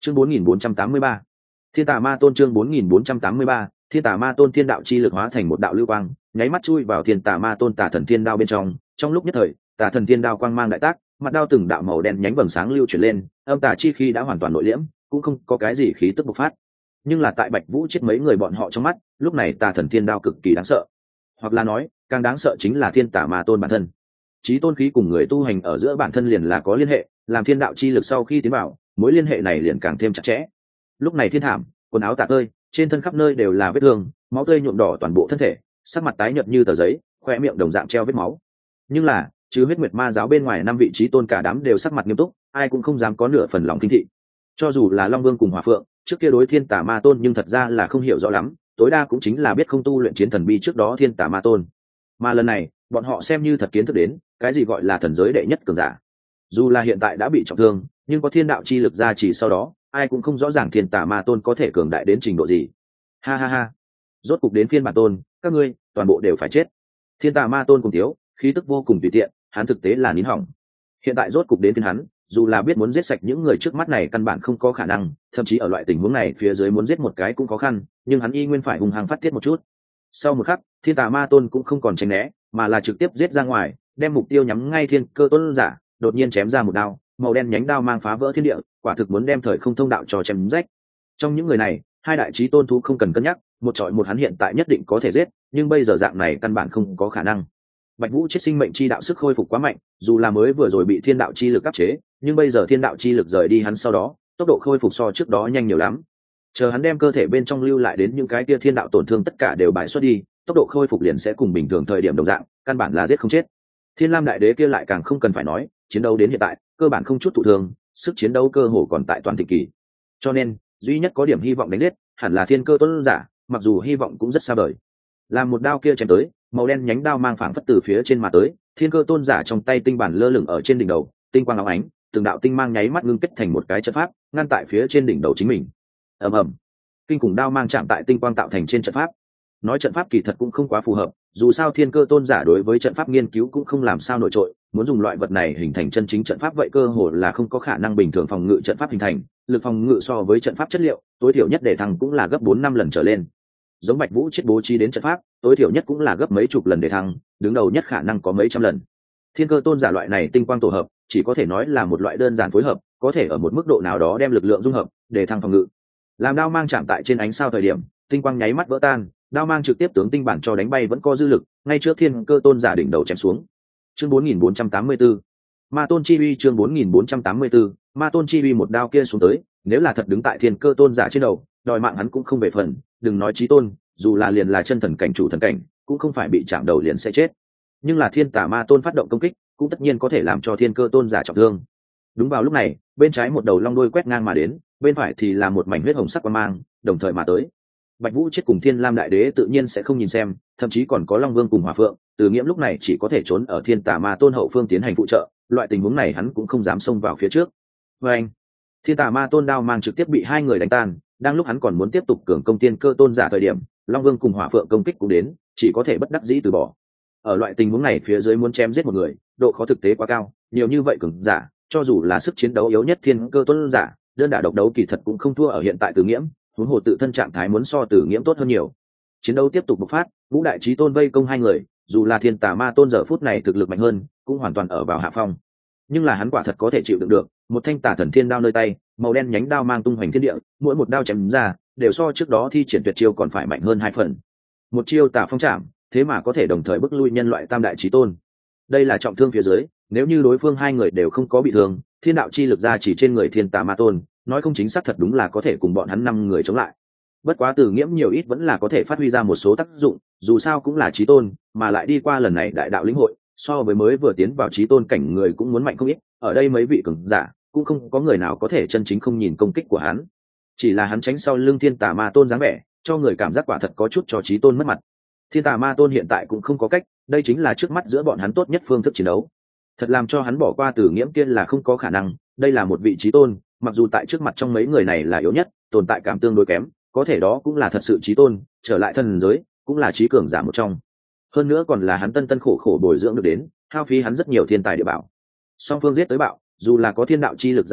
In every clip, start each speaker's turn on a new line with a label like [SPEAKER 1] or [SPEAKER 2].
[SPEAKER 1] Chương 4483. Thiên Tà Ma Tôn. Chương 4483. Thiên Tà Ma Tôn. Thiên đạo chi lực hóa thành một đạo lưu quang, nháy mắt chui vào Thiên Tà Ma Tôn Tà Thần Thiên Đao bên trong. Trong lúc nhất thời, Tà Thần Thiên Đao quang mang đại tác, mặt đao từng đạo màu đen nhánh vầng sáng lưu chuyển lên, âm tà chi khí đã hoàn toàn nội liễm, cũng không có cái gì khí tức bộc phát. Nhưng là tại Bạch Vũ chết mấy người bọn họ trong mắt, lúc này Tà Thần Thiên Đao cực kỳ đáng sợ. Hoặc là nói, càng đáng sợ chính là Thiên Tà Ma Tôn bản thân. Chí tôn khí cùng người tu hành ở giữa bản thân liền là có liên hệ, làm thiên đạo chi lực sau khi tiến vào, mối liên hệ này liền càng thêm chặt chẽ. Lúc này thiên thảm, quần áo tả tơi, trên thân khắp nơi đều là vết thương, máu tươi nhuộm đỏ toàn bộ thân thể, sắc mặt tái nhợt như tờ giấy, khoe miệng đồng dạng treo vết máu. Nhưng là, trừ huyết nguyệt ma giáo bên ngoài 5 vị chí tôn cả đám đều sắc mặt nghiêm túc, ai cũng không dám có nửa phần lòng kinh thị. Cho dù là Long Vương cùng Hỏa Phượng, trước kia đối Thiên Tà Ma Tôn nhưng thật ra là không hiểu rõ lắm, tối đa cũng chính là biết không tu luyện chiến thần bi trước đó Thiên Tà Ma Tôn. Mà lần này, bọn họ xem như thật kiến thức đến, cái gì gọi là thần giới đệ nhất cường giả. Dù là hiện tại đã bị trọng thương, nhưng có thiên đạo chi lực gia trì sau đó, ai cũng không rõ ràng Thiên Tà Ma Tôn có thể cường đại đến trình độ gì. Ha ha ha, rốt cục đến phiên bản tôn, các ngươi toàn bộ đều phải chết. Thiên Tà Ma Tôn cùng thiếu, khí tức vô cùng tùy tiện, hắn thực tế là nín hỏng. Hiện tại rốt cục đến phiên hắn, dù là biết muốn giết sạch những người trước mắt này căn bản không có khả năng, thậm chí ở loại tình huống này phía dưới muốn giết một cái cũng khó khăn, nhưng hắn y nguyên phải hung hăng phát tiết một chút. Sau một khắc, Thiên Tà Ma Tôn cũng không còn tránh né, mà là trực tiếp giết ra ngoài, đem mục tiêu nhắm ngay Thiên Cơ Tôn giả, đột nhiên chém ra một đao, màu đen nhánh đao mang phá vỡ thiên địa, quả thực muốn đem thời không thông đạo cho chém rách. Trong những người này, 2 đại chí tôn thú không cần cân nhắc, một chọi một hắn hiện tại nhất định có thể giết, nhưng bây giờ dạng này căn bản không có khả năng. Bạch Vũ chết sinh mệnh chi đạo sức khôi phục quá mạnh, dù là mới vừa rồi bị thiên đạo chi lực áp chế, nhưng bây giờ thiên đạo chi lực rời đi hắn sau đó, tốc độ khôi phục so trước đó nhanh nhiều lắm. Chờ hắn đem cơ thể bên trong lưu lại đến những cái kia thiên đạo tổn thương tất cả đều bài xuất đi, tốc độ khôi phục liền sẽ cùng bình thường thời điểm đồng dạng, căn bản là giết không chết. Thiên Lam đại đế kia lại càng không cần phải nói, chiến đấu đến hiện tại, cơ bản không chút thụ thương, sức chiến đấu cơ hồ còn tại toàn thịnh kỳ. Cho nên, duy nhất có điểm hy vọng đánh giết, hẳn là Thiên Cơ Tôn giả, mặc dù hy vọng cũng rất xa vời. Làm một đao kia chém tới, màu đen nhánh đao mang phảng phất từ phía trên mà tới, Thiên Cơ Tôn giả trong tay tinh bản lơ lửng ở trên đỉnh đầu, tinh quang óng ánh, từng đạo tinh mang nháy mắt ngưng kết thành một cái trận pháp, ngăn tại phía trên đỉnh đầu chính mình. Ầm ầm, kinh khủng đao mang chạm tại tinh quang tạo thành trên trận pháp. Nói trận pháp kỳ thật cũng không quá phù hợp, dù sao Thiên Cơ Tôn giả đối với trận pháp nghiên cứu cũng không làm sao nổi trội, muốn dùng loại vật này hình thành chân chính trận pháp vậy cơ hồ là không có khả năng bình thường phòng ngự trận pháp hình thành, lực phòng ngự so với trận pháp chất liệu, tối thiểu nhất để thăng cũng là gấp 4-5 lần trở lên. Giống Bạch Vũ chết bố trí đến trận pháp, tối thiểu nhất cũng là gấp mấy chục lần để thăng, đứng đầu nhất khả năng có mấy trăm lần. Thiên Cơ Tôn giả loại này tinh quang tổ hợp, chỉ có thể nói là một loại đơn giản phối hợp, có thể ở một mức độ nào đó đem lực lượng dung hợp, để thăng phòng ngự. Làm đao mang chạm tại trên ánh sao thời điểm, tinh quang nháy mắt vỡ tan, đao mang trực tiếp tướng tinh bản cho đánh bay vẫn có dư lực, ngay trước Thiên Cơ Tôn giả đỉnh đầu chém xuống. Chương 4484. Ma Tôn chi uy. Chương 4484. Ma Tôn chi uy. Một đao kia xuống tới, nếu là thật đứng tại Thiên Cơ Tôn giả trên đầu, đòi mạng hắn cũng không về phần, đừng nói chí tôn, dù là liền là chân thần cảnh chủ thần cảnh, cũng không phải bị chạm đầu liền sẽ chết. Nhưng là Thiên Tà Ma Tôn phát động công kích, cũng tất nhiên có thể làm cho Thiên Cơ Tôn giả trọng thương. Đúng vào lúc này, bên trái một đầu long đuôi quét ngang mà đến, bên phải thì là một mảnh huyết hồng sắc quang mang, đồng thời mà tới. Bạch Vũ chết cùng Thiên Lam đại đế tự nhiên sẽ không nhìn xem, thậm chí còn có Long Vương cùng Hỏa Phượng, Từ Nghiễm lúc này chỉ có thể trốn ở Thiên Tà Ma Tôn hậu phương tiến hành phụ trợ, loại tình huống này hắn cũng không dám xông vào phía trước. Anh, Thiên Tà Ma Tôn đao mang trực tiếp bị 2 người đánh tan, đang lúc hắn còn muốn tiếp tục cường công Thiên Cơ Tôn giả thời điểm, Long Vương cùng Hỏa Phượng công kích cũng đến, chỉ có thể bất đắc dĩ từ bỏ. Ở loại tình huống này phía dưới muốn chém giết một người, độ khó thực tế quá cao, nhiều như vậy cường giả, cho dù là sức chiến đấu yếu nhất Thiên Cơ Tôn giả, đơn đả độc đấu kỳ thật cũng không thua ở hiện tại Từ Nghiễm, huống hồ tự thân trạng thái muốn so Từ Nghiễm tốt hơn nhiều. Chiến đấu tiếp tục bộc phát, Vũ đại chí tôn vây công 2 người, dù là Thiên Tà Ma Tôn giờ phút này thực lực mạnh hơn, cũng hoàn toàn ở vào hạ phong. Nhưng là hắn quả thật có thể chịu đựng được, một thanh Tà Thần Thiên đao nơi tay, màu đen nhánh đao mang tung hoành thiên địa, mỗi một đao chém ra, đều so trước đó thi triển tuyệt chiêu còn phải mạnh hơn 2 phần. Một chiêu Tà Phong Trảm, thế mà có thể đồng thời bức lui nhân loại tam đại chí tôn. Đây là trọng thương phía dưới, nếu như đối phương 2 người đều không có bị thương, thiên đạo chi lực ra chỉ trên người Thiên Tà Ma Tôn, nói không chính xác thật đúng là có thể cùng bọn hắn 5 người chống lại. Bất quá Từ Nghiễm nhiều ít vẫn là có thể phát huy ra một số tác dụng, dù sao cũng là chí tôn, mà lại đi qua lần này đại đạo lĩnh hội, so với mới vừa tiến vào chí tôn cảnh người cũng muốn mạnh không ít, ở đây mấy vị cường giả, cũng không có người nào có thể chân chính không nhìn công kích của hắn. Chỉ là hắn tránh sau lưng Thiên Tà Ma Tôn dáng vẻ, cho người cảm giác quả thật có chút cho chí tôn mất mặt. Thiên Tà Ma Tôn hiện tại cũng không có cách, đây chính là trước mắt giữa bọn hắn tốt nhất phương thức chiến đấu. Thật làm cho hắn bỏ qua Từ Nghiễm kia là không có khả năng, đây là một vị chí tôn, mặc dù tại trước mặt trong mấy người này là yếu nhất, tồn tại cảm tương đối kém, có thể đó cũng là thật sự chí tôn, trở lại thần giới, cũng là chí cường giả một trong. Hơn nữa còn là hắn tân tân khổ khổ bồi dưỡng được đến, hao phí hắn rất nhiều thiên tài địa bảo. Song phương giết tới bạo, dù là có thiên đạo chi lực gia trì,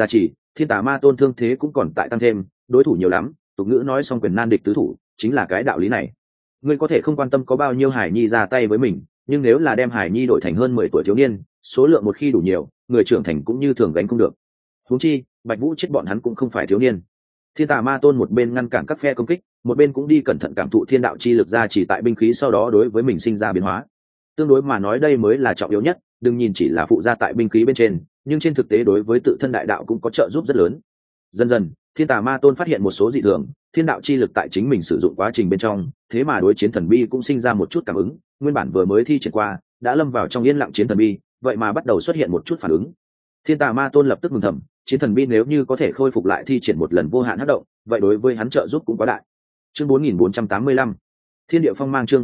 [SPEAKER 1] thiên tà ma tôn thương thế cũng còn tại tăng thêm, đối thủ nhiều lắm, tục ngữ nói xong quyền nan địch tứ thủ, chính là cái đạo lý này. Ngươi có thể không quan tâm có bao nhiêu hải nhi ra tay với mình, nhưng nếu là đem hải nhi đổi thành hơn 10 tuổi thiếu niên, số lượng một khi đủ nhiều, người trưởng thành cũng như thường gánh không được. Huống chi Bạch Vũ chết bọn hắn cũng không phải thiếu niên. Thiên tà ma tôn một bên ngăn cản các phe công kích, một bên cũng đi cẩn thận cảm thụ thiên đạo chi lực ra chỉ tại binh khí, sau đó đối với mình sinh ra biến hóa. Tương đối mà nói đây mới là trọng yếu nhất, đừng nhìn chỉ là phụ gia tại binh khí bên trên, nhưng trên thực tế đối với tự thân đại đạo cũng có trợ giúp rất lớn. Dần dần thiên tà ma tôn phát hiện một số dị thường, thiên đạo chi lực tại chính mình sử dụng quá trình bên trong, thế mà đối chiến thần bi cũng sinh ra một chút cảm ứng. Nguyên bản vừa mới thi triển qua đã lâm vào trong yên lặng chiến thần bi, vậy mà bắt đầu xuất hiện một chút phản ứng. Thiên tà ma tôn lập tức mừng thầm, chiến thần bi nếu như có thể khôi phục lại thi triển một lần vô hạn hấp động, vậy đối với hắn trợ giúp cũng quá đại. Chương 4485 thiên địa phong mang. Chương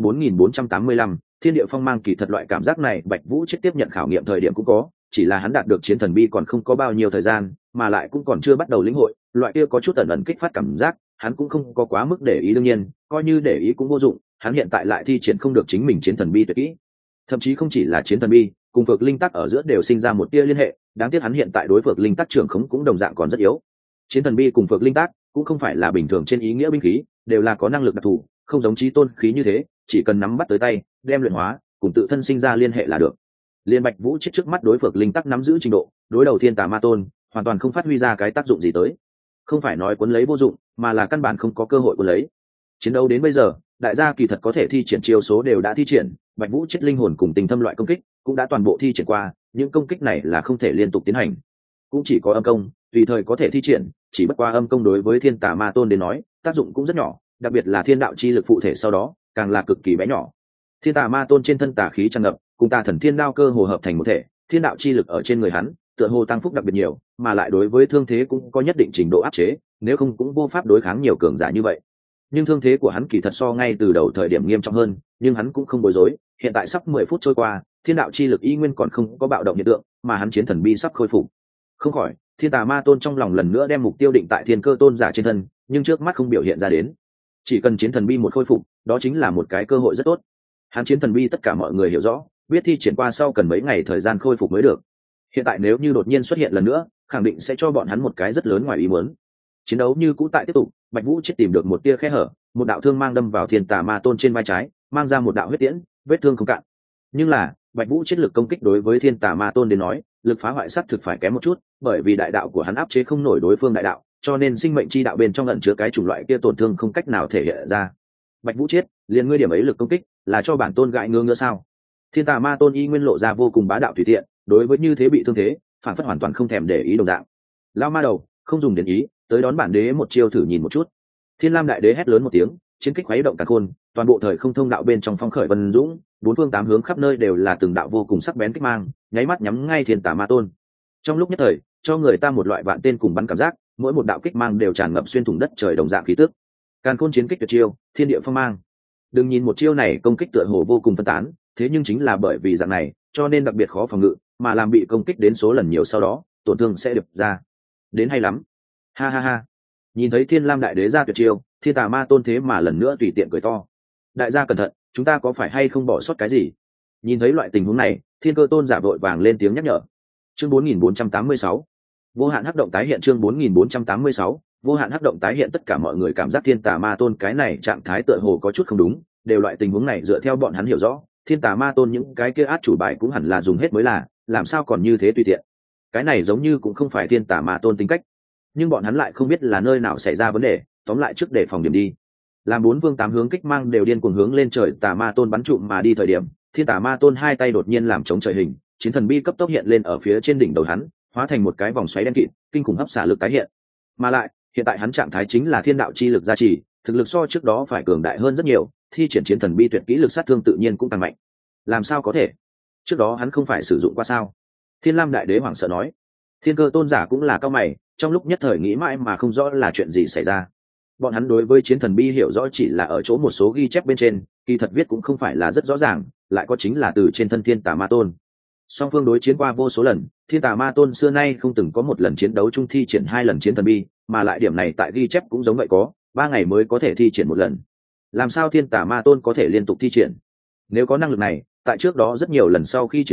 [SPEAKER 1] 4485 thiên địa phong mang. Kỳ thật loại cảm giác này Bạch Vũ chết tiếp nhận khảo nghiệm thời điểm cũng có, chỉ là hắn đạt được chiến thần bi còn không có bao nhiêu thời gian, mà lại cũng còn chưa bắt đầu lĩnh hội loại kia có chút ẩn ẩn kích phát cảm giác, hắn cũng không có quá mức để ý. Đương nhiên coi như để ý cũng vô dụng, hắn hiện tại lại thi triển không được chính mình chiến thần bi tuyệt kỹ, thậm chí không chỉ là chiến thần bi, cùng vực linh tắc ở giữa đều sinh ra một tia liên hệ. Đáng tiếc hắn hiện tại đối vực linh tắc trưởng khống cũng đồng dạng còn rất yếu. Chiến thần bi cùng vực linh tắc cũng không phải là bình thường trên ý nghĩa binh khí, đều là có năng lực đặc thù, không giống chí tôn khí như thế chỉ cần nắm bắt tới tay đem luyện hóa cùng tự thân sinh ra liên hệ là được. Liên Bạch Vũ chết trước mắt đối vực linh tắc nắm giữ trình độ, đối đầu thiên tà ma tôn hoàn toàn không phát huy ra cái tác dụng gì tới. Không phải nói cuốn lấy vô dụng, mà là căn bản không có cơ hội cuốn lấy. Chiến đấu đến bây giờ đại gia kỳ thật có thể thi triển chiêu số đều đã thi triển, Bạch Vũ chết linh hồn cùng tình thâm loại công kích cũng đã toàn bộ thi triển qua, những công kích này là không thể liên tục tiến hành, cũng chỉ có âm công tùy thời có thể thi triển, chỉ bất qua âm công đối với thiên tà ma tôn đến nói tác dụng cũng rất nhỏ, đặc biệt là thiên đạo chi lực phụ thể sau đó càng là cực kỳ bé nhỏ. Thiên tà ma tôn trên thân tà khí tràn ngập, cùng tà thần thiên đao cơ hồ hợp thành một thể, thiên đạo chi lực ở trên người hắn tựa hồ tăng phúc đặc biệt nhiều, mà lại đối với thương thế cũng có nhất định trình độ áp chế, nếu không cũng vô pháp đối kháng nhiều cường giả như vậy. Nhưng thương thế của hắn kỳ thật so ngay từ đầu thời điểm nghiêm trọng hơn, nhưng hắn cũng không bối rối, hiện tại sắp 10 phút trôi qua, thiên đạo chi lực y nguyên còn không có bạo động hiện tượng, mà hắn chiến thần bi sắp khôi phục. Không khỏi, thiên tà ma tôn trong lòng lần nữa đem mục tiêu định tại thiên cơ tôn giả trên thân, nhưng trước mắt không biểu hiện ra đến. Chỉ cần chiến thần bi một khôi phục, đó chính là một cái cơ hội rất tốt. Hắn chiến thần bi tất cả mọi người hiểu rõ, biết thi triển qua sau cần mấy ngày thời gian khôi phục mới được. Hiện tại nếu như đột nhiên xuất hiện lần nữa, khẳng định sẽ cho bọn hắn một cái rất lớn ngoài ý muốn. Chiến đấu như cũ tại tiếp tục, Bạch Vũ chết tìm được một tia khe hở, một đạo thương mang đâm vào thiên tà ma tôn trên vai trái, mang ra một đạo huyết tiễn, vết thương không cạn. Nhưng là Bạch Vũ chết lực công kích đối với thiên tà ma tôn đến nói, lực phá hoại sắc thực phải kém một chút, bởi vì đại đạo của hắn áp chế không nổi đối phương đại đạo, cho nên sinh mệnh chi đạo bên trong ẩn chứa cái chủng loại kia tổn thương không cách nào thể hiện ra. Bạch Vũ chết, liền ngươi điểm ấy lực công kích, là cho bản tôn gãi ngứa ngứa sao? Thiên tà ma tôn y nguyên lộ ra vô cùng bá đạo tùy tiện, đối với như thế bị thương thế, phản phất hoàn toàn không thèm để ý đồng dạng. Lao ma đầu, không dùng đến ý, tới đón bản đế một chiêu thử nhìn một chút. Thiên Lam đại đế hét lớn một tiếng, chiến kích khuấy động càn khôn, toàn bộ thời không thông đạo bên trong phong khởi vân dũng, bốn phương tám hướng khắp nơi đều là từng đạo vô cùng sắc bén kích mang, nháy mắt nhắm ngay thiên tà ma tôn. Trong lúc nhất thời, cho người ta một loại vạn tên cùng bắn cảm giác, mỗi một đạo kích mang đều tràn ngập xuyên thủng đất trời đồng dạng khí tức. Càn khôn chiến kích tuyệt chiêu, thiên địa phong mang. Đừng nhìn một chiêu này công kích tựa hồ vô cùng phân tán, thế nhưng chính là bởi vì dạng này, cho nên đặc biệt khó phòng ngự, mà làm bị công kích đến số lần nhiều sau đó, tổn thương sẽ điệp ra. Đến hay lắm. Ha ha ha. Nhìn thấy Thiên Lam đại đế ra tuyệt chiêu, thiên tà ma tôn thế mà lần nữa tùy tiện cười to. Đại gia cẩn thận, chúng ta có phải hay không bỏ sót cái gì? Nhìn thấy loại tình huống này, thiên cơ tôn giả vội vàng lên tiếng nhắc nhở. Chương 4486 vô hạn hắc động tái hiện. Chương 4486 vô hạn hắc động tái hiện. Tất cả mọi người cảm giác thiên tà ma tôn cái này trạng thái tựa hồ có chút không đúng, đều loại tình huống này dựa theo bọn hắn hiểu rõ, thiên tà ma tôn những cái kia át chủ bài cũng hẳn là dùng hết mới là, làm sao còn như thế tùy tiện. Cái này giống như cũng không phải thiên tà ma tôn tính cách, nhưng bọn hắn lại không biết là nơi nào xảy ra vấn đề, tóm lại trước để phòng điểm đi. Làm bốn phương tám hướng kích mang đều điên cuồng hướng lên trời tà ma tôn bắn trụm mà đi thời điểm, thiên tà ma tôn hai tay đột nhiên làm chống trời hình, chiến thần bi cấp tốc hiện lên ở phía trên đỉnh đầu hắn, hóa thành một cái vòng xoáy đen kịt, kinh khủng hấp xả lực tái hiện. Mà lại hiện tại hắn trạng thái chính là thiên đạo chi lực gia trì, thực lực so trước đó phải cường đại hơn rất nhiều, thi triển chiến thần bi tuyệt kỹ lực sát thương tự nhiên cũng tăng mạnh. Làm sao có thể? Trước đó hắn không phải sử dụng qua sao? Thiên Lam đại đế hoảng sợ nói. Thiên cơ tôn giả cũng là cao mày, trong lúc nhất thời nghĩ mãi mà không rõ là chuyện gì xảy ra. Bọn hắn đối với chiến thần bi hiểu rõ chỉ là ở chỗ một số ghi chép bên trên, kỳ thật viết cũng không phải là rất rõ ràng, lại có chính là từ trên thân thiên tà ma tôn. Song phương đối chiến qua vô số lần, thiên tà ma tôn xưa nay không từng có một lần chiến đấu chung thi triển hai lần chiến thần bi, mà lại điểm này tại ghi chép cũng giống vậy, có 3 ngày mới có thể thi triển một lần. Làm sao thiên tà ma tôn có thể liên tục thi triển? Nếu có năng lực này, tại trước đó rất nhiều lần sau khi chiến đấu,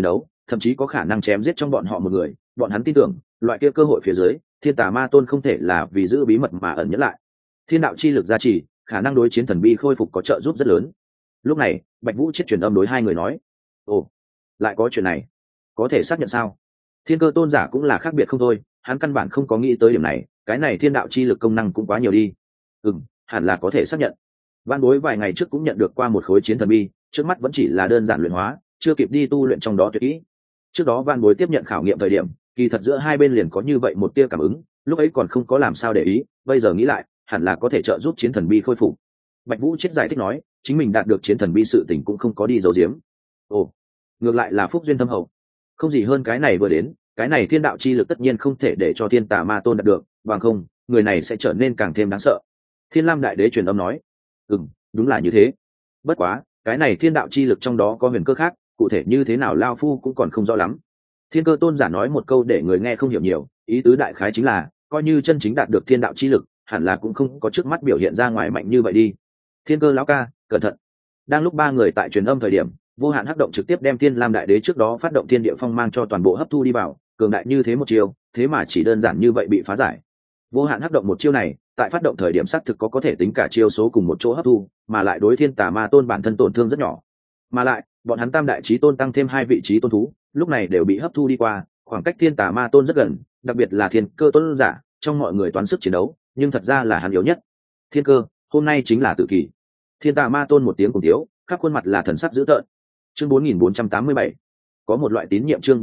[SPEAKER 1] thậm chí có khả năng chém giết trong bọn họ một người. Bọn hắn tin tưởng loại kia cơ hội phía dưới, thiên tà ma tôn không thể là vì giữ bí mật mà ẩn nhẫn lại. Thiên đạo chi lực gia trì, khả năng đối chiến thần bi khôi phục có trợ giúp rất lớn. Lúc này Bạch Vũ Chết truyền âm đối hai người nói: ồ, lại có chuyện này, có thể xác nhận sao? Thiên Cơ tôn giả cũng là khác biệt không thôi, hắn căn bản không có nghĩ tới điểm này, cái này thiên đạo chi lực công năng cũng quá nhiều đi. Hẳn là có thể xác nhận. Van Bối vài ngày trước cũng nhận được qua một khối chiến thần bi, trước mắt vẫn chỉ là đơn giản luyện hóa, chưa kịp đi tu luyện trong đó tuyệt kỹ. Trước đó Van Bối tiếp nhận khảo nghiệm thời điểm, kỳ thật giữa hai bên liền có như vậy một tia cảm ứng, lúc ấy còn không có làm sao để ý, bây giờ nghĩ lại, hẳn là có thể trợ giúp chiến thần bi khôi phục. Bạch Vũ Chết giải thích nói, chính mình đạt được chiến thần bi sự tình cũng không có đi giấu giếm. Ồ, ngược lại là phúc duyên thâm hậu. Không gì hơn cái này vừa đến, cái này thiên đạo chi lực tất nhiên không thể để cho thiên tà ma tôn đạt được, bằng không, người này sẽ trở nên càng thêm đáng sợ. Thiên Lam đại đế truyền âm nói: đúng là như thế. Bất quá, cái này thiên đạo chi lực trong đó có huyền cơ khác, cụ thể như thế nào lao phu cũng còn không rõ lắm. Thiên Cơ tôn giả nói một câu để người nghe không hiểu nhiều, ý tứ đại khái chính là, coi như chân chính đạt được thiên đạo chi lực, hẳn là cũng không có trước mắt biểu hiện ra ngoài mạnh như vậy đi. Thiên Cơ lão ca, cẩn thận. Đang lúc ba người tại truyền âm thời điểm, Vô Hạn Hắc Động trực tiếp đem Thiên Lam đại đế trước đó phát động thiên địa phong mang cho toàn bộ hấp thu đi vào, cường đại như thế một chiêu, thế mà chỉ đơn giản như vậy bị phá giải. Vô Hạn Hắc Động một chiêu này, tại phát động thời điểm xác thực có thể tính cả chiêu số cùng một chỗ hấp thu, mà lại đối thiên tà ma tôn bản thân tổn thương rất nhỏ. Mà lại, bọn hắn tam đại chí tôn tăng thêm hai vị trí tôn thú, lúc này đều bị hấp thu đi qua, khoảng cách thiên tà ma tôn rất gần, đặc biệt là Thiên Cơ tôn giả, trong mọi người toán sức chiến đấu, nhưng thật ra là hắn yếu nhất. Thiên Cơ, hôm nay chính là tự kỷ. Thiên tà ma tôn một tiếng cùng thiếu, khắp khuôn mặt là thần sắc dữ tợn. Chương 4487. Có một loại tín nhiệm. Chương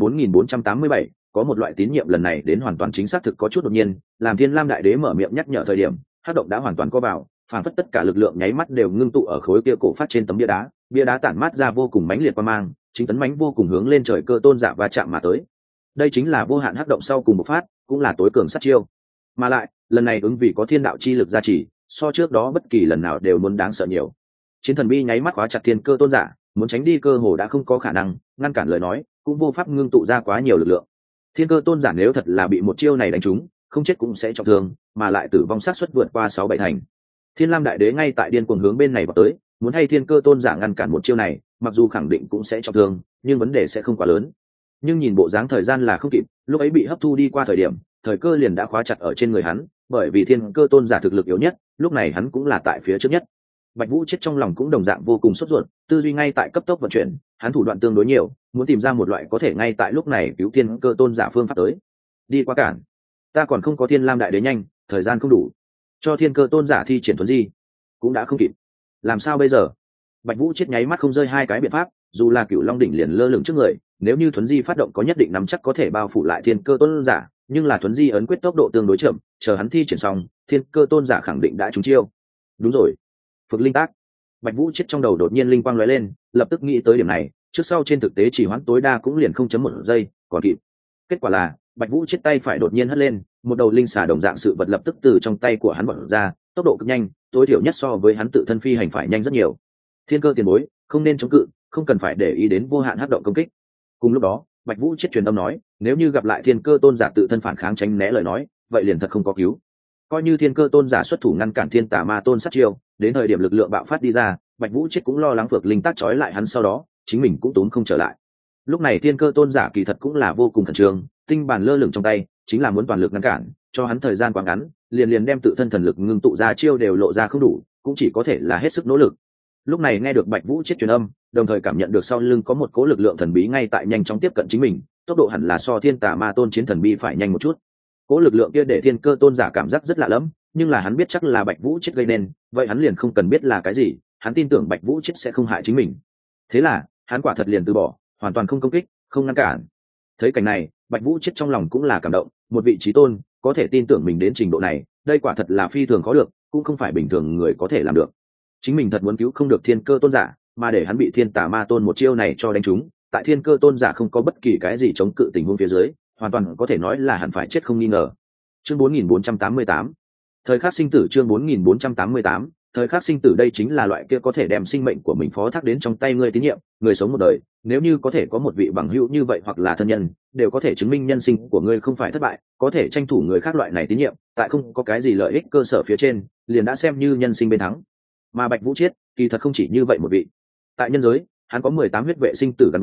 [SPEAKER 1] 4487. Có một loại tín nhiệm lần này đến hoàn toàn chính xác thực có chút đột nhiên, làm Thiên Lam đại đế mở miệng nhắc nhở thời điểm, hắc động đã hoàn toàn co vào, phản phất tất cả lực lượng nháy mắt đều ngưng tụ ở khối kia cổ phát trên tấm bia đá tản mát ra vô cùng mãnh liệt qua mang, chính tấn mãnh vô cùng hướng lên trời Cơ tôn giả va chạm mà tới. Đây chính là vô hạn hắc động sau cùng một phát, cũng là tối cường sát chiêu. Mà lại, lần này ứng vì có thiên đạo chi lực gia trì, so trước đó bất kỳ lần nào đều muốn đáng sợ nhiều. Chiến thần bi nháy mắt khóa chặt Thiên Cơ tôn giả, muốn tránh đi cơ hồ đã không có khả năng, ngăn cản lời nói cũng vô pháp ngưng tụ ra quá nhiều lực lượng. Thiên Cơ tôn giả nếu thật là bị một chiêu này đánh trúng, không chết cũng sẽ trọng thương, mà lại tử vong xác suất vượt qua 6-7 thành. Thiên Lam đại đế ngay tại điên cuồng hướng bên này vào tới, muốn hay Thiên Cơ tôn giả ngăn cản một chiêu này, mặc dù khẳng định cũng sẽ trọng thương, nhưng vấn đề sẽ không quá lớn. Nhưng nhìn bộ dáng thời gian là không kịp, lúc ấy bị hấp thu đi qua thời điểm, thời cơ liền đã khóa chặt ở trên người hắn, bởi vì Thiên Cơ tôn giả thực lực yếu nhất, lúc này hắn cũng là tại phía trước nhất. Bạch Vũ Chết trong lòng cũng đồng dạng vô cùng sốt ruột, tư duy ngay tại cấp tốc vận chuyển, hắn thủ đoạn tương đối nhiều, muốn tìm ra một loại có thể ngay tại lúc này cứu Thiên Cơ tôn giả phương pháp tới. Đi qua cản, ta còn không có Thiên Lam đại đế nhanh, thời gian không đủ, cho Thiên Cơ tôn giả thi triển thuấn di cũng đã không kịp, làm sao bây giờ? Bạch Vũ Chết nháy mắt không rơi hai cái biện pháp, dù là Cửu Long đỉnh liền lơ lửng trước người, nếu như thuấn di phát động có nhất định nắm chắc có thể bao phủ lại Thiên Cơ tôn giả, nhưng là thuấn di ấn quyết tốc độ tương đối chậm, chờ hắn thi triển xong, Thiên Cơ tôn giả khẳng định đã trúng chiêu. Đúng rồi, Phực linh tác. Bạch Vũ Chết trong đầu đột nhiên linh quang lóe lên, lập tức nghĩ tới điểm này, trước sau trên thực tế chỉ hoãn tối đa cũng liền 0.1 giây, còn kịp. Kết quả là, Bạch Vũ Chết tay phải đột nhiên hất lên, một đầu linh xà đồng dạng sự vật lập tức từ trong tay của hắn vọt ra, tốc độ cực nhanh, tối thiểu nhất so với hắn tự thân phi hành phải nhanh rất nhiều. Thiên Cơ tiền bối, không nên chống cự, không cần phải để ý đến vô hạn hắc động công kích. Cùng lúc đó, Bạch Vũ Chết truyền âm nói, nếu như gặp lại Thiên Cơ tôn giả tự thân phản kháng tránh né lời nói, vậy liền thật không có cứu. Coi như Thiên Cơ tôn giả xuất thủ ngăn cản thiên tà ma tôn sát chiêu, đến thời điểm lực lượng bạo phát đi ra, Bạch Vũ Chết cũng lo lắng Phược linh tác trói lại hắn, sau đó chính mình cũng tốn không trở lại. Lúc này Thiên Cơ tôn giả kỳ thật cũng là vô cùng khẩn trương, tinh bản lơ lửng trong tay, chính là muốn toàn lực ngăn cản, cho hắn thời gian quá ngắn, liền đem tự thân thần lực ngưng tụ ra chiêu đều lộ ra không đủ, cũng chỉ có thể là hết sức nỗ lực. Lúc này nghe được Bạch Vũ Chết truyền âm, đồng thời cảm nhận được sau lưng có một cỗ lực lượng thần bí ngay tại nhanh chóng tiếp cận chính mình, tốc độ hẳn là so thiên tà ma tôn chiến thần bi phải nhanh một chút. Cỗ lực lượng kia để Thiên Cơ tôn giả cảm giác rất lạ lẫm, nhưng là hắn biết chắc là Bạch Vũ Chết gây nên, vậy hắn liền không cần biết là cái gì, hắn tin tưởng Bạch Vũ Chết sẽ không hại chính mình. Thế là, hắn quả thật liền từ bỏ, hoàn toàn không công kích, không ngăn cản. Thấy cảnh này, Bạch Vũ Chết trong lòng cũng là cảm động, một vị chí tôn có thể tin tưởng mình đến trình độ này, đây quả thật là phi thường khó được, cũng không phải bình thường người có thể làm được. Chính mình thật muốn cứu không được Thiên Cơ tôn giả, mà để hắn bị thiên tà ma tôn một chiêu này cho đánh trúng, tại Thiên Cơ tôn giả không có bất kỳ cái gì chống cự tình huống phía dưới, hoàn toàn có thể nói là hẳn phải chết không nghi ngờ. Chương 4488. Thời khắc sinh tử. Chương 4488. Thời khắc sinh tử, đây chính là loại kia có thể đem sinh mệnh của mình phó thác đến trong tay ngươi tín nhiệm, người sống một đời, nếu như có thể có một vị bằng hữu như vậy hoặc là thân nhân, đều có thể chứng minh nhân sinh của ngươi không phải thất bại, có thể tranh thủ người khác loại này tín nhiệm, tại không có cái gì lợi ích cơ sở phía trên, liền đã xem như nhân sinh bên thắng. Mà Bạch Vũ Chết, kỳ thật không chỉ như vậy một vị. Tại nhân giới, hắn có 18 huyết vệ sinh tử gắn bó,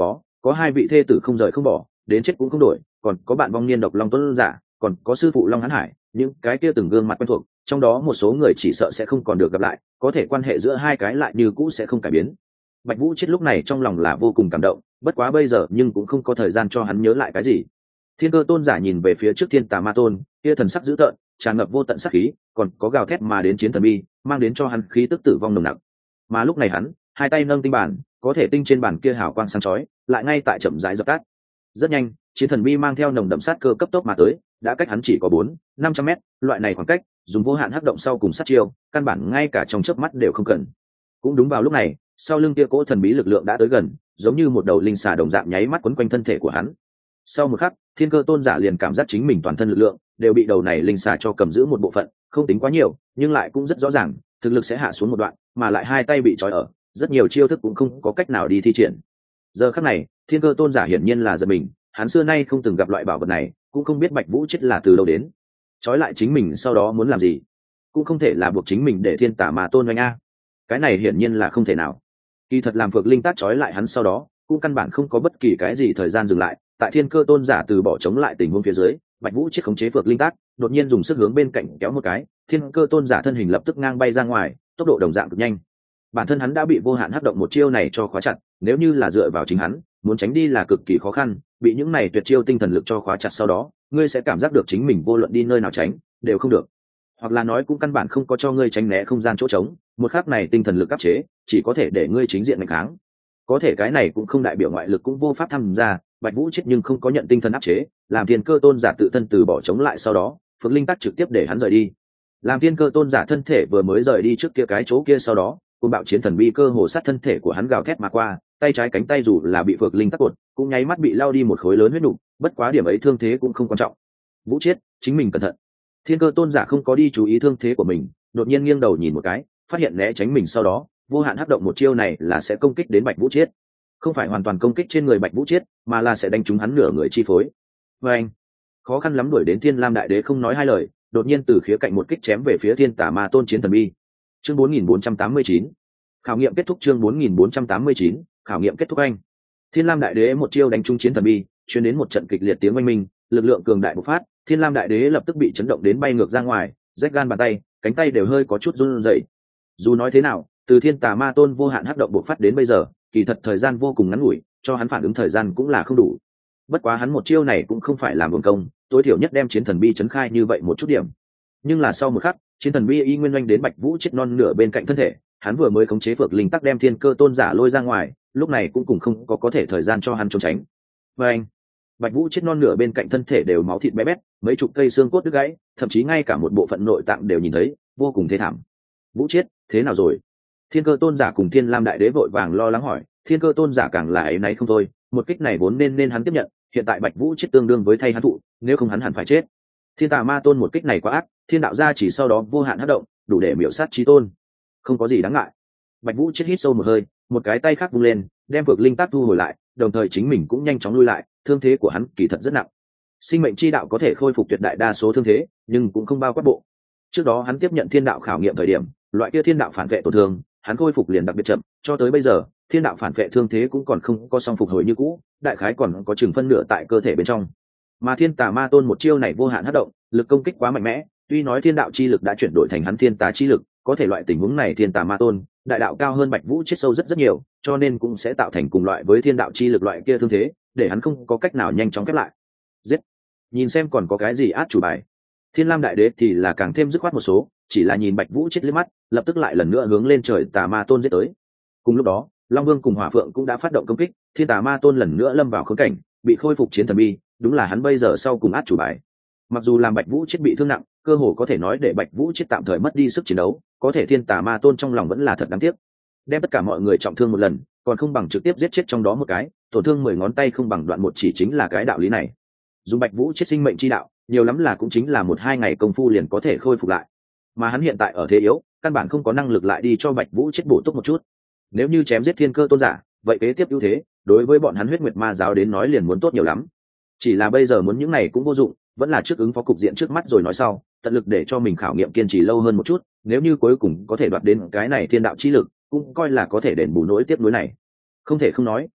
[SPEAKER 1] có hai vị thê tử không rời không bỏ, đến chết cũng không đổi, còn có bạn vong niên độc long tuấn giả, còn có sư phụ long hán hải, những cái kia từng gương mặt quen thuộc, trong đó một số người chỉ sợ sẽ không còn được gặp lại, có thể quan hệ giữa hai cái lại như cũ sẽ không cải biến. Bạch Vũ Chết lúc này trong lòng là vô cùng cảm động, bất quá bây giờ nhưng cũng không có thời gian cho hắn nhớ lại cái gì. Thiên Cơ Tôn giả nhìn về phía trước Thiên Tà Ma Tôn, kia thần sắc dữ tợn, tràn ngập vô tận sát khí, còn có gào thét mà đến chiến thần bi, mang đến cho hắn khí tức tử vong nồng nặc. Mà lúc này hắn, hai tay nâng tinh bản, có thể tinh trên bản kia hào quang sáng chói, lại ngay tại chậm rãi dập tắt. Rất nhanh, chiến thần bi mang theo nồng đậm sát cơ cấp tốc mà tới, đã cách hắn chỉ có 400-500 mét, loại này khoảng cách, dùng vô hạn hắc động sau cùng sát chiêu, căn bản ngay cả trong chớp mắt đều không cần. Cũng đúng vào lúc này, sau lưng kia cỗ thần bí lực lượng đã tới gần, giống như một đầu linh xà đồng dạng nháy mắt quấn quanh thân thể của hắn. Sau một khắc, Thiên Cơ Tôn giả liền cảm giác chính mình toàn thân lực lượng đều bị đầu này linh xà cho cầm giữ một bộ phận, không tính quá nhiều, nhưng lại cũng rất rõ ràng, thực lực sẽ hạ xuống một đoạn, mà lại hai tay bị trói ở, rất nhiều chiêu thức cũng không có cách nào đi thi triển. Giờ khắc này, Thiên Cơ Tôn giả hiển nhiên là giật mình, hắn xưa nay không từng gặp loại bảo vật này, cũng không biết Bạch Vũ Chết là từ đâu đến. Trói lại chính mình sau đó muốn làm gì? Cũng không thể là buộc chính mình để Thiên Tà Ma Tôn oanh a. Cái này hiển nhiên là không thể nào. Kỳ thật làm Phược Linh Tác trói lại hắn sau đó, cũng căn bản không có bất kỳ cái gì thời gian dừng lại, tại Thiên Cơ Tôn giả từ bỏ chống lại tình huống phía dưới, Bạch Vũ Chết khống chế Phược Linh Tác, đột nhiên dùng sức hướng bên cạnh kéo một cái, Thiên Cơ Tôn giả thân hình lập tức ngang bay ra ngoài, tốc độ đồng dạng cực nhanh. Bản thân hắn đã bị vô hạn hấp động một chiêu này cho khóa chặt, nếu như là dựa vào chính hắn, muốn tránh đi là cực kỳ khó khăn, bị những này tuyệt chiêu tinh thần lực cho khóa chặt sau đó, ngươi sẽ cảm giác được chính mình vô luận đi nơi nào tránh đều không được, hoặc là nói cũng căn bản không có cho ngươi tránh né không gian chỗ trống, một khắc này tinh thần lực áp chế, chỉ có thể để ngươi chính diện nghịch kháng. Có thể cái này cũng không đại biểu ngoại lực cũng vô pháp tham gia, Bạch Vũ Chết nhưng không có nhận tinh thần áp chế, làm Thiên Cơ Tôn giả tự thân từ bỏ chống lại sau đó, Phượng Linh Tắc trực tiếp để hắn rời đi. Làm Thiên Cơ Tôn giả thân thể vừa mới rời đi trước kia cái chỗ kia sau đó, côn bạo chiến thần bi cơ hồ sát thân thể của hắn gào thét mà qua, tay trái cánh tay dù là bị Phượng Linh Tắc cột, cũng nháy mắt bị lao đi một khối lớn huyết nục, bất quá điểm ấy thương thế cũng không quan trọng. Vũ Chết, chính mình cẩn thận. Thiên Cơ Tôn giả không có đi chú ý thương thế của mình, đột nhiên nghiêng đầu nhìn một cái, phát hiện né tránh mình sau đó, vô hạn hấp động một chiêu này là sẽ công kích đến Bạch Vũ Chết, không phải hoàn toàn công kích trên người Bạch Vũ Chết, mà là sẽ đánh trúng hắn nửa người chi phối. Và anh, khó khăn lắm đuổi đến Thiên Lam Đại Đế không nói hai lời, đột nhiên từ khía cạnh một kích chém về phía Thiên Tà Ma Tôn chiến thần bi. Chương 4489. Khảo nghiệm kết thúc. Chương 4489. Khảo nghiệm kết thúc. Anh, Thiên Lam Đại Đế một chiêu đánh trúng chiến thần bi, truyền đến một trận kịch liệt tiếng oanh minh, lực lượng cường đại bộc phát, Thiên Lam Đại Đế lập tức bị chấn động đến bay ngược ra ngoài, rách gan bàn tay, cánh tay đều hơi có chút run rẩy. Dù nói thế nào, từ Thiên Tà Ma Tôn vô hạn hấp động bộc phát đến bây giờ, kỳ thật thời gian vô cùng ngắn ngủi, cho hắn phản ứng thời gian cũng là không đủ. Bất quá hắn một chiêu này cũng không phải làm uổng công, tối thiểu nhất đem chiến thần bi chấn khai như vậy một chút điểm. Nhưng là sau một khắc, chiến thần bi y nguyên oanh đến Bạch Vũ Chết non nửa bên cạnh thân thể, hắn vừa mới khống chế Phược Linh Tắc đem Thiên Cơ Tôn giả lôi ra ngoài, lúc này cũng cùng không có thể thời gian cho hắn trốn tránh. Và anh, Bạch Vũ Chết non nửa bên cạnh thân thể đều máu thịt bé bét, mấy chục cây xương cốt đứt gãy, thậm chí ngay cả một bộ phận nội tạng đều nhìn thấy, vô cùng thê thảm. Vũ Chết, thế nào rồi? Thiên Cơ Tôn giả cùng Thiên Lam Đại Đế vội vàng lo lắng hỏi, Thiên Cơ Tôn giả càng là ấy nấy không thôi, một kích này vốn nên hắn tiếp nhận, hiện tại Bạch Vũ Chết tương đương với thay hắn thụ, nếu không hắn hẳn phải chết. Thiên Tà Ma Tôn một kích này quá ác, thiên đạo gia chỉ sau đó vô hạn hấp động, đủ để miểu sát chí tôn. Không có gì đáng ngại. Bạch Vũ Chết hít sâu một hơi, một cái tay khác vung lên, đem Phược Linh Tắc thu hồi lại, đồng thời chính mình cũng nhanh chóng lui lại, thương thế của hắn kỳ thật rất nặng. Sinh mệnh chi đạo có thể khôi phục tuyệt đại đa số thương thế, nhưng cũng không bao quát bộ. Trước đó hắn tiếp nhận thiên đạo khảo nghiệm thời điểm, loại kia thiên đạo phản vệ tổn thương, hắn khôi phục liền đặc biệt chậm, cho tới bây giờ, thiên đạo phản vệ thương thế cũng còn không có xong phục hồi như cũ, đại khái còn có chừng phân nửa tại cơ thể bên trong. Mà Thiên Tà Ma Tôn một chiêu này vô hạn hấp động, lực công kích quá mạnh mẽ, tuy nói thiên đạo chi lực đã chuyển đổi thành hắn thiên tà chi lực, có thể loại tình huống này Thiên Tà Ma Tôn, đại đạo cao hơn Bạch Vũ Chết sâu rất nhiều, cho nên cũng sẽ tạo thành cùng loại với thiên đạo chi lực loại kia thương thế, để hắn không có cách nào nhanh chóng khép lại. Giết, nhìn xem còn có cái gì át chủ bài. Thiên Lam Đại Đế thì là càng thêm dứt khoát một số, chỉ là nhìn Bạch Vũ Chết liếc mắt, lập tức lại lần nữa hướng lên trời Tà Ma Tôn giết tới. Cùng lúc đó, Long Vương cùng Hỏa Phượng cũng đã phát động công kích, Thiên Tà Ma Tôn lần nữa lâm vào khốn cảnh, bị khôi phục chiến thần bi, đúng là hắn bây giờ sau cùng át chủ bài. Mặc dù làm Bạch Vũ Chết bị thương nặng, cơ hồ có thể nói để Bạch Vũ Chết tạm thời mất đi sức chiến đấu, có thể Thiên Tà Ma Tôn trong lòng vẫn là thật đáng tiếc. Đem tất cả mọi người trọng thương một lần, còn không bằng trực tiếp giết chết trong đó một cái, tổn thương 10 ngón tay không bằng đoạn một chỉ chính là cái đạo lý này. Dùng Bạch Vũ Chết sinh mệnh chi đạo, nhiều lắm là cũng chính là 1-2 ngày công phu liền có thể khôi phục lại. Mà hắn hiện tại ở thế yếu, căn bản không có năng lực lại đi cho Bạch Vũ Chết bổ túc một chút. Nếu như chém giết Thiên Cơ Tôn giả, vậy kế tiếp ưu thế, đối với bọn hắn Huyết Nguyệt Ma giáo đến nói liền muốn tốt nhiều lắm. Chỉ là bây giờ muốn những này cũng vô dụng, vẫn là trước ứng phó cục diện trước mắt rồi nói sau, tận lực để cho mình khảo nghiệm kiên trì lâu hơn một chút, nếu như cuối cùng có thể đoạt đến cái này thiên đạo chi lực, cũng coi là có thể đền bù nỗi tiếp nối này. Không thể không nói,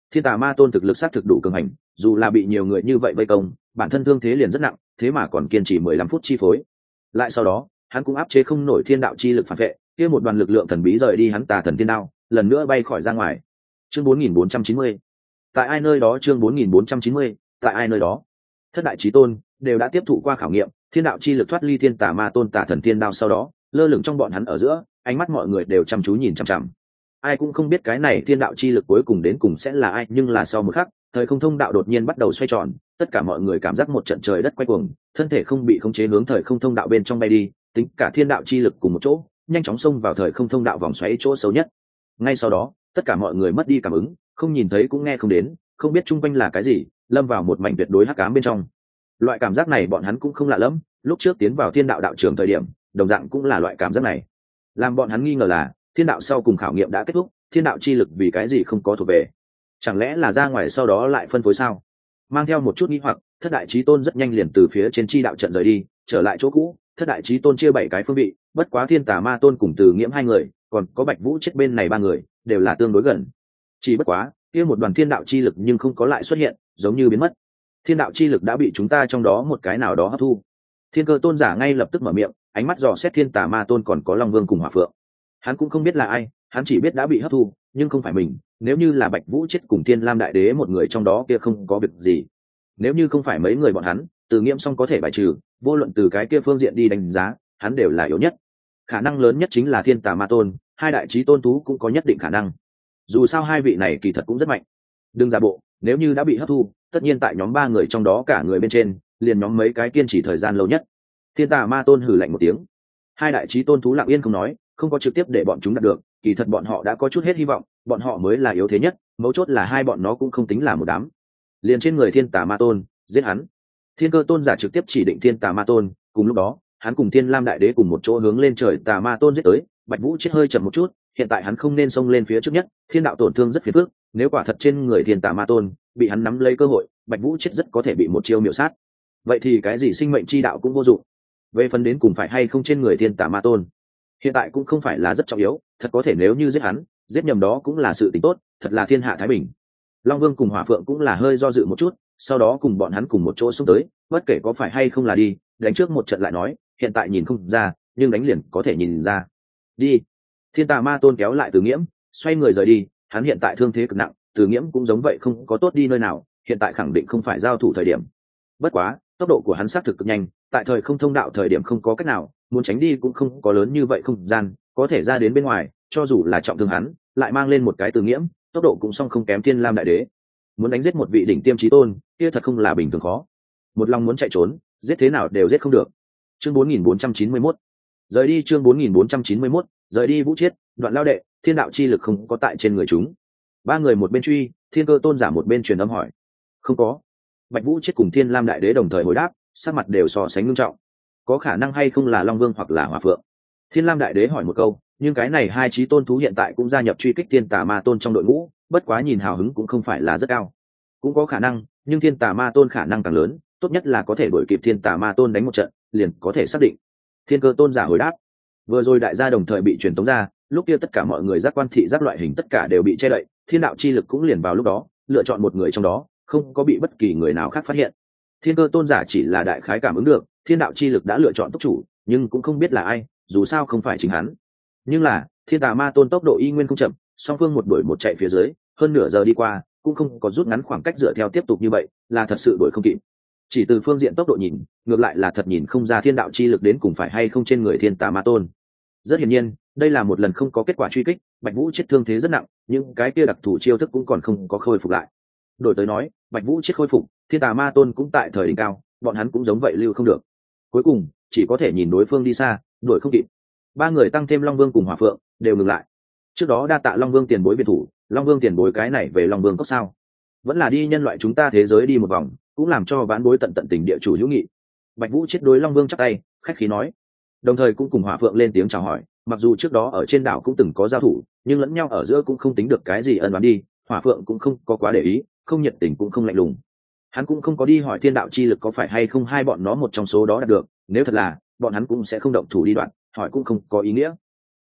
[SPEAKER 1] Thiên Tà Ma Tôn thực lực sát thực đủ cường hành, dù là bị nhiều người như vậy vây công, bản thân thương thế liền rất nặng, thế mà còn kiên trì 15 phút chi phối. Lại sau đó, hắn cũng áp chế không nổi thiên đạo chi lực phản vệ, kia một đoàn lực lượng thần bí rời đi hắn Tà Thần Thiên Đao, lần nữa bay khỏi ra ngoài. Chương 4490. Tại ai nơi đó, chương 4490, tại ai nơi đó. Thất đại chí tôn đều đã tiếp thụ qua khảo nghiệm, thiên đạo chi lực thoát ly Thiên Tà Ma Tôn Tà Thần Thiên Đao sau đó, lơ lửng trong bọn hắn ở giữa, ánh mắt mọi người đều chăm chú nhìn chằm chằm. Ai cũng không biết cái này thiên đạo chi lực cuối cùng đến cùng sẽ là ai, nhưng là sau một khắc, thời không thông đạo đột nhiên bắt đầu xoay tròn, tất cả mọi người cảm giác một trận trời đất quay cuồng, thân thể không bị khống chế hướng thời không thông đạo bên trong bay đi, tính cả thiên đạo chi lực cùng một chỗ, nhanh chóng xông vào thời không thông đạo vòng xoáy chỗ sâu nhất. Ngay sau đó, tất cả mọi người mất đi cảm ứng, không nhìn thấy cũng nghe không đến, không biết chung quanh là cái gì, lâm vào một mảnh tuyệt đối hắc ám bên trong. Loại cảm giác này bọn hắn cũng không lạ lắm, lúc trước tiến vào thiên đạo đạo trường thời điểm, đồng dạng cũng là loại cảm giác này. Làm bọn hắn nghi ngờ là, thiên đạo sau cùng khảo nghiệm đã kết thúc, thiên đạo chi lực vì cái gì không có thuộc về? Chẳng lẽ là ra ngoài sau đó lại phân phối sao? Mang theo một chút nghi hoặc, thất đại chí tôn rất nhanh liền từ phía trên chi đạo trận rời đi, trở lại chỗ cũ. Thất đại chí tôn chia 7 cái phương vị, bất quá Thiên Tà Ma Tôn cùng Từ Nghiễm 2 người, còn có Bạch Vũ chết bên này 3 người, đều là tương đối gần. Chỉ bất quá, kia một đoàn thiên đạo chi lực nhưng không có lại xuất hiện, giống như biến mất. Thiên đạo chi lực đã bị chúng ta trong đó một cái nào đó hấp thu. Thiên Cơ Tôn giả ngay lập tức mở miệng, ánh mắt dò xét Thiên Tà Ma Tôn còn có Long Vương cùng Hỏa Phượng. Hắn cũng không biết là ai, hắn chỉ biết đã bị hấp thu, nhưng không phải mình. Nếu như là Bạch Vũ chết cùng Thiên Lam Đại Đế một người trong đó kia không có việc gì. Nếu như không phải mấy người bọn hắn, Từ Nghiễm song có thể bài trừ, vô luận từ cái kia phương diện đi đánh giá, hắn đều là yếu nhất. Khả năng lớn nhất chính là Thiên Tà Ma Tôn, hai đại chí tôn thú cũng có nhất định khả năng. Dù sao hai vị này kỳ thật cũng rất mạnh. Đừng giả bộ, nếu như đã bị hấp thu, tất nhiên tại nhóm 3 người trong đó cả người bên trên, liền nhóm mấy cái kiên trì thời gian lâu nhất. Thiên Tà Ma Tôn hừ lạnh một tiếng. Hai đại chí tôn thú lặng yên không nói, không có trực tiếp để bọn chúng đạt được, kỳ thật bọn họ đã có chút hết hy vọng, bọn họ mới là yếu thế nhất, mấu chốt là hai bọn nó cũng không tính là một đám. Liền trên người Thiên Tà Ma Tôn, giết hắn. Thiên Cơ Tôn giả trực tiếp chỉ định Thiên Tà Ma Tôn, cùng lúc đó, hắn cùng Thiên Lam Đại Đế cùng một chỗ hướng lên trời Tà Ma Tôn giết tới. Bạch Vũ chết hơi chậm một chút, hiện tại hắn không nên xông lên phía trước nhất, thiên đạo tổn thương rất phiền phức, nếu quả thật trên người Thiên Tà Ma Tôn bị hắn nắm lấy cơ hội, Bạch Vũ chết rất có thể bị một chiêu miểu sát. Vậy thì cái gì sinh mệnh chi đạo cũng vô dụng. Về phần đến cùng phải hay không trên người Thiên Tà Ma Tôn, hiện tại cũng không phải là rất trọng yếu, thật có thể nếu như giết hắn, giết nhầm đó cũng là sự tình tốt, thật là thiên hạ thái bình. Long Vương cùng Hỏa Phượng cũng là hơi do dự một chút, sau đó cùng bọn hắn cùng một chỗ xông tới, bất kể có phải hay không là đi, đánh trước một trận lại nói, hiện tại nhìn không ra, nhưng đánh liền có thể nhìn ra. Đi. Thiên Tà Ma Tôn kéo lại Từ Nghiễm, xoay người rời đi, hắn hiện tại thương thế cực nặng, Từ Nghiễm cũng giống vậy không có tốt đi nơi nào, hiện tại khẳng định không phải giao thủ thời điểm. Bất quá, tốc độ của hắn xác thực cực nhanh, tại thời không thông đạo thời điểm không có cách nào, muốn tránh đi cũng không có lớn như vậy không gian, có thể ra đến bên ngoài, cho dù là trọng thương hắn, lại mang lên một cái Từ Nghiễm, tốc độ cũng song không kém Thiên Lam Đại Đế. Muốn đánh giết một vị đỉnh tiêm chí tôn, kia thật không là bình thường khó. Một lòng muốn chạy trốn, giết thế nào đều giết không được. Chương 4491. Rời đi, chương 4491, rời đi Vũ Chiết, Đoạn Lao Đệ, thiên đạo chi lực không có tại trên người chúng. 3 người một bên truy, Thiên Cơ Tôn giả một bên truyền âm hỏi. Không có. Bạch Vũ Chiết cùng Thiên Lam Đại Đế đồng thời hồi đáp, sắc mặt đều so sánh nghiêm trọng. Có khả năng hay không là Long Vương hoặc là Hỏa Phượng? Thiên Lam Đại Đế hỏi một câu, nhưng cái này hai chí tôn thú hiện tại cũng gia nhập truy kích Thiên Tà Ma Tôn trong đội ngũ, bất quá nhìn hào hứng cũng không phải là rất cao. Cũng có khả năng, nhưng Thiên Tà Ma Tôn khả năng càng lớn, tốt nhất là có thể đuổi kịp Thiên Tà Ma Tôn đánh một trận, liền có thể xác định. Thiên Cơ Tôn giả hồi đáp. Vừa rồi đại gia đồng thời bị truyền tống ra, lúc kia tất cả mọi người giác quan thị giác loại hình tất cả đều bị che đậy, thiên đạo chi lực cũng liền vào lúc đó, lựa chọn một người trong đó, không có bị bất kỳ người nào khác phát hiện. Thiên Cơ Tôn giả chỉ là đại khái cảm ứng được, thiên đạo chi lực đã lựa chọn tốc chủ, nhưng cũng không biết là ai, dù sao không phải chính hắn. Nhưng là, Thiên Tà Ma Tôn tốc độ y nguyên không chậm, song phương một đuổi một chạy phía dưới, hơn nửa giờ đi qua, cũng không có rút ngắn khoảng cách dựa theo tiếp tục như vậy, là thật sự đuổi không kịp. Chỉ từ phương diện tốc độ nhìn, ngược lại là thật nhìn không ra thiên đạo chi lực đến cùng phải hay không trên người Thiên Tà Ma Tôn. Rất hiển nhiên, đây là một lần không có kết quả truy kích, Bạch Vũ chết thương thế rất nặng, nhưng cái kia đặc thù chiêu thức cũng còn không có khôi phục lại. Đổi tới nói, Bạch Vũ chết khôi phục, Thiên Tà Ma Tôn cũng tại thời đỉnh cao, bọn hắn cũng giống vậy lưu không được. Cuối cùng, chỉ có thể nhìn đối phương đi xa, đuổi không kịp. 3 người tăng thêm Long Vương cùng Hỏa Phượng, đều ngừng lại. Trước đó đa tạ Long Vương tiền bối biệt thủ, Long Vương tiền bối cái này về Long Vương có sao? Vẫn là đi nhân loại chúng ta thế giới đi một vòng, cũng làm cho vãn bối tận tận tình địa chủ hữu nghị. Bạch Vũ chết đối Long Vương chắp tay, khách khí nói, đồng thời cũng cùng Hỏa Phượng lên tiếng chào hỏi. Mặc dù trước đó ở trên đảo cũng từng có giao thủ, nhưng lẫn nhau ở giữa cũng không tính được cái gì ân oán đi. Hỏa Phượng cũng không có quá để ý, không nhiệt tình cũng không lạnh lùng. Hắn cũng không có đi hỏi thiên đạo chi lực có phải hay không hai bọn nó một trong số đó đạt được, nếu thật là, bọn hắn cũng sẽ không động thủ đi đoạn, hỏi cũng không có ý nghĩa.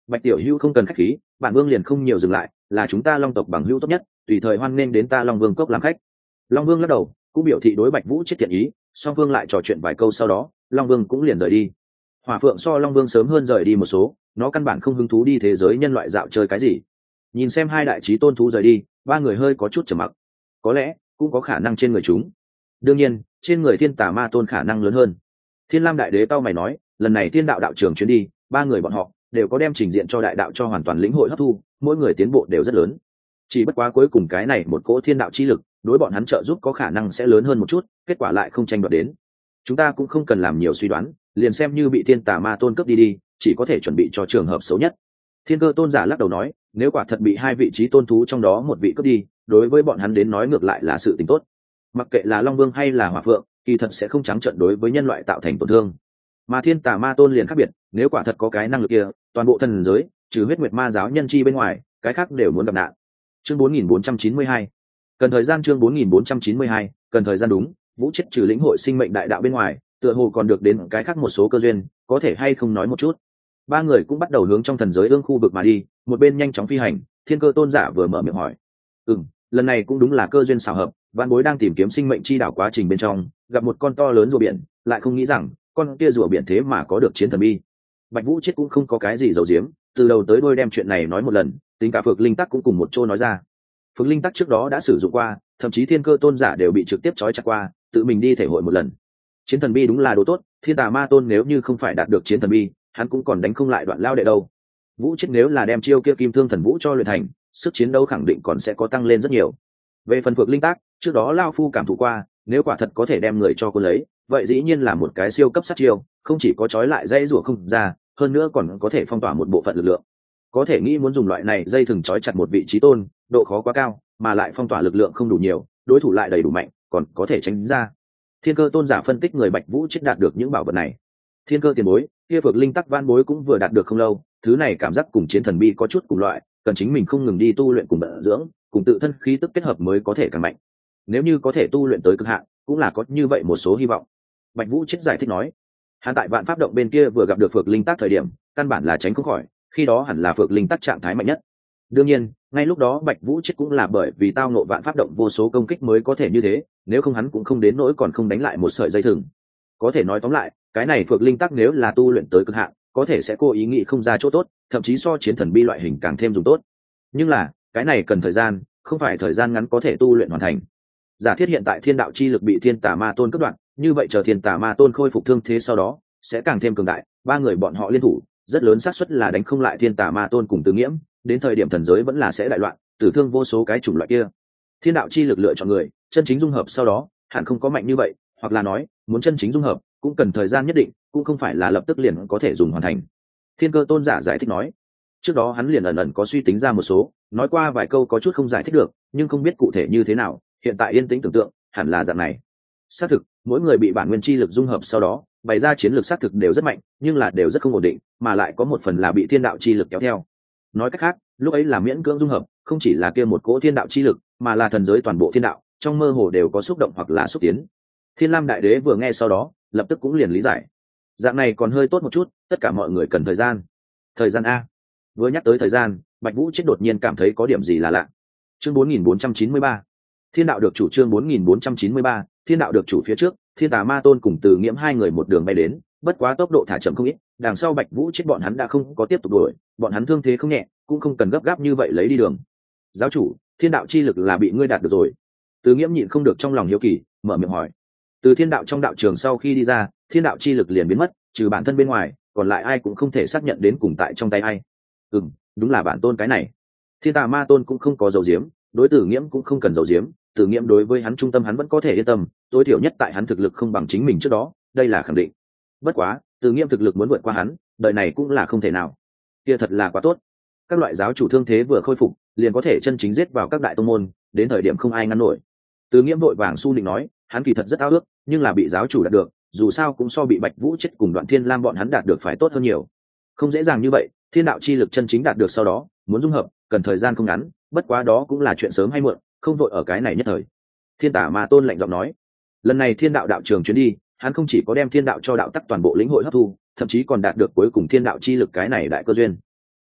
[SPEAKER 1] Bạch tiểu hữu không cần khách khí, bản vương liền không nhiều dừng lại, là chúng ta long tộc bằng hữu tốt nhất, tùy thời hoan nghênh đến ta long vương cốc làm khách. Long vương lắc đầu cũng biểu thị đối Bạch Vũ chết thiện ý, song phương lại trò chuyện vài câu sau đó long vương cũng liền rời đi. Hỏa phượng so long vương sớm hơn rời đi một số, nó căn bản không hứng thú đi thế giới nhân loại dạo chơi cái gì. Nhìn xem hai đại chí tôn thú rời đi, ba người hơi có chút trầm mặc. Có lẽ cũng có khả năng trên người chúng, đương nhiên trên người thiên tà ma tôn khả năng lớn hơn. Thiên lam đại đế tao mày nói, lần này thiên đạo đạo trường chuyến đi, ba người bọn họ đều có đem trình diện cho đại đạo cho hoàn toàn lĩnh hội hấp thu, mỗi người tiến bộ đều rất lớn. Chỉ bất quá cuối cùng cái này một cỗ thiên đạo chi lực đối bọn hắn trợ giúp có khả năng sẽ lớn hơn một chút, kết quả lại không tranh đoạt đến. Chúng ta cũng không cần làm nhiều suy đoán, liền xem như bị thiên tà ma tôn cướp đi, chỉ có thể chuẩn bị cho trường hợp xấu nhất. Thiên cơ tôn giả lắc đầu nói, nếu quả thật bị hai vị trí tôn thú trong đó một vị cướp đi, đối với bọn hắn đến nói ngược lại là sự tình tốt. Mặc kệ là long vương hay là hỏa phượng, kỳ thật sẽ không trắng trợn đối với nhân loại tạo thành tổn thương. Mà thiên tà ma tôn liền khác biệt, nếu quả thật có cái năng lực kia, toàn bộ thần giới trừ huyết nguyệt ma giáo nhân chi bên ngoài, cái khác đều muốn gặp nạn. Chương 4492 cần thời gian. Chương 4492 cần thời gian. Đúng, Vũ chết trừ lĩnh hội sinh mệnh đại đạo bên ngoài, tựa hồ còn được đến cái khác một số cơ duyên, có thể hay không nói một chút. Ba người cũng bắt đầu hướng trong thần giới ương khu vực mà đi, một bên nhanh chóng phi hành. Thiên cơ tôn giả vừa mở miệng hỏi, lần này cũng đúng là cơ duyên xảo hợp, vạn bối đang tìm kiếm sinh mệnh chi đảo quá trình bên trong gặp một con to lớn rùa biển, lại không nghĩ rằng con kia rùa biển thế mà có được chiến thần bi. Bạch Vũ chết cũng không có cái gì giấu giếm, từ đầu tới đuôi đem chuyện này nói một lần, tính cả Phược Linh Tắc cũng cùng một chỗ nói ra. Phược Linh Tắc trước đó đã sử dụng qua, thậm chí thiên cơ tôn giả đều bị trực tiếp trói chặt qua, tự mình đi thể hội một lần. Chiến thần bi đúng là đồ tốt, thiên tà ma tôn nếu như không phải đạt được chiến thần bi, hắn cũng còn đánh không lại Đoạn Lao đệ đâu. Vũ chết nếu là đem chiêu kia kim thương thần vũ cho luyện thành, sức chiến đấu khẳng định còn sẽ có tăng lên rất nhiều. Về phần Phược Linh Tác, trước đó Lao Phu cảm thụ qua, nếu quả thật có thể đem người cho cô lấy, vậy dĩ nhiên là một cái siêu cấp sát chiêu, không chỉ có trói lại dây rủa không ra, hơn nữa còn có thể phong tỏa một bộ phận lực lượng. Có thể nghĩ muốn dùng loại này dây thừng trói chặt một vị trí tôn, độ khó quá cao, mà lại phong tỏa lực lượng không đủ nhiều, đối thủ lại đầy đủ mạnh, còn có thể tránh ra. Thiên cơ tôn giả phân tích người Bạch Vũ chết đạt được những bảo vật này. Thiên cơ tiền bối, kia Phược Linh Tắc van bối cũng vừa đạt được không lâu, thứ này cảm giác cùng chiến thần bi có chút cùng loại, cần chính mình không ngừng đi tu luyện cùng bận dưỡng, cùng tự thân khí tức kết hợp mới có thể càng mạnh. Nếu như có thể tu luyện tới cực hạn, cũng là có như vậy một số hy vọng. Bạch Vũ chết giải thích nói, hắn tại vạn pháp động bên kia vừa gặp được Phược Linh Tắc thời điểm, căn bản là tránh không khỏi, khi đó hẳn là Phược Linh Tắc trạng thái mạnh nhất. Đương nhiên, ngay lúc đó Bạch Vũ chết cũng là bởi vì tao ngộ vạn pháp động vô số công kích mới có thể như thế, nếu không hắn cũng không đến nỗi còn không đánh lại một sợi dây thừng. Có thể nói tóm lại, cái này Phược Linh Tắc nếu là tu luyện tới cực hạn, có thể sẽ cố ý nghĩ không ra chỗ tốt, thậm chí so chiến thần bi loại hình càng thêm dùng tốt. Nhưng là, cái này cần thời gian, không phải thời gian ngắn có thể tu luyện hoàn thành. Giả thiết hiện tại thiên đạo chi lực bị thiên tà ma tôn cắt đoạn, như vậy chờ thiên tà ma tôn khôi phục thương thế sau đó, sẽ càng thêm cường đại, ba người bọn họ liên thủ, rất lớn xác suất là đánh không lại thiên tà ma tôn cùng Từ Nghiễm, đến thời điểm thần giới vẫn là sẽ đại loạn, tử thương vô số cái chủng loại kia. Thiên đạo chi lực lựa chọn người, chân chính dung hợp sau đó, hẳn không có mạnh như vậy, hoặc là nói, muốn chân chính dung hợp, cũng cần thời gian nhất định, cũng không phải là lập tức liền có thể dùng hoàn thành. Thiên cơ tôn giả giải thích nói, trước đó hắn liền ẩn ẩn có suy tính ra một số, nói qua vài câu có chút không giải thích được, nhưng không biết cụ thể như thế nào, hiện tại yên tĩnh tưởng tượng, hẳn là dạng này. Xác thực, mỗi người bị bản nguyên chi lực dung hợp sau đó, bày ra chiến lược xác thực đều rất mạnh, nhưng là đều rất không ổn định, mà lại có một phần là bị thiên đạo chi lực kéo theo. Nói cách khác, lúc ấy là miễn cưỡng dung hợp, không chỉ là kia một cỗ thiên đạo chi lực, mà là thần giới toàn bộ thiên đạo, trong mơ hồ đều có xúc động hoặc là xúc tiến. Thiên Lam đại đế vừa nghe sau đó, lập tức cũng liền lý giải. Dạng này còn hơi tốt một chút, tất cả mọi người cần thời gian. Thời gian a? Vừa nhắc tới thời gian, Bạch Vũ chết đột nhiên cảm thấy có điểm gì là lạ. Chương 4493 Thiên đạo được chủ. Chương 4493 Thiên đạo được chủ. Phía trước, Thiên Tà Ma Tôn cùng Từ Nghiễm hai người một đường bay đến, bất quá tốc độ thả chậm không ít, đằng sau Bạch Vũ chết bọn hắn đã không có tiếp tục đuổi, bọn hắn thương thế không nhẹ, cũng không cần gấp gáp như vậy lấy đi đường. Giáo chủ, thiên đạo chi lực là bị ngươi đạt được rồi. Từ Nghiễm nhịn không được trong lòng hiếu kỳ, mở miệng hỏi. Từ thiên đạo trong đạo trường sau khi đi ra, thiên đạo chi lực liền biến mất, trừ bản thân bên ngoài, còn lại ai cũng không thể xác nhận đến cùng tại trong tay ai. Đúng là bản tôn cái này. Thiên Tà Ma Tôn cũng không có dầu diếm, đối Tử Nghiễm cũng không cần dầu diếm, Tử Nghiễm đối với hắn trung tâm hắn vẫn có thể yên tâm, tối thiểu nhất tại hắn thực lực không bằng chính mình trước đó, đây là khẳng định. Bất quá, Tử Nghiễm thực lực muốn vượt qua hắn, đời này cũng là không thể nào. Kia thật là quá tốt. Các loại giáo chủ thương thế vừa khôi phục, liền có thể chân chính giết vào các đại tông môn, đến thời điểm không ai ngăn nổi. Tử Nghiễm vội vàng su định nói, hắn kỳ thật rất ao ước, nhưng là bị giáo chủ đạt được, dù sao cũng so bị Bạch Vũ chết cùng Đoạn Thiên Lam bọn hắn đạt được phải tốt hơn nhiều. Không dễ dàng như vậy, thiên đạo chi lực chân chính đạt được sau đó, muốn dung hợp, cần thời gian không ngắn, bất quá đó cũng là chuyện sớm hay muộn, không vội ở cái này nhất thời. Thiên Tà Ma Tôn lạnh giọng nói, lần này thiên đạo đạo trường chuyến đi, hắn không chỉ có đem thiên đạo cho đạo tắc toàn bộ lĩnh hội hấp thu, thậm chí còn đạt được cuối cùng thiên đạo chi lực cái này đại cơ duyên.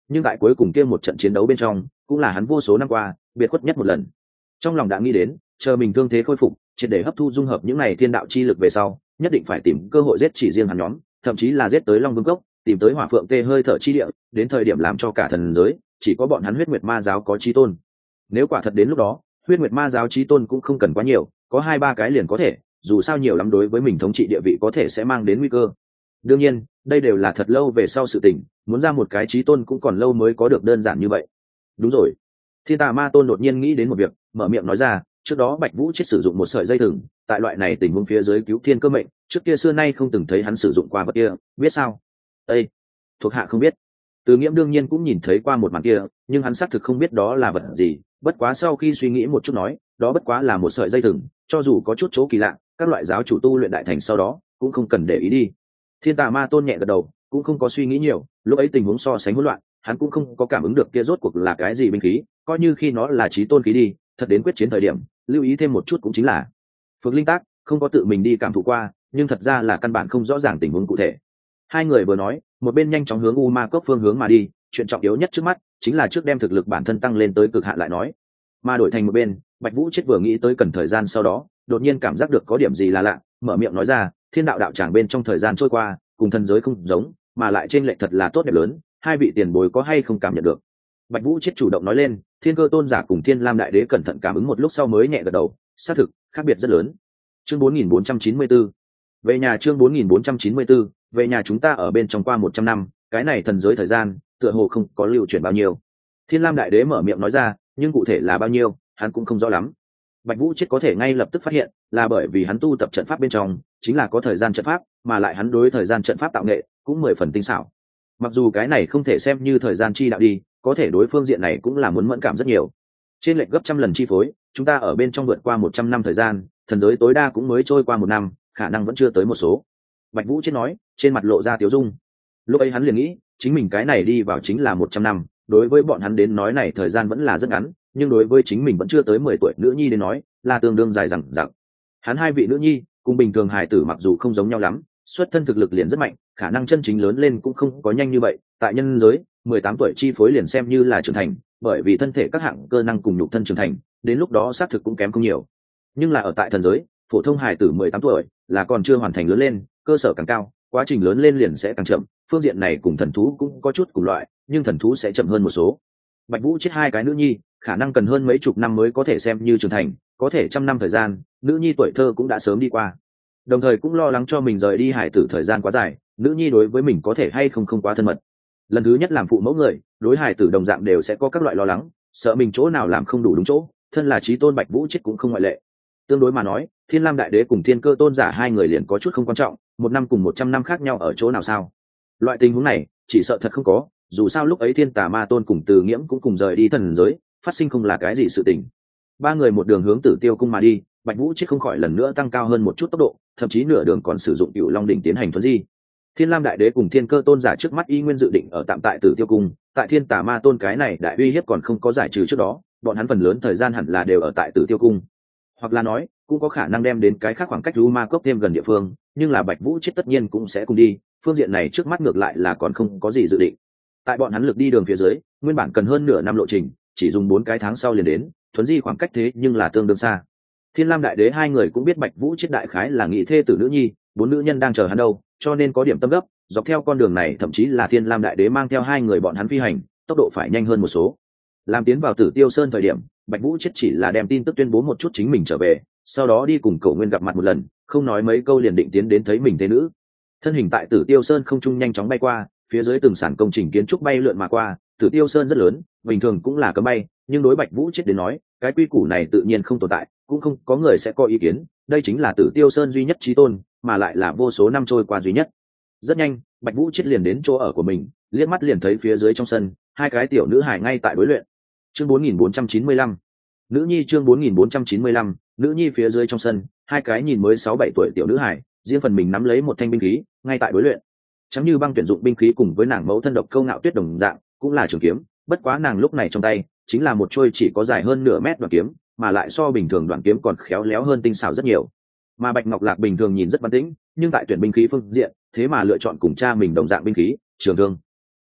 [SPEAKER 1] nhưng tại cuối cùng kia một trận chiến đấu bên trong cũng là hắn vô số năm qua biệt khuất nhất một lần. Trong lòng đã nghĩ đến chờ mình thương thế khôi phục, triệt để hấp thu dung hợp những này thiên đạo chi lực về sau, nhất định phải tìm cơ hội giết chỉ riêng hắn nhóm, thậm chí là giết tới Long Vương Cốc, tìm tới Hỏa Phượng Tê hơi thở chi địa, đến thời điểm làm cho cả thần giới chỉ có bọn hắn Huyết Nguyệt Ma giáo có chí tôn. Nếu quả thật đến lúc đó, Huyết Nguyệt Ma giáo chí tôn cũng không cần quá nhiều, có 2-3 cái liền có thể, dù sao nhiều lắm đối với mình thống trị địa vị có thể sẽ mang đến nguy cơ. Đương nhiên, đây đều là thật lâu về sau sự tình, muốn ra một cái chí tôn cũng còn lâu mới có được đơn giản như vậy. Đúng rồi. Thiên Tà Ma Tôn đột nhiên nghĩ đến một việc, mở miệng nói ra, trước đó Bạch Vũ chết sử dụng một sợi dây thừng, tại loại này tình huống phía dưới cứu thiên cơ mệnh, trước kia xưa nay không từng thấy hắn sử dụng qua vật kia, biết sao? Ê, thuộc hạ không biết. Từ Nghiễm đương nhiên cũng nhìn thấy qua một màn kia, nhưng hắn xác thực không biết đó là vật gì, bất quá sau khi suy nghĩ một chút nói, đó bất quá là một sợi dây thừng, cho dù có chút chỗ kỳ lạ, các loại giáo chủ tu luyện đại thành sau đó cũng không cần để ý đi. Thiên Tà Ma Tôn nhẹ gật đầu, cũng không có suy nghĩ nhiều, lúc ấy tình huống so sánh hỗn loạn, hắn cũng không có cảm ứng được kia rốt cuộc là cái gì binh khí, coi như khi nó là chí tôn khí đi, thật đến quyết chiến thời điểm, lưu ý thêm một chút cũng chính là Phượng Linh Tác không có tự mình đi cảm thụ qua, nhưng thật ra là căn bản không rõ ràng tình huống cụ thể. Hai người vừa nói, một bên nhanh chóng hướng U Ma Cốc phương hướng mà đi, chuyện trọng yếu nhất trước mắt chính là trước đem thực lực bản thân tăng lên tới cực hạn lại nói. Mà đổi thành một bên, Bạch Vũ chết vừa nghĩ tới cần thời gian sau đó, đột nhiên cảm giác được có điểm gì là lạ, mở miệng nói ra, Thiên đạo đạo tràng bên trong thời gian trôi qua, cùng thần giới không giống, mà lại trên lệch thật là tốt đẹp lớn, hai vị tiền bối có hay không cảm nhận được? Bạch Vũ chết chủ động nói lên, Thiên Cơ Tôn giả cùng Thiên Lam Đại Đế cẩn thận cảm ứng một lúc sau mới nhẹ gật đầu, xác thực, khác biệt rất lớn. Chương 4494. Về nhà chương 4494, về nhà chúng ta ở bên trong qua 100 năm, cái này thần giới thời gian, tựa hồ không có lưu chuyển bao nhiêu. Thiên Lam Đại Đế mở miệng nói ra, nhưng cụ thể là bao nhiêu, hắn cũng không rõ lắm. Bạch Vũ chết có thể ngay lập tức phát hiện, là bởi vì hắn tu tập trận pháp bên trong, chính là có thời gian trận pháp, mà lại hắn đối thời gian trận pháp tạo nghệ cũng 10 phần tinh xảo. Mặc dù cái này không thể xem như thời gian chi đạo đi, có thể đối phương diện này cũng là muốn mẫn cảm rất nhiều. Trên lệch gấp trăm lần chi phối, chúng ta ở bên trong vượt qua 100 năm thời gian, thần giới tối đa cũng mới trôi qua 1 năm, khả năng vẫn chưa tới một số. Bạch Vũ chết nói, trên mặt lộ ra tiếu dung. Lúc ấy hắn liền nghĩ, chính mình cái này đi vào chính là 100 năm, đối với bọn hắn đến nói này thời gian vẫn là rất ngắn, nhưng đối với chính mình vẫn chưa tới 10 tuổi nữ nhi đến nói, là tương đương dài dằng dặc. Hắn hai vị nữ nhi, cùng bình thường hài tử mặc dù không giống nhau lắm, xuất thân thực lực liền rất mạnh, khả năng chân chính lớn lên cũng không có nhanh như vậy, tại nhân giới, 18 tuổi chi phối liền xem như là trưởng thành, bởi vì thân thể các hạng cơ năng cùng nhục thân trưởng thành, đến lúc đó xác thực cũng kém không nhiều. Nhưng là ở tại thần giới, phổ thông hài tử 18 tuổi là còn chưa hoàn thành lớn lên, cơ sở càng cao, quá trình lớn lên liền sẽ càng chậm, phương diện này cùng thần thú cũng có chút cùng loại, nhưng thần thú sẽ chậm hơn một số. Bạch Vũ chết hai cái nữ nhi, khả năng cần hơn mấy chục năm mới có thể xem như trưởng thành, có thể trăm năm thời gian, nữ nhi tuổi thơ cũng đã sớm đi qua. Đồng thời cũng lo lắng cho mình rời đi hải tử thời gian quá dài, nữ nhi đối với mình có thể hay không quá thân mật. Lần thứ nhất làm phụ mẫu người, đối hải tử đồng dạng đều sẽ có các loại lo lắng, sợ mình chỗ nào làm không đủ đúng chỗ, thân là chí tôn Bạch Vũ chết cũng không ngoại lệ. Tương đối mà nói, Thiên Lam Đại Đế cùng Thiên Cơ Tôn giả hai người liền có chút không quan trọng, 1 năm cùng 100 năm khác nhau ở chỗ nào sao? Loại tình huống này, chỉ sợ thật không có, dù sao lúc ấy Thiên Tà Ma Tôn cùng Từ Nghiễm cũng cùng rời đi thần giới, phát sinh không là cái gì sự tình. Ba người một đường hướng Tử Tiêu cung mà đi, Bạch Vũ chết không khỏi lần nữa tăng cao hơn một chút tốc độ, thậm chí nửa đường còn sử dụng Cửu Long đỉnh tiến hành thuần di. Thiên Lam Đại Đế cùng Thiên Cơ Tôn giả trước mắt y nguyên dự định ở tạm tại Tử Tiêu cung, tại Thiên Tà Ma Tôn cái này đại uy hiếp còn không có giải trừ trước đó, bọn hắn phần lớn thời gian hẳn là đều ở tại Tử Tiêu cung. Hoặc là nói, cũng có khả năng đem đến cái khác khoảng cách U Ma Cốc thêm gần địa phương, nhưng là Bạch Vũ chết tất nhiên cũng sẽ cùng đi, phương diện này trước mắt ngược lại là còn không có gì dự định. Tại bọn hắn lực đi đường phía dưới, nguyên bản cần hơn nửa năm lộ trình, chỉ dùng 4 cái tháng sau liền đến, thuấn di khoảng cách thế nhưng là tương đương xa. Thiên Lam Đại Đế hai người cũng biết Bạch Vũ chết đại khái là nghị thê tử nữ nhi, 4 nữ nhân đang chờ hắn đâu, cho nên có điểm tâm gấp, dọc theo con đường này thậm chí là Thiên Lam Đại Đế mang theo hai người bọn hắn phi hành, tốc độ phải nhanh hơn một số. Làm tiến vào Tử Tiêu Sơn thời điểm, Bạch Vũ chết chỉ là đem tin tức tuyên bố một chút chính mình trở về, sau đó đi cùng Cổ Nguyên gặp mặt một lần, không nói mấy câu liền định tiến đến thấy mình thế nữ. Thân hình tại Tử Tiêu Sơn không trung nhanh chóng bay qua, phía dưới từng sản công trình kiến trúc bay lượn mà qua. Tử Tiêu Sơn rất lớn, bình thường cũng là cấm bay, nhưng đối Bạch Vũ chết đến nói, cái quy củ này tự nhiên không tồn tại, cũng không có người sẽ có ý kiến. Đây chính là Tử Tiêu Sơn duy nhất chí tôn, mà lại là vô số năm trôi qua duy nhất. Rất nhanh, Bạch Vũ chết liền đến chỗ ở của mình, liếc mắt liền thấy phía dưới trong sân, hai cái tiểu nữ hài ngay tại đối luyện. Chương 4495. Nữ nhi chương 4495, nữ nhi phía dưới trong sân, hai cái nhìn mới 6-7 tuổi tiểu nữ hài, riêng phần mình nắm lấy một thanh binh khí, ngay tại đối luyện. Chẳng như băng tuyển dụng binh khí cùng với nàng mẫu thân độc câu ngạo tuyết đồng dạng, cũng là trường kiếm, bất quá nàng lúc này trong tay chính là một chuôi chỉ có dài hơn nửa mét đoạn kiếm, mà lại so bình thường đoạn kiếm còn khéo léo hơn tinh xảo rất nhiều. Mà Bạch Ngọc Lạc bình thường nhìn rất văn tĩnh, nhưng tại tuyển binh khí phương diện, thế mà lựa chọn cùng cha mình đồng dạng binh khí, trường thương.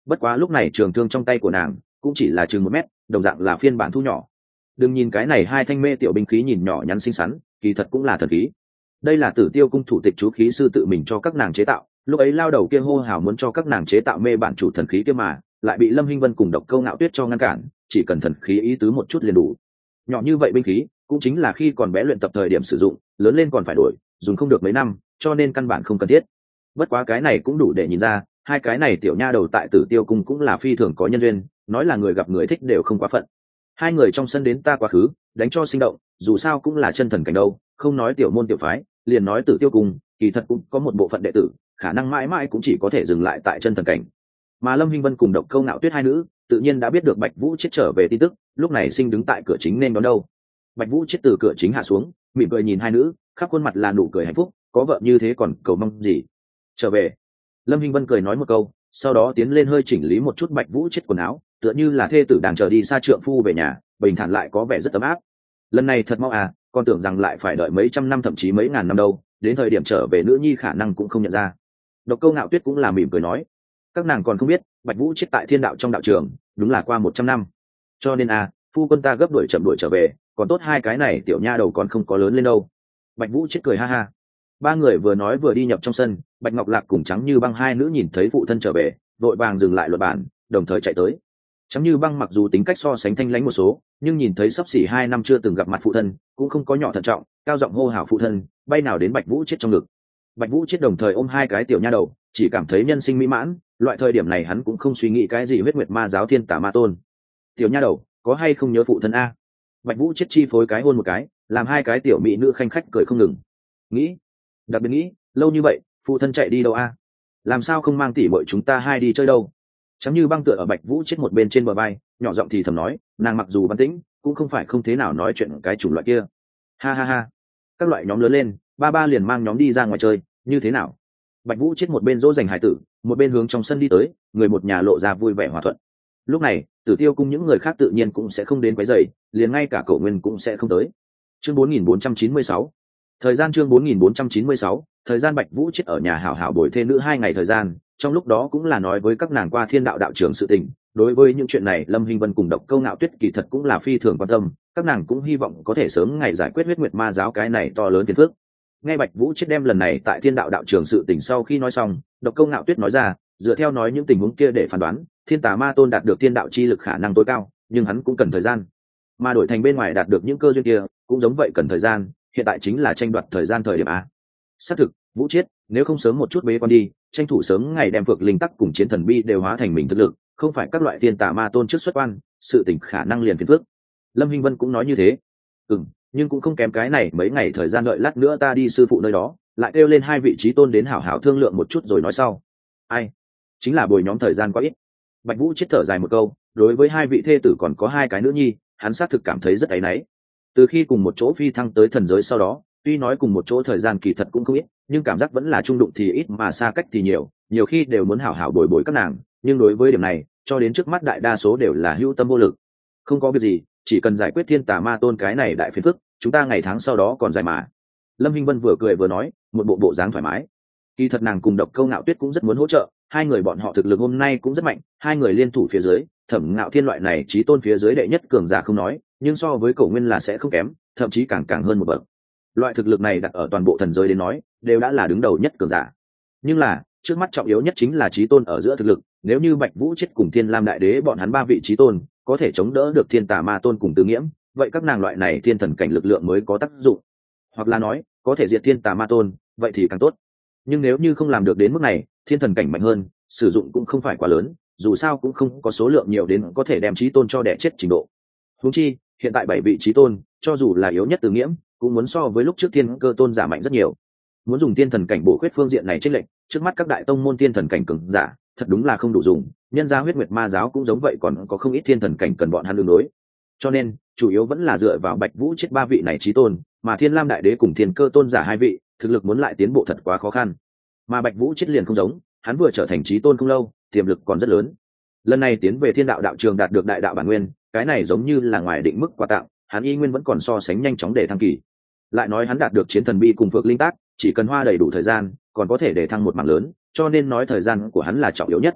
[SPEAKER 1] bất quá lúc này trường thương trong tay của nàng cũng chỉ là chừng 1 mét, đồng dạng là phiên bản thu nhỏ. Đừng nhìn cái này hai thanh mê tiểu binh khí nhìn nhỏ nhắn xinh xắn, kỳ thật cũng là thần khí. Đây là Tử Tiêu cung thủ tịch chú khí sư tự mình cho các nàng chế tạo, lúc ấy lao đầu kia hô hào muốn cho các nàng chế tạo mê bản chủ thần khí kia mà lại bị Lâm Hinh Vân cùng Độc Câu Ngạo Tuyết cho ngăn cản, chỉ cần thần khí ý tứ một chút liền đủ. Nhỏ như vậy binh khí cũng chính là khi còn bé luyện tập thời điểm sử dụng, lớn lên còn phải đổi, dùng không được mấy năm, cho nên căn bản không cần thiết. Bất quá cái này cũng đủ để nhìn ra, hai cái này tiểu nha đầu tại Tử Tiêu cung cũng là phi thường có nhân duyên, nói là người gặp người thích đều không quá phận. Hai người trong sân đến ta quá khứ, đánh cho sinh động, dù sao cũng là chân thần cảnh đâu, không nói tiểu môn tiểu phái, liền nói Tử Tiêu cung, kỳ thật cũng có một bộ phận đệ tử, khả năng mãi mãi cũng chỉ có thể dừng lại tại chân thần cảnh. Mà Lâm Hinh Vân cùng Độc Câu Ngạo Tuyết hai nữ, tự nhiên đã biết được Bạch Vũ chết trở về tin tức, lúc này sinh đứng tại cửa chính nên đón đâu. Bạch Vũ chết từ cửa chính hạ xuống, mỉm cười nhìn hai nữ, khắp khuôn mặt là nụ cười hạnh phúc, có vợ như thế còn cầu mong gì. Trở về. Lâm Hinh Vân cười nói một câu, sau đó tiến lên hơi chỉnh lý một chút Bạch Vũ chết quần áo, tựa như là thê tử đang chờ đi xa trượng phu về nhà, bình thản lại có vẻ rất ấm áp. Lần này thật mau à, con tưởng rằng lại phải đợi mấy trăm năm thậm chí mấy ngàn năm đâu, đến thời điểm trở về nữ nhi khả năng cũng không nhận ra. Độc Câu Ngạo Tuyết cũng là mỉm cười nói, các nàng còn không biết Bạch Vũ chết tại Thiên Đạo trong đạo trường đúng là qua 100 năm, cho nên phu quân ta gấp đuổi chậm đuổi trở về, còn tốt hai cái này tiểu nha đầu còn không có lớn lên đâu. Bạch Vũ chết cười ha ha. Ba người vừa nói vừa đi nhập trong sân, Bạch Ngọc Lạc cùng Trắng Như Băng hai nữ nhìn thấy phụ thân trở về, vội vàng dừng lại luật bản, đồng thời chạy tới. Trắng Như Băng mặc dù tính cách so sánh thanh lãnh một số, nhưng nhìn thấy sắp xỉ 2 năm chưa từng gặp mặt phụ thân, cũng không có nhỏ thận trọng, cao giọng hô hào phụ thân, bay nào đến Bạch Vũ chết trong ngực. Bạch Vũ chết đồng thời ôm hai cái tiểu nha đầu, chỉ cảm thấy nhân sinh mỹ mãn, loại thời điểm này hắn cũng không suy nghĩ cái gì huyết nguyệt ma giáo thiên tả ma tôn. Tiểu nha đầu, có hay không nhớ phụ thân a? Bạch Vũ chết chi phối cái hôn một cái, làm hai cái tiểu mỹ nữ khanh khách cười không ngừng. Nghĩ, đặc biệt nghĩ, lâu như vậy, phụ thân chạy đi đâu a? Làm sao không mang tỷ muội chúng ta hai đi chơi đâu? Trắng Như Băng tựa ở Bạch Vũ chết một bên trên bờ vai, nhỏ giọng thì thầm nói, nàng mặc dù bình tĩnh, cũng không phải không thế nào nói chuyện cái chủng loại kia. Ha ha ha, các loại nhóm lớn lên, ba liền mang nhóm đi ra ngoài chơi, như thế nào? Bạch Vũ chết một bên dỗ dành hải tử, một bên hướng trong sân đi tới, người một nhà lộ ra vui vẻ hòa thuận. Lúc này, Tử Tiêu cung những người khác tự nhiên cũng sẽ không đến quấy rầy, liền ngay cả Cổ Nguyên cũng sẽ không tới. Chương 4496. Thời gian chương 4496, thời gian Bạch Vũ chết ở nhà hảo hảo bồi thê nữ 2 ngày thời gian, trong lúc đó cũng là nói với các nàng qua Thiên Đạo đạo trưởng sự tình. Đối với những chuyện này, Lâm Hinh Vân cùng Độc Câu Ngạo Tuyết kỳ thật cũng là phi thường quan tâm, các nàng cũng hy vọng có thể sớm ngày giải quyết huyết nguyệt ma giáo cái này to lớn phiền phức. Nghe Bạch Vũ chết đem lần này tại Thiên Đạo đạo trường sự tình sau khi nói xong, Độc Câu Ngạo Tuyết nói ra, dựa theo nói những tình huống kia để phán đoán, Thiên Tà Ma Tôn đạt được thiên đạo chi lực khả năng tối cao, nhưng hắn cũng cần thời gian. Mà đổi thành bên ngoài đạt được những cơ duyên kia, cũng giống vậy cần thời gian, hiện tại chính là tranh đoạt thời gian thời điểm a. Xác thực, Vũ chết, nếu không sớm một chút bế quan đi, tranh thủ sớm ngày đem Phược Linh Tắc cùng Chiến Thần Bi đều hóa thành mình thực lực, không phải các loại Thiên Tà Ma Tôn trước xuất quan, sự tình khả năng liền phiền phức. Lâm Hinh Vân cũng nói như thế. Nhưng cũng không kém cái này mấy ngày thời gian, đợi lát nữa ta đi sư phụ nơi đó, lại kêu lên 2 vị trí tôn đến hảo hảo thương lượng một chút rồi nói sau. Ai? Chính là bồi nhóm thời gian quá ít. Bạch Vũ chết thở dài một câu, đối với 2 vị thê tử còn có 2 cái nữ nhi, hắn xác thực cảm thấy rất áy náy. Từ khi cùng một chỗ phi thăng tới thần giới sau đó, tuy nói cùng một chỗ thời gian kỳ thật cũng không ít, nhưng cảm giác vẫn là trung đụng thì ít mà xa cách thì nhiều, nhiều khi đều muốn hảo hảo bồi bồi các nàng, nhưng đối với điểm này, cho đến trước mắt đại đa số đều là hữu tâm vô lực. Không có việc gì, chỉ cần giải quyết Thiên Tà Ma Tôn cái này đại phiền phức, chúng ta ngày tháng sau đó còn dài mà. Lâm Hinh Vân vừa cười vừa nói, một bộ dáng thoải mái. Kỳ thật nàng cùng Độc Câu Ngạo Tuyết cũng rất muốn hỗ trợ, hai người bọn họ thực lực hôm nay cũng rất mạnh, hai người liên thủ phía dưới, Thẩm Ngạo Thiên loại này chí tôn phía dưới đệ nhất cường giả không nói, nhưng so với Cổ Nguyên là sẽ không kém, thậm chí càng hơn một bậc. Loại thực lực này đặt ở toàn bộ thần giới đến nói, đều đã là đứng đầu nhất cường giả. Nhưng là, trước mắt trọng yếu nhất chính là chí tôn ở giữa thực lực, nếu như Bạch Vũ chết cùng Thiên Lam Đại Đế bọn hắn 3 vị chí tôn, có thể chống đỡ được Thiên Tà Ma Tôn cùng Từ Nghiễm, vậy các nàng loại này thiên thần cảnh lực lượng mới có tác dụng. Hoặc là nói, có thể diệt Thiên Tà Ma Tôn, vậy thì càng tốt. Nhưng nếu như không làm được đến mức này, thiên thần cảnh mạnh hơn, sử dụng cũng không phải quá lớn, dù sao cũng không có số lượng nhiều đến có thể đem chí tôn cho đẻ chết trình độ. Huống chi, hiện tại 7 vị chí tôn, cho dù là yếu nhất Từ Nghiễm, cũng muốn so với lúc trước Thiên Cơ Tôn giả mạnh rất nhiều. Muốn dùng thiên thần cảnh bổ khuyết phương diện này chênh lệch, trước mắt các đại tông môn thiên thần cảnh cường giả, thật đúng là không đủ dùng, nhân ra huyết nguyệt ma giáo cũng giống vậy, còn có không ít thiên thần cảnh cần bọn hắn đường đối. Cho nên, chủ yếu vẫn là dựa vào Bạch Vũ chết 3 vị này chí tôn, mà Thiên Lam Đại Đế cùng Thiên Cơ Tôn giả 2 vị, thực lực muốn lại tiến bộ thật quá khó khăn. Mà Bạch Vũ chết liền không giống, hắn vừa trở thành chí tôn không lâu, tiềm lực còn rất lớn. Lần này tiến về Thiên Đạo đạo trường đạt được đại đạo bản nguyên, cái này giống như là ngoài định mức quà tặng, hắn y nguyên vẫn còn so sánh nhanh chóng để thăng kỳ. Lại nói hắn đạt được Chiến Thần Bi cùng Phược Linh Tác, chỉ cần hoa đầy đủ thời gian, còn có thể để thăng một mảng lớn, cho nên nói thời gian của hắn là trọng yếu nhất.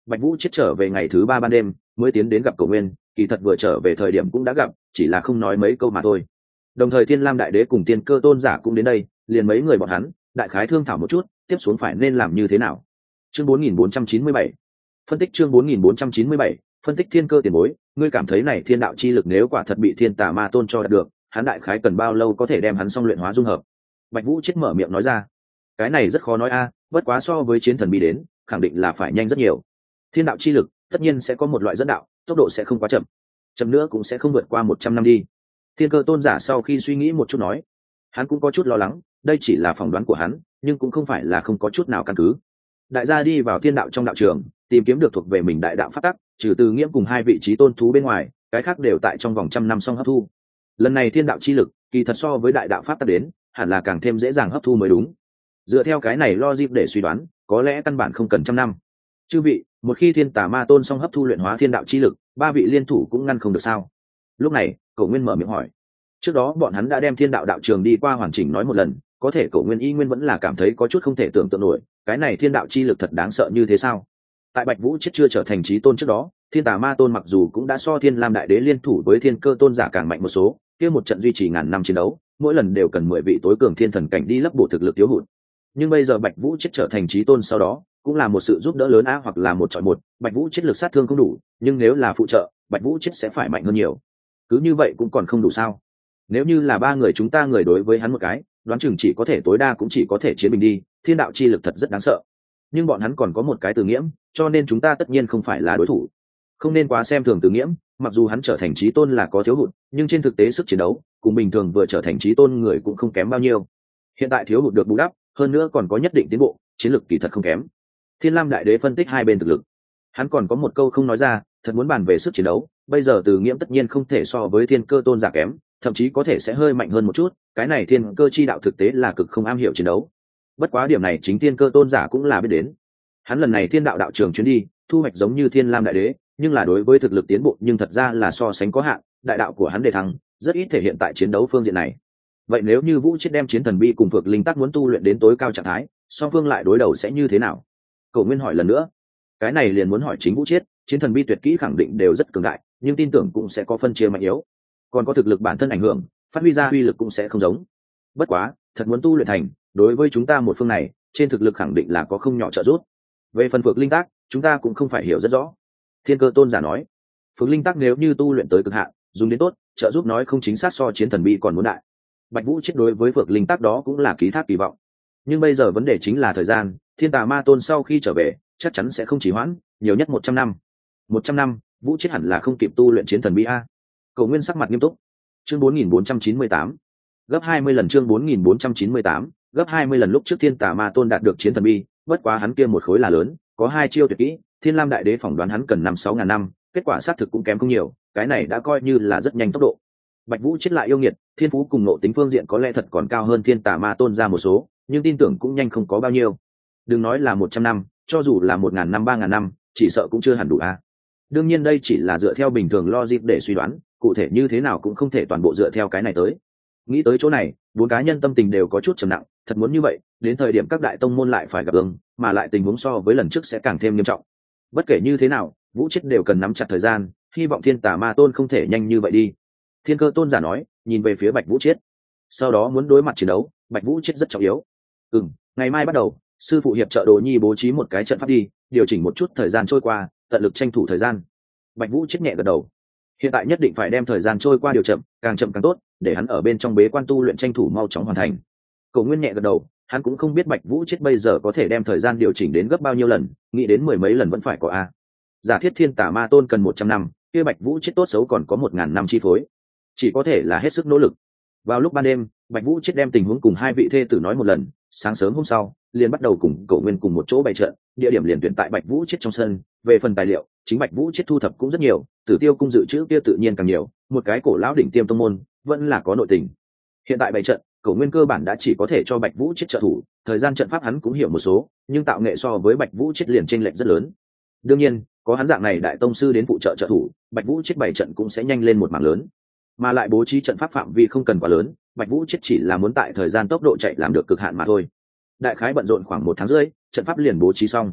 [SPEAKER 1] Bạch Vũ chết trở về ngày thứ 3 ban đêm mới tiến đến gặp Cổ Nguyên, kỳ thật vừa trở về thời điểm cũng đã gặp, chỉ là không nói mấy câu mà thôi. Đồng thời Thiên Lam Đại Đế cùng Tiên Cơ Tôn giả cũng đến đây, liền mấy người bọn hắn đại khái thương thảo một chút tiếp xuống phải nên làm như thế nào. Chương 4497 phân tích. Chương 4497 phân tích. Thiên Cơ tiền bối, ngươi cảm thấy này thiên đạo chi lực nếu quả thật bị Thiên Tà Ma Tôn cho đạt được, hắn đại khái cần bao lâu có thể đem hắn xong luyện hóa dung hợp? Bạch Vũ chết mở miệng nói ra. Cái này rất khó nói a, bất quá so với chiến thần bi đến khẳng định là phải nhanh rất nhiều. Thiên đạo chi lực tất nhiên sẽ có một loại dẫn đạo, tốc độ sẽ không quá chậm, chậm nữa cũng sẽ không vượt qua 100 năm đi. Thiên Cơ Tôn giả sau khi suy nghĩ một chút nói, hắn cũng có chút lo lắng, đây chỉ là phỏng đoán của hắn, nhưng cũng không phải là không có chút nào căn cứ. Đại gia đi vào thiên đạo trong đạo trường, tìm kiếm được thuộc về mình đại đạo pháp tắc, trừ Từ Nghiễm cùng hai vị trí tôn thú bên ngoài, cái khác đều tại trong vòng trăm năm xong hấp thu. Lần này thiên đạo chi lực, kỳ thật so với đại đạo pháp tắc đến, hẳn là càng thêm dễ dàng hấp thu mới đúng. Dựa theo cái này logic để suy đoán, có lẽ căn bản không cần trăm năm. Chư vị, một khi Thiên Tà Ma Tôn xong hấp thu luyện hóa thiên đạo chi lực, ba vị liên thủ cũng ngăn không được sao? Lúc này, Cổ Nguyên mở miệng hỏi. Trước đó bọn hắn đã đem thiên đạo đạo trường đi qua hoàn chỉnh nói một lần, có thể Cổ Nguyên y nguyên vẫn là cảm thấy có chút không thể tưởng tượng nổi, cái này thiên đạo chi lực thật đáng sợ như thế sao? Tại Bạch Vũ chết chưa trở thành chí tôn trước đó, Thiên Tà Ma Tôn mặc dù cũng đã so Thiên Lam Đại Đế liên thủ với Thiên Cơ Tôn giả càng mạnh một số, kia một trận duy trì ngàn năm chiến đấu, mỗi lần đều cần 10 vị tối cường thiên thần cảnh đi lấp bổ thực lực thiếu hụt. Nhưng bây giờ Bạch Vũ chết trở thành chí tôn sau đó, cũng là một sự giúp đỡ lớn hoặc là một chọi một, Bạch Vũ chết lực sát thương không đủ, nhưng nếu là phụ trợ, Bạch Vũ chết sẽ phải mạnh hơn nhiều. Cứ như vậy cũng còn không đủ sao? Nếu như là ba người chúng ta người đối với hắn một cái, đoán chừng chỉ có thể tối đa cũng chỉ có thể chiến bình đi, thiên đạo chi lực thật rất đáng sợ. Nhưng bọn hắn còn có một cái Từ Nghiễm, cho nên chúng ta tất nhiên không phải là đối thủ. Không nên quá xem thường Từ Nghiễm, mặc dù hắn trở thành chí tôn là có thiếu hụt, nhưng trên thực tế sức chiến đấu cùng bình thường vừa trở thành chí tôn người cũng không kém bao nhiêu. Hiện tại thiếu hụt được bù đắp, hơn nữa còn có nhất định tiến bộ, chiến lược kỳ thật không kém. Thiên Lam Đại Đế phân tích hai bên thực lực, hắn còn có một câu không nói ra, thật muốn bàn về sức chiến đấu, bây giờ Từ Nghiễm tất nhiên không thể so với Thiên Cơ Tôn giả kém, thậm chí có thể sẽ hơi mạnh hơn một chút, cái này Thiên Cơ chi đạo thực tế là cực không am hiểu chiến đấu. Bất quá điểm này chính Thiên Cơ Tôn giả cũng là biết đến. Hắn lần này thiên đạo đạo trường chuyến đi, thu hoạch giống như Thiên Lam Đại Đế, nhưng là đối với thực lực tiến bộ nhưng thật ra là so sánh có hạn, đại đạo của hắn đề thăng, rất ít thể hiện tại chiến đấu phương diện này. Vậy nếu như Vũ chết đem chiến thần bi cùng Phược Linh Tắc muốn tu luyện đến tối cao trạng thái, song phương lại đối đầu sẽ như thế nào? Cổ Nguyên hỏi lần nữa. Cái này liền muốn hỏi chính Vũ chết, chiến thần bi tuyệt kỹ khẳng định đều rất cường đại, nhưng tin tưởng cũng sẽ có phân chia mạnh yếu, còn có thực lực bản thân ảnh hưởng, phát huy ra uy lực cũng sẽ không giống. Bất quá, thật muốn tu luyện thành, đối với chúng ta một phương này, trên thực lực khẳng định là có không nhỏ trợ giúp. Về phần Phược Linh Tắc, chúng ta cũng không phải hiểu rất rõ. Thiên Cơ Tôn giả nói, Phược Linh Tắc nếu như tu luyện tới cực hạn, dùng đến tốt, trợ giúp nói không chính xác so chiến thần bi còn muốn đại. Bạch Vũ chết đối với Phược Linh Tắc đó cũng là ký thác kỳ vọng. Nhưng bây giờ vấn đề chính là thời gian, Thiên Tà Ma Tôn sau khi trở về, chắc chắn sẽ không chỉ hoãn, nhiều nhất 100 năm. 100 năm, Vũ chết hẳn là không kịp tu luyện chiến thần bi a. Cổ Nguyên sắc mặt nghiêm túc. Chương 4498. Gấp 20 lần. Chương 4498. Gấp 20 lần. Lúc trước Thiên Tà Ma Tôn đạt được chiến thần bi, bất quá hắn kia một khối là lớn, có hai chiêu tuyệt kỹ, Thiên Lam Đại Đế phỏng đoán hắn cần 5-6 ngàn năm, kết quả xác thực cũng kém không nhiều, cái này đã coi như là rất nhanh tốc độ. Bạch Vũ chết lại yêu nghiệt, thiên phú cùng ngộ tính phương diện có lẽ thật còn cao hơn Thiên Tà Ma Tôn ra một số, nhưng tin tưởng cũng nhanh không có bao nhiêu. Đừng nói là 100 năm, cho dù là 1000 năm 3000 năm, chỉ sợ cũng chưa hẳn đủ a. Đương nhiên đây chỉ là dựa theo bình thường logic để suy đoán, cụ thể như thế nào cũng không thể toàn bộ dựa theo cái này tới. Nghĩ tới chỗ này, bốn cá nhân tâm tình đều có chút trầm nặng, thật muốn như vậy, đến thời điểm các đại tông môn lại phải gặp ứng, mà lại tình huống so với lần trước sẽ càng thêm nghiêm trọng. Bất kể như thế nào, Vũ chết đều cần nắm chặt thời gian, hy vọng Thiên Tà Ma Tôn không thể nhanh như vậy đi. Thiên Cơ Tôn giả nói, nhìn về phía Bạch Vũ chết. Sau đó muốn đối mặt chiến đấu, Bạch Vũ chết rất trọng yếu. Ngày mai bắt đầu, sư phụ hiệp trợ Đồ Nhi bố trí một cái trận pháp đi, điều chỉnh một chút thời gian trôi qua, tận lực tranh thủ thời gian. Bạch Vũ chết nhẹ gật đầu. Hiện tại nhất định phải đem thời gian trôi qua điều chậm càng tốt, để hắn ở bên trong bế quan tu luyện tranh thủ mau chóng hoàn thành. Cổ Nguyên nhẹ gật đầu, hắn cũng không biết Bạch Vũ chết bây giờ có thể đem thời gian điều chỉnh đến gấp bao nhiêu lần, nghĩ đến 10 mấy lần vẫn phải có a. Giả thiết Thiên Tà Ma Tôn cần 100 năm, kia Bạch Vũ chết tốt xấu còn có 1000 năm chi phối, chỉ có thể là hết sức nỗ lực. Vào lúc ban đêm, Bạch Vũ chết đem tình huống cùng hai vị thê tử nói một lần, sáng sớm hôm sau, liền bắt đầu cùng Cổ Nguyên cùng một chỗ bày trận, địa điểm liền tuyển tại Bạch Vũ chết trong sân. Về phần tài liệu, chính Bạch Vũ chết thu thập cũng rất nhiều, Tử Tiêu cung dự trữ kia tự nhiên càng nhiều, một cái cổ lão đỉnh tiêm tông môn, vẫn là có nội tình. Hiện tại bày trận, Cổ Nguyên cơ bản đã chỉ có thể cho Bạch Vũ chết trợ thủ, thời gian trận pháp hắn cũng hiểu một số, nhưng tạo nghệ so với Bạch Vũ chết liền chênh lệch rất lớn. Đương nhiên, có hắn dạng này đại tông sư đến phụ trợ trợ thủ, Bạch Vũ chết bày trận cũng sẽ nhanh lên một mảng lớn. Mà lại bố trí trận pháp phạm vi không cần quá lớn, Bạch Vũ chết chỉ là muốn tại thời gian tốc độ chạy làm được cực hạn mà thôi. Đại khái bận rộn khoảng 1 tháng rưỡi, trận pháp liền bố trí xong.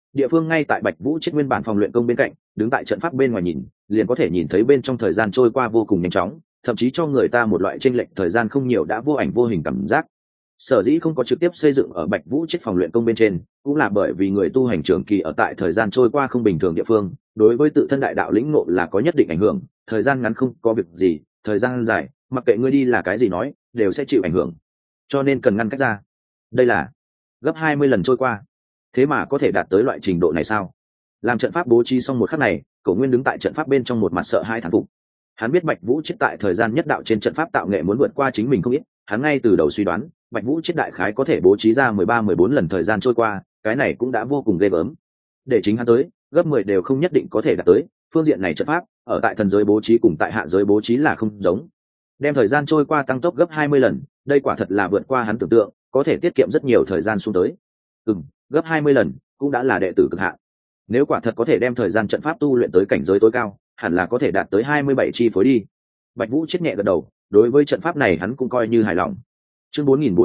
[SPEAKER 1] địa phương ngay tại Bạch Vũ Chết nguyên bản phòng luyện công bên cạnh, đứng tại trận pháp bên ngoài nhìn, liền có thể nhìn thấy bên trong thời gian trôi qua vô cùng nhanh chóng, thậm chí cho người ta một loại chênh lệch thời gian không nhiều đã vô ảnh vô hình cảm giác. Sở dĩ không có trực tiếp xây dựng ở Bạch Vũ Chết phòng luyện công bên trên, cũng là bởi vì người tu hành trường kỳ ở tại thời gian trôi qua không bình thường địa phương, đối với tự thân đại đạo lĩnh ngộ là có nhất định ảnh hưởng, thời gian ngắn không có việc gì, thời gian dài, mặc kệ ngươi đi là cái gì nói, đều sẽ chịu ảnh hưởng. Cho nên cần ngăn cách ra. Đây là gấp 20 lần trôi qua. Thế mà có thể đạt tới loại trình độ này sao? Làm trận pháp bố trí xong một khắc này, Cổ Nguyên đứng tại trận pháp bên trong một mặt sợ hai thán phục. Hắn biết Bạch Vũ Chết tại thời gian nhất đạo trên trận pháp tạo nghệ muốn vượt qua chính mình không ít, hắn ngay từ đầu suy đoán, Bạch Vũ Chết đại khái có thể bố trí ra 13-14 lần thời gian trôi qua, cái này cũng đã vô cùng ghê gớm. Để chính hắn tới, gấp 10 đều không nhất định có thể đạt tới, phương diện này trận pháp, ở tại thần giới bố trí cùng tại hạ giới bố trí là không giống. Đem thời gian trôi qua tăng tốc gấp 20 lần, đây quả thật là vượt qua hắn tưởng tượng, có thể tiết kiệm rất nhiều thời gian xuống tới. Gấp 20 lần, cũng đã là đệ tử cực hạn. Nếu quả thật có thể đem thời gian trận pháp tu luyện tới cảnh giới tối cao, hẳn là có thể đạt tới 27 chi phối đi. Bạch Vũ Chết nhẹ gật đầu, đối với trận pháp này hắn cũng coi như hài lòng. Chương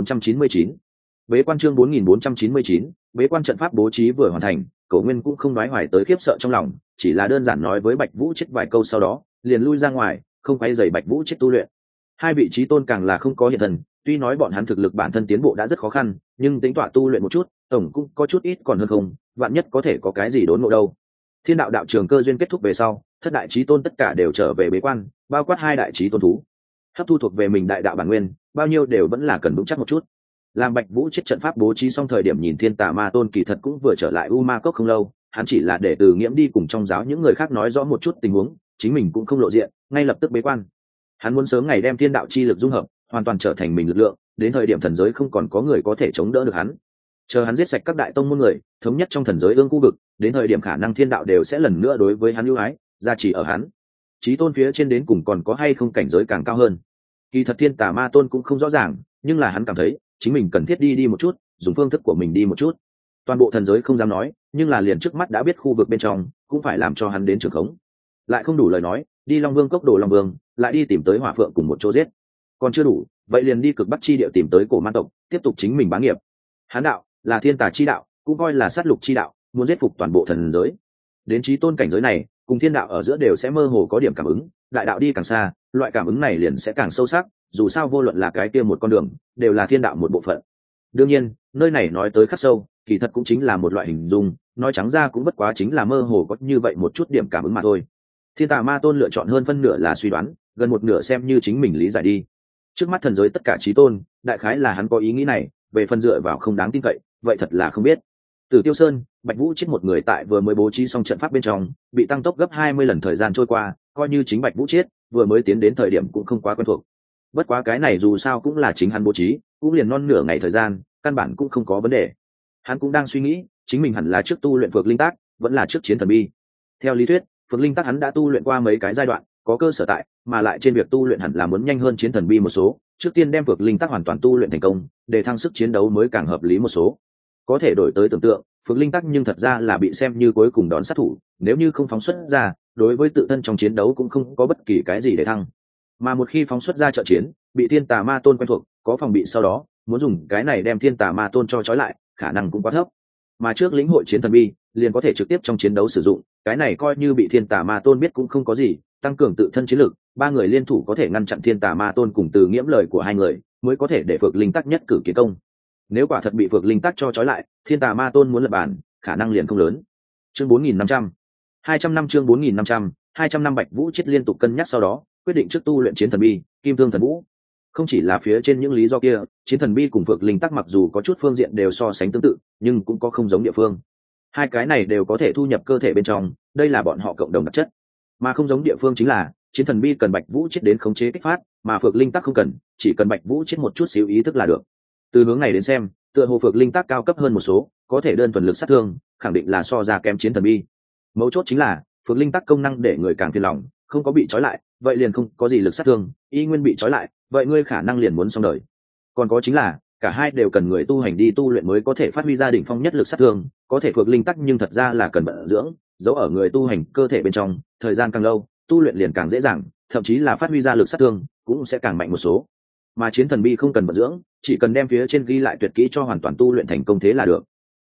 [SPEAKER 1] 4499. Bế quan chương 4499, bế quan trận pháp bố trí vừa hoàn thành, Cổ Nguyên cũng không nói hoài tới khiếp sợ trong lòng, chỉ là đơn giản nói với Bạch Vũ Chết vài câu sau đó, liền lui ra ngoài, không quay rầy Bạch Vũ Chết tu luyện. Hai vị trí tôn càng là không có hiện thân, tuy nói bọn hắn thực lực bản thân tiến bộ đã rất khó khăn, nhưng tính tọa tu luyện một chút, tổng cũng có chút ít còn hơn không, vạn nhất có thể có cái gì đốn ngộ đâu. Thiên đạo đạo trường cơ duyên kết thúc về sau, thất đại chí tôn tất cả đều trở về bế quan, bao quát hai đại chí tôn thú. Hấp thu thuộc về mình đại đạo bản nguyên, bao nhiêu đều vẫn là cần vững chắc một chút. Làm Bạch Vũ Chết trận pháp bố trí xong thời điểm nhìn Thiên Tà Ma Tôn kỳ thật cũng vừa trở lại U Ma Cốc không lâu, hắn chỉ là để Từ Nghiễm đi cùng trong giáo những người khác nói rõ một chút tình huống, chính mình cũng không lộ diện, ngay lập tức bế quan. Hắn muốn sớm ngày đem thiên đạo chi lực dung hợp, hoàn toàn trở thành mình lực lượng, đến thời điểm thần giới không còn có người có thể chống đỡ được hắn. Chờ hắn giết sạch các đại tông môn người, thống nhất trong thần giới ương khu vực, đến thời điểm khả năng thiên đạo đều sẽ lần nữa đối với hắn ưu ái, gia trì ở hắn. Chí tôn phía trên đến cùng còn có hay không cảnh giới càng cao hơn. Kỳ thật Thiên Tà Ma Tôn cũng không rõ ràng, nhưng là hắn cảm thấy chính mình cần thiết đi một chút, dùng phương thức của mình đi một chút. Toàn bộ thần giới không dám nói, nhưng là liền trước mắt đã biết khu vực bên trong, cũng phải làm cho hắn đến trường khống. Lại không đủ lời nói, đi Long Vương cốc đồ Long Vương, lại đi tìm tới Hỏa Phượng cùng một chỗ giết. Còn chưa đủ, vậy liền đi cực Bắc chi địa tìm tới Cổ Man tộc, tiếp tục chính mình bá nghiệp. Hắn đạo là thiên tà chi đạo, cũng coi là sát lục chi đạo, muốn giết phục toàn bộ thần giới. Đến chí tôn cảnh giới này, cùng thiên đạo ở giữa đều sẽ mơ hồ có điểm cảm ứng, đại đạo đi càng xa, loại cảm ứng này liền sẽ càng sâu sắc, dù sao vô luận là cái kia một con đường, đều là thiên đạo một bộ phận. Đương nhiên, nơi này nói tới khắc sâu, kỳ thật cũng chính là một loại hình dung, nói trắng ra cũng bất quá chính là mơ hồ có như vậy một chút điểm cảm ứng mà thôi. Thiên Tà Ma Tôn lựa chọn hơn phân nửa là suy đoán, gần một nửa xem như chính mình lý giải đi. Trước mắt thần giới tất cả chí tôn, đại khái là hắn có ý nghĩ này, về phần dựa vào không đáng tin cậy, vậy thật là không biết. Từ Tiêu Sơn, Bạch Vũ Chết một người tại vừa mới bố trí xong trận pháp bên trong, bị tăng tốc gấp 20 lần thời gian trôi qua, coi như chính Bạch Vũ Chết vừa mới tiến đến thời điểm cũng không quá quen thuộc. Bất quá cái này dù sao cũng là chính hắn bố trí, cũng liền non nửa ngày thời gian, căn bản cũng không có vấn đề. Hắn cũng đang suy nghĩ, chính mình hẳn là trước tu luyện Phược Linh Tác, vẫn là trước chiến thần bi. Theo lý thuyết, Phược Linh Tác hắn đã tu luyện qua mấy cái giai đoạn, có cơ sở tại, mà lại trên việc tu luyện hẳn là muốn nhanh hơn chiến thần bi một số, trước tiên đem Phược Linh Tác hoàn toàn tu luyện thành công, để thăng sức chiến đấu mới càng hợp lý một số. Có thể đổi tới tưởng tượng, Phược Linh Tác nhưng thật ra là bị xem như cuối cùng đón sát thủ, nếu như không phóng xuất ra, đối với tự thân trong chiến đấu cũng không có bất kỳ cái gì để thăng. Mà một khi phóng xuất ra trợ chiến, bị Thiên Tà Ma Tôn quen thuộc, có phòng bị sau đó, muốn dùng cái này đem Thiên Tà Ma Tôn cho trói lại, khả năng cũng quá thấp. Mà trước lĩnh hội chiến thần bi, liền có thể trực tiếp trong chiến đấu sử dụng, cái này coi như bị Thiên Tà Ma Tôn biết cũng không có gì, tăng cường tự thân chiến lực, ba người liên thủ có thể ngăn chặn Thiên Tà Ma Tôn cùng Từ Nghiễm lời của hai người, mới có thể để Phược Linh Tác nhất cử kiến công. Nếu quả thật bị Phược Linh Tác cho trói lại, Thiên Tà Ma Tôn muốn lập bản, khả năng liền không lớn. Chương 4500. 200 năm chương 4500, 200 năm Bạch Vũ Chết liên tục cân nhắc sau đó, quyết định trước tu luyện chiến thần bi, Kim Thương Thần Vũ. Không chỉ là phía trên những lý do kia, chiến thần bi cùng Phược Linh Tác mặc dù có chút phương diện đều so sánh tương tự, nhưng cũng có không giống địa phương. Hai cái này đều có thể thu nhập cơ thể bên trong, đây là bọn họ cộng đồng đặc chất. Mà không giống địa phương chính là, chiến thần bi cần Bạch Vũ Chết đến khống chế kích phát, mà Phược Linh Tác không cần, chỉ cần Bạch Vũ Chết một chút xíu ý thức là được. Từ hướng này đến xem, tựa hồ Phược Linh Tác cao cấp hơn một số, có thể đơn thuần lực sát thương, khẳng định là so ra kém chiến thần bi. Mấu chốt chính là, Phược Linh Tác công năng để người càng phiền lòng, không có bị trói lại, vậy liền không có gì lực sát thương, y nguyên bị trói lại, vậy ngươi khả năng liền muốn xong đời. Còn có chính là, cả hai đều cần người tu hành đi tu luyện mới có thể phát huy ra đỉnh phong nhất lực sát thương, có thể Phược Linh Tác nhưng thật ra là cần vận dưỡng, giấu ở người tu hành cơ thể bên trong, thời gian càng lâu, tu luyện liền càng dễ dàng, thậm chí là phát huy ra lực sát thương cũng sẽ càng mạnh một số. Mà chiến thần bi không cần vận dưỡng, chỉ cần đem phía trên ghi lại tuyệt kỹ cho hoàn toàn tu luyện thành công thế là được.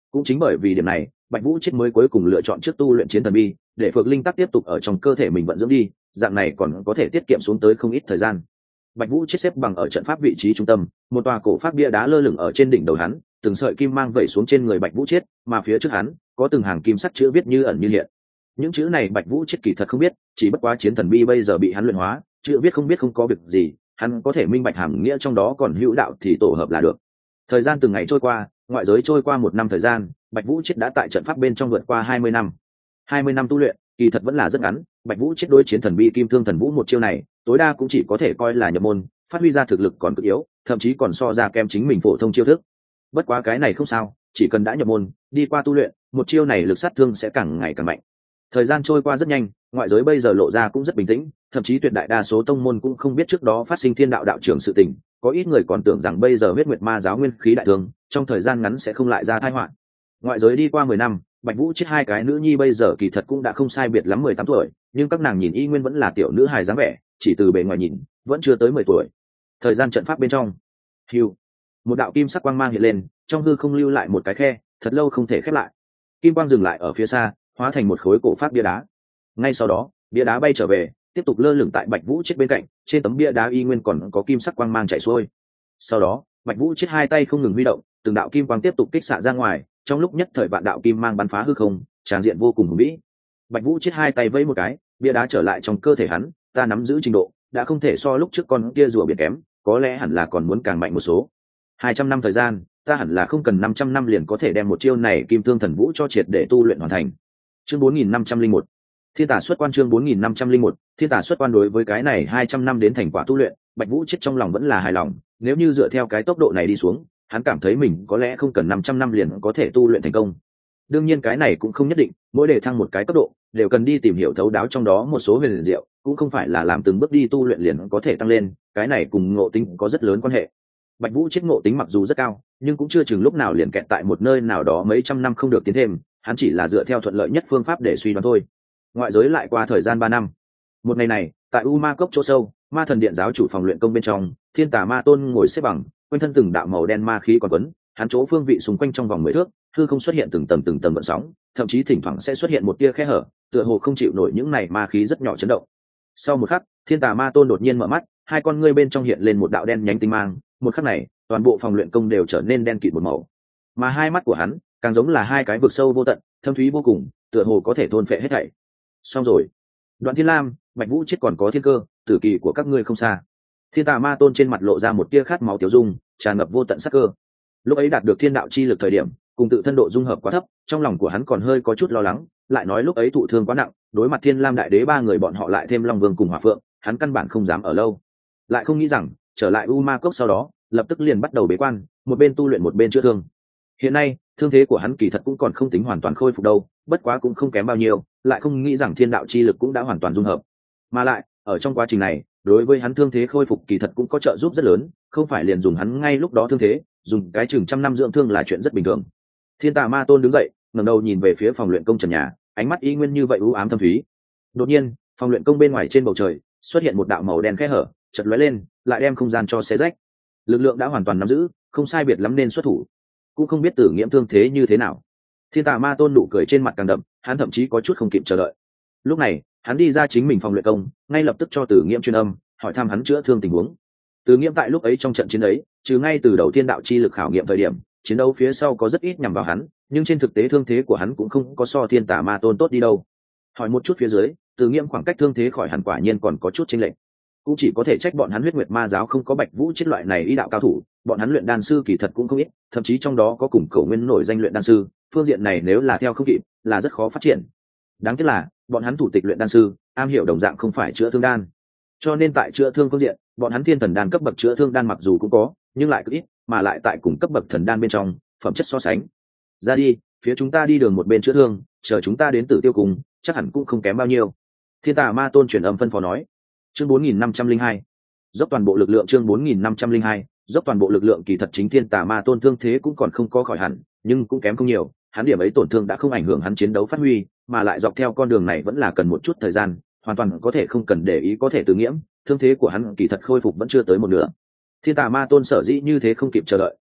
[SPEAKER 1] Cũng chính bởi vì điểm này, Bạch Vũ Chết mới cuối cùng lựa chọn trước tu luyện chiến thần bi, để Phược Linh Tắc tiếp tục ở trong cơ thể mình vận dưỡng đi, dạng này còn có thể tiết kiệm xuống tới không ít thời gian. Bạch Vũ Chết xếp bằng ở trận pháp vị trí trung tâm, một tòa cổ pháp bia đá lơ lửng ở trên đỉnh đầu hắn, từng sợi kim mang vẩy xuống trên người Bạch Vũ Chết, mà phía trước hắn có từng hàng kim sắc chữ viết như ẩn như hiện. Những chữ này Bạch Vũ Chết kỳ thật không biết, chỉ bất quá chiến thần bi bây giờ bị hắn luyện hóa, chữ viết không biết không có việc gì, hắn có thể minh bạch hàm nghĩa trong đó, còn hữu đạo thì tổ hợp là được. Thời gian từng ngày trôi qua, ngoại giới trôi qua 1 năm thời gian, Bạch Vũ Chết đã tại trận pháp bên trong vượt qua 20 năm. 20 năm tu luyện, kỳ thật vẫn là rất ngắn. Bạch Vũ Chết đối chiến thần bi kim thương thần vũ một chiêu này, tối đa cũng chỉ có thể coi là nhập môn, phát huy ra thực lực còn cực yếu, thậm chí còn so ra kem chính mình phổ thông chiêu thức. Bất quá cái này không sao, chỉ cần đã nhập môn, đi qua tu luyện, một chiêu này lực sát thương sẽ càng ngày càng mạnh. Thời gian trôi qua rất nhanh, ngoại giới bây giờ lộ ra cũng rất bình tĩnh, thậm chí tuyệt đại đa số tông môn cũng không biết trước đó phát sinh thiên đạo đạo trưởng sự tình, có ít người còn tưởng rằng bây giờ huyết nguyệt ma giáo nguyên khí đại thương, trong thời gian ngắn sẽ không lại ra tai họa. Ngoại giới đi qua 10 năm, Bạch Vũ Chết hai cái nữ nhi bây giờ kỳ thật cũng đã không sai biệt lắm 18 tuổi, nhưng các nàng nhìn y nguyên vẫn là tiểu nữ hài dáng vẻ, chỉ từ bề ngoài nhìn, vẫn chưa tới 10 tuổi. Thời gian trận pháp bên trong, hưu, một đạo kim sắc quang mang hiện lên, trong hư không lưu lại một cái khe, thật lâu không thể khép lại. Kim quang dừng lại ở phía xa, hóa thành một khối cổ pháp bia đá. Ngay sau đó, bia đá bay trở về, tiếp tục lơ lửng tại Bạch Vũ Chết bên cạnh, trên tấm bia đá y nguyên còn có kim sắc quang mang chảy xuôi. Sau đó, Bạch Vũ Chết hai tay không ngừng huy động, từng đạo kim quang tiếp tục kích xạ ra ngoài, trong lúc nhất thời vạn đạo kim mang bắn phá hư không, tràn diện vô cùng hùng vĩ. Bạch Vũ Chết hai tay vẫy một cái, bia đá trở lại trong cơ thể hắn, ta nắm giữ trình độ, đã không thể so lúc trước con kia rùa biển kém, có lẽ hẳn là còn muốn càng mạnh một số. 200 năm thời gian, ta hẳn là không cần 500 năm liền có thể đem một chiêu này Kim Thương Thần Vũ cho triệt để tu luyện hoàn thành. Chương 4501. Thiên Tà xuất quan. Chương 4501. Thiên Tà xuất quan. Đối với cái này 200 năm đến thành quả tu luyện, Bạch Vũ Chết trong lòng vẫn là hài lòng, nếu như dựa theo cái tốc độ này đi xuống, hắn cảm thấy mình có lẽ không cần 500 năm liền có thể tu luyện thành công. Đương nhiên cái này cũng không nhất định, mỗi đề thăng một cái cấp độ, đều cần đi tìm hiểu thấu đáo trong đó một số huyền diệu, cũng không phải là làm từng bước đi tu luyện liền có thể tăng lên, cái này cùng ngộ tính có rất lớn quan hệ. Bạch Vũ Chết ngộ tính mặc dù rất cao, nhưng cũng chưa chừng lúc nào liền kẹt tại một nơi nào đó mấy trăm năm không được tiến thêm, hắn chỉ là dựa theo thuận lợi nhất phương pháp để suy đoán thôi. Ngoại giới lại qua thời gian 3 năm. Một ngày này, tại U Ma Cốc chỗ sâu, Ma Thần Điện giáo chủ phòng luyện công bên trong, Thiên Tà Ma Tôn ngồi xếp bằng, quanh thân từng đạo màu đen ma khí còn quấn, hắn chỗ phương vị xung quanh trong vòng 10 thước, hư không xuất hiện từng tầng gợn sóng, thậm chí thỉnh thoảng sẽ xuất hiện một tia khe hở, tựa hồ không chịu nổi những này ma khí rất nhỏ chấn động. Sau một khắc, Thiên Tà Ma Tôn đột nhiên mở mắt, hai con ngươi bên trong hiện lên một đạo đen nhánh tinh mang, một khắc này, toàn bộ phòng luyện công đều trở nên đen kịt một màu. Mà hai mắt của hắn, càng giống là hai cái vực sâu vô tận, thâm thúy vô cùng, tựa hồ có thể thôn phệ hết thảy. Xong rồi. Đoạn Thiên Lam, Bạch Vũ Chết còn có Thiên Cơ, tử kỳ của các ngươi không xa. Thiên Tà Ma Tôn trên mặt lộ ra một tia khát máu tiểu dung, tràn ngập vô tận sát cơ. Lúc ấy đạt được thiên đạo chi lực thời điểm, cùng tự thân độ dung hợp quá thấp, trong lòng của hắn còn hơi có chút lo lắng, lại nói lúc ấy thụ thương quá nặng, đối mặt Thiên Lam đại đế ba người bọn họ lại thêm Long Vương cùng Hỏa Phượng, hắn căn bản không dám ở lâu. Lại không nghĩ rằng, trở lại U Ma Cốc sau đó, lập tức liền bắt đầu bế quan, một bên tu luyện một bên chữa thương. Hiện nay, thương thế của hắn kỳ thật cũng còn không tính hoàn toàn khôi phục đâu, bất quá cũng không kém bao nhiêu, lại không nghĩ rằng thiên đạo chi lực cũng đã hoàn toàn dung hợp. Mà lại, ở trong quá trình này, đối với hắn thương thế khôi phục kỳ thật cũng có trợ giúp rất lớn, không phải liền dùng hắn ngay lúc đó thương thế, dùng cái chừng 100 năm dưỡng thương là chuyện rất bình thường. Thiên Tà Ma Tôn đứng dậy, ngẩng đầu nhìn về phía phòng luyện công trần nhà, ánh mắt y nguyên như vậy u ám thâm thúy. Đột nhiên, phòng luyện công bên ngoài trên bầu trời xuất hiện một đạo màu đen khe hở, chợt lóe lên, lại đem không gian cho xé rách. Lực lượng đã hoàn toàn nắm giữ, không sai biệt lắm nên xuất thủ. Cũng không biết Tử Nghiễm thương thế như thế nào. Thiên Tà Ma Tôn nụ cười trên mặt càng đậm, hắn thậm chí có chút không kịp chờ đợi. Lúc này, hắn đi ra chính mình phòng luyện công, ngay lập tức cho Tử Nghiễm truyền âm, hỏi thăm hắn chữa thương tình huống. Tử Nghiễm tại lúc ấy trong trận chiến ấy, trừ ngay từ đầu thiên đạo chi lực khảo nghiệm thời điểm, chiến đấu phía sau có rất ít nhằm vào hắn, nhưng trên thực tế thương thế của hắn cũng không có so Thiên Tà Ma Tôn tốt đi đâu. Hỏi một chút phía dưới, Tử Nghiễm khoảng cách thương thế khỏi hẳn quả nhiên còn có chút chênh lệch. Cũng chỉ có thể trách bọn hắn huyết nguyệt ma giáo không có Bạch Vũ Chết loại này y đạo cao thủ, bọn hắn luyện đan sư kỳ thật cũng không ít, thậm chí trong đó có cùng Cổ Nguyên nổi danh luyện đan sư, phương diện này nếu là theo không kịp, là rất khó phát triển. Đáng tiếc là, bọn hắn thủ tịch luyện đan sư, am hiểu đồng dạng không phải chữa thương đan. Cho nên tại chữa thương phương diện, bọn hắn thiên thần đan cấp bậc chữa thương đan mặc dù cũng có, nhưng lại cực ít, mà lại tại cùng cấp bậc thần đan bên trong, phẩm chất so sánh. Ra đi, phía chúng ta đi đường một bên chữa thương, chờ chúng ta đến Tử Tiêu cùng, chắc hẳn cũng không kém bao nhiêu. Thiên Tà Ma Tôn truyền âm phân phó nói. Chương 4502. Dốc toàn bộ lực lượng. Chương 4502. Dốc toàn bộ lực lượng. Kỳ thật chính Thiên Tà Ma Tôn thương thế cũng còn không có khỏi hẳn, nhưng cũng kém không nhiều, hắn điểm ấy tổn thương đã không ảnh hưởng hắn chiến đấu phát huy, mà lại dọc theo con đường này vẫn là cần một chút thời gian, hoàn toàn có thể không cần để ý có thể Tử Nghiễm, thương thế của hắn kỳ thật khôi phục vẫn chưa tới một nửa. Thiên Tà Ma Tôn sở dĩ như thế không kịp chờ đợi,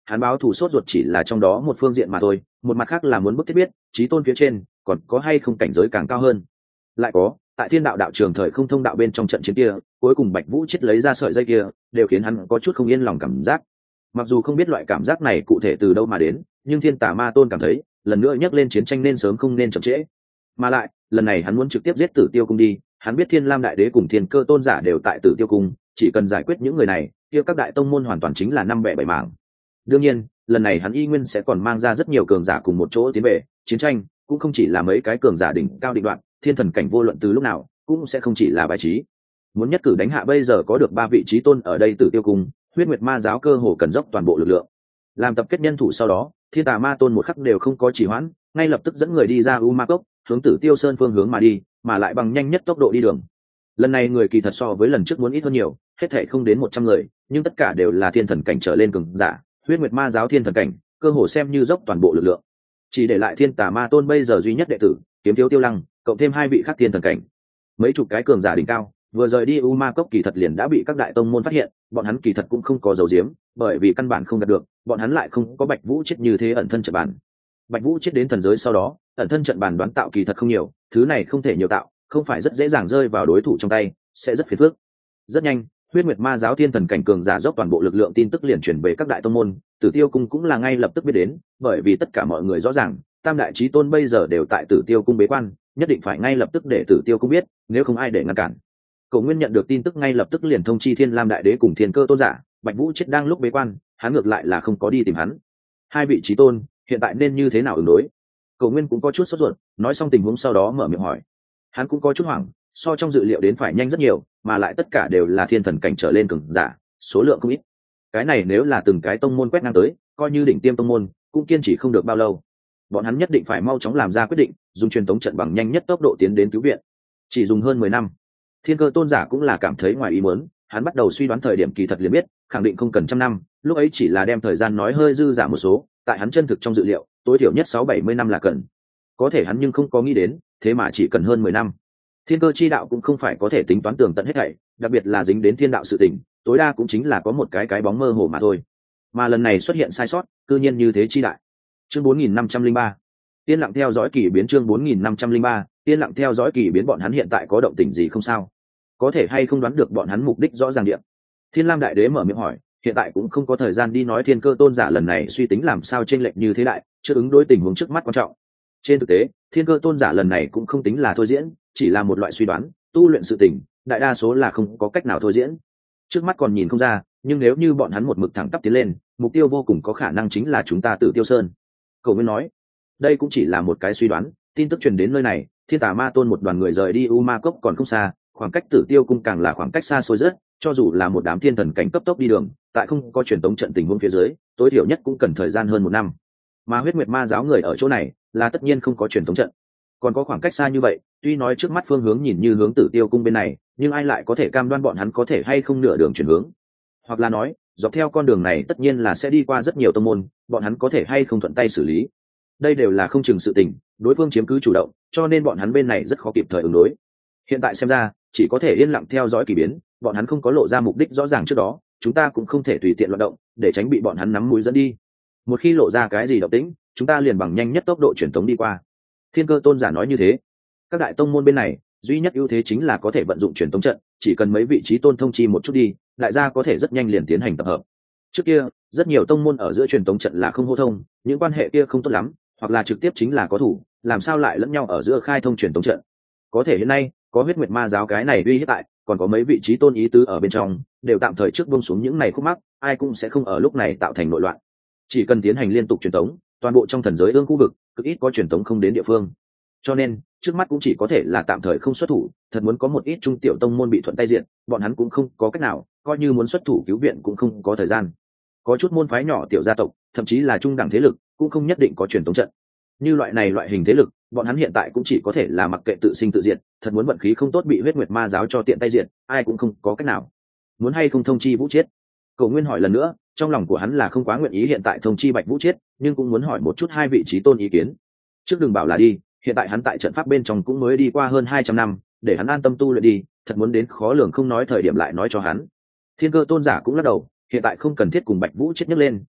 [SPEAKER 1] hắn báo thù sốt ruột chỉ là trong đó một phương diện mà thôi, một mặt khác là muốn bức thiết biết chí tôn phía trên còn có hay không cảnh giới càng cao hơn. Lại có, tại thiên đạo đạo trường thời không thông đạo bên trong trận chiến kia, cuối cùng Bạch Vũ chết lấy ra sợi dây kia, đều khiến hắn có chút không yên lòng cảm giác. Mặc dù không biết loại cảm giác này cụ thể từ đâu mà đến, nhưng Thiên Tà Ma Tôn cảm thấy lần nữa nhắc lên chiến tranh nên sớm không nên chậm trễ. Mà lại lần này hắn muốn trực tiếp giết Tử Tiêu Cung đi, hắn biết Thiên Lam Đại Đế cùng Thiên Cơ Tôn giả đều tại Tử Tiêu Cung, chỉ cần giải quyết những người này, kia các đại tông môn hoàn toàn chính là năm bẻ bảy mảng. Đương nhiên lần này hắn y nguyên sẽ còn mang ra rất nhiều cường giả cùng một chỗ tiến về chiến tranh, cũng không chỉ là mấy cái cường giả đỉnh cao định đoạn, thiên thần cảnh vô luận từ lúc nào cũng sẽ không chỉ là bài trí. Muốn nhất cử đánh hạ bây giờ có được 3 vị trí tôn ở đây Tử Tiêu Cung, Huyết Nguyệt Ma giáo cơ hồ cần dốc toàn bộ lực lượng làm tập kết nhân thủ. Sau đó Thiên Tà Ma Tôn một khắc đều không có trì hoãn, ngay lập tức dẫn người đi ra U Ma Cốc, hướng Tử Tiêu Sơn phương hướng mà đi, mà lại bằng nhanh nhất tốc độ đi đường. Lần này người kỳ thật so với lần trước muốn ít hơn nhiều, hết thảy không đến 100 người, nhưng tất cả đều là thiên thần cảnh trở lên cường giả, Huyết Nguyệt Ma giáo thiên thần cảnh, cơ hồ xem như dốc toàn bộ lực lượng. Chỉ để lại Thiên Tà Ma Tôn bây giờ duy nhất đệ tử, Kiếm Thiếu Tiêu Lăng, cộng thêm 2 vị khác thiên thần cảnh. Mấy chục cái cường giả đỉnh cao, vừa rời đi U Ma Cốc kỳ thật liền đã bị các đại tông môn phát hiện, bọn hắn kỳ thật cũng không có dấu diếm, bởi vì căn bản không đạt được, bọn hắn lại không có Bạch Vũ chết như thế ẩn thân trận bàn. Bạch Vũ chết đến thần giới sau đó, ẩn thân trận bàn đoán tạo kỳ thật không nhiều, thứ này không thể nhiều tạo, không phải rất dễ dàng rơi vào đối thủ trong tay, sẽ rất phiền phức. Rất nhanh, Huyết Nguyệt Ma giáo thiên thần cảnh cường giả dốc toàn bộ lực lượng tin tức liền truyền về các đại tông môn, Tử Tiêu Cung cũng là ngay lập tức biết đến, bởi vì tất cả mọi người rõ ràng, tam đại chí tôn bây giờ đều tại Tử Tiêu Cung bế quan, nhất định phải ngay lập tức để Tử Tiêu Cung biết, nếu không ai để ngăn cản. Cổ Nguyên nhận được tin tức ngay lập tức liền thông chi Thiên Lam Đại Đế cùng Thiên Cơ Tôn giả, Bạch Vũ chết đang lúc bế quan, hắn ngược lại là không có đi tìm hắn. 2 vị chí tôn, hiện tại nên như thế nào ứng đối? Cổ Nguyên cũng có chút sốt ruột, nói xong tình huống sau đó mở miệng hỏi. Hắn cũng có chút hoảng, so trong dự liệu đến phải nhanh rất nhiều, mà lại tất cả đều là thiên thần cảnh trở lên cường giả, số lượng không ít. Cái này nếu là từng cái tông môn quét ngang tới, coi như đỉnh tiêm tông môn, cũng kiên trì không được bao lâu. Bọn hắn nhất định phải mau chóng làm ra quyết định, dùng truyền tống trận bằng nhanh nhất tốc độ tiến đến cứu viện. Chỉ dùng hơn 10 năm. Thiên Cơ Tôn giả cũng là cảm thấy ngoài ý muốn, hắn bắt đầu suy đoán thời điểm kỳ thật liền biết, khẳng định không cần trăm năm, lúc ấy chỉ là đem thời gian nói hơi dư giả một số, tại hắn chân thực trong dự liệu, tối thiểu nhất 6-70 năm là cần. Có thể hắn nhưng không có nghĩ đến, thế mà chỉ cần hơn 10 năm. Thiên cơ chi đạo cũng không phải có thể tính toán tường tận hết thảy, đặc biệt là dính đến thiên đạo sự tình, tối đa cũng chính là có một cái bóng mơ hồ mà thôi. Mà lần này xuất hiện sai sót, cư nhiên như thế chi đại. Chương 4503. Tiên lặng theo dõi kỳ biến. Chương 4503. Tiên lặng theo dõi kỳ biến. Bọn hắn hiện tại có động tĩnh gì không sao? Có thể hay không đoán được bọn hắn mục đích rõ ràng điểm. Thiên Lam Đại Đế mở miệng hỏi, hiện tại cũng không có thời gian đi nói Thiên Cơ Tôn giả lần này suy tính làm sao chênh lệch như thế đại, chưa ứng đối tình huống trước mắt quan trọng. Trên thực tế, Thiên Cơ Tôn giả lần này cũng không tính là thôi diễn, chỉ là một loại suy đoán, tu luyện sự tình, đại đa số là không có cách nào thôi diễn. Trước mắt còn nhìn không ra, nhưng nếu như bọn hắn một mực thẳng tắp tiến lên, mục tiêu vô cùng có khả năng chính là chúng ta Tử Tiêu Sơn. Cầu Nguyên nói, đây cũng chỉ là một cái suy đoán, tin tức truyền đến nơi này, Thiên Tà Ma Tôn một đoàn người rời đi U Ma Cốc còn không xa, khoảng cách Tử Tiêu Cung càng là khoảng cách xa xôi rất, cho dù là một đám thiên thần cảnh cấp tốc đi đường, tại không có truyền tống trận tình huống phía dưới, tối thiểu nhất cũng cần thời gian hơn 1 năm. Mà Huyết Nguyệt Ma giáo người ở chỗ này, là tất nhiên không có truyền tống trận. Còn có khoảng cách xa như vậy, tuy nói trước mắt phương hướng nhìn như hướng Tử Tiêu Cung bên này, nhưng ai lại có thể cam đoan bọn hắn có thể hay không nửa đường chuyển hướng? Hoặc là nói, dọc theo con đường này tất nhiên là sẽ đi qua rất nhiều tông môn, bọn hắn có thể hay không thuận tay xử lý? Đây đều là không chừng sự tình, đối phương chiếm cứ chủ động, cho nên bọn hắn bên này rất khó kịp thời ứng đối. Hiện tại xem ra, chỉ có thể yên lặng theo dõi kỳ biến, bọn hắn không có lộ ra mục đích rõ ràng trước đó, chúng ta cũng không thể tùy tiện loạn động, để tránh bị bọn hắn nắm mũi dẫn đi. Một khi lộ ra cái gì động tĩnh, chúng ta liền bằng nhanh nhất tốc độ truyền tống đi qua. Thiên Cơ Tôn giả nói như thế. Các đại tông môn bên này, duy nhất ưu thế chính là có thể vận dụng truyền tống trận, chỉ cần mấy vị trí tôn thông chi một chút đi, đại gia có thể rất nhanh liền tiến hành tập hợp. Trước kia, rất nhiều tông môn ở giữa truyền tống trận là không hô thông, những quan hệ kia không tốt lắm, hoặc là trực tiếp chính là có thủ, làm sao lại lẫn nhau ở giữa khai thông truyền tống trận. Có thể hiện nay, có Huyết Nguyệt Ma giáo cái này uy hiếp tại, còn có mấy vị trí tôn ý tứ ở bên trong, đều tạm thời trước buông xuống những này khúc mắc, ai cũng sẽ không ở lúc này tạo thành nội loạn. Chỉ cần tiến hành liên tục truyền tống, toàn bộ trong thần giới ương khu vực, cực ít có truyền tống không đến địa phương. Cho nên, trước mắt cũng chỉ có thể là tạm thời không xuất thủ, thật muốn có một ít trung tiểu tông môn bị thuận tay diện, bọn hắn cũng không có cách nào, coi như muốn xuất thủ cứu viện cũng không có thời gian. Có chút môn phái nhỏ tiểu gia tộc, thậm chí là trung đẳng thế lực, cũng không nhất định có truyền tống trận. Như loại hình thế lực, bọn hắn hiện tại cũng chỉ có thể là mặc kệ tự sinh tự diệt, thật muốn vận khí không tốt bị Huyết Nguyệt Ma giáo cho tiện tay diệt, ai cũng không có cách nào. Muốn hay không thông chi Vũ Chiết? Cổ Nguyên hỏi lần nữa, trong lòng của hắn là không quá nguyện ý hiện tại thông chi Bạch Vũ Chiết, nhưng cũng muốn hỏi một chút 2 vị trí tôn ý kiến. Trước đừng bảo là đi, hiện tại hắn tại trận pháp bên trong cũng mới đi qua hơn 200 năm, để hắn an tâm tu luyện đi, thật muốn đến khó lường không nói thời điểm lại nói cho hắn. Thiên Cơ Tôn giả cũng lắc đầu, hiện tại không cần thiết cùng Bạch Vũ Chiết nhấc lên,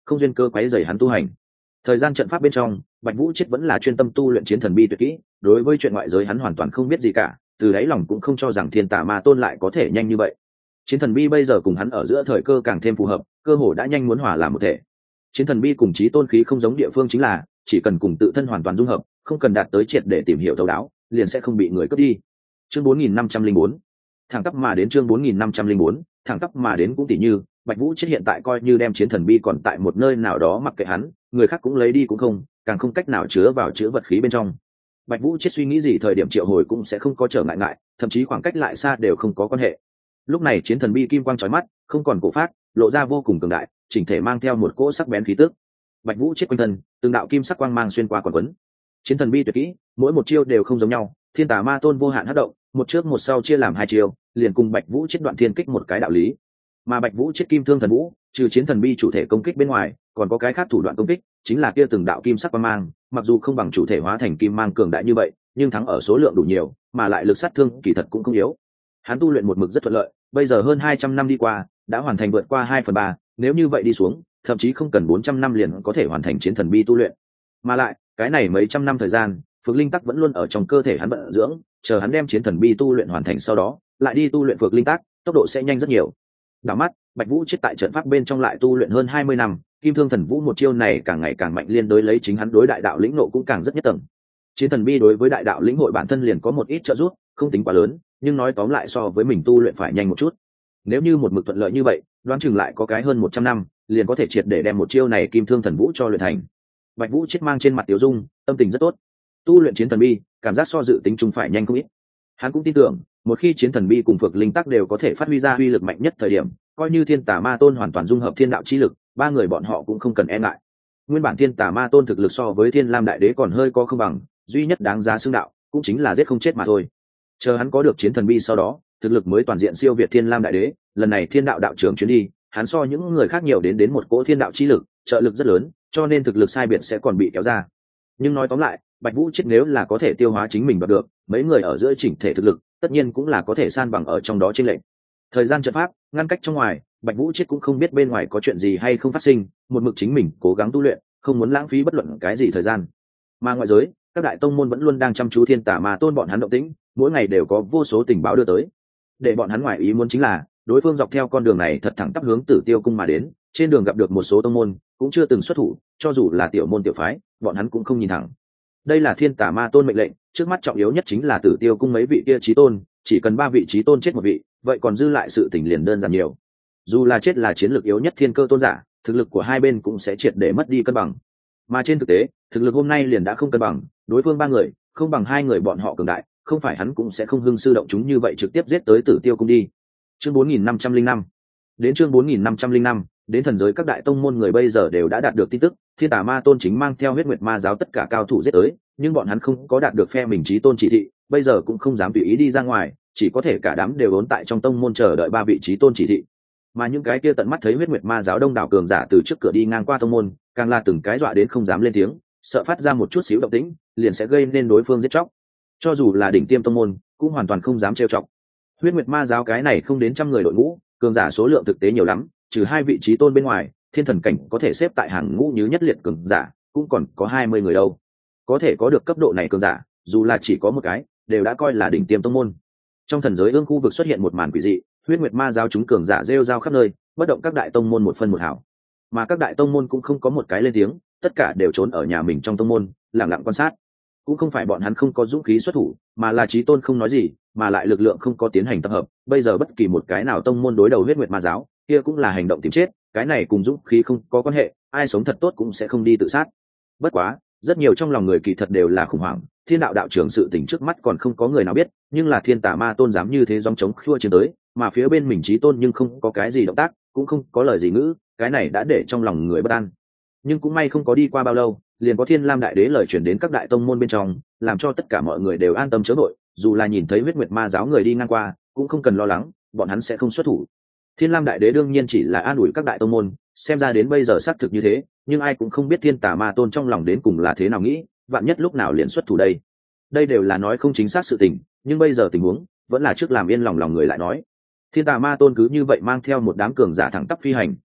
[SPEAKER 1] không duyên cơ quấy rầy hắn tu hành. Thời gian trận pháp bên trong, Bạch Vũ Chết vẫn là chuyên tâm tu luyện chiến thần bi tuyệt kỹ, đối với chuyện ngoại giới hắn hoàn toàn không biết gì cả, từ đáy lòng cũng không cho rằng Thiên Tà Ma Tôn lại có thể nhanh như vậy. Chiến thần bi bây giờ cùng hắn ở giữa thời cơ càng thêm phù hợp, cơ hồ đã nhanh muốn hòa làm một thể. Chiến thần bi cùng chí tôn khí không giống địa phương chính là, chỉ cần cùng tự thân hoàn toàn dung hợp, không cần đạt tới triệt để tìm hiểu thấu đáo, liền sẽ không bị người cướp đi. Chương 4504. Thẳng tắp mà đến chương 4504, thẳng tắp mà đến cũng tỉ như, Bạch Vũ Chết hiện tại coi như đem chiến thần bi còn tại một nơi nào đó mặc kệ hắn, người khác cũng lấy đi cũng không, càng không cách nào chứa vào chứa vật khí bên trong. Bạch Vũ Chết suy nghĩ gì thời điểm triệu hồi cũng sẽ không có trở ngại, thậm chí khoảng cách lại xa đều không có quan hệ. Lúc này chiến thần bi kim quang chói mắt, không còn cổ phát, lộ ra vô cùng cường đại, chỉnh thể mang theo một cỗ sắc bén khí tức. Bạch Vũ Chết quanh thân, từng đạo kim sắc quang mang xuyên qua quần quấn. Chiến thần bi tuyệt kỹ, mỗi một chiêu đều không giống nhau, Thiên Tà Ma Tôn vô hạn hất động, một trước một sau chia làm hai chiêu, liền cùng Bạch Vũ Chết đoạn thiên kích một cái đạo lý. Mà Bạch Vũ Chết kim thương thần vũ, trừ chiến thần bi chủ thể công kích bên ngoài, còn có cái khác thủ đoạn công kích, chính là kia từng đạo kim sắc quang mang, mặc dù không bằng chủ thể hóa thành kim mang cường đại như vậy, nhưng thắng ở số lượng đủ nhiều, mà lại lực sát thương kỳ thật cũng không yếu. Hắn tu luyện một mực rất thuận lợi, bây giờ hơn 200 năm đi qua, đã hoàn thành vượt qua 2/3, nếu như vậy đi xuống, thậm chí không cần 400 năm liền có thể hoàn thành chiến thần bi tu luyện. Mà lại, cái này mấy trăm năm thời gian, Phược Linh Tắc vẫn luôn ở trong cơ thể hắn vận dưỡng, chờ hắn đem chiến thần bi tu luyện hoàn thành sau đó, lại đi tu luyện Phược Linh Tắc, tốc độ sẽ nhanh rất nhiều. Đảo mắt, Bạch Vũ Chết tại trận pháp bên trong lại tu luyện hơn 20 năm, Kim Thương Thần Vũ một chiêu này càng ngày càng mạnh, liên đối lấy chính hắn đối đại đạo lĩnh ngộ cũng càng rất nhất tầng. Chiến thần bi đối với đại đạo lĩnh hội bản thân liền có một ít trợ giúp, không tính quá lớn, nhưng nói tóm lại so với mình tu luyện phải nhanh một chút. Nếu như một mực thuận lợi như vậy, đoán chừng lại có cái hơn 100 năm, liền có thể triệt để đem một chiêu này Kim Thương Thần Vũ cho luyện thành. Bạch Vũ Chết mang trên mặt tiểu dung, tâm tình rất tốt. Tu luyện chiến thần bi, cảm giác so dự tính chung phải nhanh không ít. Hắn cũng tin tưởng, một khi chiến thần bi cùng Phược Linh Tắc đều có thể phát huy ra uy lực mạnh nhất thời điểm, coi như Thiên Tà Ma Tôn hoàn toàn dung hợp thiên đạo chi lực, ba người bọn họ cũng không cần e ngại. Nguyên bản Thiên Tà Ma Tôn thực lực so với Thiên Lam Đại Đế còn hơi có không bằng, duy nhất đáng giá xưng đạo cũng chính là giết không chết mà thôi. Chờ hắn có được chiến thần bi sau đó, thực lực mới toàn diện siêu việt Thiên Lam Đại Đế, lần này Thiên Đạo đạo trưởng chuyến đi, hắn so những người khác nhiều đến một cỗ thiên đạo chi lực, trợ lực rất lớn, cho nên thực lực sai biệt sẽ còn bị kéo ra. Nhưng nói tóm lại, Bạch Vũ Chết nếu là có thể tiêu hóa chính mình đoạt được, mấy người ở giữa chỉnh thể thực lực, tất nhiên cũng là có thể san bằng ở trong đó trên lệnh. Thời gian trận pháp, ngăn cách trong ngoài, Bạch Vũ Chết cũng không biết bên ngoài có chuyện gì hay không phát sinh, một mực chính mình cố gắng tu luyện, không muốn lãng phí bất luận cái gì thời gian. Mà ngoại giới, các đại tông môn vẫn luôn đang chăm chú Thiên Tà Ma Tôn bọn hắn động tĩnh, mỗi ngày đều có vô số tình báo đưa tới. Để bọn hắn ngoài ý muốn chính là, đối phương dọc theo con đường này thật thẳng tắp hướng Tử Tiêu cung mà đến, trên đường gặp được một số tông môn, cũng chưa từng xuất thủ, cho dù là tiểu môn tiểu phái, bọn hắn cũng không nhìn thẳng. Đây là Thiên Tà Ma Tôn mệnh lệnh, trước mắt trọng yếu nhất chính là Tử Tiêu cung mấy vị kia chí tôn, chỉ cần 3 vị chí tôn chết một vị, vậy còn dư lại sự tình liền đơn giản nhiều. Dù là chết là chiến lược yếu nhất thiên cơ tôn giả, thực lực của hai bên cũng sẽ triệt để mất đi cân bằng. Mà trên thực tế, thực lực hôm nay liền đã không cân bằng, đối phương 3 người, không bằng 2 người bọn họ cường đại, không phải hắn cũng sẽ không hưng sư động chúng như vậy trực tiếp giết tới Tử Tiêu cung đi. Chương 4505. Đến chương 4505, đến thần giới các đại tông môn người bây giờ đều đã đạt được tin tức, Thiên Tà Ma Tôn chính mang theo Huyết Nguyệt Ma giáo tất cả cao thủ giết tới, nhưng bọn hắn không có đạt được phe mình chí tôn chỉ thị, bây giờ cũng không dám tùy ý đi ra ngoài, chỉ có thể cả đám đều ốn tại trong tông môn chờ đợi 3 vị chí tôn chỉ thị. Mà những cái kia tận mắt thấy Huyết Nguyệt Ma giáo đông đảo cường giả từ trước cửa đi ngang qua tông môn, càng là từng cái dọa đến không dám lên tiếng, sợ phát ra một chút xíu động tĩnh, liền sẽ gây nên đối phương giết chóc. Cho dù là đỉnh tiêm tông môn, cũng hoàn toàn không dám trêu chọc. Huyết Nguyệt Ma giáo cái này không đến trăm người đội ngũ, cường giả số lượng thực tế nhiều lắm, trừ 2 vị chí tôn bên ngoài, thiên thần cảnh có thể xếp tại hàng ngũ như nhất liệt cường giả, cũng còn có 20 người đâu. Có thể có được cấp độ này cường giả, dù là chỉ có một cái, đều đã coi là đỉnh tiêm tông môn. Trong thần giới ương khu vực xuất hiện một màn quỷ dị, Huyết Nguyệt Ma giáo chúng cường giả rêu rao khắp nơi, bất động các đại tông môn một phân một hảo. Mà các đại tông môn cũng không có một cái lên tiếng, tất cả đều trốn ở nhà mình trong tông môn, lặng lặng quan sát. Cũng không phải bọn hắn không có dũng khí xuất thủ, mà là chí tôn không nói gì, mà lại lực lượng không có tiến hành tập hợp, bây giờ bất kỳ một cái nào tông môn đối đầu Huyết Nguyệt Ma giáo, kia cũng là hành động tìm chết, cái này cùng dũng khí không có quan hệ, ai sống thật tốt cũng sẽ không đi tự sát. Bất quá, rất nhiều trong lòng người kỳ thật đều là khủng hoảng, Thiên Đạo đạo trưởng sự tình trước mắt còn không có người nào biết, nhưng là Thiên Tà Ma Tôn dám như thế gióng chống khua chiến tới, mà phía bên mình chí tôn nhưng không có cái gì động tác, cũng không có lời gì ngữ, cái này đã để trong lòng người bất an. Nhưng cũng may không có đi qua bao lâu, liền có Thiên Lam Đại Đế lời truyền đến các đại tông môn bên trong, làm cho tất cả mọi người đều an tâm chớ vội, dù là nhìn thấy Huyết Nguyệt Ma giáo người đi ngang qua, cũng không cần lo lắng, bọn hắn sẽ không xuất thủ. Thiên Lam Đại Đế đương nhiên chỉ là an ủi các đại tông môn, xem ra đến bây giờ xác thực như thế, nhưng ai cũng không biết Thiên Tà Ma Tôn trong lòng đến cùng là thế nào nghĩ, vạn nhất lúc nào liền xuất thủ đây. Đây đều là nói không chính xác sự tình, nhưng bây giờ tình huống vẫn là trước làm yên lòng người lại nói. Thiên Tà Ma Tôn cứ như vậy mang theo một đám cường giả thẳng tắp phi hành,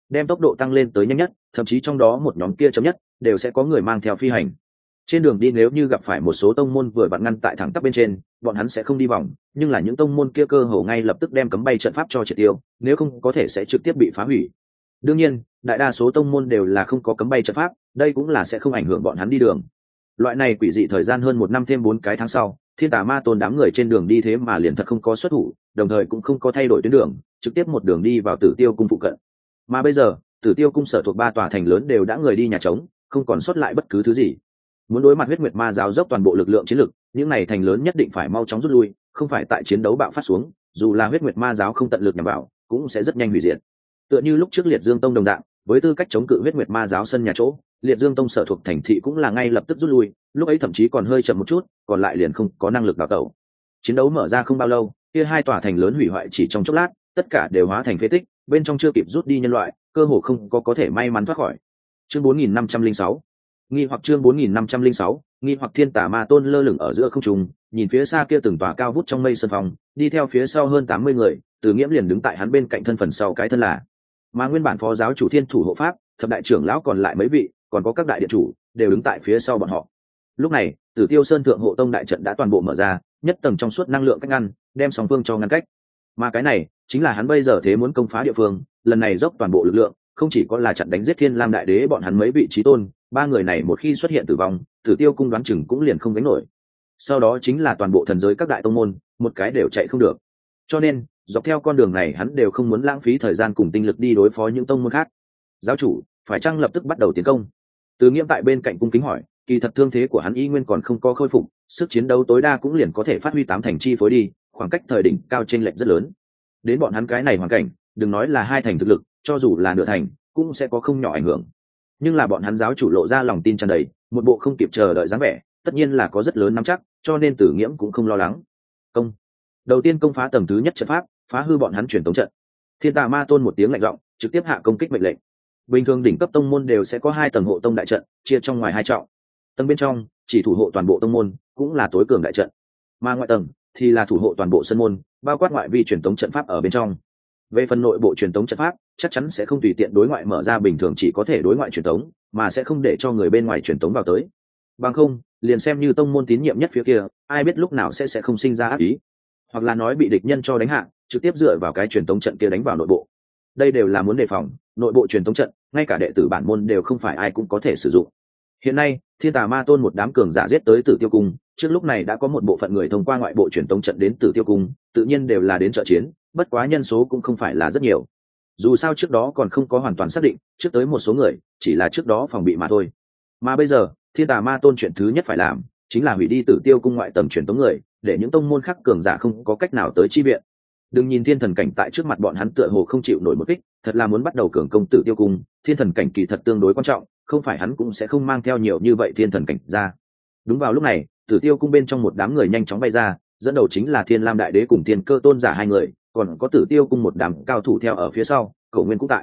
[SPEAKER 1] đem tốc độ tăng lên tới nhanh nhất, thậm chí trong đó một nhóm kia chấm nhất đều sẽ có người mang theo phi hành. Trên đường đi nếu như gặp phải một số tông môn vừa vặn ngăn tại thẳng tắp bên trên, bọn hắn sẽ không đi vòng, nhưng là những tông môn kia cơ hồ ngay lập tức đem cấm bay trận pháp cho triệt tiêu, nếu không có thể sẽ trực tiếp bị phá hủy. Đương nhiên, đại đa số tông môn đều là không có cấm bay trận pháp, đây cũng là sẽ không ảnh hưởng bọn hắn đi đường. Loại này quỷ dị thời gian hơn 1 năm thêm 4 cái tháng sau, Thiên Tà Ma Tôn đám người trên đường đi thế mà liền thật không có xuất thủ, đồng thời cũng không có thay đổi tuyến đường, trực tiếp một đường đi vào Tử Tiêu cung phụ cận. Mà bây giờ, Tử Tiêu cung sở thuộc 3 tòa thành lớn đều đã người đi nhà trống, không còn sót lại bất cứ thứ gì. Muốn đối mặt Huyết Nguyệt Ma giáo dốc toàn bộ lực lượng chiến lực, những này thành lớn nhất định phải mau chóng rút lui, không phải tại chiến đấu bạo phát xuống, dù là Huyết Nguyệt Ma giáo không tận lực nhằm vào, cũng sẽ rất nhanh hủy diệt. Tựa như lúc trước Liệt Dương tông đồng dạng, với tư cách chống cự Huyết Nguyệt Ma giáo sân nhà chỗ, Liệt Dương tông sở thuộc thành thị cũng là ngay lập tức rút lui, lúc ấy thậm chí còn hơi chậm một chút, còn lại liền không có năng lực đào tẩu. Chiến đấu mở ra không bao lâu, kia 2 tòa thành lớn hủy hoại chỉ trong chốc lát, tất cả đều hóa thành phế tích, bên trong chưa kịp rút đi nhân loại, cơ hồ không có thể may mắn thoát khỏi. Chương 4506. Nghi hoặc chương 4506, nghi hoặc Thiên Tà Ma Tôn lơ lửng ở giữa không trung, nhìn phía xa kia từng tòa cao vút trong mây sơn phong, đi theo phía sau hơn 80 người, Từ Nghiễm liền đứng tại hắn bên cạnh thân phần sau cái thân là. Mà nguyên bản phó giáo chủ Thiên thủ hộ pháp, thập đại trưởng lão còn lại mấy vị, còn có các đại điện chủ, đều đứng tại phía sau bọn họ. Lúc này, Tử Tiêu Sơn thượng hộ tông đại trận đã toàn bộ mở ra, nhất tầng trong suốt năng lượng cách ngăn, đem song phương cho ngăn cách. Mà cái này, chính là hắn bây giờ thế muốn công phá địa phương, lần này dốc toàn bộ lực lượng, không chỉ có là chặn đánh giết Thiên Lam đại đế bọn hắn mấy vị chí tôn, 3 người này một khi xuất hiện tử vong, Tử Tiêu cung đoán chừng cũng liền không gánh nổi. Sau đó chính là toàn bộ thần giới các đại tông môn, một cái đều chạy không được. Cho nên, dọc theo con đường này hắn đều không muốn lãng phí thời gian cùng tinh lực đi đối phó những tông môn khác. Giáo chủ, phải chăng lập tức bắt đầu tiến công? Từ Nghiễm tại bên cạnh cung kính hỏi, kỳ thật thương thế của hắn y nguyên còn không có khôi phục, sức chiến đấu tối đa cũng liền có thể phát huy 8 thành chi phối đi, khoảng cách thời đỉnh cao chênh lệch rất lớn. Đến bọn hắn cái này hoàn cảnh, đừng nói là 2 thành thực lực, cho dù là nửa thành, cũng sẽ có không nhỏ ảnh hưởng. Nhưng là bọn hắn giáo chủ lộ ra lòng tin tràn đầy, một bộ không kịp chờ đợi dáng vẻ, tất nhiên là có rất lớn nắm chắc, cho nên Tử Nghiễm cũng không lo lắng. Công. Đầu tiên công phá tầng thứ nhất trận pháp, phá hư bọn hắn truyền tống trận. Thiên Tà Ma Tôn một tiếng lạnh giọng, trực tiếp hạ công kích mệnh lệnh. Bình thường đỉnh cấp tông môn đều sẽ có 2 tầng hộ tông đại trận, chia trong ngoài 2 trọng. Tầng bên trong chỉ thủ hộ toàn bộ tông môn, cũng là tối cường đại trận. Mà ngoại tầng thì là thủ hộ toàn bộ sân môn, bao quát ngoại vi truyền tống trận pháp ở bên trong. Về phần nội bộ truyền tống trận pháp, chắc chắn sẽ không tùy tiện đối ngoại mở ra, bình thường chỉ có thể đối ngoại truyền tống, mà sẽ không để cho người bên ngoài truyền tống vào tới. Bằng không, liền xem như tông môn tín nhiệm nhất phía kia, ai biết lúc nào sẽ không sinh ra ác ý, hoặc là nói bị địch nhân cho đánh hạ, trực tiếp dựa vào cái truyền tống trận kia đánh vào nội bộ. Đây đều là muốn đề phòng, nội bộ truyền tống trận, ngay cả đệ tử bản môn đều không phải ai cũng có thể sử dụng. Hiện nay, Thiên Tà Ma Tôn một đám cường giả giết tới Tử Tiêu cung, trước lúc này đã có một bộ phận người thông qua ngoại bộ truyền tống trận đến Tử Tiêu cung, tự nhiên đều là đến trợ chiến, bất quá nhân số cũng không phải là rất nhiều. Dù sao trước đó còn không có hoàn toàn xác định, trước tới một số người, chỉ là trước đó phòng bị mà thôi. Mà bây giờ, Thiên Tà Ma Tôn chuyện thứ nhất phải làm, chính là hủy đi Tử Tiêu cung ngoại tầng truyền tống người, để những tông môn khác cường giả không có cách nào tới chi viện. Đừng nhìn thiên thần cảnh tại trước mặt bọn hắn tựa hồ không chịu nổi một kích, thật là muốn bắt đầu cường công Tử Tiêu cung, thiên thần cảnh kỳ thật tương đối quan trọng, không phải hắn cũng sẽ không mang theo nhiều như vậy thiên thần cảnh ra. Đúng vào lúc này, Tử Tiêu cung bên trong một đám người nhanh chóng bay ra, dẫn đầu chính là Thiên Lam đại đế cùng Thiên Cơ tôn giả 2 người, còn có Tử Tiêu cung một đám cao thủ theo ở phía sau, Cổ Nguyên cũng tại.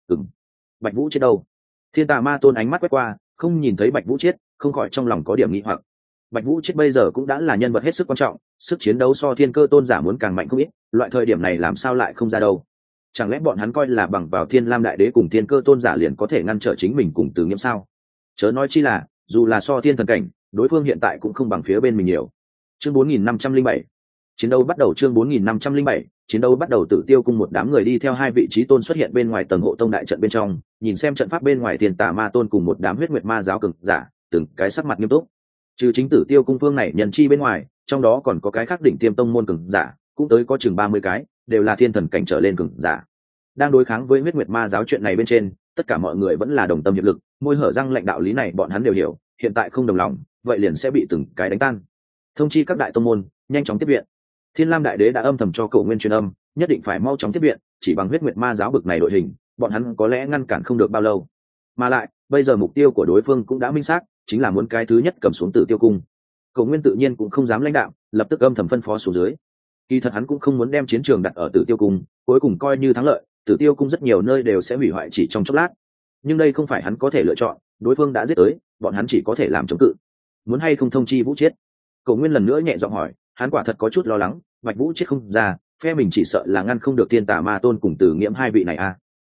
[SPEAKER 1] Bạch Vũ chết đâu? Thiên Tà Ma Tôn ánh mắt quét qua, không nhìn thấy Bạch Vũ chết, không khỏi trong lòng có điểm nghi hoặc. Bạch Vũ chết bây giờ cũng đã là nhân vật hết sức quan trọng, sức chiến đấu so Thiên Cơ tôn giả muốn càng mạnh không ít, loại thời điểm này làm sao lại không ra đâu? Chẳng lẽ bọn hắn coi là bằng vào Thiên Lam đại đế cùng Thiên Cơ tôn giả liền có thể ngăn trở chính mình cùng Từ Nghiễm sao? Chớ nói chi là, dù là so thiên thần cảnh, đối phương hiện tại cũng không bằng phía bên mình nhiều. Chương 4507. Chiến đấu bắt đầu. Chương 4507. Chiến đấu bắt đầu. Tử Tiêu cung một đám người đi theo 2 vị trí tôn xuất hiện bên ngoài tầng hộ tông đại trận bên trong, nhìn xem trận pháp bên ngoài Thiên Tà Ma Tôn cùng một đám huyết nguyệt ma giáo cường giả, từng cái sắc mặt nghiêm túc. Trừ chính Tử Tiêu cung phương này nhân chi bên ngoài, trong đó còn có cái khác đỉnh tiêm tông môn cường giả, cũng tới có chừng 30 cái, đều là thiên thần cảnh trở lên cường giả. Đang đối kháng với huyết nguyệt ma giáo chuyện này bên trên, tất cả mọi người vẫn là đồng tâm hiệp lực, môi hở răng lệnh đạo lý này bọn hắn đều hiểu, hiện tại không đồng lòng, vậy liền sẽ bị từng cái đánh tan. Thông chi các đại tông môn, nhanh chóng tiếp viện. Thiên Lam đại đế đã âm thầm cho Cổ Nguyên truyền âm, nhất định phải mau chóng tiếp viện, chỉ bằng huyết nguyệt ma giáo bực này đội hình, bọn hắn có lẽ ngăn cản không được bao lâu. Mà lại, bây giờ mục tiêu của đối phương cũng đã minh xác, chính là muốn cái thứ nhất cầm xuống Tử Tiêu cung. Cổ Nguyên tự nhiên cũng không dám lãnh đạo, lập tức âm thầm phân phó xuống dưới. Kỳ thật hắn cũng không muốn đem chiến trường đặt ở Tử Tiêu cung, cuối cùng coi như thắng lợi, Tử Tiêu cung rất nhiều nơi đều sẽ hủy hoại chỉ trong chốc lát. Nhưng đây không phải hắn có thể lựa chọn, đối phương đã giết tới, bọn hắn chỉ có thể làm chống cự. Muốn hay không thông chi Vũ chết? Cổ Nguyên lần nữa nhẹ giọng hỏi, hắn quả thật có chút lo lắng, Bạch Vũ chết không ra, phe mình chỉ sợ là ngăn không được Thiên Tà Ma Tôn cùng Từ Nghiễm 2 vị này a.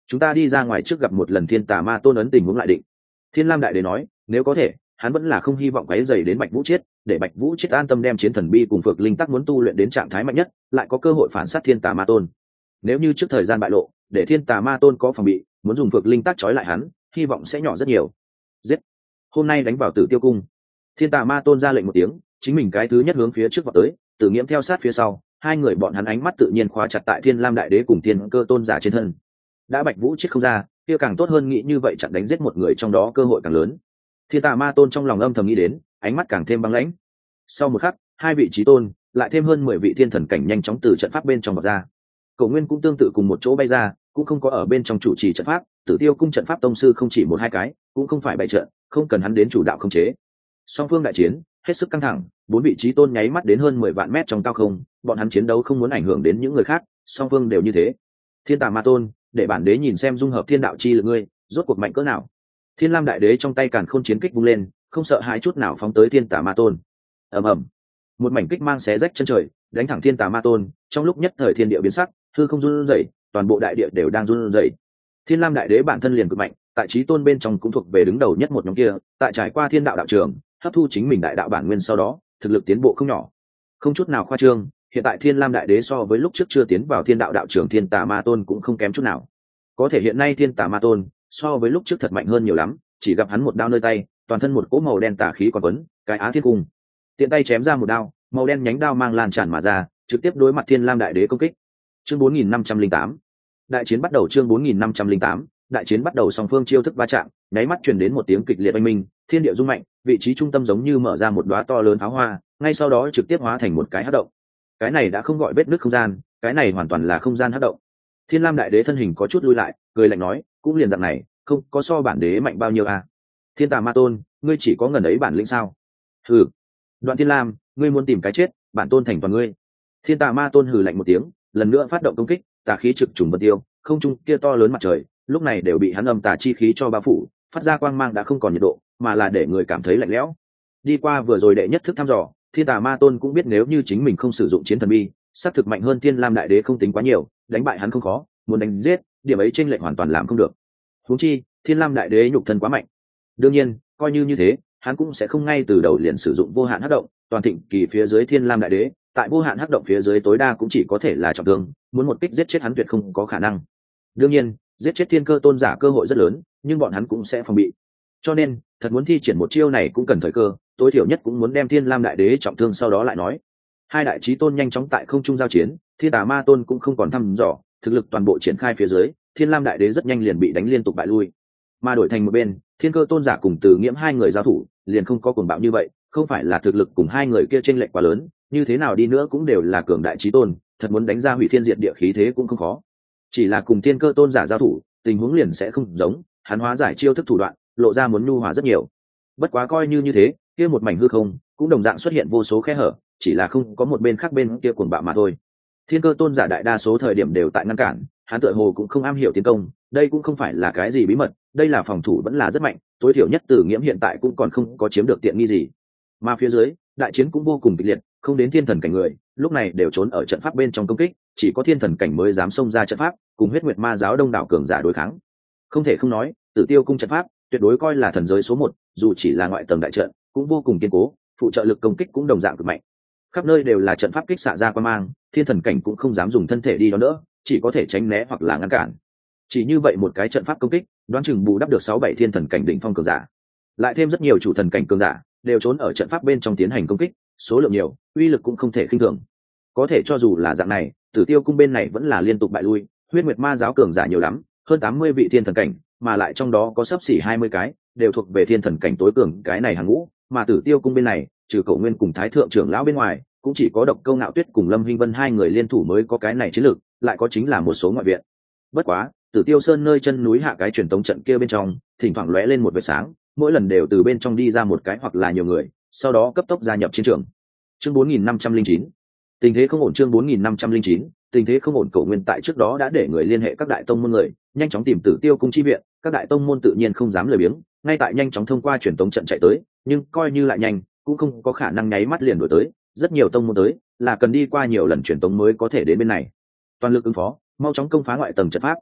[SPEAKER 1] chúng ta đi ra ngoài trước gặp một lần thiên tà ma tôn ấn tình huống lại định. Thiên Lam đại đế nói, nếu có thể hắn vẫn là không hy vọng quấy dày đến Bạch Vũ Chiết, để Bạch Vũ Chiết an tâm đem chiến thần bi cùng phược linh tắc muốn tu luyện đến trạng thái mạnh nhất, lại có cơ hội phản sát thiên tà ma tôn. Nếu như trước thời gian bại lộ, để thiên tà ma tôn có phòng bị, muốn dùng phược linh tắc trói lại hắn, hy vọng sẽ nhỏ rất nhiều. Giết! Hôm nay đánh vào Tử Tiêu cung. Thiên tà ma tôn ra lệnh một tiếng, chính mình cái thứ nhất hướng phía trước vọt tới, Tử Nghiễm theo sát phía sau, hai người bọn hắn ánh mắt tự nhiên khóa chặt tại Thiên Lam đại đế cùng Thiên Cơ tôn giả trên thân. Đã Bạch Vũ Chiết không ra, kia càng tốt hơn, nghĩ như vậy chặn đánh giết một người trong đó cơ hội càng lớn. Thiên tà ma tôn trong lòng âm thầm nghĩ đến, ánh mắt càng thêm băng lãnh. Sau một khắc, hai vị chí tôn lại thêm hơn 10 vị thiên thần cảnh nhanh chóng từ trận pháp bên trong vọt ra. Cổ Nguyên cũng tương tự cùng một chỗ bay ra, cũng không có ở bên trong chủ trì trận pháp. Tử Tiêu cung trận pháp tông sư không chỉ một hai cái, cũng không phải bày trận, không cần hắn đến chủ đạo khống chế. Song phương đại chiến hết sức căng thẳng, bốn vị chí tôn nháy mắt đến hơn 10 vạn mét trong cao không, bọn hắn chiến đấu không muốn ảnh hưởng đến những người khác, song phương đều như thế. Thiên tà ma tôn, để bản đế nhìn xem dung hợp thiên đạo chi lực ngươi rốt cuộc mạnh cỡ nào. Thiên Lam đại đế trong tay càn khôn chiến kích vung lên, không sợ hãi chút nào phóng tới thiên tà ma tôn. Ầm ầm, một mảnh kích mang xé rách chân trời, đánh thẳng thiên tà ma tôn. Trong lúc nhất thời thiên địa biến sắc, hư không run rẩy, toàn bộ đại địa đều đang run rẩy. Thiên Lam đại đế bản thân liền cực mạnh, tại chí tôn bên trong cũng thuộc về đứng đầu nhất một nhóm kia, tại trải qua thiên đạo đạo trường, hấp thu chính mình đại đạo bản nguyên sau đó, thực lực tiến bộ không nhỏ. Không chút nào khoa trương, hiện tại Thiên Lam đại đế so với lúc trước chưa tiến vào thiên đạo đạo trường thiên tà ma tôn cũng không kém chút nào. Có thể hiện nay thiên tà ma tôn so với lúc trước thật mạnh hơn nhiều lắm, chỉ gặp hắn một đao nơi tay, toàn thân một cỗ màu đen tà khí còn quấn, cái Á Thiên Cung. Tiện tay chém ra một đao, màu đen nhánh đao mang lan tràn mà ra, trực tiếp đối mặt Thiên Lam đại đế công kích. Chương 4508. Đại chiến bắt đầu. Chương 4508. Đại chiến bắt đầu, song phương chiêu thức va chạm, nháy mắt truyền đến một tiếng kịch liệt oanh minh, thiên địa rung mạnh, vị trí trung tâm giống như mở ra một đóa to lớn pháo hoa, ngay sau đó trực tiếp hóa thành một cái hắc động. Cái này đã không gọi vết nứt không gian, cái này hoàn toàn là không gian hắc động. Thiên Lam đại đế thân hình có chút lui lại, cười lạnh nói, cũng liền dạng này, không có so bản đế mạnh bao nhiêu à. Thiên tà ma tôn, ngươi chỉ có ngần ấy bản lĩnh sao? Hừ. Đoạn Thiên Lam, ngươi muốn tìm cái chết, bản tôn thành toàn ngươi. Thiên tà ma tôn hừ lạnh một tiếng, lần nữa phát động công kích, tà khí trực trùng vân tiêu, không trung kia to lớn mặt trời, lúc này đều bị hắn âm tà chi khí cho bao phủ, phát ra quang mang đã không còn nhiệt độ, mà là để người cảm thấy lạnh lẽo. Đi qua vừa rồi đệ nhất thức thăm dò, thiên tà ma tôn cũng biết nếu như chính mình không sử dụng chiến thần bi, sát thực mạnh hơn Thiên Lam đại đế không tính quá nhiều, đánh bại hắn không khó, muốn đánh giết, điểm ấy chênh lệch hoàn toàn làm không được. Huống chi, Thiên Lam đại đế nhục thân quá mạnh. Đương nhiên, coi như thế, hắn cũng sẽ không ngay từ đầu liền sử dụng vô hạn hắc động, toàn thịnh kỳ phía dưới Thiên Lam đại đế, tại vô hạn hắc động phía dưới tối đa cũng chỉ có thể là trọng thương, muốn một kích giết chết hắn tuyệt không có khả năng. Đương nhiên, giết chết Thiên Cơ tôn giả cơ hội rất lớn, nhưng bọn hắn cũng sẽ phòng bị. Cho nên, thật muốn thi triển một chiêu này cũng cần thời cơ, tối thiểu nhất cũng muốn đem Thiên Lam đại đế trọng thương sau đó lại nói. Hai đại chí tôn nhanh chóng tại không trung giao chiến, Thiên Tà ma tôn cũng không còn thăm dò, thực lực toàn bộ triển khai phía dưới, Thiên Lam đại đế rất nhanh liền bị đánh liên tục bại lui. Mà đổi thành một bên, Thiên Cơ tôn giả cùng Từ Nghiễm hai người giao thủ, liền không có cuồng bạo như vậy, không phải là thực lực cùng hai người kia chênh lệch quá lớn, như thế nào đi nữa cũng đều là cường đại chí tôn, thật muốn đánh ra hủy thiên diệt địa khí thế cũng không khó. Chỉ là cùng Thiên Cơ tôn giả giao thủ, tình huống liền sẽ không giống, hắn hóa giải chiêu thức thủ đoạn, lộ ra muốn nhu hòa rất nhiều. Bất quá coi như thế, kia một mảnh hư không cũng đồng dạng xuất hiện vô số khe hở, chỉ là không có một bên khác bên kia cuồng bạo mà thôi. Thiên Cơ tôn giả đại đa số thời điểm đều tại ngăn cản, hắn tựa hồ cũng không am hiểu tiến công, đây cũng không phải là cái gì bí mật, đây là phòng thủ vẫn là rất mạnh, tối thiểu nhất Từ Nghiễm hiện tại cũng còn không có chiếm được tiện nghi gì. Mà phía dưới, đại chiến cũng vô cùng kịch liệt, không đến thiên thần cảnh người, lúc này đều trốn ở trận pháp bên trong công kích, chỉ có thiên thần cảnh mới dám xông ra trận pháp, cùng Huyết Nguyệt Ma giáo đông đảo cường giả đối kháng. Không thể không nói, Tử Tiêu cung trận pháp tuyệt đối coi là thần giới số 1, dù chỉ là ngoại tầng đại trận, cũng vô cùng kiên cố, phụ trợ lực công kích cũng đồng dạng cực mạnh. Khắp nơi đều là trận pháp kích xạ ra quang mang, thiên thần cảnh cũng không dám dùng thân thể đi đó nữa, chỉ có thể tránh né hoặc là ngăn cản. Chỉ như vậy một cái trận pháp công kích, đoán chừng bù đắp được 6-7 thiên thần cảnh đỉnh phong cường giả. Lại thêm rất nhiều chủ thần cảnh cường giả, đều trốn ở trận pháp bên trong tiến hành công kích, số lượng nhiều, uy lực cũng không thể khinh thường. Có thể cho dù là dạng này, Tử Tiêu cung bên này vẫn là liên tục bại lui, Huyết Nguyệt Ma giáo cường giả nhiều lắm, hơn 80 vị thiên thần cảnh, mà lại trong đó có xấp xỉ 20 cái, đều thuộc về thiên thần cảnh tối cường cái này hàng ngũ, mà Tử Tiêu cung bên này, trừ Cổ Nguyên cùng Thái thượng trưởng lão bên ngoài, cũng chỉ có Độc Câu Ngạo Tuyết cùng Lâm Hinh Vân hai người liên thủ mới có cái này chiến lược, lại có chính là một số ngoại viện. Bất quá, Tử Tiêu Sơn nơi chân núi hạ cái truyền tống trận kia bên trong, thỉnh thoảng lóe lên một vệt sáng, mỗi lần đều từ bên trong đi ra một cái hoặc là nhiều người, sau đó cấp tốc gia nhập chiến trường. Chương 4509. Tình thế không ổn. Chương 4509. Tình thế không ổn. Cổ Nguyên tại trước đó đã để người liên hệ các đại tông môn người, nhanh chóng tìm Tử Tiêu cung chi viện, các đại tông môn tự nhiên không dám lười biếng, ngay tại nhanh chóng thông qua truyền tống trận chạy tới, nhưng coi như lại nhanh, cũng không có khả năng nháy mắt liền đuổi tới, rất nhiều tông môn tới, là cần đi qua nhiều lần truyền tống mới có thể đến bên này. Toàn lực ứng phó, mau chóng công phá ngoại tầng trận pháp.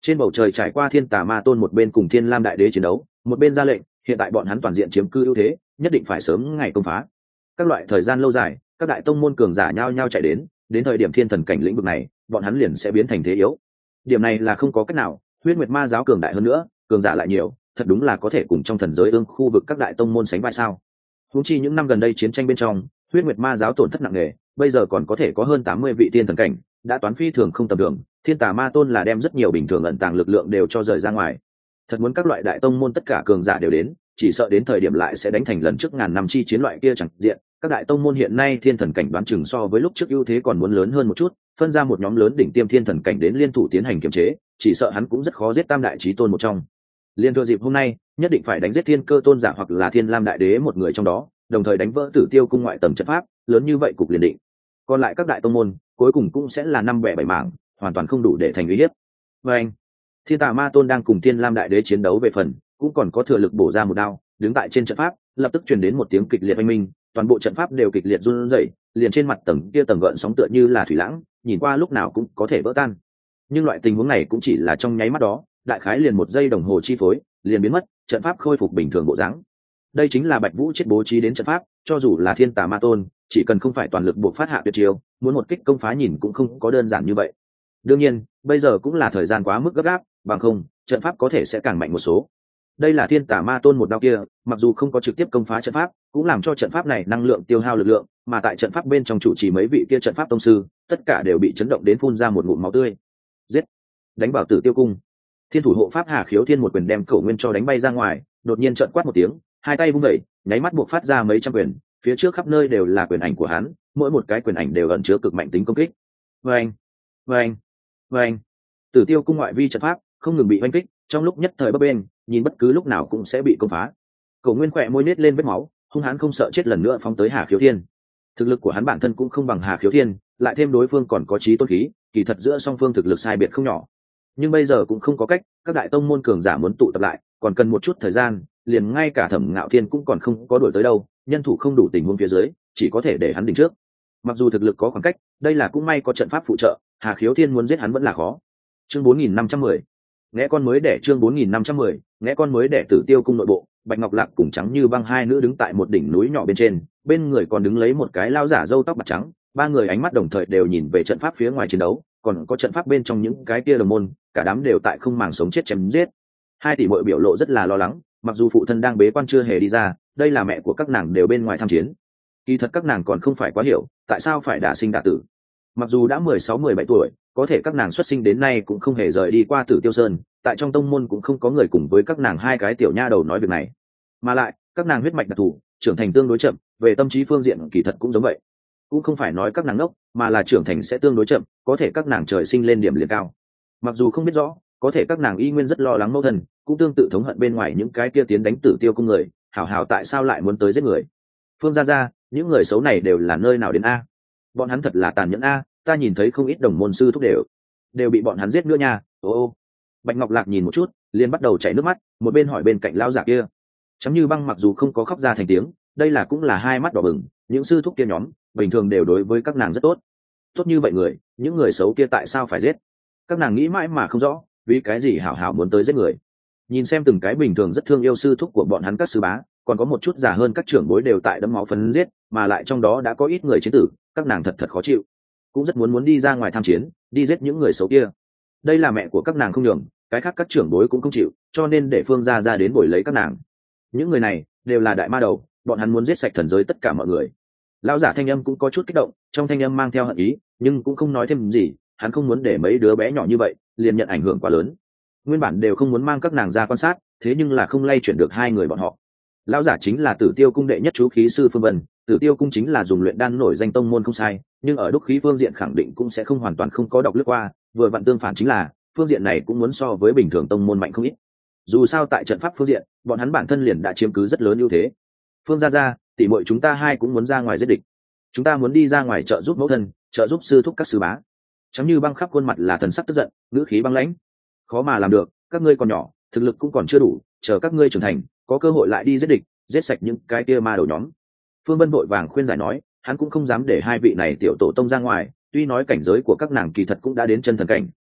[SPEAKER 1] Trên bầu trời trải qua Thiên Tà Ma Tôn một bên cùng Thiên Lam Đại Đế chiến đấu, một bên ra lệnh, hiện tại bọn hắn toàn diện chiếm cư ưu thế, nhất định phải sớm ngày công phá. Các loại thời gian lâu dài, các đại tông môn cường giả nhao nhao chạy đến thời điểm thiên thần cảnh lĩnh vực này, bọn hắn liền sẽ biến thành thế yếu. Điểm này là không có cách nào, Huyết Nguyệt Ma giáo cường đại hơn nữa, cường giả lại nhiều, thật đúng là có thể cùng trong thần giới ương khu vực các đại tông môn sánh vai sao? Huống chi những năm gần đây chiến tranh bên trong, Huyết Nguyệt Ma giáo tổn thất nặng nề, bây giờ còn có thể có hơn 80 vị tiên thần cảnh, đã toán phi thường không tầm thường. Thiên Tà Ma Tôn là đem rất nhiều bình thường ẩn tàng lực lượng đều cho rời ra ngoài. Thật muốn các loại đại tông môn tất cả cường giả đều đến, chỉ sợ đến thời điểm lại sẽ đánh thành lần trước ngàn năm chi chiến loại kia chẳng diện. Các đại tông môn hiện nay thiên thần cảnh đoán chừng so với lúc trước ưu thế còn muốn lớn hơn một chút, phân ra một nhóm lớn đỉnh tiêm thiên thần cảnh đến liên thủ tiến hành kiềm chế, chỉ sợ hắn cũng rất khó giết tam đại chí tôn một trong. Liên thừa dịp hôm nay, nhất định phải đánh giết Thiên Cơ Tôn giả hoặc là Thiên Lam Đại Đế một người trong đó, đồng thời đánh vỡ Tử Tiêu cung ngoại tầng trận pháp, lớn như vậy cục liền định. Còn lại các đại tông môn, cuối cùng cũng sẽ là năm bẻ bảy mảng, hoàn toàn không đủ để thành uy hiếp. Và anh, Thiên Tà Ma Tôn đang cùng Thiên Lam Đại Đế chiến đấu về phần, cũng còn có thừa lực bổ ra một đao, đứng tại trên trận pháp, lập tức truyền đến một tiếng kịch liệt oanh minh, toàn bộ trận pháp đều kịch liệt run rẩy, liền trên mặt tầng kia tầng gợn sóng tựa như là thủy lãng, nhìn qua lúc nào cũng có thể vỡ tan. Nhưng loại tình huống này cũng chỉ là trong nháy mắt đó, đại khái liền một giây đồng hồ chi phối, liền biến mất, trận pháp khôi phục bình thường bộ dáng. Đây chính là Bạch Vũ chết bố trí đến trận pháp, cho dù là Thiên Tà Ma Tôn, chỉ cần không phải toàn lực buộc phát hạ tuyệt chiêu, muốn một kích công phá nhìn cũng không có đơn giản như vậy. Đương nhiên, bây giờ cũng là thời gian quá mức gấp gáp, bằng không, trận pháp có thể sẽ càng mạnh một số. Đây là Thiên Tà Ma Tôn một đao kia, mặc dù không có trực tiếp công phá trận pháp, cũng làm cho trận pháp này năng lượng tiêu hao lực lượng, mà tại trận pháp bên trong chủ trì mấy vị kia trận pháp tông sư, tất cả đều bị chấn động đến phun ra một ngụm máu tươi. Giết! Đánh vào Tử Tiêu cung. Thiên thủ hộ pháp Hà Khiếu Thiên một quyền đem Cổ Nguyên cho đánh bay ra ngoài, đột nhiên trợn quát một tiếng, hai tay vung đẩy, nháy mắt buộc phát ra mấy trăm quyền, phía trước khắp nơi đều là quyền ảnh của hắn, mỗi một cái quyền ảnh đều ẩn chứa cực mạnh tính công kích. Vâng, vâng, vâng. Tử Tiêu cung ngoại vi trận pháp không ngừng bị oanh kích, trong lúc nhất thời bấp bênh, nhìn bất cứ lúc nào cũng sẽ bị công phá. Cổ Nguyên khỏe môi nết lên vết máu, hung hãn không sợ chết lần nữa phóng tới Hà Khiếu Thiên. Thực lực của hắn bản thân cũng không bằng Hà Khiếu Thiên, lại thêm đối phương còn có chí tôn khí, kỳ thật giữa song phương thực lực sai biệt không nhỏ. Nhưng bây giờ cũng không có cách, các đại tông môn cường giả muốn tụ tập lại, còn cần một chút thời gian, liền ngay cả Thẩm Ngạo Thiên cũng còn không có đuổi tới đâu, nhân thủ không đủ tình huống phía dưới, chỉ có thể để hắn đỉnh trước. Mặc dù thực lực có khoảng cách, đây là cũng may có trận pháp phụ trợ, Hà Khiếu Thiên muốn giết hắn vẫn là khó. Chương 4510. Nghe con mới đẻ chương 4510, nghe con mới đẻ Tử Tiêu cung nội bộ, Bạch Ngọc Lạc cùng Trắng Như Băng hai nữ đứng tại một đỉnh núi nhỏ bên trên, bên người còn đứng lấy một cái lao giả râu tóc bạc trắng, ba người ánh mắt đồng thời đều nhìn về trận pháp phía ngoài chiến đấu, còn có trận pháp bên trong những cái kia đồng môn, cả đám đều tại không màng sống chết chém giết. Hai tỷ muội biểu lộ rất là lo lắng, mặc dù phụ thân đang bế quan chưa hề đi ra, đây là mẹ của các nàng đều bên ngoài tham chiến. Kỳ thật các nàng còn không phải quá hiểu, tại sao phải đả sinh đả tử. Mặc dù đã 16-17 tuổi, có thể các nàng xuất sinh đến nay cũng không hề rời đi qua Tử Tiêu Sơn, tại trong tông môn cũng không có người cùng với các nàng hai cái tiểu nha đầu nói việc này. Mà lại, các nàng huyết mạch đặc thù, trưởng thành tương đối chậm, về tâm trí phương diện kỳ thật cũng giống vậy. Cũng không phải nói các nàng ngốc, mà là trưởng thành sẽ tương đối chậm, có thể các nàng trời sinh lên điểm liền cao. Mặc dù không biết rõ, có thể các nàng y nguyên rất lo lắng mẫu thân, cũng tương tự thống hận bên ngoài những cái kia tiến đánh Tử Tiêu cung người, hảo hảo tại sao lại muốn tới giết người. Phương gia, những người xấu này đều là nơi nào đến a? Bọn hắn thật là tàn nhẫn a, ta nhìn thấy không ít đồng môn sư thúc đều bị bọn hắn giết nữa nha. Ô. Bạch Ngọc Lạc nhìn một chút, liền bắt đầu chảy nước mắt, một bên hỏi bên cạnh lão giả kia. Trắng Như Băng mặc dù không có khóc ra thành tiếng, đây là cũng là hai mắt đỏ bừng, những sư thúc kia nhóm bình thường đều đối với các nàng rất tốt. Tốt như vậy người, những người xấu kia tại sao phải giết? Các nàng nghĩ mãi mà không rõ, vì cái gì hảo hảo muốn tới giết người. Nhìn xem từng cái bình thường rất thương yêu sư thúc của bọn hắn các sư bá, còn có một chút già hơn các trưởng bối đều tại đẫm máu phấn giết, mà lại trong đó đã có ít người chiến tử, các nàng thật khó chịu, cũng rất muốn đi ra ngoài tham chiến, đi giết những người xấu kia. Đây là mẹ của các nàng không nhường, cái khác các trưởng bối cũng không chịu, cho nên để Phương gia ra đến bồi lấy các nàng. Những người này đều là đại ma đầu, bọn hắn muốn giết sạch thần giới tất cả mọi người. Lão giả thanh âm cũng có chút kích động, trong thanh âm mang theo hận ý, nhưng cũng không nói thêm gì, hắn không muốn để mấy đứa bé nhỏ như vậy liền nhận ảnh hưởng quá lớn. Nguyên bản đều không muốn mang các nàng ra quan sát, thế nhưng là không lay chuyển được hai người bọn họ. Lão giả chính là Tử Tiêu cung đệ nhất chú khí sư Phương Vân, Tử Tiêu cung chính là dùng luyện đan nổi danh tông môn không sai, nhưng ở đúc khí phương diện khẳng định cũng sẽ không hoàn toàn không có đọc lướt qua, vừa vặn tương phản chính là phương diện này cũng muốn so với bình thường tông môn mạnh không ít. Dù sao tại trận pháp phương diện, bọn hắn bản thân liền đã chiếm cứ rất lớn ưu thế. Phương gia, tỷ muội chúng ta hai cũng muốn ra ngoài giết địch. Chúng ta muốn đi ra ngoài trợ giúp mẫu thân, trợ giúp sư thúc các sư bá. Trắng Như Băng khắp khuôn mặt là thần sắc tức giận, ngữ khí băng lãnh. Khó mà làm được, các ngươi còn nhỏ, thực lực cũng còn chưa đủ, chờ các ngươi trưởng thành, có cơ hội lại đi giết địch, giết sạch những cái kia ma đầu nhóm. Phương Vân vội vàng khuyên giải nói, hắn cũng không dám để hai vị này tiểu tổ tông ra ngoài, tuy nói cảnh giới của các nàng kỳ thật cũng đã đến chân thần cảnh,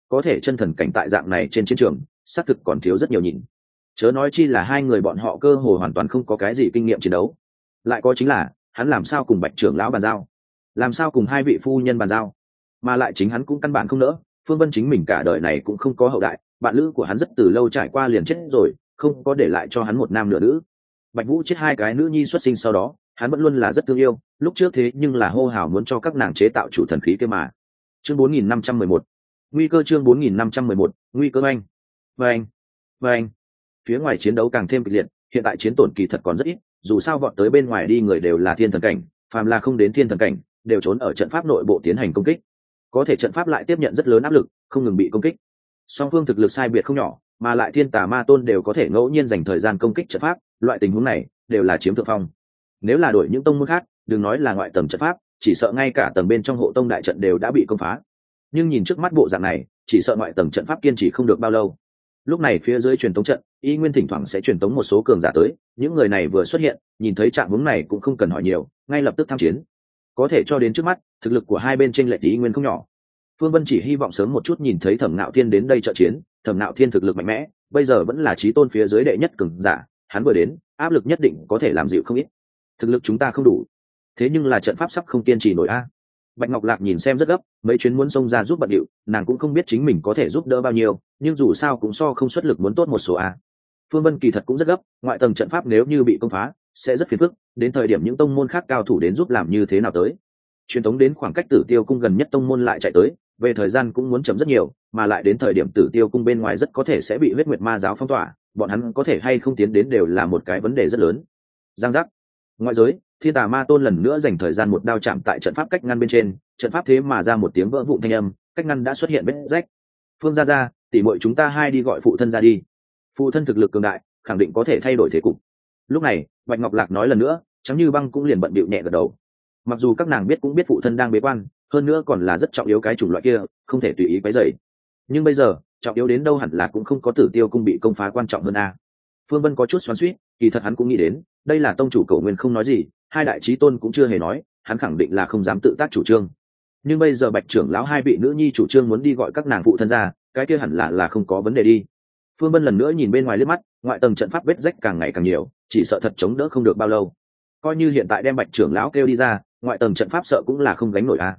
[SPEAKER 1] có thể chân thần cảnh tại dạng này trên chiến trường xác thực còn thiếu rất nhiều nhìn, chớ nói chi là hai người bọn họ cơ hồ hoàn toàn không có cái gì kinh nghiệm chiến đấu. Lại có chính là hắn làm sao cùng Bạch trưởng lão bàn giao, làm sao cùng hai vị phu nhân bàn giao, mà lại chính hắn cũng căn bản không nỡ. Phương Vân chính mình cả đời này cũng không có hậu đại, bạn lữ của hắn rất từ lâu trải qua liền chết rồi, không có để lại cho hắn một nam nửa nữ. Bạch Vũ chết hai cái nữ nhi xuất sinh sau đó, hắn vẫn luôn là rất thương yêu, lúc trước thế nhưng là hô hào muốn cho các nàng chế tạo chủ thần khí kia mà. Chương 4511. Nguy cơ, chương 4511, nguy cơ anh. Và anh. Phía ngoài chiến đấu càng thêm kịch liệt, hiện tại chiến tổn kỳ thật còn rất ít, dù sao vọt tới bên ngoài đi người đều là thiên thần cảnh, phàm là không đến thiên thần cảnh, đều trốn ở trận pháp nội bộ tiến hành công kích. Có thể trận pháp lại tiếp nhận rất lớn áp lực, không ngừng bị công kích. Song phương thực lực sai biệt không nhỏ, mà lại thiên tà ma tôn đều có thể ngẫu nhiên dành thời gian công kích trận pháp, loại tình huống này đều là chiếm thượng phong. Nếu là đổi những tông môn khác, đừng nói là ngoại tầng trận pháp, chỉ sợ ngay cả tầng bên trong hộ tông đại trận đều đã bị công phá. Nhưng nhìn trước mắt bộ dạng này, chỉ sợ ngoại tầng trận pháp kiên trì không được bao lâu. Lúc này phía dưới truyền tống trận, y nguyên thỉnh thoảng sẽ truyền tống một số cường giả tới, những người này vừa xuất hiện, nhìn thấy trạng huống này cũng không cần hỏi nhiều, ngay lập tức tham chiến. Có thể cho đến trước mắt, thực lực của hai bên chênh lệch y nguyên không nhỏ. Phương Vân chỉ hy vọng sớm một chút nhìn thấy Thẩm Nạo Thiên đến đây trợ chiến, Thẩm Nạo Thiên thực lực mạnh mẽ, bây giờ vẫn là chí tôn phía dưới đệ nhất cường giả, hắn vừa đến, áp lực nhất định có thể làm dịu không ít. Thực lực chúng ta không đủ, thế nhưng là trận pháp sắp không kiên trì nổi a. Bạch Ngọc Lạc nhìn xem rất gấp, mấy chuyến muốn xông ra giúp bận điệu, nàng cũng không biết chính mình có thể giúp đỡ bao nhiêu, nhưng dù sao cũng so không xuất lực muốn tốt một số a. Phương Vân kỳ thật cũng rất gấp, ngoại tầng trận pháp nếu như bị công phá, sẽ rất phiền phức, đến thời điểm những tông môn khác cao thủ đến giúp làm như thế nào tới. Truyền tống đến khoảng cách Tử Tiêu cung gần nhất tông môn lại chạy tới, về thời gian cũng muốn chậm rất nhiều, mà lại đến thời điểm Tử Tiêu cung bên ngoài rất có thể sẽ bị Huyết Nguyệt Ma giáo phong tỏa, bọn hắn có thể hay không tiến đến đều là một cái vấn đề rất lớn. Giang giác. Ngoại giới, Thiên Tà Ma Tôn lần nữa dành thời gian một đao chạm tại trận pháp cách ngăn bên trên, trận pháp thế mà ra một tiếng vỡ vụn thanh âm, cách ngăn đã xuất hiện vết rách. Phương gia, tỷ muội chúng ta hai đi gọi phụ thân ra đi. Phụ thân thực lực cường đại, khẳng định có thể thay đổi thế cục. Lúc này, Bạch Ngọc Lạc nói lần nữa, Trắng Như Băng cũng liền bận bịu nhẹ gật đầu. Mặc dù các nàng biết cũng biết phụ thân đang bế quan, hơn nữa còn là rất trọng yếu cái chủng loại kia, không thể tùy ý quấy rầy. Nhưng bây giờ, trọng yếu đến đâu hẳn là cũng không có Tử Tiêu cung bị công phá quan trọng hơn a. Phương Vân có chút xoắn xuýt, kỳ thật hắn cũng nghĩ đến, đây là tông chủ Cổ Nguyên không nói gì, hai đại chí tôn cũng chưa hề nói, hắn khẳng định là không dám tự tác chủ trương. Nhưng bây giờ Bạch trưởng lão hai vị nữ nhi chủ trương muốn đi gọi các nàng phụ thân ra, cái kia hẳn là không có vấn đề đi. Phương Vân lần nữa nhìn bên ngoài liếc mắt, ngoại tầng trận pháp vết rách càng ngày càng nhiều, chỉ sợ thật chống đỡ không được bao lâu. Coi như hiện tại đem Bạch trưởng lão kêu đi ra, ngoại tầng trận pháp sợ cũng là không gánh nổi a.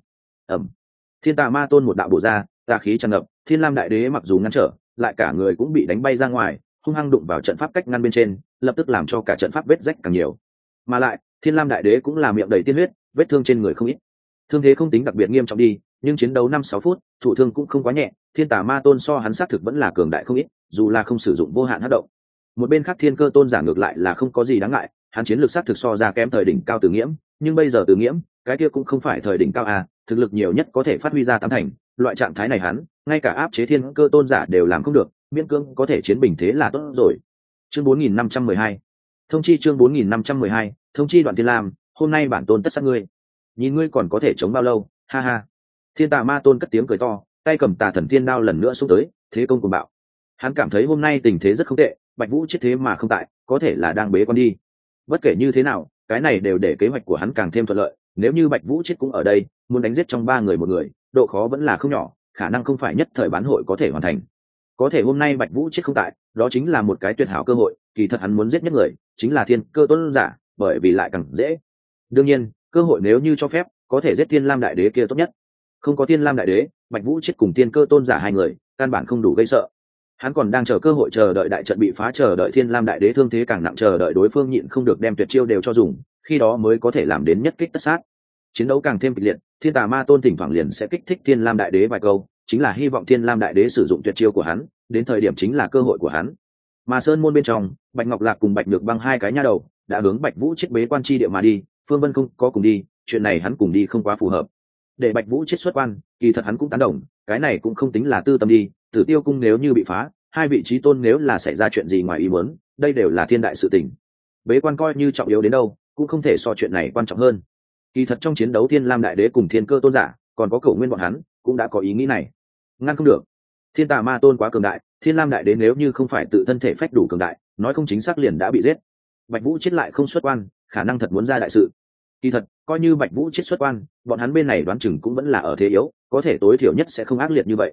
[SPEAKER 1] Thiên Tà Ma Tôn một đạo bổ ra, tà khí tràn ngập, Thiên Lam Đại Đế mặc dù ngăn trở, lại cả người cũng bị đánh bay ra ngoài, hung hăng đụng vào trận pháp cách ngăn bên trên, lập tức làm cho cả trận pháp vết rách càng nhiều. Mà lại, Thiên Lam Đại Đế cũng là miệng đầy tiên huyết, vết thương trên người không ít. Thương thế không tính đặc biệt nghiêm trọng đi, nhưng chiến đấu 5-6 phút, thụ thương cũng không quá nhẹ, Thiên Tà Ma Tôn so hắn xác thực vẫn là cường đại không ít, dù là không sử dụng vô hạn hắc động. Một bên khác Thiên Cơ Tôn giả ngược lại là không có gì đáng ngại, hắn chiến lược xác thực so ra kém thời đỉnh cao Từ Nghiễm, nhưng bây giờ Từ Nghiễm, cái kia cũng không phải thời đỉnh cao à, thực lực nhiều nhất có thể phát huy ra 8 thành, loại trạng thái này hắn, ngay cả áp chế Thiên Cơ Tôn giả đều làm không được, miễn cưỡng có thể chiến bình thế là tốt rồi. Chương 4512. Thông chi, chương 4512, thông chi Đoạn Thiên Lam, hôm nay bản tôn tất sát ngươi. Nhìn ngươi còn có thể chống bao lâu, ha ha. Thiên Tà Ma Tôn cất tiếng cười to, tay cầm Tà Thần Thiên Đao lần nữa xúc tới, thế công cuồng bạo. Hắn cảm thấy hôm nay tình thế rất không tệ, Bạch Vũ chết thế mà không tại, có thể là đang bế quan đi. Bất kể như thế nào, cái này đều để kế hoạch của hắn càng thêm thuận lợi, nếu như Bạch Vũ chết cũng ở đây, muốn đánh giết trong 3 người một người, độ khó vẫn là không nhỏ, khả năng không phải nhất thời bán hội có thể hoàn thành. Có thể hôm nay Bạch Vũ chết không tại, đó chính là một cái tuyệt hảo cơ hội, kỳ thật hắn muốn giết nhất người, chính là Thiên Cơ Tôn giả, bởi vì lại càng dễ. Đương nhiên, cơ hội nếu như cho phép, có thể giết Thiên Lam Đại Đế kia tốt nhất. Không có Thiên Lam Đại Đế, Bạch Vũ chết cùng Thiên Cơ Tôn giả hai người, căn bản không đủ gây sợ. Hắn còn đang chờ cơ hội, chờ đợi đại trận bị phá, chờ đợi Thiên Lam Đại Đế thương thế càng nặng, chờ đợi đối phương nhịn không được đem tuyệt chiêu đều cho dùng, khi đó mới có thể làm đến nhất kích tất sát. Chiến đấu càng thêm kịch liệt, Thiên Tà Ma Tôn thỉnh thoảng liền sẽ kích thích Thiên Lam Đại Đế vài câu, chính là hy vọng Thiên Lam Đại Đế sử dụng tuyệt chiêu của hắn, đến thời điểm chính là cơ hội của hắn. Mà sơn môn bên trong, Bạch Ngọc Lạc cùng Bạch Nhược Băng hai cái nha đầu đã hướng Bạch Vũ chết bế quan chi địa mà đi, Phương Vân không có cùng đi, chuyện này hắn cùng đi không quá phù hợp. Để Bạch Vũ chết xuất quan, kỳ thật hắn cũng tán đồng, cái này cũng không tính là tư tâm đi, Tử Tiêu cung nếu như bị phá, hai vị trí tôn nếu là xảy ra chuyện gì ngoài ý muốn, đây đều là thiên đại sự tình. Bế quan coi như trọng yếu đến đâu, cũng không thể so chuyện này quan trọng hơn. Kỳ thật trong chiến đấu Thiên Lam Đại Đế cùng Thiên Cơ Tôn giả, còn có Cổ Nguyên bọn hắn, cũng đã có ý nghĩ này. Ngăn không được. Thiên Tà Ma Tôn quá cường đại, Thiên Lam Đại Đế nếu như không phải tự thân thể phách đủ cường đại, nói không chính xác liền đã bị giết. Bạch Vũ chết lại không xuất quan, khả năng thật muốn ra đại sự. Kỳ thật, coi như Bạch Vũ chết xuất quan, bọn hắn bên này đoán chừng cũng vẫn là ở thế yếu, có thể tối thiểu nhất sẽ không ác liệt như vậy.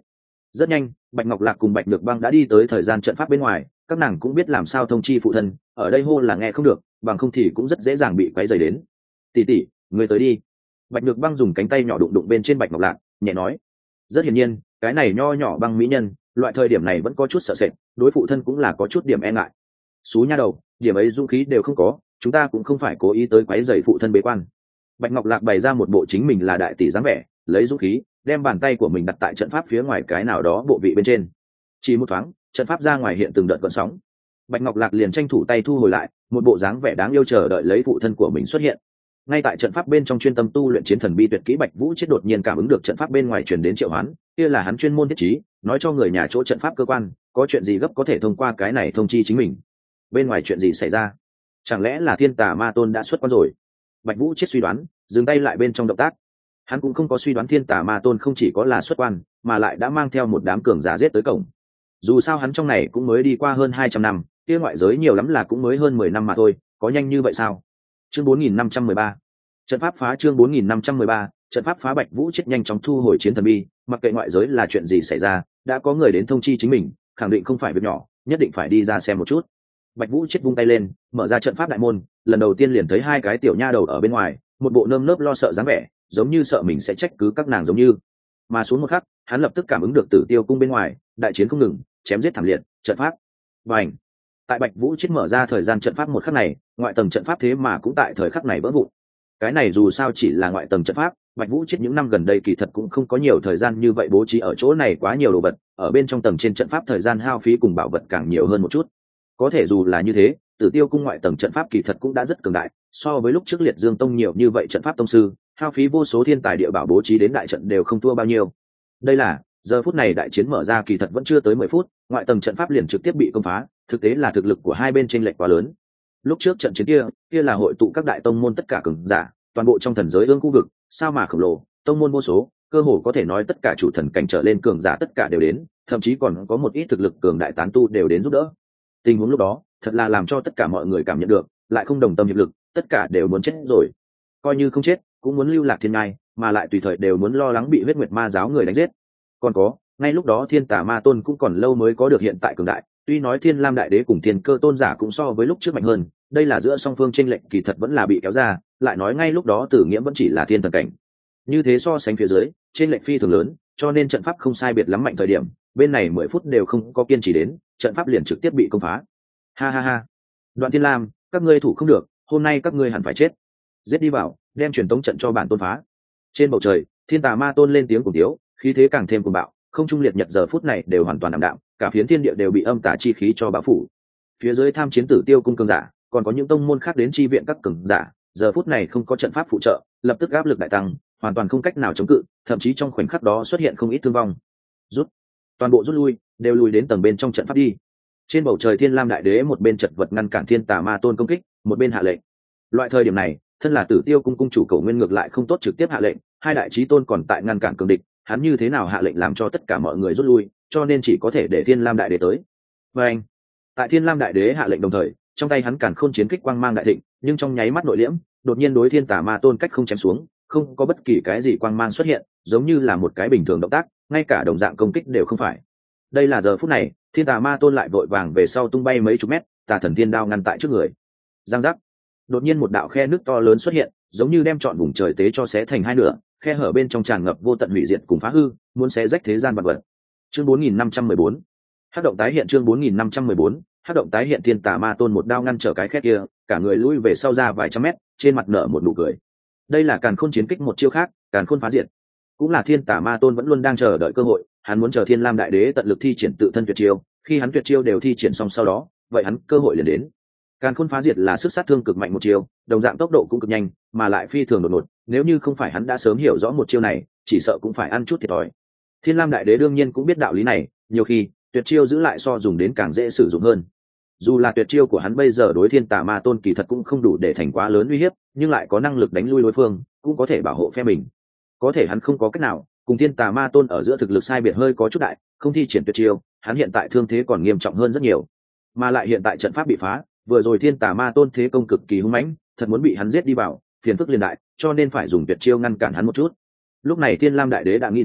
[SPEAKER 1] Rất nhanh, Bạch Ngọc Lạc cùng Bạch Nhược Băng đã đi tới thời gian trận pháp bên ngoài, các nàng cũng biết làm sao thông chi phụ thân, ở đây hô là nghe không được, bằng không thì cũng rất dễ dàng bị quấy rầy đến. Tỷ tỷ, người tới đi. Bạch Nhược Băng dùng cánh tay nhỏ đụng đụng bên trên Bạch Ngọc Lạc, nhẹ nói. Rất hiển nhiên, cái này nho nhỏ băng mỹ nhân, loại thời điểm này vẫn có chút sợ sệt, đối phụ thân cũng là có chút điểm e ngại. Xú nha đầu, điểm ấy dũng khí đều không có, chúng ta cũng không phải cố ý tới quấy rầy phụ thân bế quan. Bạch Ngọc Lạc bày ra một bộ chính mình là đại tỷ dáng vẻ, lấy dũng khí, đem bàn tay của mình đặt tại trận pháp phía ngoài cái nào đó bộ vị bên trên. Chỉ một thoáng, trận pháp ra ngoài hiện từng đợt gợn sóng. Bạch Ngọc Lạc liền tranh thủ tay thu hồi lại, một bộ dáng vẻ đáng yêu chờ đợi lấy phụ thân của mình xuất hiện. Ngay tại trận pháp bên trong chuyên tâm tu luyện chiến thần bi tuyệt kỹ Bạch Vũ chết đột nhiên cảm ứng được trận pháp bên ngoài truyền đến triệu hoán, kia là hắn chuyên môn thiết trí, nói cho người nhà chỗ trận pháp cơ quan, có chuyện gì gấp có thể thông qua cái này thông chi chính mình. Bên ngoài chuyện gì xảy ra? Chẳng lẽ là Thiên Tà Ma Tôn đã xuất quan rồi? Bạch Vũ chết suy đoán, dừng tay lại bên trong động tác. Hắn cũng không có suy đoán Thiên Tà Ma Tôn không chỉ có là xuất quan, mà lại đã mang theo một đám cường giả giết tới cổng. Dù sao hắn trong này cũng mới đi qua hơn 200 năm, kia ngoại giới nhiều lắm là cũng mới hơn 10 năm mà thôi, có nhanh như vậy sao? Chương 4513. Trận pháp phá chương 4513, trận pháp phá. Bạch Vũ chết nhanh chóng thu hồi chiến thần bi, mặc kệ ngoại giới là chuyện gì xảy ra, đã có người đến thông chi chính mình, khẳng định không phải việc nhỏ, nhất định phải đi ra xem một chút. Bạch Vũ chết vung tay lên, mở ra trận pháp đại môn, lần đầu tiên liền thấy hai cái tiểu nha đầu ở bên ngoài, một bộ nơm nớp lo sợ dáng vẻ, giống như sợ mình sẽ trách cứ các nàng giống như. Mà xuống một khắc, hắn lập tức cảm ứng được Tử Tiêu cung bên ngoài, đại chiến không ngừng, chém giết thảm liệt, trận pháp. Bành! Tại Bạch Vũ chết mở ra thời gian trận pháp một khắc này, ngoại tầng trận pháp thế mà cũng tại thời khắc này vỡ vụn. Cái này dù sao chỉ là ngoại tầng trận pháp, Bạch Vũ chết những năm gần đây kỳ thật cũng không có nhiều thời gian như vậy bố trí ở chỗ này quá nhiều đồ vật, ở bên trong tầng trên trận pháp thời gian hao phí cùng bảo vật càng nhiều hơn một chút. Có thể dù là như thế, Tử Tiêu cung ngoại tầng trận pháp kỳ thật cũng đã rất cường đại, so với lúc trước Liệt Dương tông nhiều như vậy trận pháp tông sư, hao phí vô số thiên tài địa bảo bố trí đến đại trận đều không thua bao nhiêu. Đây là, giờ phút này đại chiến mở ra kỳ thật vẫn chưa tới 10 phút, ngoại tầng trận pháp liền trực tiếp bị công phá, thực tế là thực lực của hai bên chênh lệch quá lớn. Lúc trước trận chiến kia là hội tụ các đại tông môn tất cả cường giả, toàn bộ trong thần giới ương khu vực, sao mà khổng lồ, tông môn vô số, cơ hồ có thể nói tất cả chủ thần cảnh trở lên cường giả tất cả đều đến, thậm chí còn có một ít thực lực cường đại tán tu đều đến giúp đỡ. Tình huống lúc đó, thật là làm cho tất cả mọi người cảm nhận được, lại không đồng tâm hiệp lực, tất cả đều muốn chết rồi. Coi như không chết, cũng muốn lưu lạc thiên ngai, mà lại tùy thời đều muốn lo lắng bị huyết nguyệt ma giáo người đánh giết. Còn có, ngay lúc đó Thiên Tà Ma Tôn cũng còn lâu mới có được hiện tại cường đại, tuy nói Thiên Lam Đại Đế cùng Thiên Cơ Tôn giả cũng so với lúc trước mạnh hơn, đây là giữa song phương chênh lệch kỳ thật vẫn là bị kéo ra, lại nói ngay lúc đó Tử Nghiễm vẫn chỉ là thiên thần cảnh. Như thế so sánh phía dưới, chênh lệch phi thường lớn, cho nên trận pháp không sai biệt lắm mạnh thời điểm, bên này 10 phút đều không có kiên trì đến, trận pháp liền trực tiếp bị công phá. Ha ha ha. Đoạn Thiên Lam, các ngươi thủ không được, hôm nay các ngươi hẳn phải chết. Giết đi vào, đem truyền tống trận cho bản tôn phá. Trên bầu trời, Thiên Tà Ma Tôn lên tiếng cùng tiếu, khí thế càng thêm cuồng bạo, không trung liệt nhật giờ phút này đều hoàn toàn ảm đạm, cả phiến thiên địa đều bị âm tà chi khí cho bao phủ. Phía dưới tham chiến Tử Tiêu cung cường giả, còn có những tông môn khác đến chi viện các cường giả, giờ phút này không có trận pháp phụ trợ, lập tức áp lực đại tăng, hoàn toàn không cách nào chống cự, thậm chí trong khoảnh khắc đó xuất hiện không ít thương vong. Rút, toàn bộ rút lui, đều lùi đến tầng bên trong trận pháp đi. Trên bầu trời Thiên Lam Đại Đế một bên chật vật ngăn cản Thiên Tà Ma Tôn công kích, một bên hạ lệnh. Loại thời điểm này, thân là Tử Tiêu cung cung chủ Cổ Nguyên ngược lại không tốt trực tiếp hạ lệnh, hai đại chí tôn còn tại ngăn cản cường địch, hắn như thế nào hạ lệnh làm cho tất cả mọi người rút lui, cho nên chỉ có thể để Thiên Lam Đại Đế tới. Và anh, tại Thiên Lam Đại Đế hạ lệnh đồng thời, trong tay hắn càn khôn chiến kích quang mang đại thịnh, nhưng trong nháy mắt nội liễm, đột nhiên đối Thiên Tà Ma Tôn cách không chém xuống, không có bất kỳ cái gì quang mang xuất hiện, giống như là một cái bình thường động tác, ngay cả đồng dạng công kích đều không phải. Đây là giờ phút này, Thiên Tà Ma Tôn lại vội vàng về sau tung bay mấy chục mét, Tà Thần Thiên Đao ngăn tại trước người. Giang giác, đột nhiên một đạo khe nước to lớn xuất hiện, giống như đem trọn vùng trời tế cho xé thành hai nửa, khe hở bên trong tràn ngập vô tận hủy diệt cùng phá hư, muốn xé rách thế gian vật vật. Chương 4514. Hắc động tái hiện chương 4514. Hắc động tái hiện. Thiên Tà Ma Tôn một đao ngăn trở cái khe kia, cả người lui về sau ra vài trăm mét, trên mặt nở một nụ cười. Đây là Càn Khôn chiến kích một chiêu khác, Càn Khôn phá diệt. Cũng là Thiên Tà Ma Tôn vẫn luôn đang chờ đợi cơ hội, hắn muốn chờ Thiên Lam Đại Đế tận lực thi triển tự thân tuyệt chiêu, khi hắn tuyệt chiêu đều thi triển xong sau đó, vậy hắn cơ hội liền đến. Càn Khôn phá diệt là sức sát thương cực mạnh một chiêu, đồng dạng tốc độ cũng cực nhanh, mà lại phi thường đột ngột, nếu như không phải hắn đã sớm hiểu rõ một chiêu này, chỉ sợ cũng phải ăn chút thiệt thòi. Thiên Lam Đại Đế đương nhiên cũng biết đạo lý này, nhiều khi tuyệt chiêu giữ lại so dùng đến càng dễ sử dụng hơn. Dù là tuyệt chiêu của hắn bây giờ đối Thiên Tà Ma Tôn kỳ thật cũng không đủ để thành quá lớn uy hiếp, nhưng lại có năng lực đánh lui đối phương, cũng có thể bảo hộ phe mình. Có thể hắn không có cách nào, cùng Thiên Tà Ma Tôn ở giữa thực lực sai biệt hơi có chút đại, không thi triển tuyệt chiêu, hắn hiện tại thương thế còn nghiêm trọng hơn rất nhiều. Mà lại hiện tại trận pháp bị phá, vừa rồi Thiên Tà Ma Tôn thế công cực kỳ hung mãnh, thật muốn bị hắn giết đi vào, phiền phức liền đại, cho nên phải dùng tuyệt chiêu ngăn cản hắn một chút. Lúc này Thiên Lam Đại Đế đã nghĩ đến,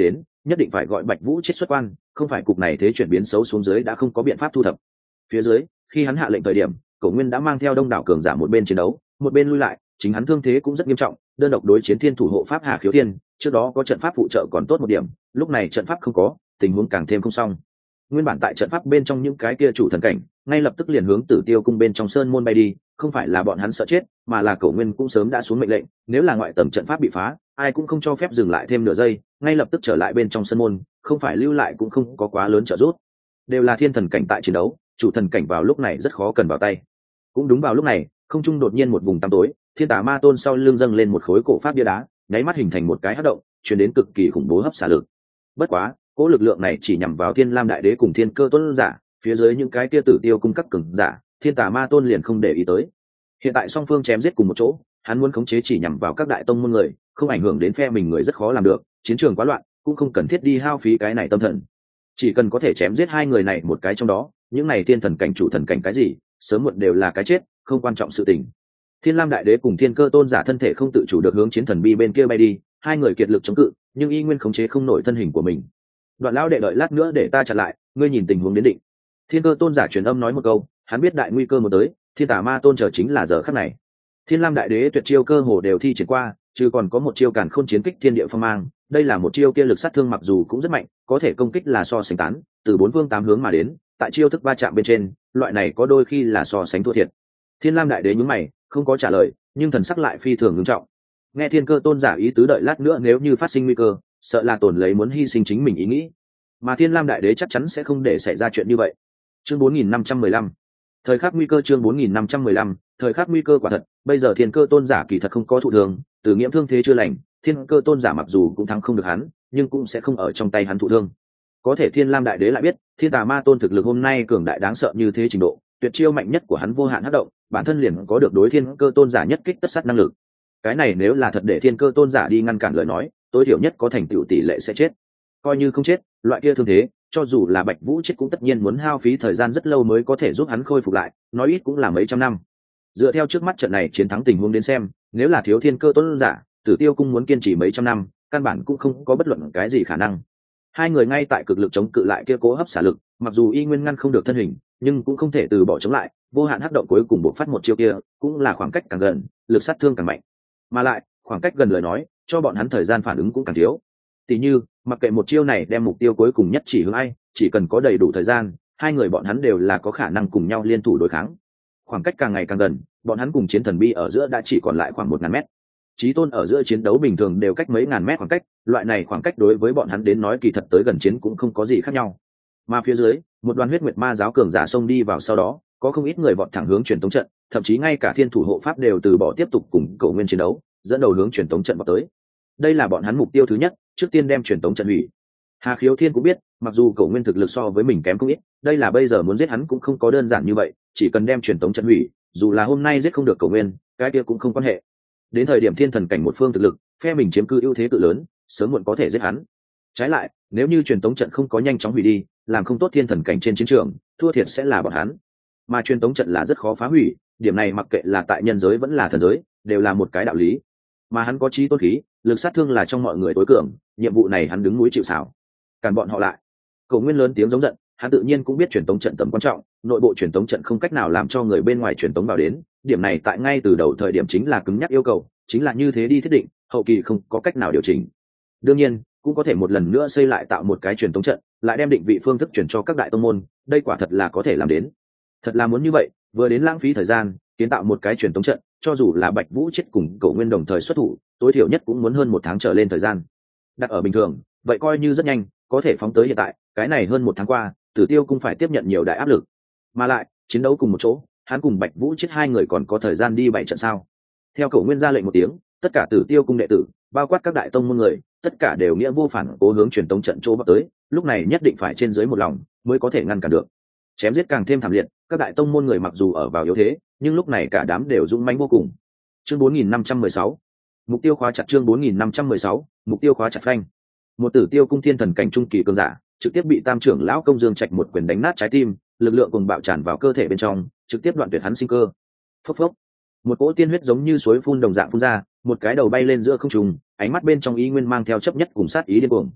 [SPEAKER 1] nhất định phải gọi Bạch Vũ chết xuất quan, không phải cục này thế chuyển biến xấu xuống dưới đã không có biện pháp thu thập. Phía dưới, khi hắn hạ lệnh thời điểm, Cổ Nguyên đã mang theo đông đảo cường giả một bên chiến đấu, một bên lui lại, chính hắn thương thế cũng rất nghiêm trọng, đơn độc đối chiến thiên thủ hộ pháp Hà Khiếu Thiên, trước đó có trận pháp phụ trợ còn tốt một điểm, lúc này trận pháp không có, tình huống càng thêm không xong. Nguyên bản tại trận pháp bên trong những cái kia chủ thần cảnh, ngay lập tức liền hướng Tử Tiêu cung bên trong sơn môn bay đi, không phải là bọn hắn sợ chết, mà là Cổ Nguyên cũng sớm đã xuống mệnh lệnh, nếu là ngoại tầng trận pháp bị phá, ai cũng không cho phép dừng lại thêm nửa giây, ngay lập tức trở lại bên trong sơn môn, không phải lưu lại cũng không có quá lớn trợ giúp. Đều là thiên thần cảnh tại chiến đấu, chủ thần cảnh vào lúc này rất khó cần vào tay. Cũng đúng vào lúc này, không trung đột nhiên một vùng tăm tối, Thiên Tà Ma Tôn sau lưng dâng lên một khối cổ pháp bia đá, nháy mắt hình thành một cái hất động, truyền đến cực kỳ khủng bố hấp xả lực. Bất quá, cỗ lực lượng này chỉ nhằm vào Thiên Lam Đại Đế cùng Thiên Cơ Tôn giả, phía dưới những cái kia Tử Tiêu cung cấp cường giả, Thiên Tà Ma Tôn liền không để ý tới. Hiện tại song phương chém giết cùng một chỗ, hắn muốn khống chế chỉ nhằm vào các đại tông môn người, không ảnh hưởng đến phe mình người rất khó làm được, chiến trường quá loạn, cũng không cần thiết đi hao phí cái này tâm thần. Chỉ cần có thể chém giết hai người này một cái trong đó, những này thiên thần cảnh chủ thần cảnh cái gì, sớm muộn đều là cái chết, không quan trọng sự tình. Thiên Lam Đại Đế cùng Thiên Cơ Tôn giả thân thể không tự chủ được hướng chiến thần bi bên kia bay đi, hai người kiệt lực chống cự, nhưng y nguyên khống chế không nổi thân hình của mình. Đoạn lão đệ đợi lát nữa để ta chặn lại, ngươi nhìn tình huống đến định. Thiên Cơ Tôn giả truyền âm nói một câu, hắn biết đại nguy cơ một tới, Thiên Tà Ma Tôn chờ chính là giờ khắc này. Thiên Lam Đại Đế tuyệt chiêu cơ hồ đều thi triển qua, chứ còn có một chiêu càn khôn chiến kích thiên địa phong mang, đây là một chiêu kia lực sát thương mặc dù cũng rất mạnh, có thể công kích là so sánh tán, từ bốn phương tám hướng mà đến, tại chiêu thức va chạm bên trên, loại này có đôi khi là so sánh thua thiệt. Thiên Lam Đại Đế nhướng mày, không có trả lời, nhưng thần sắc lại phi thường nghiêm trọng. Nghe Thiên Cơ Tôn giả ý tứ đợi lát nữa nếu như phát sinh nguy cơ, sợ là tổn lấy muốn hy sinh chính mình ý nghĩ, mà Thiên Lam Đại Đế chắc chắn sẽ không để xảy ra chuyện như vậy. Chương 4515 thời khắc nguy cơ, chương 4515 thời khắc nguy cơ quả thật, bây giờ Thiên Cơ Tôn giả kỳ thật không có thụ thương, từ nghiễm thương thế chưa lành, Thiên Cơ Tôn giả mặc dù cũng thắng không được hắn, nhưng cũng sẽ không ở trong tay hắn thụ thương. Có thể Thiên Lam Đại Đế lại biết, Thiên Tà Ma Tôn thực lực hôm nay cường đại đáng sợ như thế trình độ, tuyệt chiêu mạnh nhất của hắn vô hạn hất động, bản thân liền có được đối Thiên Cơ Tôn giả nhất kích tất sát năng lực. Cái này nếu là thật để Thiên Cơ Tôn giả đi ngăn cản lời nói, tối thiểu nhất có thành tựu tỷ lệ sẽ chết. Coi như không chết, loại kia thương thế, cho dù là Bạch Vũ chết cũng tất nhiên muốn hao phí thời gian rất lâu mới có thể giúp hắn khôi phục lại, nói ít cũng là mấy trăm năm. Dựa theo trước mắt trận này chiến thắng tình huống đến xem, nếu là thiếu Thiên Cơ Tôn giả, Tử Tiêu cung muốn kiên trì mấy trăm năm, căn bản cũng không có bất luận cái gì khả năng. Hai người ngay tại cực lực chống cự lại kia cố hấp xả lực, mặc dù y nguyên ngăn không được thân hình, nhưng cũng không thể từ bỏ chống lại, vô hạn hấp động cuối cùng bộc phát một chiêu kia, cũng là khoảng cách càng gần, lực sát thương càng mạnh. Mà lại, khoảng cách gần lời nói, cho bọn hắn thời gian phản ứng cũng càng thiếu. Tỷ như, mặc kệ một chiêu này đem mục tiêu cuối cùng nhất chỉ hướng ai, chỉ cần có đầy đủ thời gian, hai người bọn hắn đều là có khả năng cùng nhau liên thủ đối kháng. Khoảng cách càng ngày càng gần, bọn hắn cùng chiến thần bi ở giữa đã chỉ còn lại khoảng 1000 mét. Chí tôn ở giữa chiến đấu bình thường đều cách mấy ngàn mét khoảng cách, loại này khoảng cách đối với bọn hắn đến nói kỳ thật tới gần chiến cũng không có gì khác nhau. Mà phía dưới, một đoàn huyết nguyệt ma giáo cường giả xông đi vào sau đó, có không ít người vọt thẳng hướng truyền tống trận, thậm chí ngay cả thiên thủ hộ pháp đều từ bỏ tiếp tục cùng Cổ Nguyên chiến đấu, dẫn đầu hướng truyền tống trận vào tới. Đây là bọn hắn mục tiêu thứ nhất, trước tiên đem truyền tống trận hủy. Hà Khiếu Thiên cũng biết, mặc dù Cổ Nguyên thực lực so với mình kém không ít, đây là bây giờ muốn giết hắn cũng không có đơn giản như vậy, chỉ cần đem truyền tống trận hủy, dù là hôm nay giết không được Cổ Nguyên, cái kia cũng không quan hệ. Đến thời điểm thiên thần cảnh một phương thực lực, phe mình chiếm cứ ưu thế cự lớn, sớm muộn có thể giết hắn. Trái lại, nếu như truyền tống trận không có nhanh chóng hủy đi, làm không tốt thiên thần cảnh trên chiến trường, thua thiệt sẽ là bọn hắn. Mà truyền tống trận là rất khó phá hủy, điểm này mặc kệ là tại nhân giới vẫn là thần giới, đều là một cái đạo lý. Mà hắn có chí tôn khí, lực sát thương là trong mọi người tối cường, nhiệm vụ này hắn đứng núi chịu sào. Càn bọn họ lại. Cổ Nguyên lớn tiếng giống giận, hắn tự nhiên cũng biết truyền tống trận tầm quan trọng, nội bộ truyền tống trận không cách nào làm cho người bên ngoài truyền tống vào đến, điểm này tại ngay từ đầu thời điểm chính là cứng nhắc yêu cầu, chính là như thế đi thiết định, hậu kỳ không có cách nào điều chỉnh. Đương nhiên, cũng có thể một lần nữa xây lại tạo một cái truyền tống trận, lại đem định vị phương thức chuyển cho các đại tông môn, đây quả thật là có thể làm đến. Thật là muốn như vậy, vừa đến lãng phí thời gian, kiến tạo một cái truyền tống trận, cho dù là Bạch Vũ chết cùng Cổ Nguyên đồng thời xuất thủ, tối thiểu nhất cũng muốn hơn 1 tháng trở lên thời gian. Đặt ở bình thường, vậy coi như rất nhanh, có thể phóng tới hiện tại, cái này hơn 1 tháng qua, Tử Tiêu cũng phải tiếp nhận nhiều đại áp lực. Mà lại, chiến đấu cùng một chỗ, hắn cùng Bạch Vũ chết hai người còn có thời gian đi 7 trận sao? Theo Cổ Nguyên ra lệnh một tiếng, tất cả Tử Tiêu cung đệ tử, bao quát các đại tông môn người, tất cả đều nghĩa vô phản cố hướng truyền tống trận chỗ bắc tới, lúc này nhất định phải trên dưới một lòng, mới có thể ngăn cản được. Chém giết càng thêm thảm liệt, các đại tông môn người mặc dù ở vào yếu thế, nhưng lúc này cả đám đều dũng mãnh vô cùng. Chương 4516 mục tiêu khóa chặt, chương 4516 mục tiêu khóa chặt phanh. Một Tử Tiêu cung thiên thần cảnh trung kỳ cường giả, trực tiếp bị Tam trưởng lão Công Dương Trạch một quyền đánh nát trái tim, lực lượng cùng bạo tràn vào cơ thể bên trong, trực tiếp đoạn tuyệt hắn sinh cơ. Phốc phốc. Một cỗ tiên huyết giống như suối phun đồng dạng phun ra, một cái đầu bay lên giữa không trung, ánh mắt bên trong ý nguyên mang theo chấp nhất cùng sát ý điên cuồng.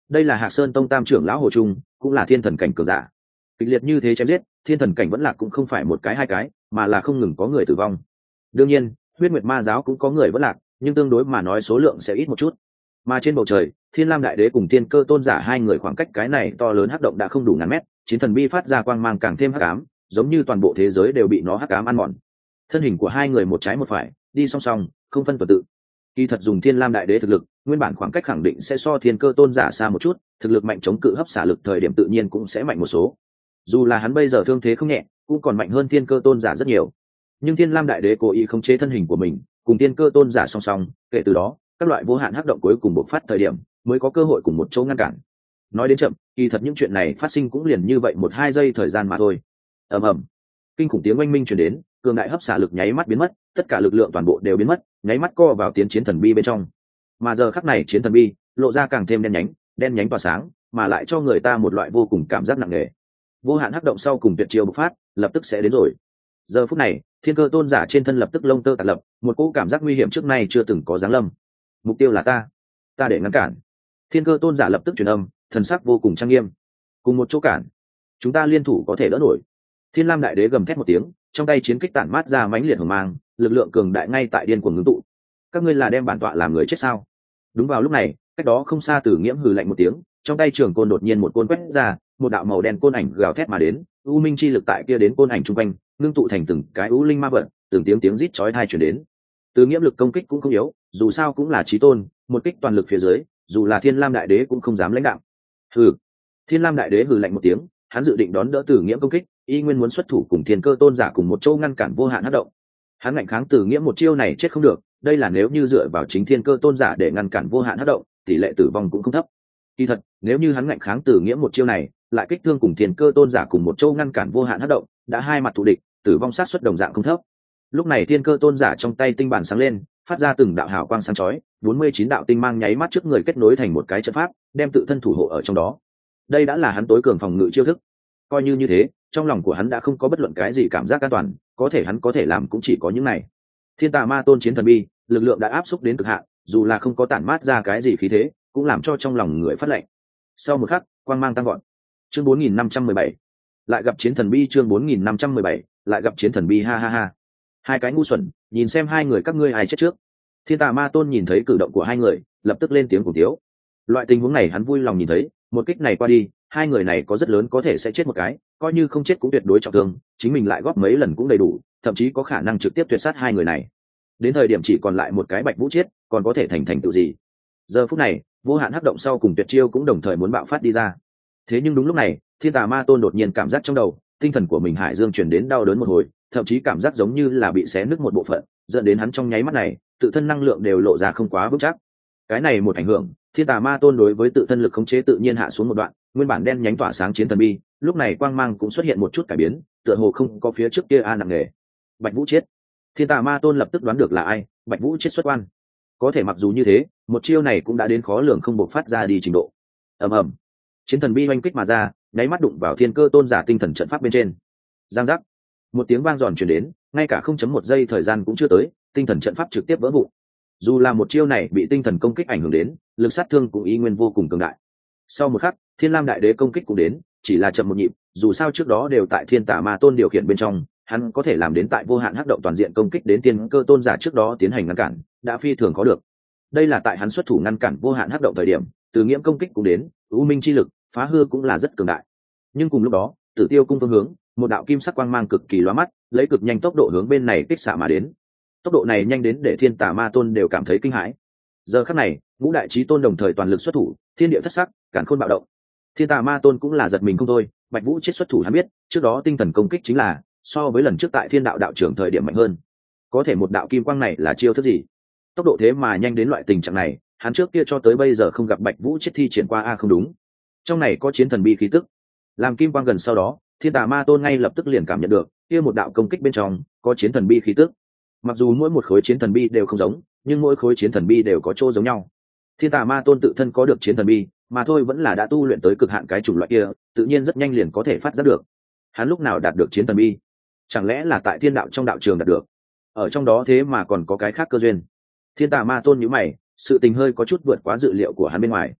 [SPEAKER 1] đây là Hạc Sơn Tông tam trưởng lão Hồ Trung, cũng là thiên thần cảnh cường giả. Kịch liệt như thế chém giết, thiên thần cảnh vẫn là cũng không phải một cái hai cái, mà là không ngừng có người tử vong. Đương nhiên, Huyết Nguyệt Ma giáo cũng có người vẫn lạc, nhưng tương đối mà nói số lượng sẽ ít một chút. Mà trên bầu trời, Thiên Lam Đại Đế cùng Tiên Cơ Tôn giả hai người khoảng cách cái này to lớn hắc động đã không đủ ngàn mét, chiến thần bi phát ra quang mang càng thêm hắc ám, giống như toàn bộ thế giới đều bị nó hắc ám ăn mòn. Thân hình của hai người một trái một phải, đi song song, không phân tuần tự. Kỳ thật dùng Thiên Lam Đại Đế thực lực, nguyên bản khoảng cách khẳng định sẽ so Thiên Cơ Tôn giả xa một chút, thực lực mạnh chống cự hấp xả lực thời điểm tự nhiên cũng sẽ mạnh một số. Dù là hắn bây giờ thương thế không nhẹ, cũng còn mạnh hơn Thiên Cơ Tôn giả rất nhiều. Nhưng Thiên Lam Đại Đế cố ý khống chế thân hình của mình, cùng Thiên Cơ Tôn giả song song, kể từ đó, các loại vô hạn hắc động cuối cùng bộc phát thời điểm, mới có cơ hội cùng một chỗ ngăn cản. Nói đến chậm, kỳ thật những chuyện này phát sinh cũng liền như vậy 1-2 giây thời gian mà thôi. Ầm ầm, kinh khủng tiếng oanh minh truyền đến, cường đại hấp xả lực nháy mắt biến mất, tất cả lực lượng toàn bộ đều biến mất, nháy mắt co vào tiến chiến thần bi bên trong. Mà giờ khắc này chiến thần bi lộ ra càng thêm đen nhánh tỏa sáng, mà lại cho người ta một loại vô cùng cảm giác nặng nề. Vô hạn hắc động sau cùng tuyệt chiêu bộc phát, lập tức sẽ đến rồi. Giờ phút này, Thiên Cơ Tôn giả trên thân lập tức lông tơ tạt lập, một cỗ cảm giác nguy hiểm trước nay chưa từng có giáng lâm. Mục tiêu là ta để ngăn cản. Thiên Cơ Tôn giả lập tức truyền âm, thần sắc vô cùng trang nghiêm. Cùng một chỗ cản, chúng ta liên thủ có thể đỡ nổi. Thiên Lam Đại Đế gầm thét một tiếng, trong tay chiến kích tản mát ra mãnh liệt hồng mang, lực lượng cường đại ngay tại điên cuồng ngưng tụ. Các ngươi là đem bản tọa làm người chết sao? Đúng vào lúc này, cách đó không xa Tử Nghiễm hừ lạnh một tiếng, trong tay trường côn đột nhiên một côn quét ra, một đạo màu đen côn ảnh gào thét mà đến, u minh chi lực tại kia đến côn ảnh trung quanh, ngưng tụ thành từng cái u linh ma vận, từng tiếng rít chói tai truyền đến. Tử Nghiễm lực công kích cũng không yếu, dù sao cũng là chí tôn, một kích toàn lực phía dưới, dù là Thiên Lam Đại Đế cũng không dám lãnh đạo. Hừ. Thiên Lam Đại Đế hừ lạnh một tiếng, hắn dự định đón đỡ Tử Nghiễm công kích, y nguyên muốn xuất thủ cùng Thiên Cơ Tôn giả cùng một chỗ ngăn cản vô hạn hắc động. Hắn ngạnh kháng Tử Nghiễm một chiêu này chết không được, đây là nếu như dựa vào chính Thiên Cơ Tôn giả để ngăn cản vô hạn hắc động, tỷ lệ tử vong cũng không thấp. Kỳ thật, nếu như hắn ngạnh kháng Tử Nghiễm một chiêu này, lại kích thương cùng Thiên Cơ Tôn giả cùng một chỗ ngăn cản vô hạn hắc động, đã hai mặt thù địch, tử vong sát suất đồng dạng không thấp. Lúc này Thiên Cơ Tôn giả trong tay tinh bản sáng lên, phát ra từng đạo hào quang sáng chói, 49 đạo tinh mang nháy mắt trước người kết nối thành một cái trận pháp, đem tự thân thủ hộ ở trong đó. Đây đã là hắn tối cường phòng ngự chiêu thức. Coi như thế, trong lòng của hắn đã không có bất luận cái gì cảm giác an toàn, có thể hắn có thể làm cũng chỉ có những này. Thiên Tà Ma Tôn chiến thần bi, lực lượng đã áp xúc đến cực hạn, dù là không có tản mát ra cái gì khí thế, cũng làm cho trong lòng người phát lạnh. Sau một khắc, quang mang tăng vọt. Chương 4517, lại gặp chiến thần bi. Chương 4517, lại gặp chiến thần bi. Ha ha ha. Hai cái ngu xuẩn, nhìn xem hai người các ngươi ai chết trước. Thiên Tà Ma Tôn nhìn thấy cử động của hai người, lập tức lên tiếng cùng tiếu. Loại tình huống này hắn vui lòng nhìn thấy, một kích này qua đi, hai người này có rất lớn có thể sẽ chết một cái, coi như không chết cũng tuyệt đối trọng thương, chính mình lại góp mấy lần cũng đầy đủ, thậm chí có khả năng trực tiếp tuyệt sát hai người này. Đến thời điểm chỉ còn lại một cái Bạch Vũ chết, còn có thể thành tựu gì? Giờ phút này, vô hạn hắc động sau cùng tuyệt chiêu cũng đồng thời muốn bạo phát đi ra. Thế nhưng đúng lúc này, Thiên Tà Ma Tôn đột nhiên cảm giác trong đầu, tinh thần của mình hải dương truyền đến đau đớn một hồi, thậm chí cảm giác giống như là bị xé nứt một bộ phận, dẫn đến hắn trong nháy mắt này, tự thân năng lượng đều lộ ra không quá vững chắc. Cái này một ảnh hưởng, Thiên Tà Ma Tôn đối với tự thân lực khống chế tự nhiên hạ xuống một đoạn, nguyên bản đen nhánh tỏa sáng chiến thần bi, lúc này quang mang cũng xuất hiện một chút cải biến, tựa hồ không có phía trước kia nặng nề. Bạch Vũ chết. Thiên Tà Ma Tôn lập tức đoán được là ai, Bạch Vũ chết xuất quan. Có thể mặc dù như thế, một chiêu này cũng đã đến khó lường không bộc phát ra đi trình độ. Ầm ầm. Chiến thần bi oanh kích mà ra, nháy mắt đụng vào Thiên Cơ Tôn giả tinh thần trận pháp bên trên. Giang giác. Một tiếng vang giòn truyền đến, ngay cả 0.1 giây thời gian cũng chưa tới, tinh thần trận pháp trực tiếp vỡ vụn. Dù là một chiêu này bị tinh thần công kích ảnh hưởng đến, lực sát thương cũng y nguyên vô cùng cường đại. Sau một khắc, Thiên Lam Đại Đế công kích cũng đến, chỉ là chậm một nhịp, dù sao trước đó đều tại Thiên Tà Ma Tôn điều khiển bên trong, hắn có thể làm đến tại vô hạn hắc động toàn diện công kích đến Thiên Cơ Tôn giả trước đó tiến hành ngăn cản, đã phi thường có được. Đây là tại hắn xuất thủ ngăn cản vô hạn hắc động thời điểm, Từ Nghiễm công kích cũng đến, u minh chi lực, phá hư cũng là rất cường đại. Nhưng cùng lúc đó, Tử Tiêu cung phương hướng, một đạo kim sắc quang mang cực kỳ lóa mắt, lấy cực nhanh tốc độ hướng bên này kích xạ mà đến. Tốc độ này nhanh đến để Thiên Tà Ma Tôn đều cảm thấy kinh hãi. Giờ khắc này, ngũ đại chí tôn đồng thời toàn lực xuất thủ, thiên địa thất sắc, càn khôn bạo động. Thiên Tà Ma Tôn cũng là giật mình không thôi, Bạch Vũ chết xuất thủ hắn biết, trước đó tinh thần công kích chính là so với lần trước tại Thiên Đạo đạo trưởng thời điểm mạnh hơn. Có thể một đạo kim quang này là chiêu thức gì? Tốc độ thế mà nhanh đến loại tình trạng này, hắn trước kia cho tới bây giờ không gặp Bạch Vũ chết thi triển qua không đúng. Trong này có chiến thần bi khí tức. Làm kim quang gần sau đó, Thiên Tà Ma Tôn ngay lập tức liền cảm nhận được, kia một đạo công kích bên trong có chiến thần bi khí tức. Mặc dù mỗi một khối chiến thần bi đều không giống, nhưng mỗi khối chiến thần bi đều có chỗ giống nhau. Thiên Tà Ma Tôn tự thân có được chiến thần bi, mà thôi vẫn là đã tu luyện tới cực hạn cái chủng loại kia, tự nhiên rất nhanh liền có thể phát giác được. Hắn lúc nào đạt được chiến thần bi? Chẳng lẽ là tại Thiên Đạo trong đạo trường đạt được? Ở trong đó thế mà còn có cái khác cơ duyên. Thiên Tà Ma Tôn nhíu mày, sự tình hơi có chút vượt quá dự liệu của hắn bên ngoài.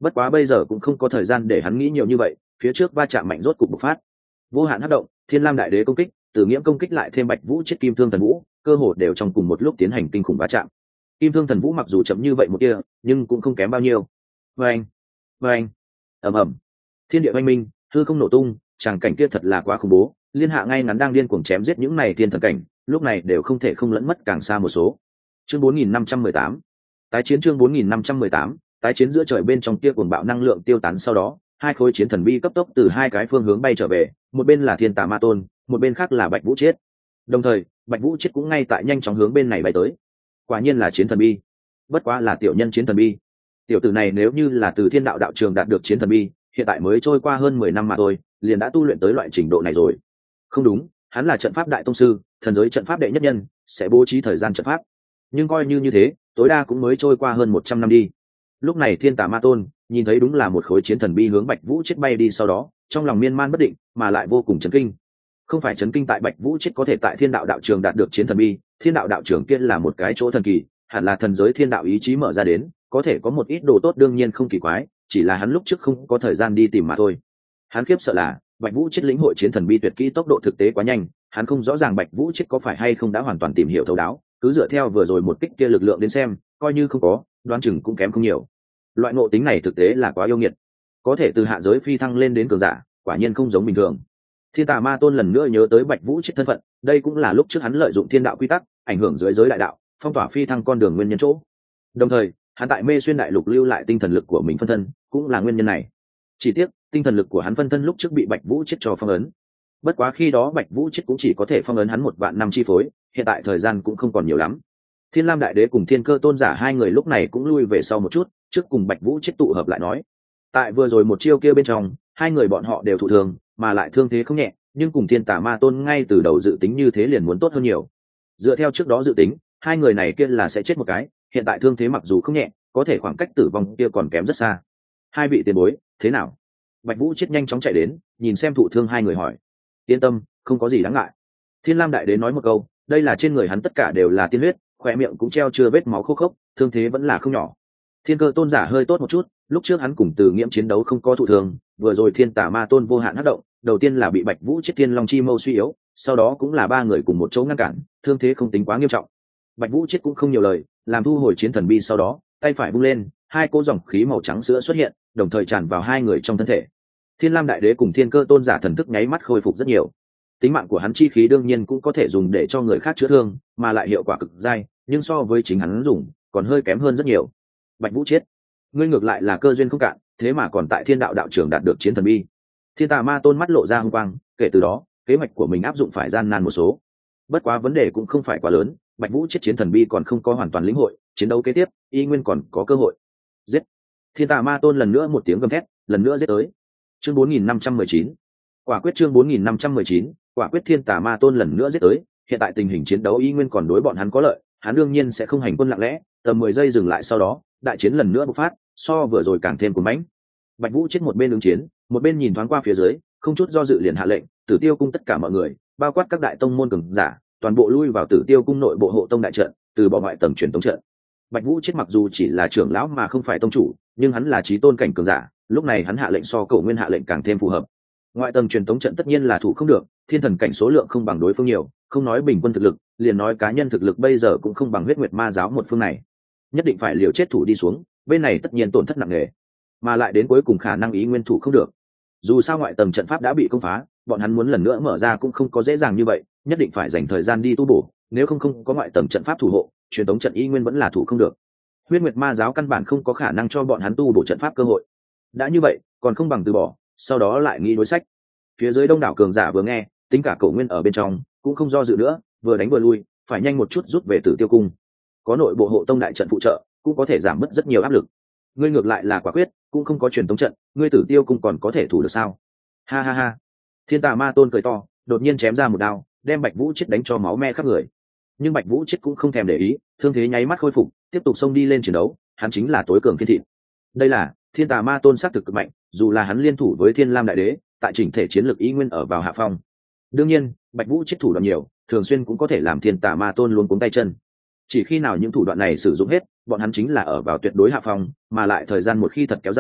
[SPEAKER 1] Bất quá bây giờ cũng không có thời gian để hắn nghĩ nhiều như vậy, phía trước va chạm mạnh rốt cục bộc phát. Vô hạn hấp động, Thiên Lam Đại Đế công kích, Tử Nghiễm công kích lại thêm Bạch Vũ chết Kim Thương Thần Vũ, cơ hồ đều trong cùng một lúc tiến hành kinh khủng va chạm. Kim Thương Thần Vũ mặc dù chậm như vậy một kia, nhưng cũng không kém bao nhiêu. Oeng, oeng, ầm ầm, thiên địa oanh minh, hư không nổ tung, tràng cảnh kia thật là quá khủng bố. Liên Hạ ngay ngắn đang điên cuồng chém giết những này thiên thần cảnh, lúc này đều không thể không lẫn mất càng xa một số. Chương 4518, tái chiến chương 4518, tái chiến giữa trời bên trong kia cuồng bạo năng lượng tiêu tán sau đó, hai khối chiến thần bi cấp tốc từ hai cái phương hướng bay trở về, một bên là Thiên Tà Ma Tôn, một bên khác là Bạch Vũ Chiết. Đồng thời, Bạch Vũ Chiết cũng ngay tại nhanh chóng hướng bên này bay tới. Quả nhiên là chiến thần bi, bất quá là tiểu nhân chiến thần bi. Tiểu tử này nếu như là từ Thiên Đạo đạo trường đạt được chiến thần bi, hiện tại mới trôi qua hơn 10 năm mà thôi, liền đã tu luyện tới loại trình độ này rồi. Không đúng, hắn là trận pháp đại tông sư, thần giới trận pháp đệ nhất nhân, sẽ bố trí thời gian trận pháp. Nhưng coi như thế, tối đa cũng mới trôi qua hơn 100 năm đi. Lúc này Thiên Tà Ma Tôn nhìn thấy đúng là một khối chiến thần bi hướng Bạch Vũ Chiết bay đi sau đó, trong lòng miên man bất định, mà lại vô cùng chấn kinh. Không phải chấn kinh tại Bạch Vũ Chiết có thể tại Thiên Đạo đạo trường đạt được chiến thần bi, Thiên Đạo đạo trường kia là một cái chỗ thần kỳ, hẳn là thần giới thiên đạo ý chí mở ra đến, có thể có một ít đồ tốt đương nhiên không kỳ quái, chỉ là hắn lúc trước không có thời gian đi tìm mà thôi. Hắn khiếp sợ là Bạch Vũ Chiết lĩnh hội chiến thần bi tuyệt kỹ tốc độ thực tế quá nhanh, hắn không rõ ràng Bạch Vũ Chiết có phải hay không đã hoàn toàn tìm hiểu thấu đáo, cứ dựa theo vừa rồi một kích kia lực lượng đến xem, coi như không có, đoán chừng cũng kém không nhiều. Loại ngộ tính này thực tế là quá yêu nghiệt, có thể từ hạ giới phi thăng lên đến cường giả, quả nhiên không giống bình thường. Thiên Tà Ma Tôn lần nữa nhớ tới Bạch Vũ Chiết thân phận, đây cũng là lúc trước hắn lợi dụng thiên đạo quy tắc, ảnh hưởng dưới giới đại đạo, phong tỏa phi thăng con đường nguyên nhân chỗ. Đồng thời, hắn tại Mê Xuyên đại lục lưu lại tinh thần lực của mình phân thân, cũng là nguyên nhân này. Chỉ tiếc, tinh thần lực của hắn phân thân lúc trước bị Bạch Vũ Chiết cho phong ấn. Bất quá khi đó Bạch Vũ Chiết cũng chỉ có thể phong ấn hắn 1 vạn năm chi phối, hiện tại thời gian cũng không còn nhiều lắm. Thiên Lam Đại Đế cùng Thiên Cơ Tôn giả hai người lúc này cũng lui về sau một chút, trước cùng Bạch Vũ Chiết tụ hợp lại nói. Tại vừa rồi một chiêu kia bên trong, hai người bọn họ đều thụ thương, mà lại thương thế không nhẹ, nhưng cùng Thiên Tà Ma Tôn ngay từ đầu dự tính như thế liền muốn tốt hơn nhiều. Dựa theo trước đó dự tính, hai người này kia là sẽ chết một cái, hiện tại thương thế mặc dù không nhẹ, có thể khoảng cách tử vong kia còn kém rất xa. Hai vị tiền bối, thế nào? Bạch Vũ Chiết nhanh chóng chạy đến, nhìn xem thụ thương hai người hỏi. Yên tâm, không có gì đáng ngại. Thiên Lam Đại Đế nói một câu, đây là trên người hắn tất cả đều là tiên huyết, khỏe miệng cũng treo chưa vết máu khô khốc, thương thế vẫn là không nhỏ. Thiên Cơ Tôn giả hơi tốt một chút, lúc trước hắn cùng Từ Nghiễm chiến đấu không có thụ thương, vừa rồi Thiên Tà Ma Tôn vô hạn hất động, đầu tiên là bị Bạch Vũ Chiết Thiên Long chi mâu suy yếu, sau đó cũng là ba người cùng một chỗ ngăn cản, thương thế không tính quá nghiêm trọng. Bạch Vũ Chiết cũng không nhiều lời, làm thu hồi chiến thần bi sau đó, tay phải vung lên, hai cỗ dòng khí màu trắng sữa xuất hiện, đồng thời tràn vào hai người trong thân thể. Thiên Lam Đại Đế cùng Thiên Cơ Tôn giả thần thức nháy mắt khôi phục rất nhiều. Tính mạng của hắn chi khí đương nhiên cũng có thể dùng để cho người khác chữa thương, mà lại hiệu quả cực dai, nhưng so với chính hắn dùng, còn hơi kém hơn rất nhiều. Bạch Vũ Chiết, ngươi ngược lại là cơ duyên không cạn, thế mà còn tại Thiên Đạo đạo trường đạt được chiến thần bi. Thiên Tà Ma Tôn mắt lộ ra hung quang, kể từ đó, kế hoạch của mình áp dụng phải gian nan một số. Bất quá vấn đề cũng không phải quá lớn, Bạch Vũ Chiết chiến thần bi còn không có hoàn toàn lĩnh hội, chiến đấu kế tiếp, y nguyên còn có cơ hội. Giết! Thiên Tà Ma Tôn lần nữa một tiếng gầm thét, lần nữa giết tới. Chương 4519. Quả quyết chương 4519, quả quyết Thiên Tà Ma Tôn lần nữa giết tới, hiện tại tình hình chiến đấu y nguyên còn đối bọn hắn có lợi, hắn đương nhiên sẽ không hành quân lặng lẽ, tầm 10 giây dừng lại sau đó, đại chiến lần nữa bộc phát, so vừa rồi càng thêm cuồng mãnh. Bạch Vũ Chiết một bên ứng chiến, một bên nhìn thoáng qua phía dưới, không chút do dự liền hạ lệnh, Tử Tiêu cung tất cả mọi người, bao quát các đại tông môn cường giả, toàn bộ lui vào Tử Tiêu cung nội bộ hộ tông đại trận, từ bỏ ngoại tầng truyền tống trận. Bạch Vũ Chiết mặc dù chỉ là trưởng lão mà không phải tông chủ, nhưng hắn là chí tôn cảnh cường giả, lúc này hắn hạ lệnh so Cổ Nguyên hạ lệnh càng thêm phù hợp. Ngoại tầng truyền tống trận tất nhiên là thủ không được, thiên thần cảnh số lượng không bằng đối phương nhiều, không nói bình quân thực lực, liền nói cá nhân thực lực bây giờ cũng không bằng Huyết Nguyệt Ma giáo một phương này. Nhất định phải liều chết thủ đi xuống, bên này tất nhiên tổn thất nặng nề, mà lại đến cuối cùng khả năng ý nguyên thủ không được. Dù sao ngoại tầng trận pháp đã bị công phá, bọn hắn muốn lần nữa mở ra cũng không có dễ dàng như vậy, nhất định phải dành thời gian đi tu bổ, nếu không có ngoại tầng trận pháp thủ hộ, truyền tống trận ý nguyên vẫn là thủ không được. Huyết Nguyệt Ma giáo căn bản không có khả năng cho bọn hắn tu bổ trận pháp cơ hội. Đã như vậy, còn không bằng từ bỏ, sau đó lại nghĩ đối sách. Phía dưới đông đảo cường giả vừa nghe, tính cả Cổ Nguyên ở bên trong, cũng không do dự nữa, vừa đánh vừa lui, phải nhanh một chút rút về Tử Tiêu cung. Có nội bộ hộ tông đại trận phụ trợ, cũng có thể giảm bớt rất nhiều áp lực. Ngươi ngược lại là quả quyết, cũng không có truyền tống trận, ngươi Tử Tiêu cung còn có thể thủ được sao? Ha ha ha. Thiên Tà Ma Tôn cười to, đột nhiên chém ra một đao, đem Bạch Vũ Chiết đánh cho máu me khắp người. Nhưng Bạch Vũ Chiết cũng không thèm để ý, thương thế nháy mắt khôi phục, tiếp tục xông đi lên chiến đấu, hắn chính là tối cường thiên thịt. Đây là Thiên Tà Ma Tôn sát thực cực mạnh, dù là hắn liên thủ với Thiên Lam Đại Đế, tại chỉnh thể chiến lược ý nguyên ở vào hạ phong. Đương nhiên, Bạch Vũ Chiết thủ đoạn nhiều, thường xuyên cũng có thể làm Thiên Tà Ma Tôn luống cuống tay chân. Chỉ khi nào những thủ đoạn này sử dụng hết, bọn hắn chính là ở vào tuyệt đối hạ phong, mà lại thời gian một khi thật kéo dài,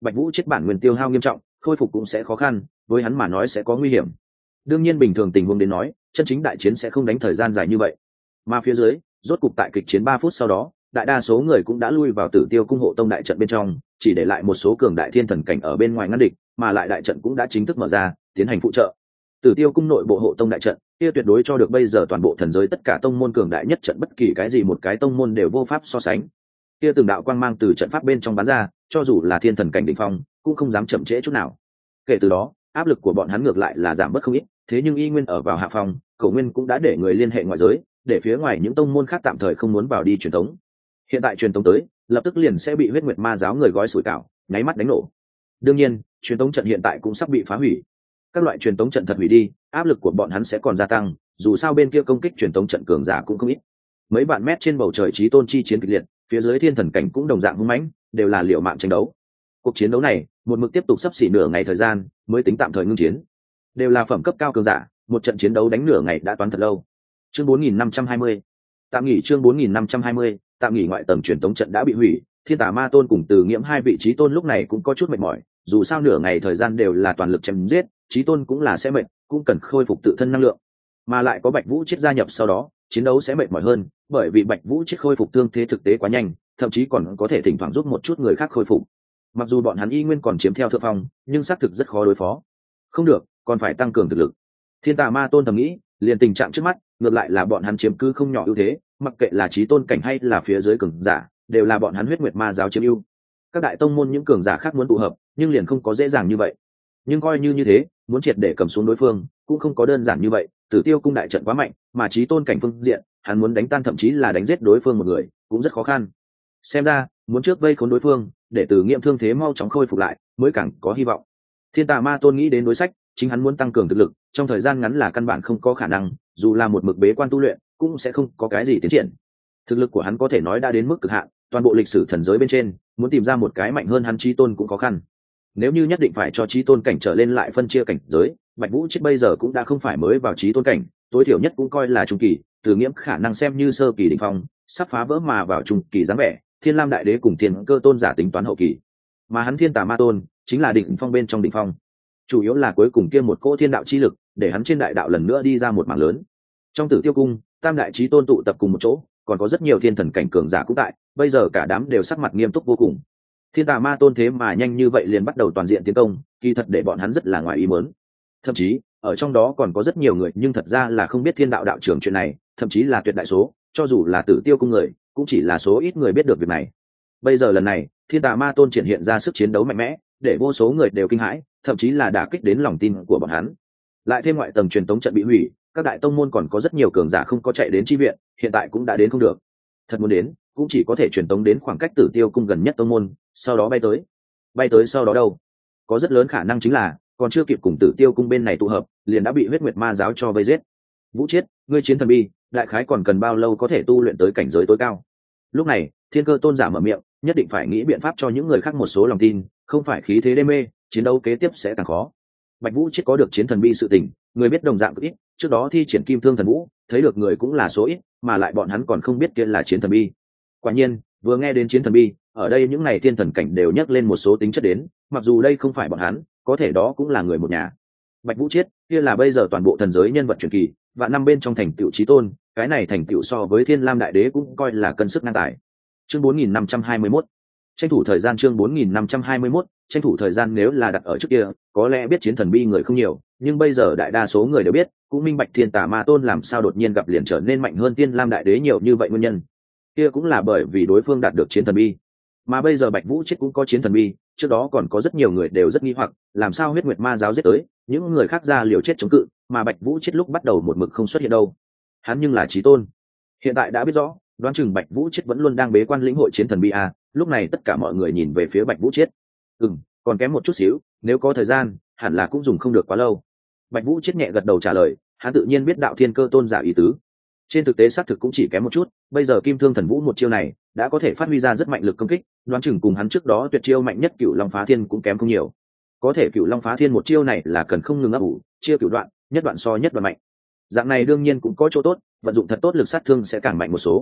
[SPEAKER 1] Bạch Vũ chết bản nguyên tiêu hao nghiêm trọng, khôi phục cũng sẽ khó khăn, với hắn mà nói sẽ có nguy hiểm. Đương nhiên bình thường tình huống đến nói, chân chính đại chiến sẽ không đánh thời gian dài như vậy. Mà phía dưới, rốt cục tại kịch chiến 3 phút sau đó, đại đa số người cũng đã lui vào Tử Tiêu cung hộ tông đại trận bên trong, chỉ để lại một số cường đại thiên thần cảnh ở bên ngoài ngăn địch, mà lại đại trận cũng đã chính thức mở ra, tiến hành phụ trợ. Tử Tiêu cung nội bộ hộ tông đại trận, kia tuyệt đối cho được bây giờ toàn bộ thần giới tất cả tông môn cường đại nhất trận, bất kỳ cái gì một cái tông môn đều vô pháp so sánh. Kia từng đạo quang mang từ trận pháp bên trong bắn ra, cho dù là thiên thần cảnh đỉnh phong, cũng không dám chậm trễ chút nào. Kể từ đó, áp lực của bọn hắn ngược lại là giảm bớt không ít, thế nhưng y nguyên ở vào hạ phòng, Cổ Nguyên cũng đã để người liên hệ ngoại giới, để phía ngoài những tông môn khác tạm thời không muốn vào đi truyền tống. Hiện tại truyền tống tới, lập tức liền sẽ bị Huyết Nguyệt Ma giáo người gói sủi cảo, nháy mắt đánh nổ. Đương nhiên, truyền tống trận hiện tại cũng sắp bị phá hủy. Các loại truyền tống trận thật hủy đi, áp lực của bọn hắn sẽ còn gia tăng, dù sao bên kia công kích truyền tống trận cường giả cũng không ít. Mấy vạn mét trên bầu trời chí tôn chi chiến kịch liệt, phía dưới thiên thần cảnh cũng đồng dạng hung mãnh, đều là liều mạng tranh đấu. Cuộc chiến đấu này, một mực tiếp tục sắp xỉ nửa ngày thời gian, mới tính tạm thời ngưng chiến. Đều là phẩm cấp cao cường giả, một trận chiến đấu đánh nửa ngày đã toán thật lâu. Chương 4520. Tạm nghỉ chương 4520, tạm nghỉ ngoại tầng truyền tống trận đã bị hủy, Thiên Tà Ma Tôn cùng Từ Nghiễm hai vị chí tôn lúc này cũng có chút mệt mỏi, dù sao nửa ngày thời gian đều là toàn lực chém giết, chí tôn cũng là sẽ mệt, cũng cần khôi phục tự thân năng lượng. Mà lại có Bạch Vũ Chiết gia nhập sau đó, chiến đấu sẽ mệt mỏi hơn, bởi vì Bạch Vũ Chiết khôi phục thương thế thực tế quá nhanh, thậm chí còn có thể thỉnh thoảng giúp một chút người khác khôi phục. Mặc dù bọn hắn y nguyên còn chiếm theo thượng phong, nhưng xác thực rất khó đối phó. Không được, còn phải tăng cường thực lực. Thiên Tà Ma Tôn thầm nghĩ, liền tình trạng trước mắt, ngược lại là bọn hắn chiếm cứ không nhỏ ưu thế, mặc kệ là chí tôn cảnh hay là phía dưới cường giả, đều là bọn hắn Huyết Nguyệt Ma giáo chiếm ưu. Các đại tông môn những cường giả khác muốn tụ hợp, nhưng liền không có dễ dàng như vậy. Nhưng coi như thế, muốn triệt để cầm xuống đối phương, cũng không có đơn giản như vậy. Tử Tiêu cung đại trận quá mạnh, mà chí tôn cảnh phương diện, hắn muốn đánh tan thậm chí là đánh giết đối phương một người, cũng rất khó khăn. Xem ra, muốn trước vây khốn đối phương, để Từ Nghiễm thương thế mau chóng khôi phục lại, mới càng có hy vọng. Thiên Tà Ma Tôn nghĩ đến đối sách, chính hắn muốn tăng cường thực lực, trong thời gian ngắn là căn bản không có khả năng, dù là một mực bế quan tu luyện, cũng sẽ không có cái gì tiến triển. Thực lực của hắn có thể nói đã đến mức cực hạn, toàn bộ lịch sử thần giới bên trên, muốn tìm ra một cái mạnh hơn hắn chí tôn cũng khó khăn. Nếu như nhất định phải cho chí tôn cảnh trở lên lại phân chia cảnh giới, Bạch Vũ Chiết bây giờ cũng đã không phải mới vào chí tôn cảnh, tối thiểu nhất cũng coi là trung kỳ, Từ Nghiễm khả năng xem như sơ kỳ đỉnh phong, sắp phá vỡ mà vào trung kỳ dáng vẻ, Thiên Lam Đại Đế cùng Thiên Cơ Tôn giả tính toán hậu kỳ, mà hắn Thiên Tà Ma Tôn chính là đỉnh phong bên trong đỉnh phong, chủ yếu là cuối cùng kia một cỗ thiên đạo chi lực, để hắn trên đại đạo lần nữa đi ra một mảng lớn. Trong Tử Tiêu cung, tam đại chí tôn tụ tập cùng một chỗ, còn có rất nhiều thiên thần cảnh cường giả cũng tại, bây giờ cả đám đều sắc mặt nghiêm túc vô cùng. Thiên Tà Ma Tôn thế mà nhanh như vậy liền bắt đầu toàn diện tiến công, kỳ thật để bọn hắn rất là ngoài ý muốn. Thậm chí, ở trong đó còn có rất nhiều người nhưng thật ra là không biết Thiên Đạo đạo trưởng chuyện này, thậm chí là tuyệt đại số, cho dù là Tử Tiêu cung người, cũng chỉ là số ít người biết được việc này. Bây giờ lần này, Thiên Tà Ma Tôn triển hiện ra sức chiến đấu mạnh mẽ, để vô số người đều kinh hãi, thậm chí là đả kích đến lòng tin của bọn hắn. Lại thêm ngoại tầng truyền tống trận bị hủy, các đại tông môn còn có rất nhiều cường giả không có chạy đến chi viện, hiện tại cũng đã đến không được. Thật muốn đến, cũng chỉ có thể truyền tống đến khoảng cách Tử Tiêu cung gần nhất tông môn, sau đó bay tới. Bay tới sau đó đâu? Có rất lớn khả năng chính là còn chưa kịp cùng Tử Tiêu cung bên này tụ hợp, liền đã bị Huyết Nguyệt Ma giáo cho vây giết. Vũ Chiết, ngươi chiến thần bi, đại khái còn cần bao lâu có thể tu luyện tới cảnh giới tối cao? Lúc này, Thiên Cơ Tôn giả mở miệng, nhất định phải nghĩ biện pháp cho những người khác một số lòng tin, không phải khí thế đê mê, chiến đấu kế tiếp sẽ càng khó. Bạch Vũ Chiết có được chiến thần bi sự tình, người biết đồng dạng ít, trước đó thi triển Kim Thương Thần Vũ, thấy được người cũng là số ít, mà lại bọn hắn còn không biết kia là chiến thần bi. Quả nhiên, vừa nghe đến chiến thần bi, ở đây những ngày thiên thần cảnh đều nhắc lên một số tính chất đến, mặc dù đây không phải bọn hắn, có thể đó cũng là người một nhà. Bạch Vũ Chiết, kia là bây giờ toàn bộ thần giới nhân vật truyền kỳ, và năm bên trong thành tựu chí tôn, cái này thành tựu so với Thiên Lam Đại Đế cũng coi là cân sức ngang tài. Chương 4521. Tranh thủ thời gian chương 4521, tranh thủ thời gian nếu là đặt ở trước kia, có lẽ biết chiến thần bi người không nhiều, nhưng bây giờ đại đa số người đều biết, cũng minh bạch Thiên Tà Ma Tôn làm sao đột nhiên gặp liền trở nên mạnh hơn Thiên Lam Đại Đế nhiều như vậy nguyên nhân. Kia cũng là bởi vì đối phương đạt được chiến thần bi. Mà bây giờ Bạch Vũ Chiết cũng có chiến thần bi, trước đó còn có rất nhiều người đều rất nghi hoặc, làm sao Huyết Nguyệt Ma giáo giết tới, những người khác ra liều chết chống cự, mà Bạch Vũ Chiết lúc bắt đầu một mực không xuất hiện đâu. Hắn nhưng là chí tôn. Hiện tại đã biết rõ, đoán chừng Bạch Vũ Chiết vẫn luôn đang bế quan lĩnh hội chiến thần bi a, lúc này tất cả mọi người nhìn về phía Bạch Vũ Chiết. Còn kém một chút xíu, nếu có thời gian, hẳn là cũng dùng không được quá lâu. Bạch Vũ Chiết nhẹ gật đầu trả lời, hắn tự nhiên biết đạo Thiên Cơ Tôn giả ý tứ. Trên thực tế xác thực cũng chỉ kém một chút, bây giờ Kim Thương Thần Vũ một chiêu này đã có thể phát huy ra rất mạnh lực công kích, đoán chừng cùng hắn trước đó tuyệt chiêu mạnh nhất Cửu Long Phá Thiên cũng kém không nhiều. Có thể Cửu Long Phá Thiên một chiêu này là cần không ngừng ấp ủ, chia cửu đoạn, nhất đoạn so nhất đoạn mạnh. Dạng này đương nhiên cũng có chỗ tốt, vận dụng thật tốt lực sát thương sẽ càng mạnh một số.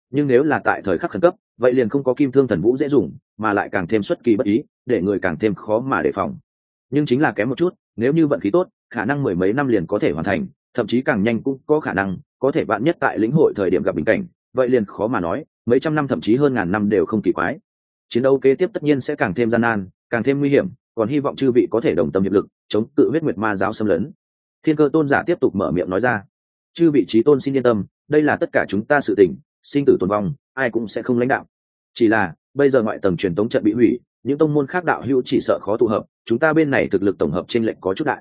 [SPEAKER 1] nhưng nếu là tại thời khắc khẩn cấp vậy liền không có kim thương thần vũ dễ dùng, mà lại càng thêm xuất kỳ bất ý, để người càng thêm khó mà đề phòng. Nhưng chính là kém một chút, nếu như vận khí tốt khả năng mười mấy năm liền có thể hoàn thành, thậm chí càng nhanh cũng có khả năng, có thể bạn nhất tại lĩnh hội thời điểm gặp bình cảnh, vậy liền khó mà nói, mấy trăm năm thậm chí hơn ngàn năm đều không kỳ quái. Chiến đấu kế tiếp tất nhiên sẽ càng thêm gian nan, càng thêm nguy hiểm, còn hy vọng chư vị có thể đồng tâm hiệp lực chống cự huyết nguyệt ma giáo xâm lấn. Thiên Cơ tôn giả tiếp tục mở miệng nói ra: chư vị trí tôn xin yên tâm, đây là tất cả chúng ta sự tình, sinh tử tồn vong ai cũng sẽ không lãnh đạo. Chỉ là bây giờ ngoại tầng truyền tống trận bị hủy, những tông môn khác đạo hữu chỉ sợ khó tụ hợp, chúng ta bên này thực lực tổng hợp trên lệnh có chút đại.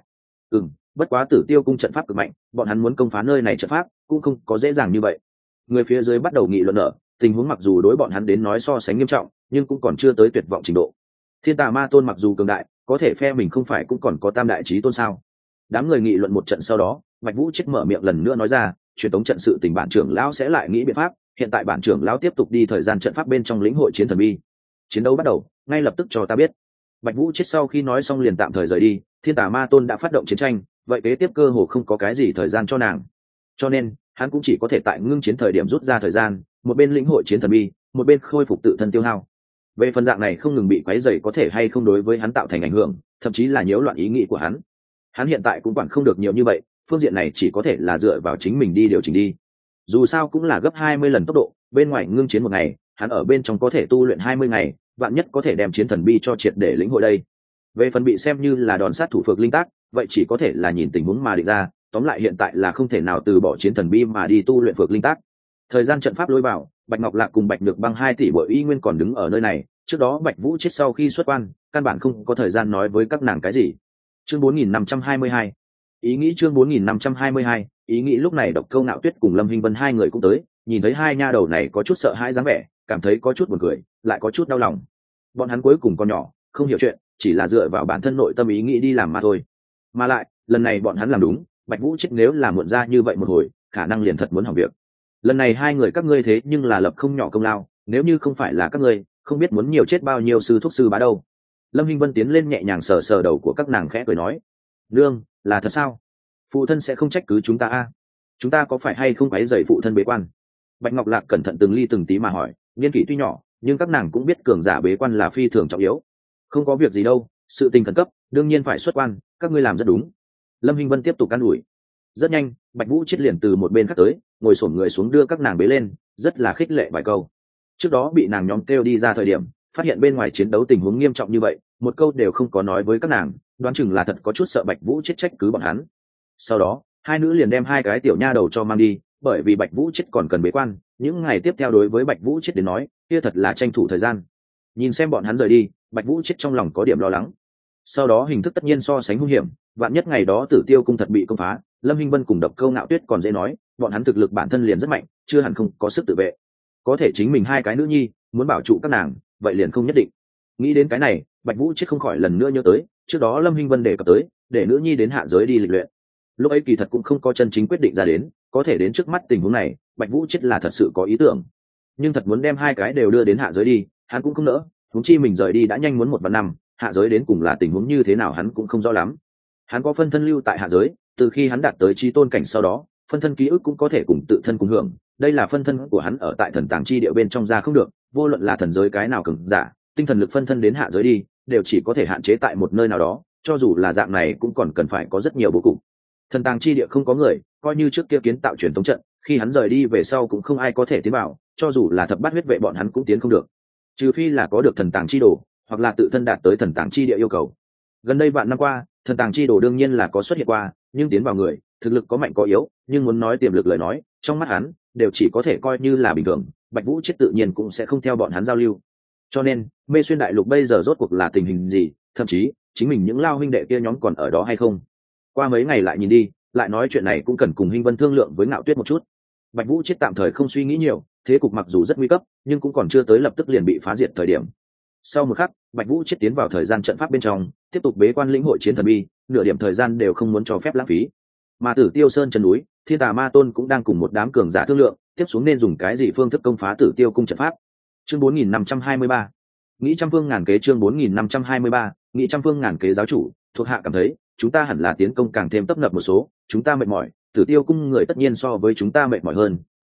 [SPEAKER 1] Bất quá Tử Tiêu cung trận pháp cực mạnh, bọn hắn muốn công phá nơi này trận pháp cũng không có dễ dàng như vậy. Người phía dưới bắt đầu nghị luận nở, tình huống mặc dù đối bọn hắn đến nói so sánh nghiêm trọng, nhưng cũng còn chưa tới tuyệt vọng trình độ. Thiên Tà Ma Tôn mặc dù cường đại, có thể phe mình không phải cũng còn có Tam Đại Chí Tôn sao? Đám người nghị luận một trận sau đó, Bạch Vũ chết mở miệng lần nữa nói ra, truyền tống trận sự tình bản trưởng lão sẽ lại nghĩ biện pháp, hiện tại bản trưởng lão tiếp tục đi thời gian trận pháp bên trong lĩnh hội chiến thần bi. Chiến đấu bắt đầu, ngay lập tức cho ta biết. Bạch Vũ chết sau khi nói xong liền tạm thời rời đi, Thiên Tà Ma Tôn đã phát động chiến tranh, vậy kế tiếp cơ hồ không có cái gì thời gian cho nàng. Cho nên, hắn cũng chỉ có thể tại ngưng chiến thời điểm rút ra thời gian, một bên lĩnh hội chiến thần bi, một bên khôi phục tự thân tiêu hao. Về phần dạng này không ngừng bị quấy rầy có thể hay không đối với hắn tạo thành ảnh hưởng, thậm chí là nhiễu loạn ý nghĩ của hắn. Hắn hiện tại cũng quản không được nhiều như vậy, phương diện này chỉ có thể là dựa vào chính mình đi điều chỉnh đi. Dù sao cũng là gấp 20 lần tốc độ, bên ngoài ngưng chiến một ngày, hắn ở bên trong có thể tu luyện 20 ngày, vạn nhất có thể đem chiến thần bi cho triệt để lĩnh hội đây. Về phần bị xem như là đòn sát thủ phược linh tác, vậy chỉ có thể là nhìn tình huống mà định ra, tóm lại hiện tại là không thể nào từ bỏ chiến thần bi mà đi tu luyện phược linh tác. Thời gian trận pháp lôi vào, Bạch Ngọc Lạc cùng Bạch Nhược Băng 2 tỷ bội y nguyên còn đứng ở nơi này, trước đó Bạch Vũ chết sau khi xuất quan, căn bản không có thời gian nói với các nàng cái gì. Chương 4522. Ý nghĩ chương 4522, ý nghĩ lúc này Độc Câu Nạo Tuyết cùng Lâm Hinh Vân hai người cũng tới, nhìn thấy hai nha đầu này có chút sợ hãi dáng vẻ, cảm thấy có chút buồn cười, lại có chút đau lòng. Bọn hắn cuối cùng còn nhỏ, không hiểu chuyện, chỉ là dựa vào bản thân nội tâm ý nghĩ đi làm mà thôi. Mà lại, lần này bọn hắn làm đúng, Bạch Vũ chết nếu là muộn ra như vậy một hồi, khả năng liền thật muốn hỏng việc. Lần này hai người các ngươi thế nhưng là lập không nhỏ công lao, nếu như không phải là các ngươi, không biết muốn nhiều chết bao nhiêu sư thúc sư bá đâu. Lâm Hinh Vân tiến lên nhẹ nhàng sờ sờ đầu của các nàng khẽ cười nói: nương, là thật sao? Phụ thân sẽ không trách cứ chúng ta a? Chúng ta có phải hay không quấy rầy phụ thân bế quan? Bạch Ngọc Lạc cẩn thận từng ly từng tí mà hỏi, niên kỷ tuy nhỏ, nhưng các nàng cũng biết cường giả bế quan là phi thường trọng yếu. Không có việc gì đâu, sự tình khẩn cấp, đương nhiên phải xuất quan, các ngươi làm rất đúng. Lâm Hinh Vân tiếp tục can ủi. Rất nhanh, Bạch Vũ chết liền từ một bên khác tới, ngồi xổm người xuống đưa các nàng bế lên, rất là khích lệ vài câu. Trước đó bị nàng nhóm kêu đi ra thời điểm, phát hiện bên ngoài chiến đấu tình huống nghiêm trọng như vậy, một câu đều không có nói với các nàng, đoán chừng là thật có chút sợ Bạch Vũ chết trách cứ bọn hắn. Sau đó, hai nữ liền đem hai cái tiểu nha đầu cho mang đi, bởi vì Bạch Vũ chết còn cần bế quan, những ngày tiếp theo đối với Bạch Vũ chết đến nói, kia thật là tranh thủ thời gian. Nhìn xem bọn hắn rời đi, Bạch Vũ chết trong lòng có điểm lo lắng. Sau đó hình thức tất nhiên so sánh hung hiểm, vạn nhất ngày đó Tử Tiêu cung thật bị công phá, Lâm Hinh Vân cùng Độc Câu Nạo Tuyết còn dễ nói, bọn hắn thực lực bản thân liền rất mạnh, chưa hẳn không có sức tự vệ. Có thể chính mình hai cái nữ nhi, muốn bảo trụ các nàng, vậy liền không nhất định. Nghĩ đến cái này, Bạch Vũ chết không khỏi lần nữa nhớ tới, trước đó Lâm Hinh Vân đề cập tới, để nữ nhi đến hạ giới đi lịch luyện. Lúc ấy kỳ thật cũng không có chân chính quyết định ra đến, có thể đến trước mắt tình huống này, Bạch Vũ chết là thật sự có ý tưởng. Nhưng thật muốn đem hai cái đều đưa đến hạ giới đi, hắn cũng không nỡ, huống chi mình rời đi đã nhanh muốn 1 vạn năm, hạ giới đến cùng là tình huống như thế nào hắn cũng không rõ lắm. Hắn có phân thân lưu tại hạ giới, từ khi hắn đạt tới chi tôn cảnh sau đó, phân thân ký ức cũng có thể cùng tự thân cùng hưởng, đây là phân thân của hắn ở tại thần tàng chi địa bên trong ra không được, vô luận là thần giới cái nào cường giả, tinh thần lực phân thân đến hạ giới đi, đều chỉ có thể hạn chế tại một nơi nào đó, cho dù là dạng này cũng còn cần phải có rất nhiều bố cục. Thần tàng chi địa không có người, coi như trước kia kiến tạo truyền thống trận, khi hắn rời đi về sau cũng không ai có thể tiến vào, cho dù là thập bát huyết vệ bọn hắn cũng tiến không được, trừ phi là có được thần tàng chi đồ, hoặc là tự thân đạt tới thần tàng chi địa yêu cầu. Gần đây vạn năm qua, thần tàng chi đồ đương nhiên là có xuất hiện qua, nhưng tiến vào người, thực lực có mạnh có yếu, nhưng muốn nói tiềm lực lời nói, trong mắt hắn đều chỉ có thể coi như là bình thường, Bạch Vũ chết tự nhiên cũng sẽ không theo bọn hắn giao lưu. Cho nên, Mê Xuyên đại lục bây giờ rốt cuộc là tình hình gì, thậm chí chính mình những lao huynh đệ kia nhóm còn ở đó hay không? Qua mấy ngày lại nhìn đi, lại nói chuyện này cũng cần cùng Hinh Vân thương lượng với Ngạo Tuyết một chút. Bạch Vũ chết tạm thời không suy nghĩ nhiều, thế cục mặc dù rất nguy cấp, nhưng cũng còn chưa tới lập tức liền bị phá diệt thời điểm. Sau một khắc, Bạch Vũ chết tiến vào thời gian trận pháp bên trong, tiếp tục bế quan lĩnh hội chiến thần bi, nửa điểm thời gian đều không muốn cho phép lãng phí. Mà Tử Tiêu Sơn chân núi, Thiên Tà Ma Tôn cũng đang cùng một đám cường giả thương lượng, tiếp xuống nên dùng cái gì phương thức công phá Tử Tiêu cung trận pháp. Chương 4523. Nghĩ trăm phương ngàn kế chương 4523, nghĩ trăm phương ngàn kế giáo chủ, thuộc hạ cảm thấy, chúng ta hẳn là tiến công càng thêm tấp nập một số, chúng ta mệt mỏi, Tử Tiêu cung người tất nhiên so với chúng ta mệt mỏi hơn,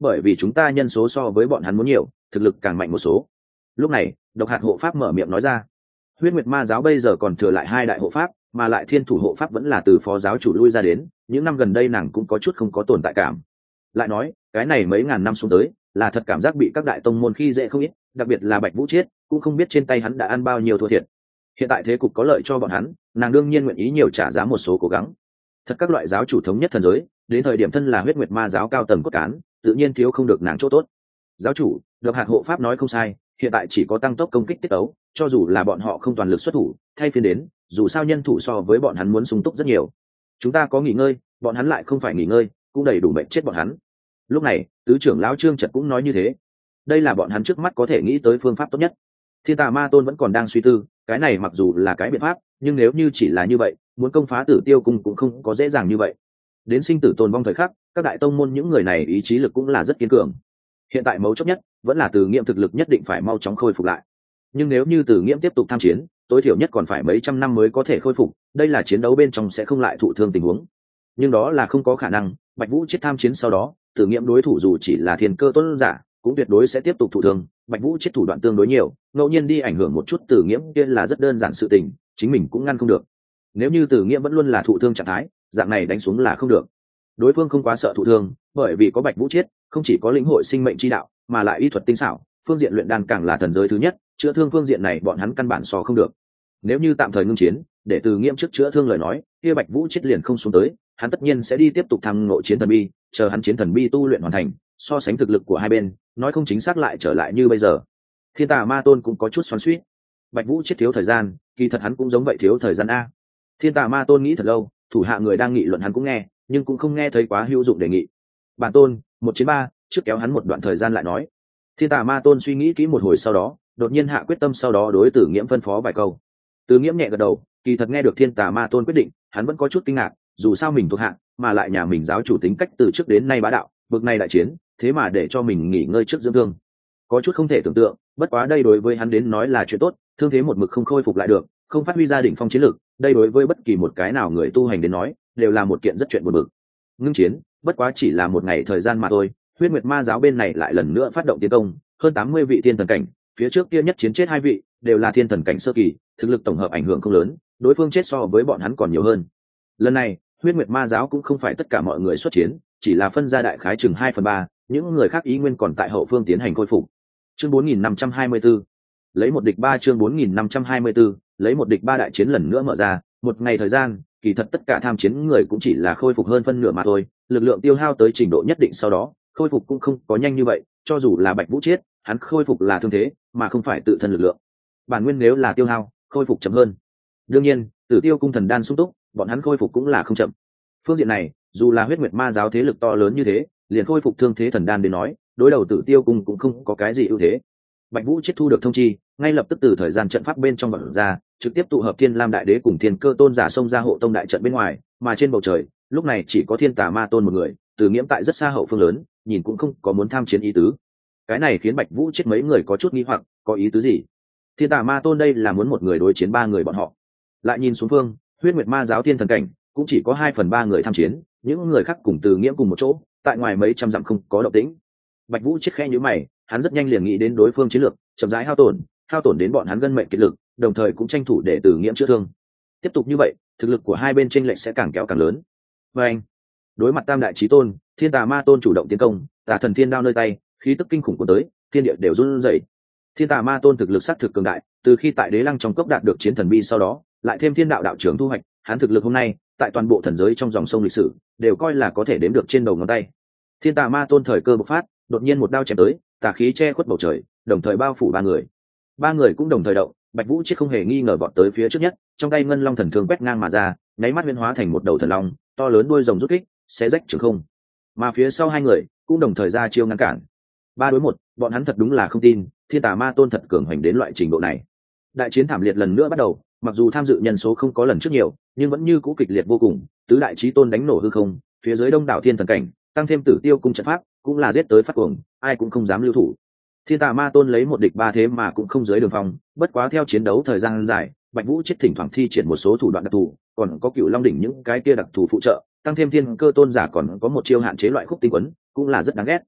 [SPEAKER 1] bởi vì chúng ta nhân số so với bọn hắn muốn nhiều, thực lực càng mạnh một số. Lúc này độc hạt hộ pháp mở miệng nói ra. Huyết Nguyệt Ma giáo bây giờ còn thừa lại 2 đại hộ pháp, mà lại thiên thủ hộ pháp vẫn là từ phó giáo chủ lui ra đến, những năm gần đây nàng cũng có chút không có tồn tại cảm. Lại nói cái này mấy ngàn năm xuống tới là thật cảm giác bị các đại tông môn khi dễ không ít, đặc biệt là Bạch Vũ Chiết, cũng không biết trên tay hắn đã ăn bao nhiêu thua thiệt. Hiện tại thế cục có lợi cho bọn hắn, nàng đương nhiên nguyện ý nhiều trả giá một số cố gắng. Thật các loại giáo chủ thống nhất thần giới, đến thời điểm thân là Huyết Nguyệt Ma giáo cao tầng cốt cán, tự nhiên thiếu không được nàng chỗ tốt. Giáo chủ, độc hạt hộ pháp nói không sai, hiện tại chỉ có tăng tốc công kích tiết tấu, cho dù là bọn họ không toàn lực xuất thủ, thay phiên đến, dù sao nhân thủ so với bọn hắn muốn sung túc rất nhiều. Chúng ta có nghỉ ngơi, bọn hắn lại không phải nghỉ ngơi, cũng đầy đủ mệnh chết bọn hắn. Lúc này tứ trưởng lão Trương Trật cũng nói như thế. Đây là bọn hắn trước mắt có thể nghĩ tới phương pháp tốt nhất. Thiên Tà Ma Tôn vẫn còn đang suy tư, cái này mặc dù là cái biện pháp, nhưng nếu như chỉ là như vậy, muốn công phá Tử Tiêu cung cũng không có dễ dàng như vậy. Đến sinh tử tồn vong thời khắc, các đại tông môn những người này ý chí lực cũng là rất kiên cường. Hiện tại mấu chốt nhất vẫn là Từ Nghiễm thực lực nhất định phải mau chóng khôi phục lại. Nhưng nếu như Từ Nghiễm tiếp tục tham chiến, tối thiểu nhất còn phải mấy trăm năm mới có thể khôi phục, đây là chiến đấu bên trong sẽ không lại thụ thương tình huống. Nhưng đó là không có khả năng, Bạch Vũ Chiết tham chiến sau đó, Từ Nghiễm đối thủ dù chỉ là thiên cơ tuấn giả, cũng tuyệt đối sẽ tiếp tục thụ thương. Bạch Vũ Chiết thủ đoạn tương đối nhiều, ngẫu nhiên đi ảnh hưởng một chút Từ Nghiễm kia là rất đơn giản sự tình, chính mình cũng ngăn không được. Nếu như Từ Nghiễm vẫn luôn là thụ thương trạng thái, dạng này đánh xuống là không được. Đối phương không quá sợ thụ thương, bởi vì có Bạch Vũ Chiết, không chỉ có lĩnh hội sinh mệnh chi đạo, mà lại y thuật tinh xảo, phương diện luyện đan càng là thần giới thứ nhất, chữa thương phương diện này bọn hắn căn bản so không được. Nếu như tạm thời ngưng chiến, để Từ Nghiễm trước chữa thương lời nói, kia Bạch Vũ Chiết liền không xuống tới, hắn tất nhiên sẽ đi tiếp tục thăng ngộ chiến thần bi, chờ hắn chiến thần bi tu luyện hoàn thành, so sánh thực lực của hai bên, nói không chính xác lại trở lại như bây giờ. Thiên Tà Ma Tôn cũng có chút xoắn xuýt. Bạch Vũ Chiết thiếu thời gian, kỳ thật hắn cũng giống vậy thiếu thời gian a. Thiên Tà Ma Tôn nghĩ thật lâu, thủ hạ người đang nghị luận hắn cũng nghe, nhưng cũng không nghe thấy quá hữu dụng đề nghị. Bản tôn, 1-3, trước kéo hắn một đoạn thời gian lại nói. Thiên Tà Ma Tôn suy nghĩ kỹ một hồi sau đó, đột nhiên hạ quyết tâm, sau đó đối Từ Nghiễm phân phó vài câu. Từ Nghiễm nhẹ gật đầu, kỳ thật nghe được Thiên Tà Ma Tôn quyết định, hắn vẫn có chút kinh ngạc, dù sao mình thuộc hạ, mà lại nhà mình giáo chủ tính cách từ trước đến nay bá đạo, bực này đại chiến, thế mà để cho mình nghỉ ngơi trước dưỡng thương, có chút không thể tưởng tượng. Bất quá đây đối với hắn đến nói là chuyện tốt, thương thế một mực không khôi phục lại được, không phát huy ra đỉnh phong chiến lực, đây đối với bất kỳ một cái nào người tu hành đến nói, đều là một kiện rất chuyện buồn bực. Ngưng chiến, bất quá chỉ là một ngày thời gian mà thôi. Huyết Nguyệt Ma giáo bên này lại lần nữa phát động tiến công, hơn 80 vị thiên thần cảnh, phía trước kia nhất chiến chết 2 vị, đều là thiên thần cảnh sơ kỳ, thực lực tổng hợp ảnh hưởng không lớn, đối phương chết so với bọn hắn còn nhiều hơn. Lần này, Huyết Nguyệt Ma giáo cũng không phải tất cả mọi người xuất chiến, chỉ là phân ra đại khái chừng 2/3, những người khác ý nguyên còn tại hậu phương tiến hành khôi phục. Chương 4524, lấy một địch 3. Chương 4524, lấy một địch 3 đại chiến lần nữa mở ra, một ngày thời gian, kỳ thật tất cả tham chiến người cũng chỉ là khôi phục hơn phân nửa mà thôi, lực lượng tiêu hao tới trình độ nhất định sau đó, khôi phục cũng không có nhanh như vậy, cho dù là Bạch Vũ Chiết, hắn khôi phục là thương thế, mà không phải tự thân lực lượng. Bản nguyên nếu là tiêu hao, khôi phục chậm hơn. Đương nhiên, Tử Tiêu cung thần đan sung túc, bọn hắn khôi phục cũng là không chậm. Phương diện này, dù là Huyết Nguyệt Ma giáo thế lực to lớn như thế, liền khôi phục thương thế thần đan đến nói, đối đầu Tử Tiêu cung cũng không có cái gì ưu thế. Bạch Vũ Chiết thu được thông chi, ngay lập tức từ thời gian trận pháp bên trong bật ra, trực tiếp tụ hợp Thiên Lam Đại Đế cùng Thiên Cơ Tôn giả xông ra hộ tông đại trận bên ngoài, mà trên bầu trời, lúc này chỉ có Thiên Tà Ma Tôn một người, Từ Nghiễm tại rất xa hậu phương lớn, nhìn cũng không có muốn tham chiến ý tứ. Cái này khiến Bạch Vũ Chiết mấy người có chút nghi hoặc, có ý tứ gì? Thiên Tà Ma Tôn đây là muốn một người đối chiến 3 người bọn họ. Lại nhìn xuống phương, Huyết Nguyệt Ma giáo thiên thần cảnh, cũng chỉ có 2/3 người tham chiến, những người khác cùng Từ Nghiễm cùng một chỗ, tại ngoài mấy trăm dặm không có động tĩnh. Bạch Vũ Chiết khẽ nhíu mày, hắn rất nhanh liền nghĩ đến đối phương chiến lược, chậm rãi hao tổn đến bọn hắn gân mệnh kiệt lực, đồng thời cũng tranh thủ để Từ Nghiễm chữa thương. Tiếp tục như vậy, thực lực của hai bên chênh lệch sẽ càng kéo càng lớn. Và anh, đối mặt Tam đại chí tôn, Thiên Tà Ma Tôn chủ động tiến công, Tà Thần Thiên đao nơi tay, khí tức kinh khủng của tới, thiên địa đều run rẩy. Thiên Tà Ma Tôn thực lực sát thực cường đại, từ khi tại Đế Lăng trong cốc đạt được chiến thần bi sau đó, lại thêm Thiên Đạo đạo trưởng thu hoạch, hắn thực lực hôm nay, tại toàn bộ thần giới trong dòng sông lịch sử, đều coi là có thể đếm được trên đầu ngón tay. Thiên Tà Ma Tôn thời cơ bộc phát, đột nhiên một đao chém tới, tà khí che khuất bầu trời, đồng thời bao phủ 3 người. 3 người cũng đồng thời động, Bạch Vũ Chiết không hề nghi ngờ vọt tới phía trước nhất, trong tay ngân long thần thương quét ngang mà ra, nháy mắt biến hóa thành một đầu thần long, to lớn đuôi rồng rút kích, xé rách trường không. Mà phía sau 2 người cũng đồng thời ra chiêu ngăn cản. 3 đối 1, bọn hắn thật đúng là không tin, Thiên Tà Ma Tôn thật cường hành đến loại trình độ này. Đại chiến thảm liệt lần nữa bắt đầu, mặc dù tham dự nhân số không có lần trước nhiều, nhưng vẫn như cũ kịch liệt vô cùng, tứ đại chí tôn đánh nổ hư không, phía dưới đông đảo thiên thần cảnh, tăng thêm Tử Tiêu cung trận pháp, cũng là giết tới phát cuồng, ai cũng không dám lưu thủ. Thiên Tà Ma Tôn lấy một địch 3 thế mà cũng không dưới đường phòng, bất quá theo chiến đấu thời gian dài, Bạch Vũ Chiết thỉnh thoảng thi triển một số thủ đoạn đặc thù, còn có Cựu Long đỉnh những cái kia đặc thù phụ trợ, tăng thêm Thiên Cơ Tôn giả còn có một chiêu hạn chế loại khúc tinh quấn, cũng là rất đáng ghét.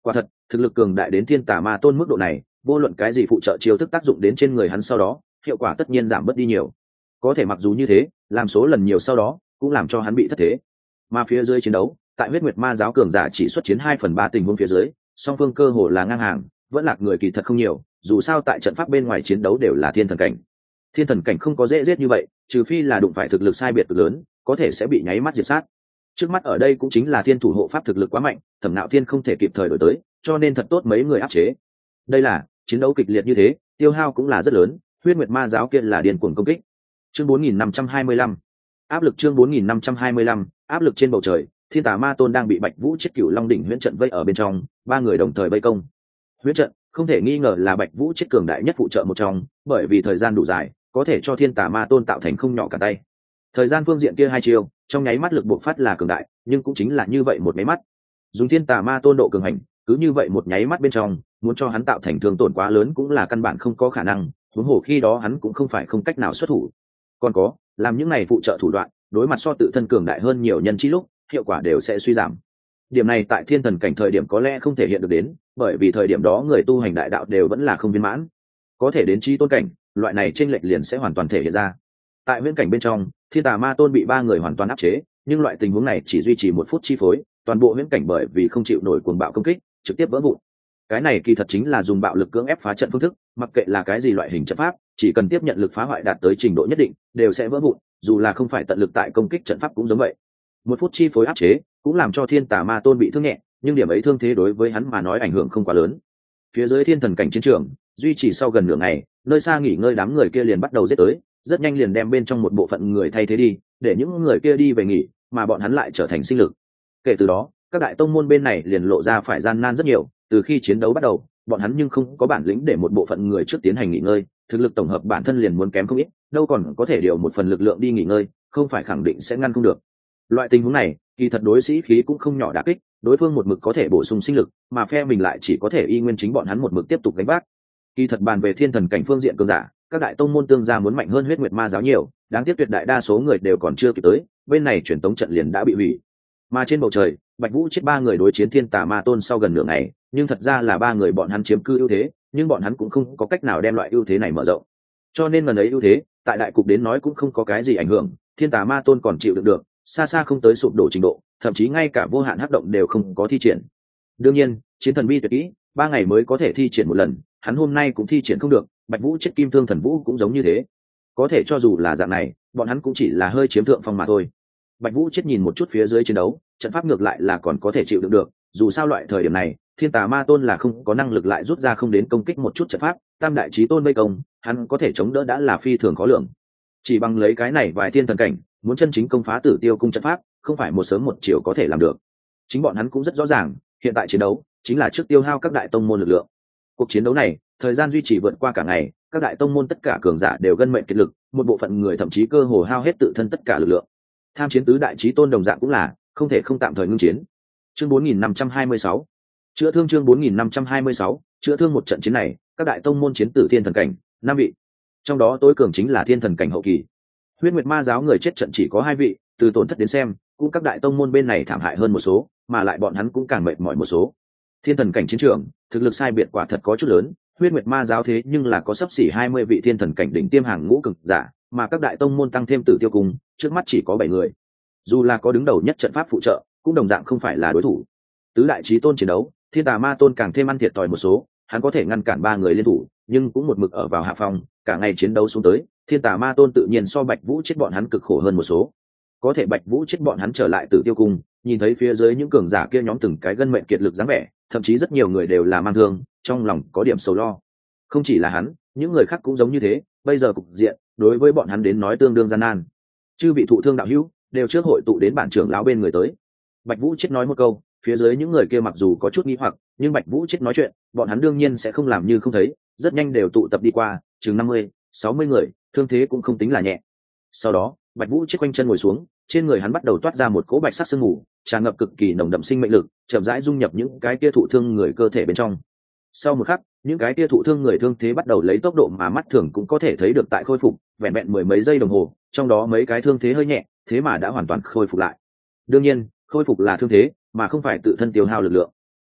[SPEAKER 1] Quả thật, thực lực cường đại đến thiên tà ma tôn mức độ này, vô luận cái gì phụ trợ chiêu thức tác dụng đến trên người hắn sau đó, hiệu quả tất nhiên giảm bớt đi nhiều. Có thể mặc dù như thế, làm số lần nhiều sau đó, cũng làm cho hắn bị thất thế. Mà phía dưới chiến đấu, tại huyết nguyệt ma giáo cường giả chỉ xuất chiến 2/3 tình huống phía dưới, song phương cơ hồ là ngang hàng, vẫn lạc người kỳ thật không nhiều, dù sao tại trận pháp bên ngoài chiến đấu đều là thiên thần cảnh. Thiên thần cảnh không có dễ giết như vậy, trừ phi là đụng phải thực lực sai biệt cực lớn, có thể sẽ bị nháy mắt diệt sát. Trước mắt ở đây cũng chính là thiên thủ hộ pháp thực lực quá mạnh, Thẩm Nạo Thiên không thể kịp thời đổi tới, cho nên thật tốt mấy người áp chế. Đây là chiến đấu kịch liệt như thế, tiêu hao cũng là rất lớn, huyết nguyệt ma giáo kia là điên cuồng công kích. Chương 4525, áp lực. Chương 4525, áp lực. Trên bầu trời, thiên tà ma tôn đang bị Bạch Vũ Chiết Cửu Long đỉnh huyễn trận vây ở bên trong, ba người đồng thời vây công. Huyễn trận không thể nghi ngờ là Bạch Vũ Chiết cường đại nhất phụ trợ một trong, bởi vì thời gian đủ dài, có thể cho thiên tà ma tôn tạo thành không nhỏ cả tay. Thời gian phương diện kia hai chiêu, trong nháy mắt lực bộc phát là cường đại, nhưng cũng chính là như vậy một máy mắt. Dùng thiên tà ma tôn độ cường hành, cứ như vậy một nháy mắt bên trong, muốn cho hắn tạo thành thương tổn quá lớn cũng là căn bản không có khả năng, huống hồ khi đó hắn cũng không phải không cách nào xuất thủ. Còn có, làm những này phụ trợ thủ đoạn, đối mặt so tự thân cường đại hơn nhiều nhân chi lúc, hiệu quả đều sẽ suy giảm. Điểm này tại thiên thần cảnh thời điểm có lẽ không thể hiện được đến, bởi vì thời điểm đó người tu hành đại đạo đều vẫn là không viên mãn. Có thể đến chí tôn cảnh, loại này chênh lệch liền sẽ hoàn toàn thể hiện ra. Tại viễn cảnh bên trong, thiên tà ma tôn bị ba người hoàn toàn áp chế, nhưng loại tình huống này chỉ duy trì 1 phút chi phối, toàn bộ viễn cảnh bởi vì không chịu nổi cuồng bạo công kích, trực tiếp vỡ vụn. Cái này kỳ thật chính là dùng bạo lực cưỡng ép phá trận phương thức, mặc kệ là cái gì loại hình trận pháp, chỉ cần tiếp nhận lực phá hoại đạt tới trình độ nhất định, đều sẽ vỡ vụn, dù là không phải tận lực tại công kích trận pháp cũng giống vậy. 1 phút chi phối áp chế, cũng làm cho thiên tà ma tôn bị thương nhẹ, nhưng điểm ấy thương thế đối với hắn mà nói ảnh hưởng không quá lớn. Phía dưới thiên thần cảnh chiến trường, duy trì sau gần nửa ngày, nơi xa nghỉ ngơi đám người kia liền bắt đầu giết tới, rất nhanh liền đem bên trong một bộ phận người thay thế đi, để những người kia đi về nghỉ, mà bọn hắn lại trở thành sinh lực. Kể từ đó, các đại tông môn bên này liền lộ ra phải gian nan rất nhiều, từ khi chiến đấu bắt đầu, bọn hắn nhưng không có bản lĩnh để một bộ phận người trước tiến hành nghỉ ngơi, thực lực tổng hợp bản thân liền muốn kém không ít, đâu còn có thể điều một phần lực lượng đi nghỉ ngơi, không phải khẳng định sẽ ngăn không được. Loại tình huống này, kỳ thật đối sĩ khí cũng không nhỏ đả kích, đối phương một mực có thể bổ sung sinh lực, mà phe mình lại chỉ có thể y nguyên chính bọn hắn một mực tiếp tục gánh vác. Kỳ thật bàn về thiên thần cảnh phương diện cường giả, các đại tông môn tương gia muốn mạnh hơn huyết nguyệt ma giáo nhiều, đáng tiếc tuyệt đại đa số người đều còn chưa kịp tới, bên này truyền tống trận liền đã bị hủy. Mà trên bầu trời, Bạch Vũ chết ba người đối chiến thiên tà ma tôn sau gần nửa ngày, nhưng thật ra là ba người bọn hắn chiếm cư ưu thế, nhưng bọn hắn cũng không có cách nào đem loại ưu thế này mở rộng. Cho nên lần ấy ưu thế, tại đại cục đến nói cũng không có cái gì ảnh hưởng, thiên tà ma tôn còn chịu đựng được, xa xa không tới sụp đổ trình độ, thậm chí ngay cả vô hạn hắc động đều không có thi triển. Đương nhiên, chiến thần bi tuyệt kỹ, 3 ngày mới có thể thi triển một lần, hắn hôm nay cũng thi triển không được, Bạch Vũ chết kim thương thần vũ cũng giống như thế. Có thể cho dù là dạng này, bọn hắn cũng chỉ là hơi chiếm thượng phong mà thôi. Bạch Vũ chết nhìn một chút phía dưới chiến đấu, trận pháp ngược lại là còn có thể chịu đựng được, dù sao loại thời điểm này, thiên tà ma tôn là không có năng lực lại rút ra không đến công kích một chút trận pháp, tam đại chí tôn vây công, hắn có thể chống đỡ đã là phi thường khó lượng. Chỉ bằng lấy cái này vài thiên thần cảnh, muốn chân chính công phá Tử Tiêu cung trận pháp, không phải một sớm một chiều có thể làm được. Chính bọn hắn cũng rất rõ ràng, hiện tại chiến đấu chính là trước tiêu hao các đại tông môn lực lượng. Cuộc chiến đấu này, thời gian duy trì vượt qua cả ngày, các đại tông môn tất cả cường giả đều gân mệnh kiệt lực, một bộ phận người thậm chí cơ hồ hao hết tự thân tất cả lực lượng. Tham chiến tứ đại chí tôn đồng dạng cũng là không thể không tạm thời ngưng chiến. Chương 4526, chữa thương. Chương 4526, chữa thương. Một trận chiến này, các đại tông môn chiến tử thiên thần cảnh 5 vị, trong đó tối cường chính là thiên thần cảnh hậu kỳ. Huyết Nguyệt Ma giáo người chết trận chỉ có 2 vị, từ tổn thất đến xem, cũng các đại tông môn bên này thảm hại hơn một số, mà lại bọn hắn cũng càng mệt mỏi một số. Thiên thần cảnh chiến trường, thực lực sai biệt quả thật có chút lớn, Huyết Nguyệt Ma giáo thế nhưng là có sắp xỉ 20 vị thiên thần cảnh đỉnh tiêm hàng ngũ cực giả, mà các đại tông môn tăng thêm Tử Tiêu cung, trước mắt chỉ có 7 người. Dù là có đứng đầu nhất trận pháp phụ trợ, cũng đồng dạng không phải là đối thủ. Tứ đại chí tôn chiến đấu, thiên tà ma tôn càng thêm ăn thiệt thòi một số, hắn có thể ngăn cản 3 người liên thủ, nhưng cũng một mực ở vào hạ phòng, cả ngày chiến đấu xuống tới, thiên tà ma tôn tự nhiên so Bạch Vũ chết bọn hắn cực khổ hơn một số. Có thể Bạch Vũ chết bọn hắn trở lại Tử Tiêu cung, nhìn thấy phía dưới những cường giả kia nhóm từng cái gân mệnh kiệt lực dáng vẻ, thậm chí rất nhiều người đều là mang thương, trong lòng có điểm sầu lo. Không chỉ là hắn, những người khác cũng giống như thế, bây giờ cục diện đối với bọn hắn đến nói tương đương gian nan. Chư vị thụ thương đạo hữu đều trước hội tụ đến bản trưởng lão bên người tới. Bạch Vũ chết nói một câu, phía dưới những người kia mặc dù có chút nghi hoặc, nhưng Bạch Vũ chết nói chuyện, bọn hắn đương nhiên sẽ không làm như không thấy, rất nhanh đều tụ tập đi qua, chừng 50-60 người, thương thế cũng không tính là nhẹ. Sau đó, Bạch Vũ chết quanh chân ngồi xuống, trên người hắn bắt đầu toát ra một cỗ bạch sắc sương mù, tràn ngập cực kỳ nồng đậm sinh mệnh lực, chậm rãi dung nhập những cái kia thụ thương người cơ thể bên trong. Sau một khắc, những cái kia thụ thương người thương thế bắt đầu lấy tốc độ mà mắt thường cũng có thể thấy được tại khôi phục, vẹn vẹn mười mấy giây đồng hồ, trong đó mấy cái thương thế hơi nhẹ, thế mà đã hoàn toàn khôi phục lại. Đương nhiên, khôi phục là thương thế, mà không phải tự thân tiêu hao lực lượng.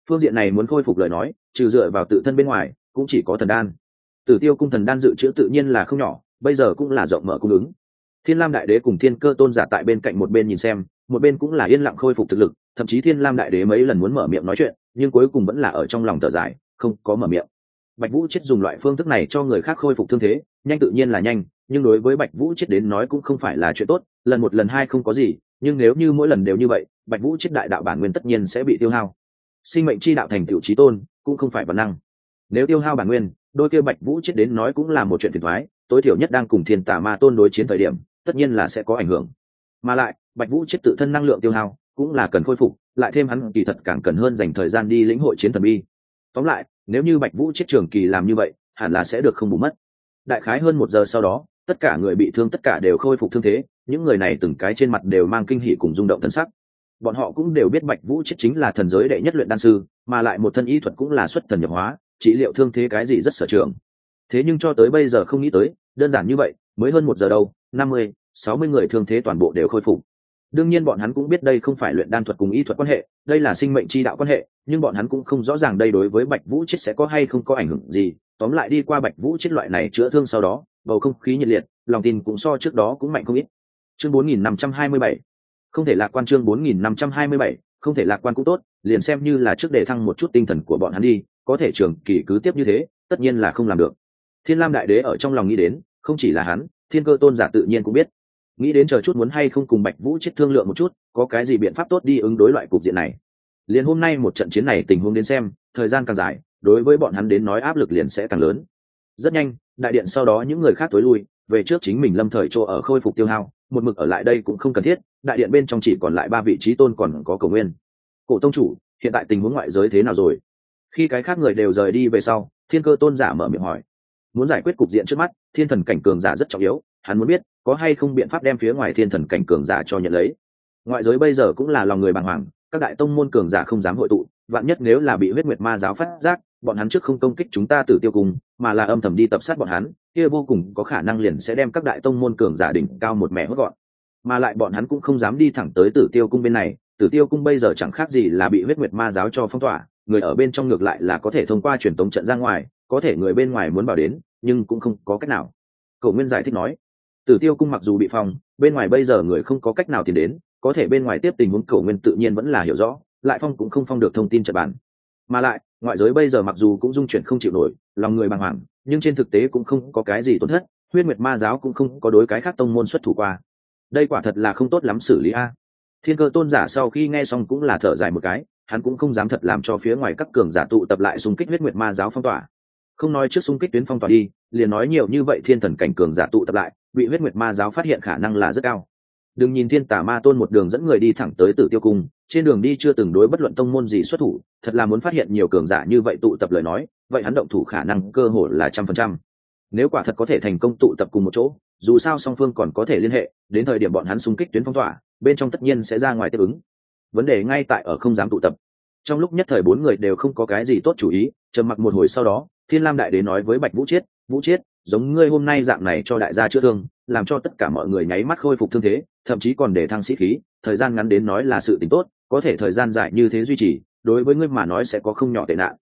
[SPEAKER 1] phương diện này muốn khôi phục lời nói trừ dựa vào tự thân bên ngoài cũng chỉ có thần đan. Tử Tiêu cung thần đan dự trữ tự nhiên là không nhỏ, bây giờ cũng là rộng mở cung ứng. Thiên Lam đại đế cùng Thiên Cơ tôn giả tại bên cạnh một bên nhìn xem, một bên cũng là yên lặng khôi phục thực lực, thậm chí Thiên Lam đại đế mấy lần muốn mở miệng nói chuyện, nhưng cuối cùng vẫn là ở trong lòng thở dài, không có mở miệng. Bạch Vũ Chết dùng loại phương thức này cho người khác khôi phục thương thế, nhanh tự nhiên là nhanh, nhưng đối với Bạch Vũ Chết đến nói cũng không phải là chuyện tốt, lần một lần hai không có gì, nhưng nếu như mỗi lần đều như vậy, Bạch Vũ Chết đại đạo bản nguyên tất nhiên sẽ bị tiêu hao. Sinh mệnh chi đạo thành tựu chí tôn, cũng không phải bản năng. Nếu tiêu hao bản nguyên, đôi kia Bạch Vũ Chết đến nói cũng là một chuyện phiền toái, tối thiểu nhất đang cùng Thiên Tà Ma Tôn đối chiến thời điểm, tất nhiên là sẽ có ảnh hưởng. Mà lại, Bạch Vũ Chết tự thân năng lượng tiêu hao, cũng là cần khôi phục, lại thêm hắn kỳ thật càng cần hơn dành thời gian đi lĩnh hội chiến thần bi. Tóm lại, nếu như Bạch Vũ Chết trường kỳ làm như vậy, hẳn là sẽ được không bù mất. Đại khái hơn 1 giờ sau đó, tất cả người bị thương tất cả đều khôi phục thương thế, những người này từng cái trên mặt đều mang kinh hỉ cùng rung động thần sắc. Bọn họ cũng đều biết Bạch Vũ Chết chính là thần giới đệ nhất luyện đan sư, mà lại một thân y thuật cũng là xuất thần nhập hóa, trị liệu thương thế cái gì rất sở trường. Thế nhưng cho tới bây giờ không nghĩ tới, đơn giản như vậy, mới hơn 1 giờ đâu, 50, 60 người thương thế toàn bộ đều khôi phục. Đương nhiên bọn hắn cũng biết đây không phải luyện đan thuật cùng y thuật quan hệ, đây là sinh mệnh chi đạo quan hệ, nhưng bọn hắn cũng không rõ ràng đây đối với Bạch Vũ Chết sẽ có hay không có ảnh hưởng gì. Tóm lại đi qua Bạch Vũ Chết loại này chữa thương sau đó, bầu không khí nhiệt liệt, lòng tin cũng so trước đó cũng mạnh không ít. Chương 4527. Không thể lạc quan. Chương 4527. Không thể lạc quan cũng tốt, liền xem như là trước để thăng một chút tinh thần của bọn hắn đi, có thể trường kỳ cứ tiếp như thế, tất nhiên là không làm được. Thiên Lam đại đế ở trong lòng nghĩ đến, không chỉ là hắn, Thiên Cơ tôn giả tự nhiên cũng biết. Nghĩ đến chờ chút muốn hay không cùng Bạch Vũ Chết thương lượng một chút, có cái gì biện pháp tốt đi ứng đối loại cục diện này. Liền hôm nay một trận chiến này tình huống đến xem, thời gian càng dài, đối với bọn hắn đến nói áp lực liền sẽ càng lớn. Rất nhanh, đại điện sau đó những người khác tối lui, về trước chính mình lâm thời chỗ ở khôi phục tiêu hao, một mực ở lại đây cũng không cần thiết, đại điện bên trong chỉ còn lại 3 vị trí tôn còn có Cổ Nguyên. Cổ tông chủ, hiện tại tình huống ngoại giới thế nào rồi? Khi cái khác người đều rời đi về sau, Thiên Cơ tôn giả mở miệng hỏi. Muốn giải quyết cục diện trước mắt, thiên thần cảnh cường giả rất trọng yếu, hắn muốn biết có hay không biện pháp đem phía ngoài thiên thần cảnh cường giả cho nhận lấy. Ngoại giới bây giờ cũng là lòng người bàng hoàng, các đại tông môn cường giả không dám hội tụ, vạn nhất nếu là bị huyết nguyệt ma giáo phát giác, bọn hắn trước không công kích chúng ta Tử Tiêu cung, mà là âm thầm đi tập sát bọn hắn, kia vô cùng có khả năng liền sẽ đem các đại tông môn cường giả đỉnh cao một mẻ hốt gọn. Mà lại bọn hắn cũng không dám đi thẳng tới Tử Tiêu cung bên này, Tử Tiêu cung bây giờ chẳng khác gì là bị huyết nguyệt ma giáo cho phong tỏa, người ở bên trong ngược lại là có thể thông qua truyền tống trận ra ngoài, có thể người bên ngoài muốn vào đến, nhưng cũng không có cách nào. Cổ Nguyên giải thích nói, Tử Tiêu cung mặc dù bị phong, bên ngoài bây giờ người không có cách nào tiến đến, có thể bên ngoài tiếp tình huống Cổ Nguyên tự nhiên vẫn là hiểu rõ, lại phong cũng không phong được thông tin trận bản. Mà lại, ngoại giới bây giờ mặc dù cũng dung chuyển không chịu nổi, lòng người bàng hoàng, nhưng trên thực tế cũng không có cái gì tổn thất, huyết nguyệt ma giáo cũng không có đối cái khác tông môn xuất thủ qua. Đây quả thật là không tốt lắm xử lý a. Thiên Cơ tôn giả sau khi nghe xong cũng là thở dài một cái, hắn cũng không dám thật làm cho phía ngoài các cường giả tụ tập lại xung kích huyết nguyệt ma giáo phong tỏa. Không nói trước xung kích tuyến phong tỏa đi, liền nói nhiều như vậy thiên thần cảnh cường giả tụ tập lại, bị huyết nguyệt ma giáo phát hiện khả năng là rất cao. Đừng nhìn Thiên Tà Ma Tôn một đường dẫn người đi thẳng tới Tử Tiêu cung, trên đường đi chưa từng đối bất luận tông môn gì xuất thủ, thật là muốn phát hiện nhiều cường giả như vậy tụ tập lời nói, vậy hắn động thủ khả năng cơ hội là 100%. Nếu quả thật có thể thành công tụ tập cùng một chỗ, dù sao song phương còn có thể liên hệ, đến thời điểm bọn hắn xung kích tuyến phong tỏa, bên trong tất nhiên sẽ ra ngoài tiếp ứng. Vấn đề ngay tại ở không dám tụ tập. Trong lúc nhất thời 4 người đều không có cái gì tốt chủ ý, trầm mặc một hồi sau đó, Thiên Lam đại đế nói với Bạch Vũ Chết, "Vũ Chết, giống ngươi hôm nay dạng này cho đại gia chữa thương, làm cho tất cả mọi người nháy mắt khôi phục thương thế, thậm chí còn để thăng sĩ khí, thời gian ngắn đến nói là sự tình tốt, có thể thời gian dài như thế duy trì, đối với ngươi mà nói sẽ có không nhỏ tệ nạn."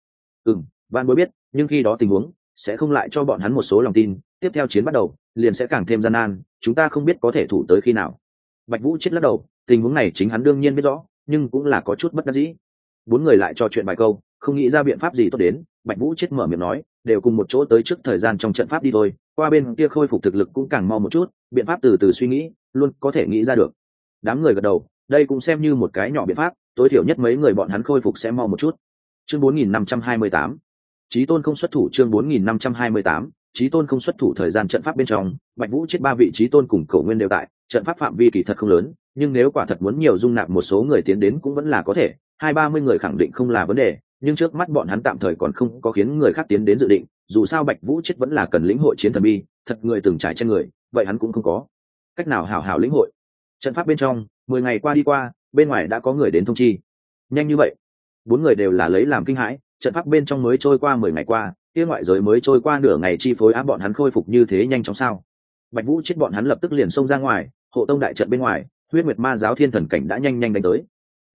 [SPEAKER 1] Van Bối biết, nhưng khi đó tình huống sẽ không lại cho bọn hắn một số lòng tin, tiếp theo chiến bắt đầu, liền sẽ càng thêm gian nan, chúng ta không biết có thể thủ tới khi nào. Bạch Vũ Chết lắc đầu, tình huống này chính hắn đương nhiên biết rõ, nhưng cũng là có chút bất đắc dĩ. 4 người lại trò chuyện vài câu, không nghĩ ra biện pháp gì tốt đến, Bạch Vũ Chết mở miệng nói, đều cùng một chỗ tới trước thời gian trong trận pháp đi thôi, qua bên kia khôi phục thực lực cũng càng mau một chút, biện pháp từ từ suy nghĩ, luôn có thể nghĩ ra được. Đám người gật đầu, đây cũng xem như một cái nhỏ biện pháp, tối thiểu nhất mấy người bọn hắn khôi phục sẽ mau một chút. Chương 4528. Chí tôn không xuất thủ. Chương 4528. Chí tôn không xuất thủ. Thời gian trận pháp bên trong, Bạch Vũ Chết 3 vị chí tôn cùng Cổ Nguyên đều tại, trận pháp phạm vi kỳ thật không lớn, nhưng nếu quả thật muốn nhiều dung nạp một số người tiến đến cũng vẫn là có thể, 20-30 người khẳng định không là vấn đề, nhưng trước mắt bọn hắn tạm thời còn không có khiến người khác tiến đến dự định, dù sao Bạch Vũ Chết vẫn là cần lĩnh hội chiến thần bi, thật người từng trải trên người, vậy hắn cũng không có cách nào hảo hảo lĩnh hội. Trận pháp bên trong, 10 ngày qua đi qua, bên ngoài đã có người đến thông chi. Nhanh như vậy? 4 người đều là lấy làm kinh hãi, trận pháp bên trong mới trôi qua 10 ngày qua, kia ngoại giới mới trôi qua nửa ngày chi phối áp bọn hắn khôi phục như thế nhanh chóng sao? Bạch Vũ Chết bọn hắn lập tức liền xông ra ngoài, hộ tông đại trận bên ngoài, huyết nguyệt ma giáo thiên thần cảnh đã nhanh nhanh đánh tới.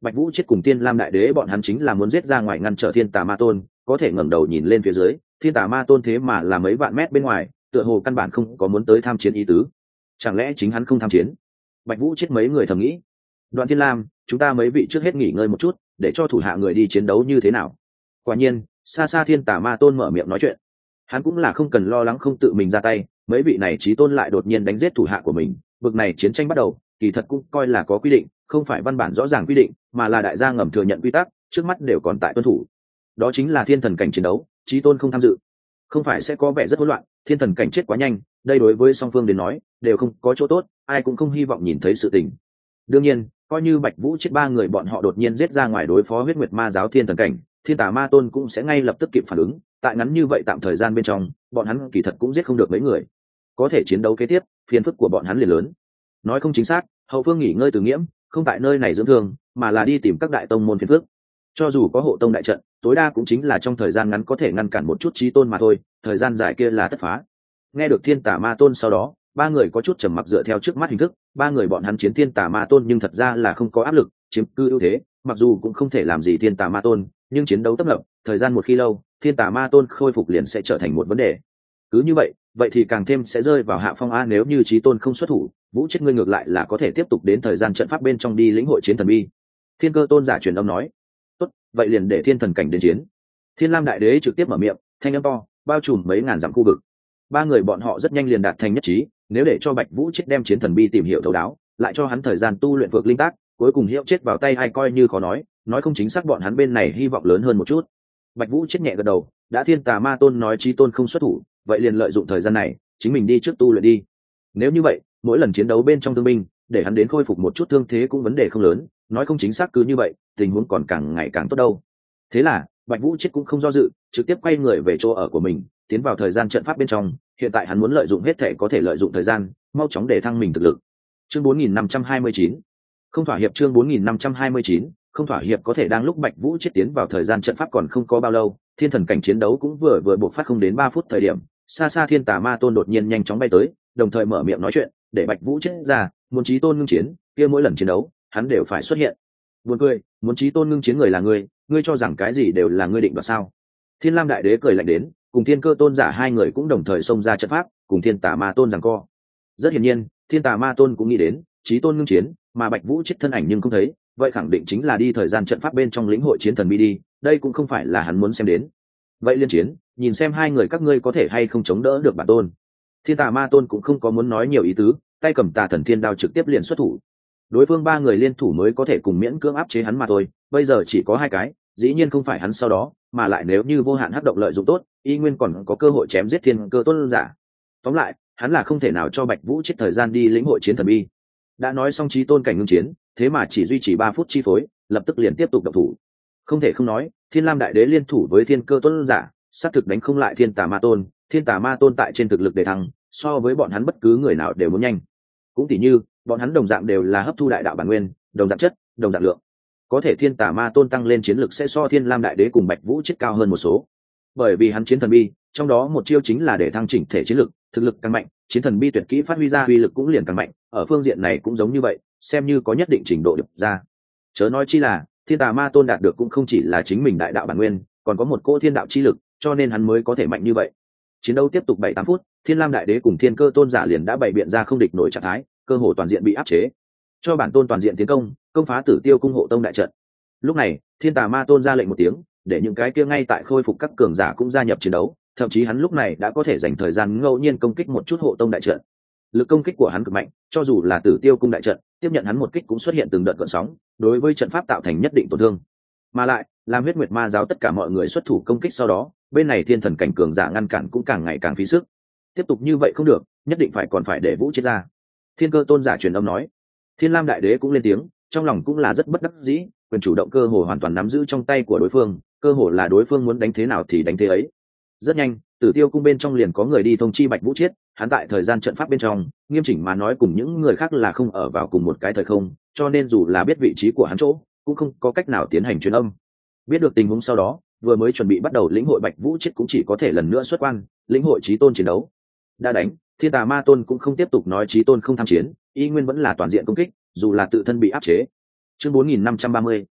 [SPEAKER 1] Bạch Vũ chết cùng Thiên Lam Đại Đế bọn hắn chính là muốn giết ra ngoài ngăn trở Thiên Tà Ma Tôn, có thể ngẩng đầu nhìn lên phía dưới, Thiên Tà Ma Tôn thế mà là mấy vạn mét bên ngoài, tựa hồ căn bản không có muốn tới tham chiến ý tứ. Chẳng lẽ chính hắn không tham chiến? Bạch Vũ chết mấy người thầm nghĩ. Đoạn Thiên Lam, chúng ta mấy vị trước hết nghỉ ngơi một chút, để cho thủ hạ người đi chiến đấu như thế nào? Quả nhiên, xa xa Thiên Tà Ma Tôn mở miệng nói chuyện. Hắn cũng là không cần lo lắng không tự mình ra tay, mấy vị này chí tôn lại đột nhiên đánh giết thủ hạ của mình, bực này chiến tranh bắt đầu, kỳ thật cũng coi là có quy định, không phải văn bản rõ ràng quy định, mà là đại gia ngầm thừa nhận quy tắc, trước mắt đều còn tại tuân thủ. Đó chính là thiên thần cảnh chiến đấu, chí tôn không tham dự. Không phải sẽ có vẻ rất hỗn loạn, thiên thần cảnh chết quá nhanh, đây đối với song phương đến nói, đều không có chỗ tốt, ai cũng không hy vọng nhìn thấy sự tình. Đương nhiên, coi như Bạch Vũ chết ba người bọn họ đột nhiên giết ra ngoài đối phó huyết nguyệt ma giáo thiên thần cảnh, Thiên Tà Ma Tôn cũng sẽ ngay lập tức kịp phản ứng, tại ngắn như vậy tạm thời gian bên trong, bọn hắn kỳ thật cũng giết không được mấy người. Có thể chiến đấu kế tiếp, phiền phức của bọn hắn liền lớn. Nói không chính xác, hậu phương nghỉ ngơi từ nghiễm, không tại nơi này dưỡng thương, mà là đi tìm các đại tông môn phiền phức. Cho dù có hộ tông đại trận, tối đa cũng chính là trong thời gian ngắn có thể ngăn cản một chút chí tôn mà thôi, thời gian dài kia là tất phá. Nghe được Thiên Tà Ma Tôn sau đó, ba người có chút trầm mặc dựa theo trước mắt hình thức, ba người bọn hắn chiến Thiên Tà Ma Tôn nhưng thật ra là không có áp lực, chiếm cư ưu thế, mặc dù cũng không thể làm gì Thiên Tà Ma Tôn, nhưng chiến đấu tấp nập, thời gian một khi lâu, Thiên Tà Ma Tôn khôi phục liền sẽ trở thành một vấn đề. Cứ như vậy, vậy thì càng thêm sẽ rơi vào hạ phong a, nếu như chí tôn không xuất thủ, Vũ chết ngươi ngược lại là có thể tiếp tục đến thời gian trận pháp bên trong đi lĩnh hội chiến thần bi. Thiên Cơ Tôn giả truyền âm nói. Tốt, vậy liền để thiên thần cảnh đến chiến. Thiên Lam Đại Đế trực tiếp mở miệng, thanh âm to, bao trùm mấy ngàn dặm khu vực. Ba người bọn họ rất nhanh liền đạt thành nhất trí, nếu để cho Bạch Vũ chết đem chiến thần bi tìm hiểu thấu đáo, lại cho hắn thời gian tu luyện phược linh tác, cuối cùng hiệu chết vào tay ai coi như khó nói không chính xác bọn hắn bên này hy vọng lớn hơn một chút. Bạch Vũ chết nhẹ gật đầu, đã Thiên Tà Ma Tôn nói chí tôn không xuất thủ, vậy liền lợi dụng thời gian này, chính mình đi trước tu luyện đi. Nếu như vậy, mỗi lần chiến đấu bên trong thương binh, để hắn đến khôi phục một chút thương thế cũng vấn đề không lớn, nói không chính xác cứ như vậy, tình huống còn càng ngày càng tốt đâu. Thế là, Bạch Vũ chết cũng không do dự, trực tiếp quay người về chỗ ở của mình, tiến vào thời gian trận pháp bên trong, hiện tại hắn muốn lợi dụng hết thể có thể lợi dụng thời gian, mau chóng để thăng mình thực lực. Chương 4529. Không thỏa hiệp, chương 4529, không thỏa hiệp. Có thể đang lúc Bạch Vũ chết tiến vào thời gian trận pháp còn không có bao lâu, thiên thần cảnh chiến đấu cũng vừa buộc phát không đến 3 phút thời điểm, xa xa Thiên Tà Ma Tôn đột nhiên nhanh chóng bay tới, đồng thời mở miệng nói chuyện, để Bạch Vũ chết ra, muốn chí tôn ngưng chiến, kia mỗi lần chiến đấu, hắn đều phải xuất hiện. Buồn cười, muốn chí tôn ngưng chiến người là ngươi cho rằng cái gì đều là ngươi định đoạt sao? Thiên Lam Đại Đế cười lạnh đến, cùng Thiên Cơ Tôn giả hai người cũng đồng thời xông ra trận pháp, cùng Thiên Tà Ma Tôn giằng co. Rất hiển nhiên, Thiên Tà Ma Tôn cũng nghĩ đến, chí tôn ngưng chiến, mà Bạch Vũ chết thân ảnh nhưng không thấy, vậy khẳng định chính là đi thời gian trận pháp bên trong lĩnh hội chiến thần bi đi, đây cũng không phải là hắn muốn xem đến. Vậy liên chiến, nhìn xem hai người các ngươi có thể hay không chống đỡ được bản tôn. Thiên Tà Ma Tôn cũng không có muốn nói nhiều ý tứ, tay cầm Tà Thần Thiên Đao trực tiếp liền xuất thủ. Đối phương ba người liên thủ mới có thể cùng miễn cưỡng áp chế hắn mà thôi, bây giờ chỉ có hai cái, dĩ nhiên không phải hắn sau đó, mà lại nếu như vô hạn hấp động lợi dụng tốt, y nguyên còn có cơ hội chém giết Thiên Cơ Tôn giả. Tóm lại, hắn là không thể nào cho Bạch Vũ chết thời gian đi lĩnh hội chiến thần bi. Đã nói xong chí tôn cảnh ngưng chiến, thế mà chỉ duy trì 3 phút chi phối, lập tức liền tiếp tục động thủ. Không thể không nói, Thiên Lam Đại Đế liên thủ với Thiên Cơ Tôn giả, sát thực đánh không lại Thiên Tà Ma Tôn, Thiên Tà Ma Tôn tại trên thực lực để thăng, so với bọn hắn bất cứ người nào đều muốn nhanh. Cũng tỉ như, bọn hắn đồng dạng đều là hấp thu đại đạo bản nguyên, đồng dạng chất, đồng dạng lượng. Có thể Thiên Tà Ma Tôn tăng lên chiến lực sẽ so Thiên Lam Đại Đế cùng Bạch Vũ chết cao hơn một số. Bởi vì hắn chiến thần bi, trong đó một chiêu chính là để thăng chỉnh thể chiến lực, thực lực càng mạnh, chiến thần bi tuyệt kỹ phát huy ra uy lực cũng liền càng mạnh, ở phương diện này cũng giống như vậy, xem như có nhất định trình độ được ra. Chớ nói chi là, Thiên Tà Ma Tôn đạt được cũng không chỉ là chính mình đại đạo bản nguyên, còn có một cỗ thiên đạo chi lực, cho nên hắn mới có thể mạnh như vậy. Chiến đấu tiếp tục 7-8 phút, Thiên Lam Đại Đế cùng Thiên Cơ Tôn giả liền đã bày biện ra không địch nổi trạng thái, cơ hồ toàn diện bị áp chế. Cho bản tôn toàn diện tiến công, công phá Tử Tiêu cung hộ tông đại trận. Lúc này, Thiên Tà Ma Tôn ra lệnh một tiếng, để những cái kia ngay tại khôi phục các cường giả cũng gia nhập chiến đấu, thậm chí hắn lúc này đã có thể dành thời gian ngẫu nhiên công kích một chút hộ tông đại trận. Lực công kích của hắn cực mạnh, cho dù là Tử Tiêu cung đại trận, tiếp nhận hắn một kích cũng xuất hiện từng đợt gợn sóng, đối với trận pháp tạo thành nhất định tổn thương. Mà lại, làm huyết nguyệt ma giáo tất cả mọi người xuất thủ công kích sau đó, bên này thiên thần cảnh cường giả ngăn cản cũng càng ngày càng phí sức. Tiếp tục như vậy không được, nhất định còn phải để Vũ chết ra. Thiên Cơ Tôn giả truyền âm nói. Thiên Lam Đại Đế cũng lên tiếng, trong lòng cũng là rất bất đắc dĩ, quyền chủ động cơ hồ hoàn toàn nắm giữ trong tay của đối phương, cơ hồ là đối phương muốn đánh thế nào thì đánh thế ấy. Rất nhanh, Tử Tiêu cung bên trong liền có người đi thông chi Bạch Vũ chết, hắn tại thời gian trận pháp bên trong, nghiêm chỉnh mà nói cùng những người khác là không ở vào cùng một cái thời không, cho nên dù là biết vị trí của hắn chỗ, cũng không có cách nào tiến hành truyền âm. Biết được tình huống sau đó, vừa mới chuẩn bị bắt đầu lĩnh hội Bạch Vũ chết cũng chỉ có thể lần nữa xuất quan, lĩnh hội chí tôn chiến đấu. Đã đánh, Thiên Tà Ma Tôn cũng không tiếp tục nói chí tôn không tham chiến, y nguyên vẫn là toàn diện công kích, dù là tự thân bị áp chế. Chương 4530,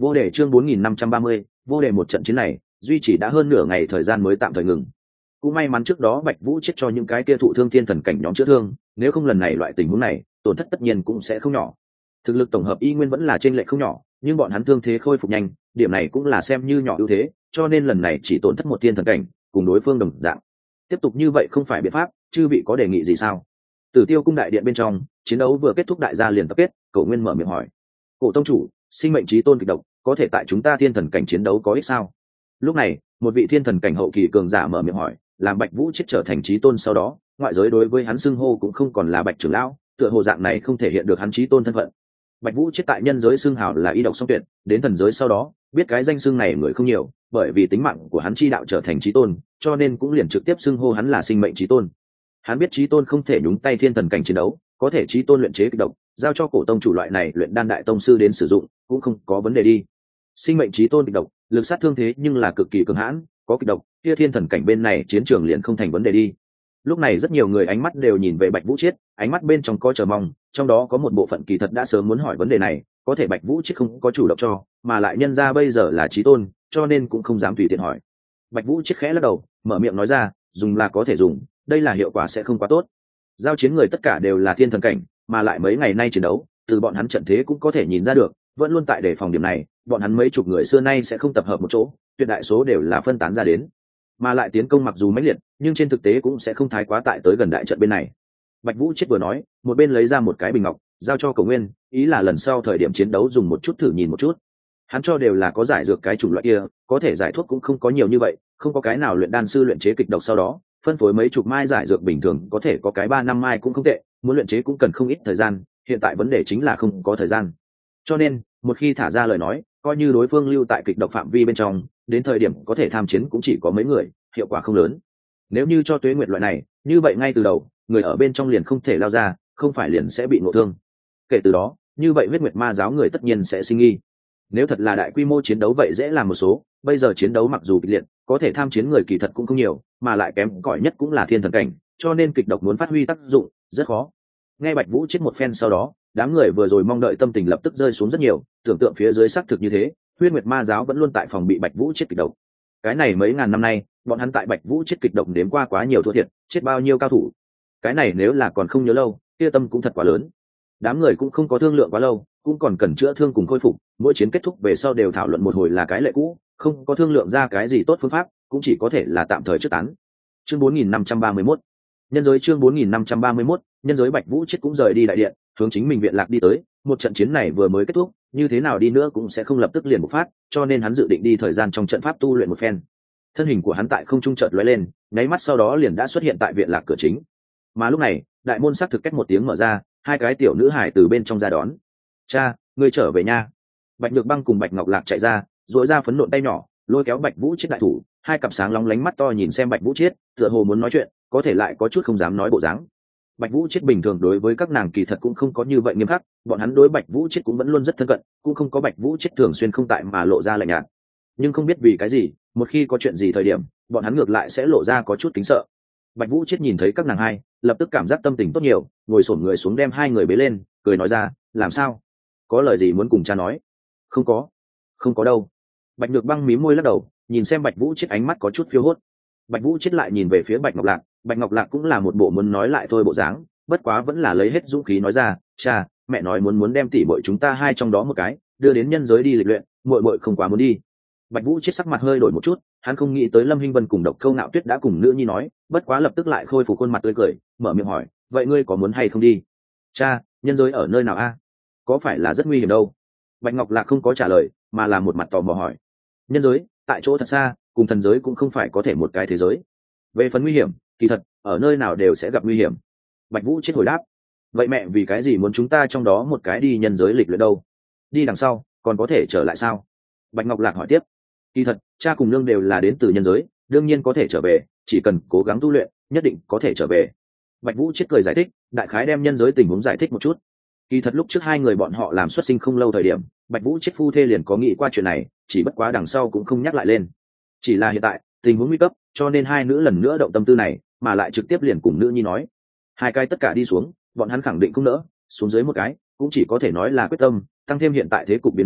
[SPEAKER 1] Vô đề chương 4530, vô đề một trận chiến này duy trì đã hơn nửa ngày thời gian mới tạm thời ngừng. Cũng may mắn trước đó Bạch Vũ chết cho những cái kia thụ thương thiên thần cảnh nhóm chữa thương, nếu không lần này loại tình huống này tổn thất tất nhiên cũng sẽ không nhỏ. Thực lực tổng hợp y nguyên vẫn là trên lệch không nhỏ, nhưng bọn hắn thương thế khôi phục nhanh, điểm này cũng là xem như nhỏ ưu thế, cho nên lần này chỉ tổn thất một thiên thần cảnh, cùng đối phương đồng dạng. Tiếp tục như vậy không phải biện pháp, chư vị có đề nghị gì sao? Tử Tiêu cung đại điện bên trong, chiến đấu vừa kết thúc, đại gia liền tập kết, Cổ Nguyên mở miệng hỏi. Cổ tông chủ, sinh mệnh chí tôn kịch độc, có thể tại chúng ta thiên thần cảnh chiến đấu có ích sao? Lúc này, một vị thiên thần cảnh hậu kỳ cường giả mở miệng hỏi, làm Bạch Vũ chết trở thành chí tôn sau đó, ngoại giới đối với hắn xưng hô cũng không còn là Bạch trưởng lão, tựa hồ dạng này không thể hiện được hắn chí tôn thân phận. Bạch Vũ chết tại nhân giới xưng hào là y độc song tuyệt, đến thần giới sau đó, biết cái danh xưng này người không nhiều, bởi vì tính mạng của hắn chi đạo trở thành chí tôn, cho nên cũng liền trực tiếp xưng hô hắn là sinh mệnh chí tôn. Hắn biết chí tôn không thể nhúng tay thiên thần cảnh chiến đấu, có thể chí tôn luyện chế kịch độc, giao cho cổ tông chủ loại này luyện đan đại tông sư đến sử dụng, cũng không có vấn đề đi. Sinh mệnh chí tôn kịch độc, lực sát thương thế nhưng là cực kỳ cường hãn, có kịch độc, kia thiên thần cảnh bên này chiến trường liền không thành vấn đề đi. Lúc này rất nhiều người ánh mắt đều nhìn về Bạch Vũ Chiết, ánh mắt bên trong có chờ mong, trong đó có một bộ phận kỳ thật đã sớm muốn hỏi vấn đề này, có thể Bạch Vũ Chiết không có chủ động cho, mà lại nhân ra bây giờ là chí tôn, cho nên cũng không dám tùy tiện hỏi. Bạch Vũ Chiết khẽ lắc đầu, mở miệng nói ra, dùng là có thể dùng, đây là hiệu quả sẽ không quá tốt. Giao chiến người tất cả đều là thiên thần cảnh, mà lại mấy ngày nay chiến đấu, từ bọn hắn trận thế cũng có thể nhìn ra được, vẫn luôn tại đề phòng điểm này, bọn hắn mấy chục người xưa nay sẽ không tập hợp một chỗ, tuyệt đại số đều là phân tán ra đến, mà lại tiến công mặc dù mãnh liệt, nhưng trên thực tế cũng sẽ không thái quá tại tới gần đại trận bên này. Bạch Vũ chết vừa nói, một bên lấy ra một cái bình ngọc, giao cho Cổ Nguyên, ý là lần sau thời điểm chiến đấu dùng một chút thử nhìn một chút. Hắn cho đều là có giải dược cái chủng loại kia, có thể giải thuốc cũng không có nhiều như vậy, không có cái nào luyện đan sư luyện chế kịch độc sau đó, phân phối mấy chục mai giải dược bình thường có thể có cái 3-5 mai cũng không tệ, muốn luyện chế cũng cần không ít thời gian, hiện tại vấn đề chính là không có thời gian. Cho nên, một khi thả ra lời nói, coi như đối phương lưu tại kịch độc phạm vi bên trong, đến thời điểm có thể tham chiến cũng chỉ có mấy người, hiệu quả không lớn. Nếu như cho Tuế Nguyệt loại này, như vậy ngay từ đầu, người ở bên trong liền không thể lao ra, không phải liền sẽ bị ngộ thương. Kể từ đó, như vậy Huyết Nguyệt Ma giáo người tất nhiên sẽ sinh nghi. Nếu thật là đại quy mô chiến đấu vậy dễ làm một số, bây giờ chiến đấu mặc dù kịch liệt, có thể tham chiến người kỳ thật cũng không nhiều, mà lại kém cỏi nhất cũng là thiên thần cảnh, cho nên kịch độc muốn phát huy tác dụng rất khó. Nghe Bạch Vũ chết một phen sau đó, đám người vừa rồi mong đợi tâm tình lập tức rơi xuống rất nhiều, tưởng tượng phía dưới xác thực như thế, Huyết Nguyệt Ma giáo vẫn luôn tại phòng bị Bạch Vũ chết kịch độc. Cái này mấy ngàn năm nay, bọn hắn tại Bạch Vũ chết kịch độc đếm qua quá nhiều thua thiệt, chết bao nhiêu cao thủ. Cái này nếu là còn không nhớ lâu, kia tâm cũng thật quá lớn. Đám người cũng không có thương lượng quá lâu, cũng còn cần chữa thương cùng khôi phục, mỗi chiến kết thúc về sau đều thảo luận một hồi là cái lệ cũ, không có thương lượng ra cái gì tốt phương pháp, cũng chỉ có thể là tạm thời trước tán. Chương 4531. Nhân giới chương 4531, nhân giới Bạch Vũ chết cũng rời đi đại điện, hướng chính mình viện lạc đi tới, một trận chiến này vừa mới kết thúc, như thế nào đi nữa cũng sẽ không lập tức liền bộc phát, cho nên hắn dự định đi thời gian trong trận pháp tu luyện một phen. Thân hình của hắn tại không trung chợt lóe lên, nháy mắt sau đó liền đã xuất hiện tại viện lạc cửa chính. Mà lúc này, đại môn sắc thực cách một tiếng mở ra, hai cái tiểu nữ hải từ bên trong ra đón. "Cha, ngươi trở về nha." Bạch Nhược Băng cùng Bạch Ngọc Lạc chạy ra, duỗi ra phấn nộn tay nhỏ, lôi kéo Bạch Vũ Chiết đại thủ, hai cặp sáng lóng lánh mắt to nhìn xem Bạch Vũ Chiết, tựa hồ muốn nói chuyện, có thể lại có chút không dám nói bộ dáng. Bạch Vũ Chiết bình thường đối với các nàng kỳ thật cũng không có như vậy nghiêm khắc, bọn hắn đối Bạch Vũ Chiết cũng vẫn luôn rất thân cận, cũng không có Bạch Vũ Chiết thường xuyên không tại mà lộ ra lạnh nhạt. Nhưng không biết vì cái gì, một khi có chuyện gì thời điểm, bọn hắn ngược lại sẽ lộ ra có chút kính sợ. Bạch Vũ Chiết nhìn thấy các nàng hai, lập tức cảm giác tâm tình tốt nhiều, ngồi xổm người xuống đem hai người bế lên, cười nói ra, "Làm sao? Có lời gì muốn cùng cha nói?" "Không có, không có đâu." Bạch Nhược Băng mím môi lắc đầu, nhìn xem Bạch Vũ Chiết ánh mắt có chút phiêu hốt. Bạch Vũ Chiết lại nhìn về phía Bạch Ngọc Lạc, Bạch Ngọc Lạc cũng là một bộ muốn nói lại thôi bộ dáng, bất quá vẫn là lấy hết dũng khí nói ra, "Cha, mẹ nói muốn đem tỷ muội chúng ta hai trong đó một cái đưa đến nhân giới đi lịch luyện, muội muội không quá muốn đi." Bạch Vũ Chiết sắc mặt hơi đổi một chút, hắn không nghĩ tới Lâm Hinh Vân cùng Độc Câu Nạo Tuyết đã cùng nữ nhi nói, bất quá lập tức lại khôi phục khuôn mặt tươi cười, mở miệng hỏi, "Vậy ngươi có muốn hay không đi?" "Cha, nhân giới ở nơi nào a? Có phải là rất nguy hiểm đâu?" Bạch Ngọc Lạc không có trả lời, mà là một mặt tò mò hỏi. "Nhân giới, tại chỗ thật xa, cùng thần giới cũng không phải có thể một cái thế giới. Về phần nguy hiểm, kỳ thật, ở nơi nào đều sẽ gặp nguy hiểm." Bạch Vũ Chiết hồi đáp. "Vậy mẹ vì cái gì muốn chúng ta trong đó một cái đi nhân giới lịch luyện đâu? Đi đằng sau, còn có thể trở lại sao?" Bạch Ngọc Lạc hỏi tiếp. "Kỳ thật, cha cùng nương đều là đến từ nhân giới, đương nhiên có thể trở về, chỉ cần cố gắng tu luyện, nhất định có thể trở về." Bạch Vũ Chiết cười giải thích, đại khái đem nhân giới tình huống giải thích một chút. Kỳ thật lúc trước hai người bọn họ làm xuất sinh không lâu thời điểm, Bạch Vũ Chiết phu thê liền có nghĩ qua chuyện này, chỉ bất quá đằng sau cũng không nhắc lại lên. Chỉ là hiện tại, tình huống nguy cấp, cho nên hai nữ lần nữa động tâm tư này, mà lại trực tiếp liền cùng nữ nhi nói. Hai cái tất cả đi xuống, bọn hắn khẳng định không nỡ, xuống dưới một cái, cũng chỉ có thể nói là quyết tâm, tăng thêm hiện tại thế cục biến hóa,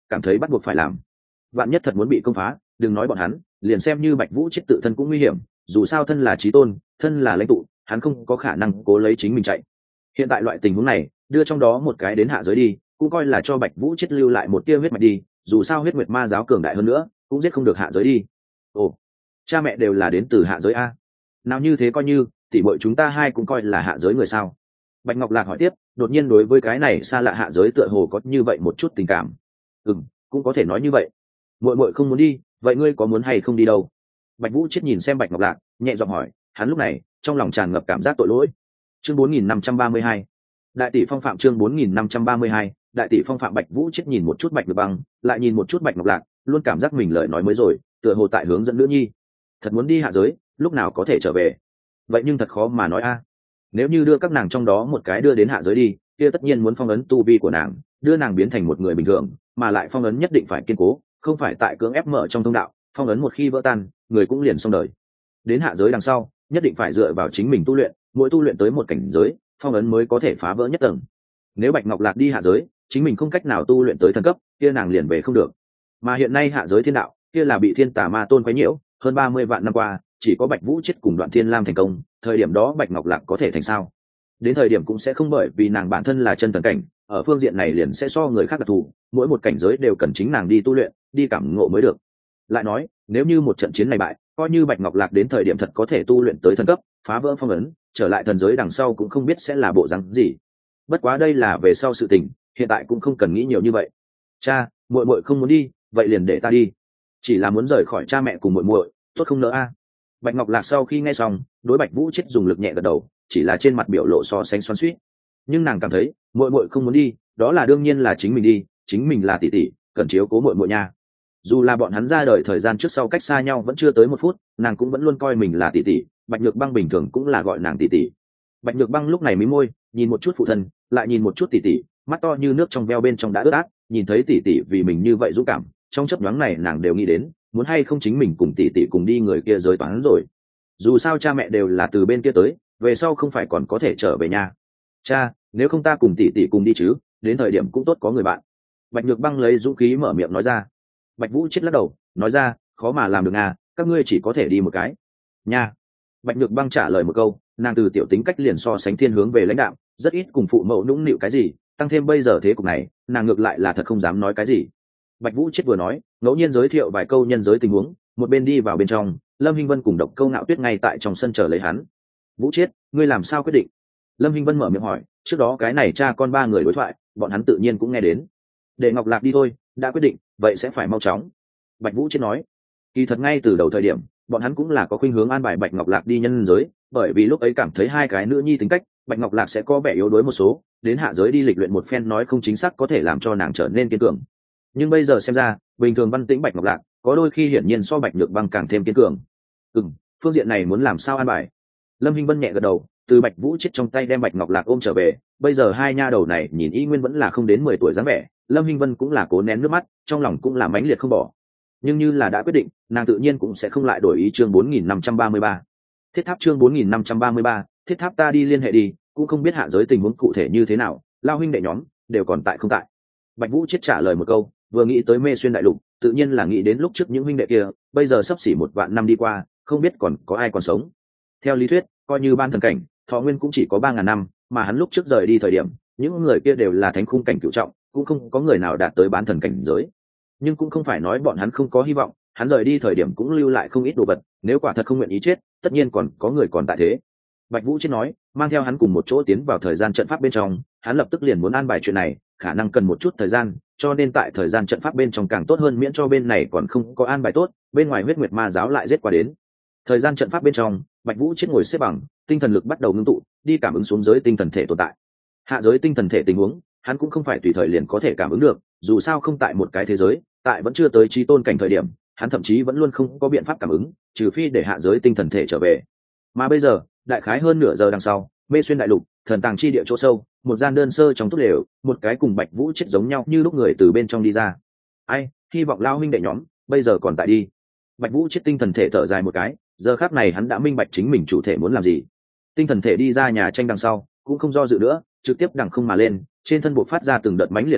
[SPEAKER 1] cảm thấy bắt buộc phải làm. Vạn nhất thật muốn bị công phá, đừng nói bọn hắn, liền xem như Bạch Vũ chết tự thân cũng nguy hiểm, dù sao thân là chí tôn, thân là lãnh tụ, hắn không có khả năng cố lấy chính mình chạy. Hiện tại loại tình huống này, đưa trong đó một cái đến hạ giới đi, cũng coi là cho Bạch Vũ chết lưu lại một tia huyết mạch đi, dù sao huyết nguyệt ma giáo cường đại hơn nữa, cũng giết không được hạ giới đi. Ồ, cha mẹ đều là đến từ hạ giới a. Nào như thế coi như tỷ muội chúng ta hai cũng coi là hạ giới người sao? Bạch Ngọc Lạc hỏi tiếp, đột nhiên đối với cái này xa lạ hạ giới tựa hồ có như vậy một chút tình cảm. Cũng có thể nói như vậy. Muội muội không muốn đi, vậy ngươi có muốn hay không đi đâu? Bạch Vũ chết nhìn xem Bạch Ngọc Lạc, nhẹ giọng hỏi. Hắn lúc này trong lòng tràn ngập cảm giác tội lỗi. Chương 4532, đại tỷ phong phạm. Chương 4532, đại tỷ phong phạm. Bạch Vũ chết nhìn một chút Bạch Nhược Băng, lại nhìn một chút Bạch Ngọc Lạc, luôn cảm giác mình lời nói mới rồi, tựa hồ tại hướng dẫn nữ nhi. Thật muốn đi hạ giới, lúc nào có thể trở về? Vậy nhưng thật khó mà nói a. Nếu như đưa các nàng trong đó một cái đưa đến hạ giới đi, kia tất nhiên muốn phong ấn tu vi của nàng, đưa nàng biến thành một người bình thường, mà lại phong ấn nhất định phải kiên cố, không phải tại cưỡng ép mở trong thông đạo, phong ấn một khi vỡ tan, người cũng liền xong đời. Đến hạ giới đằng sau, nhất định phải dựa vào chính mình tu luyện, mỗi tu luyện tới một cảnh giới, phong ấn mới có thể phá vỡ nhất tầng. Nếu Bạch Ngọc Lạc đi hạ giới, chính mình không cách nào tu luyện tới thần cấp, kia nàng liền về không được. Mà hiện nay hạ giới thiên đạo, kia là bị Thiên Tà Ma Tôn quấy nhiễu, hơn 30 vạn năm qua, chỉ có Bạch Vũ chết cùng Đoạn Thiên Lam thành công, thời điểm đó Bạch Ngọc Lạc có thể thành sao? Đến thời điểm cũng sẽ không, bởi vì nàng bản thân là chân thần cảnh, ở phương diện này liền sẽ so người khác đặc thù, mỗi một cảnh giới đều cần chính nàng đi tu luyện, đi cảm ngộ mới được. Lại nói, nếu như một trận chiến này bại, coi như Bạch Ngọc Lạc đến thời điểm thật có thể tu luyện tới thần cấp, phá vỡ phong ấn, trở lại thần giới đằng sau cũng không biết sẽ là bộ dáng gì. Bất quá đây là về sau sự tình, hiện tại cũng không cần nghĩ nhiều như vậy. Cha, muội muội không muốn đi, vậy liền để ta đi. Chỉ là muốn rời khỏi cha mẹ cùng muội muội, tốt không nỡ a. Bạch Ngọc Lạc sau khi nghe xong, đối Bạch Vũ chết dùng lực nhẹ gật đầu, chỉ là trên mặt biểu lộ so sánh xoắn xuýt. Nhưng nàng cảm thấy, muội muội không muốn đi, đó là đương nhiên là chính mình đi, chính mình là tỷ tỷ, cần chiếu cố muội muội nha. Dù là bọn hắn ra đời thời gian trước sau cách xa nhau vẫn chưa tới 1 phút, nàng cũng vẫn luôn coi mình là tỷ tỷ, Bạch Nhược Băng bình thường cũng là gọi nàng tỷ tỷ. Bạch Nhược Băng lúc này mím môi, nhìn một chút phụ thân, lại nhìn một chút tỷ tỷ, mắt to như nước trong veo bên trong đã ướt át, nhìn thấy tỷ tỷ vì mình như vậy dũng cảm, trong chớp nhoáng này nàng đều nghĩ đến, muốn hay không chính mình cùng tỷ tỷ cùng đi người kia giới toán rồi. Dù sao cha mẹ đều là từ bên kia tới, về sau không phải còn có thể trở về nhà. Cha, nếu không ta cùng tỷ tỷ cùng đi chứ, đến thời điểm cũng tốt có người bạn. Bạch Nhược Băng lấy dũng khí mở miệng nói ra. Bạch Vũ chết lắc đầu, nói ra, khó mà làm được à, các ngươi chỉ có thể đi một cái. Nha. Bạch Nhược Băng trả lời một câu, nàng từ tiểu tính cách liền so sánh thiên hướng về lãnh đạo, rất ít cùng phụ mẫu nũng nịu cái gì, tăng thêm bây giờ thế cục này, nàng ngược lại là thật không dám nói cái gì. Bạch Vũ chết vừa nói, ngẫu nhiên giới thiệu vài câu nhân giới tình huống, một bên đi vào bên trong, Lâm Hinh Vân cùng Độc Câu Ngạo Tuyết ngay tại trong sân chờ lấy hắn. Vũ chết, ngươi làm sao quyết định? Lâm Hinh Vân mở miệng hỏi, trước đó cái này cha con 3 người đối thoại, bọn hắn tự nhiên cũng nghe đến. Để Ngọc Lạc đi thôi, đã quyết định, vậy sẽ phải mau chóng. Bạch Vũ chết nói, kỳ thật ngay từ đầu thời điểm, bọn hắn cũng là có khuynh hướng an bài Bạch Ngọc Lạc đi nhân giới, bởi vì lúc ấy cảm thấy hai cái nữ nhi tính cách, Bạch Ngọc Lạc sẽ có vẻ yếu đuối một số, đến hạ giới đi lịch luyện một phen nói không chính xác có thể làm cho nàng trở nên kiên cường. Nhưng bây giờ xem ra, bình thường văn tĩnh Bạch Ngọc Lạc, có đôi khi hiển nhiên so Bạch Nhược Băng càng thêm kiên cường. Phương diện này muốn làm sao an bài? Lâm Hinh Vân nhẹ gật đầu, từ Bạch Vũ chết trong tay đem Bạch Ngọc Lạc ôm trở về, bây giờ hai nha đầu này nhìn y nguyên vẫn là không đến 10 tuổi dáng vẻ, Lâm Hinh Vân cũng là cố nén nước mắt, trong lòng cũng là mãnh liệt không bỏ. Nhưng như là đã quyết định, nàng tự nhiên cũng sẽ không lại đổi ý. Chương 4533, Thiết Tháp. Chương 4533, Thiết Tháp. Ta đi liên hệ đi, cũng không biết hạ giới tình huống cụ thể như thế nào, lao huynh đệ nhóm đều còn tại không tại. Bạch Vũ chết trả lời một câu, vừa nghĩ tới Mê Xuyên đại lục, tự nhiên là nghĩ đến lúc trước những huynh đệ kia, bây giờ sắp xỉ 1 vạn năm đi qua, không biết còn có ai còn sống. Theo lý thuyết, coi như ban thần cảnh, thọ nguyên cũng chỉ có 3.000 năm, mà hắn lúc trước rời đi thời điểm, những người kia đều là thánh khung cảnh cửu trọng, cũng không có người nào đạt tới bán thần cảnh giới. Nhưng cũng không phải nói bọn hắn không có hy vọng, hắn rời đi thời điểm cũng lưu lại không ít đồ vật, nếu quả thật không nguyện ý chết, tất nhiên còn có người còn tại thế. Bạch Vũ chết nói, mang theo hắn cùng một chỗ tiến vào thời gian trận pháp bên trong, hắn lập tức liền muốn an bài chuyện này, khả năng cần một chút thời gian, cho nên tại thời gian trận pháp bên trong càng tốt hơn, miễn cho bên này còn không có an bài tốt, bên ngoài huyết nguyệt ma giáo lại giết qua đến. Thời gian trận pháp bên trong, Bạch Vũ chết ngồi xếp bằng, tinh thần lực bắt đầu ngưng tụ, đi cảm ứng xuống giới tinh thần thể tồn tại. Hạ giới tinh thần thể tình huống, hắn cũng không phải tùy thời liền có thể cảm ứng được, dù sao không tại một cái thế giới, tại vẫn chưa tới chí tôn cảnh thời điểm, hắn thậm chí vẫn luôn không có biện pháp cảm ứng, trừ phi để hạ giới tinh thần thể trở về. Mà bây giờ, đại khái hơn nửa giờ đằng sau, Mê Xuyên đại lục, thần tàng chi địa chỗ sâu, một gian đơn sơ trong túp lều, một cái cùng Bạch Vũ chết giống nhau như lúc người từ bên trong đi ra. Ai, hy vọng lao huynh đệ nhóm bây giờ còn tại đi. Bạch Vũ chết tinh thần thể thở dài một cái, giờ khắc này hắn đã minh bạch chính mình chủ thể muốn làm gì. Tinh thần thể đi ra nhà tranh đằng sau, cũng không do dự nữa, trực tiếp đằng không mà lên, trên thân bộ phát ra từng đợt mãnh liệt ba động,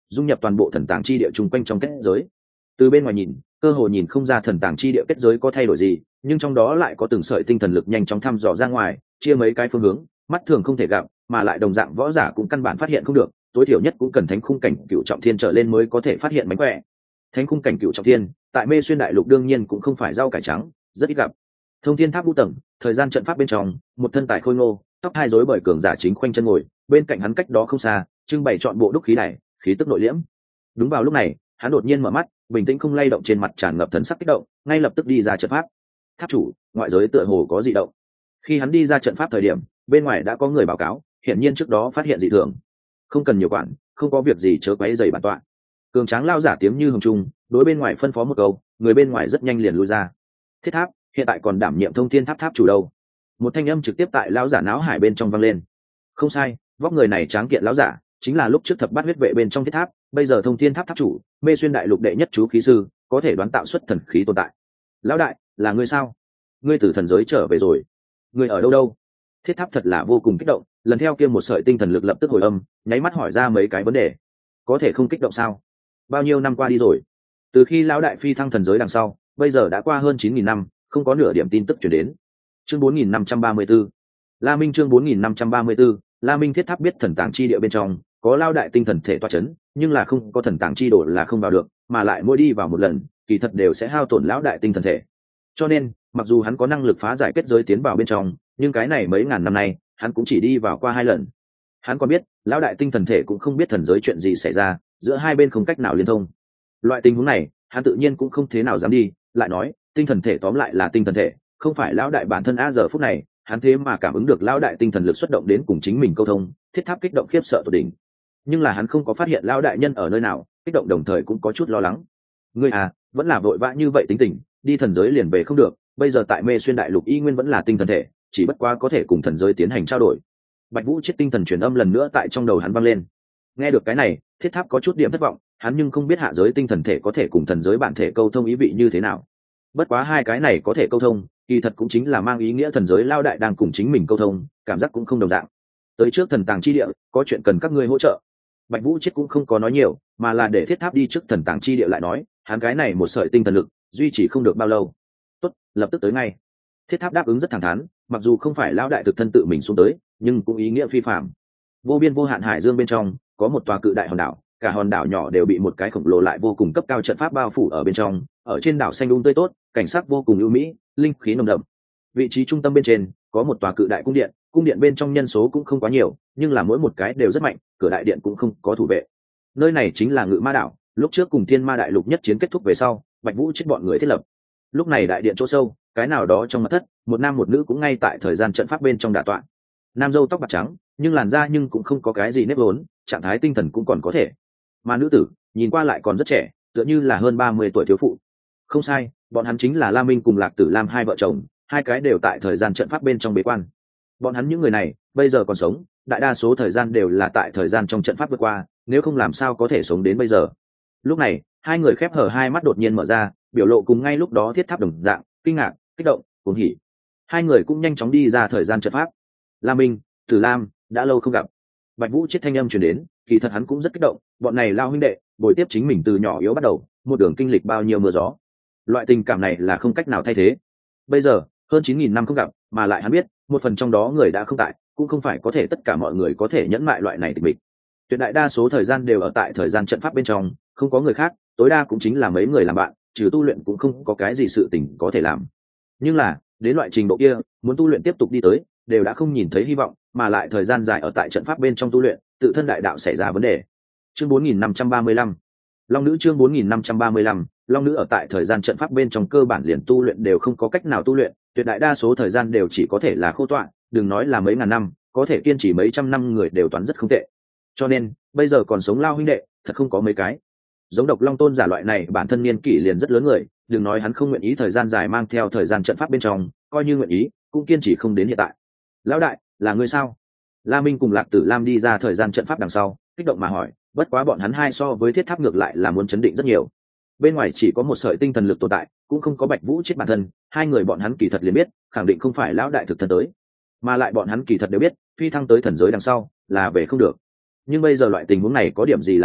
[SPEAKER 1] dung nhập toàn bộ thần tàng chi địa chung quanh trong kết giới. Từ bên ngoài nhìn, cơ hồ nhìn không ra thần tàng chi địa kết giới có thay đổi gì, nhưng trong đó lại có từng sợi tinh thần lực nhanh chóng thăm dò ra ngoài, chia mấy cái phương hướng, mắt thường không thể gặp, mà lại đồng dạng võ giả cũng căn bản phát hiện không được, tối thiểu nhất cũng cần thánh khung cảnh cựu trọng thiên trở lên mới có thể phát hiện mánh khỏe. Thánh khung cảnh cựu trọng thiên tại Mê Xuyên đại lục đương nhiên cũng không phải rau cải trắng, rất ít gặp. Thông thiên tháp vũ tầng, thời gian trận pháp bên trong, một thân tài khôi ngô, tóc hai rối bởi cường giả chính khoanh chân ngồi, bên cạnh hắn cách đó không xa, trưng bày chọn bộ đúc khí đài, khí tức nội liễm. Đúng vào lúc này, hắn đột nhiên mở mắt, bình tĩnh không lay động, trên mặt tràn ngập thần sắc kích động, ngay lập tức đi ra trận pháp. Tháp chủ, ngoại giới tựa hồ có dị động. Khi hắn đi ra trận pháp thời điểm, bên ngoài đã có người báo cáo, hiển nhiên trước đó phát hiện dị thường. Không cần nhiều quản, không có việc gì chớ quấy rầy bản tọa. Cường tráng lao giả tiếng như hồng trung, đối bên ngoài phân phó một câu, người bên ngoài rất nhanh liền lui ra. Thiết tháp hiện tại còn đảm nhiệm thông thiên tháp tháp chủ đâu? Một thanh âm trực tiếp tại lão giả náo hải bên trong vang lên. Không sai, vóc người này tráng kiện lão giả chính là lúc trước thập bát huyết vệ bên trong thiết tháp, bây giờ thông thiên tháp tháp chủ, Mê Xuyên đại lục đệ nhất chú khí sư, có thể đoán tạo xuất thần khí tồn tại. Lão đại, là ngươi sao? Ngươi từ thần giới trở về rồi? Ngươi ở đâu đâu? Thiết tháp thật là vô cùng kích động, lần theo kia một sợi tinh thần lực lập tức hồi âm, nháy mắt hỏi ra mấy cái vấn đề. Có thể không kích động sao? Bao nhiêu năm qua đi rồi? Từ khi lão đại phi thăng thần giới đằng sau, bây giờ đã qua hơn 9.000 năm, không có nửa điểm tin tức truyền đến. Chương 4534, La Minh. Chương 4534, La Minh. Thiết tháp biết thần tàng chi địa bên trong có lao đại tinh thần thể toa chấn, nhưng là không có thần tàng chi đồ là không vào được, mà lại mỗi đi vào một lần, kỳ thật đều sẽ hao tổn lão đại tinh thần thể. Cho nên, mặc dù hắn có năng lực phá giải kết giới tiến vào bên trong, nhưng cái này mấy ngàn năm nay, hắn cũng chỉ đi vào qua 2 lần. Hắn còn biết, lão đại tinh thần thể cũng không biết thần giới chuyện gì xảy ra, giữa hai bên không cách nào liên thông. Loại tình huống này, hắn tự nhiên cũng không thế nào dám đi, lại nói, tinh thần thể tóm lại là tinh thần thể, không phải lão đại bản thân. Giờ phút này, hắn thế mà cảm ứng được lão đại tinh thần lực xuất động đến cùng chính mình câu thông, thiết tháp kích động khiếp sợ tột đỉnh. Nhưng là hắn không có phát hiện lão đại nhân ở nơi nào, kích động đồng thời cũng có chút lo lắng. Ngươi à, vẫn là vội vã như vậy tính tình, đi thần giới liền về không được, bây giờ tại Mê Xuyên đại lục y nguyên vẫn là tinh thần thể, chỉ bất quá có thể cùng thần giới tiến hành trao đổi. Bạch Vũ chết tinh thần truyền âm lần nữa tại trong đầu hắn vang lên. Nghe được cái này, thiết tháp có chút điểm thất vọng, hắn nhưng không biết hạ giới tinh thần thể có thể cùng thần giới bản thể câu thông ý vị như thế nào. Bất quá hai cái này có thể câu thông, kỳ thật cũng chính là mang ý nghĩa thần giới lao đại đang cùng chính mình câu thông, cảm giác cũng không đồng dạng. Tới trước thần tàng chi địa, có chuyện cần các ngươi hỗ trợ. Bạch Vũ chết cũng không có nói nhiều, mà là để thiết tháp đi trước thần tàng chi địa lại nói, hắn cái này một sợi tinh thần lực duy trì không được bao lâu. Tốt, lập tức tới ngay. Thiết tháp đáp ứng rất thẳng thắn, mặc dù không phải lão đại thực thân tự mình xuống tới, nhưng cũng ý nghĩa phi phàm. Vô biên vô hạn hải dương bên trong có một tòa cự đại hòn đảo, cả hòn đảo nhỏ đều bị một cái khổng lồ lại vô cùng cấp cao trận pháp bao phủ ở bên trong. Ở trên đảo xanh tươi tốt, cảnh sắc vô cùng ưu mỹ, linh khí nồng đậm. Vị trí trung tâm bên trên có một tòa cự đại cung điện bên trong nhân số cũng không quá nhiều, nhưng là mỗi một cái đều rất mạnh, cửa đại điện cũng không có thủ vệ. Nơi này chính là Ngự Ma đảo, lúc trước cùng Thiên Ma đại lục nhất chiến kết thúc về sau, Bạch Vũ chết bọn người thiết lập. Lúc này đại điện chỗ sâu, cái nào đó trong mật thất, một nam một nữ cũng ngay tại thời gian trận pháp bên trong đả tọa. Nam râu tóc bạc trắng, nhưng làn da nhưng cũng không có cái gì nếp vốn, trạng thái tinh thần cũng còn có thể. Mà nữ tử nhìn qua lại còn rất trẻ, tựa như là hơn 30 tuổi thiếu phụ. Không sai, bọn hắn chính là La Minh cùng Lạc Tử Lam hai vợ chồng, hai cái đều tại thời gian trận pháp bên trong bế quan. Bọn hắn những người này bây giờ còn sống, đại đa số thời gian đều là tại thời gian trong trận pháp vượt qua, nếu không làm sao có thể sống đến bây giờ. Lúc này, hai người khép hở hai mắt đột nhiên mở ra, biểu lộ cùng ngay lúc đó thiết tháp đồng dạng, kinh ngạc, kích động, cuồng hỉ. Hai người cũng nhanh chóng đi ra thời gian trận pháp. La Minh, Tử Lam, đã lâu không gặp. Bạch Vũ chết thanh âm truyền đến, kỳ thật hắn cũng rất kích động, bọn này lao huynh đệ, bồi tiếp chính mình từ nhỏ yếu bắt đầu, một đường kinh lịch bao nhiêu mưa gió. Loại tình cảm này là không cách nào thay thế. Bây giờ, hơn 9.000 năm không gặp, mà lại hắn biết, một phần trong đó người đã không tại, cũng không phải có thể tất cả mọi người có thể nhẫn mại loại này tịch mịch. Tuyệt đại đa số thời gian đều ở tại thời gian trận pháp bên trong, không có người khác, tối đa cũng chính là mấy người làm bạn, trừ tu luyện cũng không có cái gì sự tình có thể làm. Nhưng là, đến loại trình độ kia, muốn tu luyện tiếp tục đi tới, đều đã không nhìn thấy hy vọng, mà lại thời gian dài ở tại trận pháp bên trong tu luyện, tự thân đại đạo xảy ra vấn đề. Chương 4535, Long nữ. Chương 4535, Long nữ ở tại thời gian trận pháp bên trong cơ bản liền tu luyện đều không có cách nào tu luyện, tuyệt đại đa số thời gian đều chỉ có thể là khô tọa, đừng nói là mấy ngàn năm, có thể kiên trì mấy trăm năm người đều toán rất không tệ. Cho nên, bây giờ còn sống lao huynh đệ, thật không có mấy cái. Giống Độc Long tôn giả loại này bản thân niên kỷ liền rất lớn người, đừng nói hắn không nguyện ý thời gian dài mang theo thời gian trận pháp bên trong, coi như nguyện ý, cũng kiên trì không đến hiện tại. Lão đại, là ngươi sao? La Minh cùng Lạc Tử Lam đi ra thời gian trận pháp đằng sau, kích động mà hỏi, bất quá bọn hắn hai so với thiết tháp ngược lại là muốn chấn định rất nhiều. Bên ngoài chỉ có một sợi tinh thần lực tồn tại, cũng không có Bạch Vũ chết bản thân, hai người bọn hắn kỳ thật liền biết, khẳng định không phải lão đại thực thân tới, mà lại bọn hắn kỳ thật đều biết, phi thăng tới thần giới đằng sau là về không được. Nhưng bây giờ loại tình huống này có điểm gì là lạ,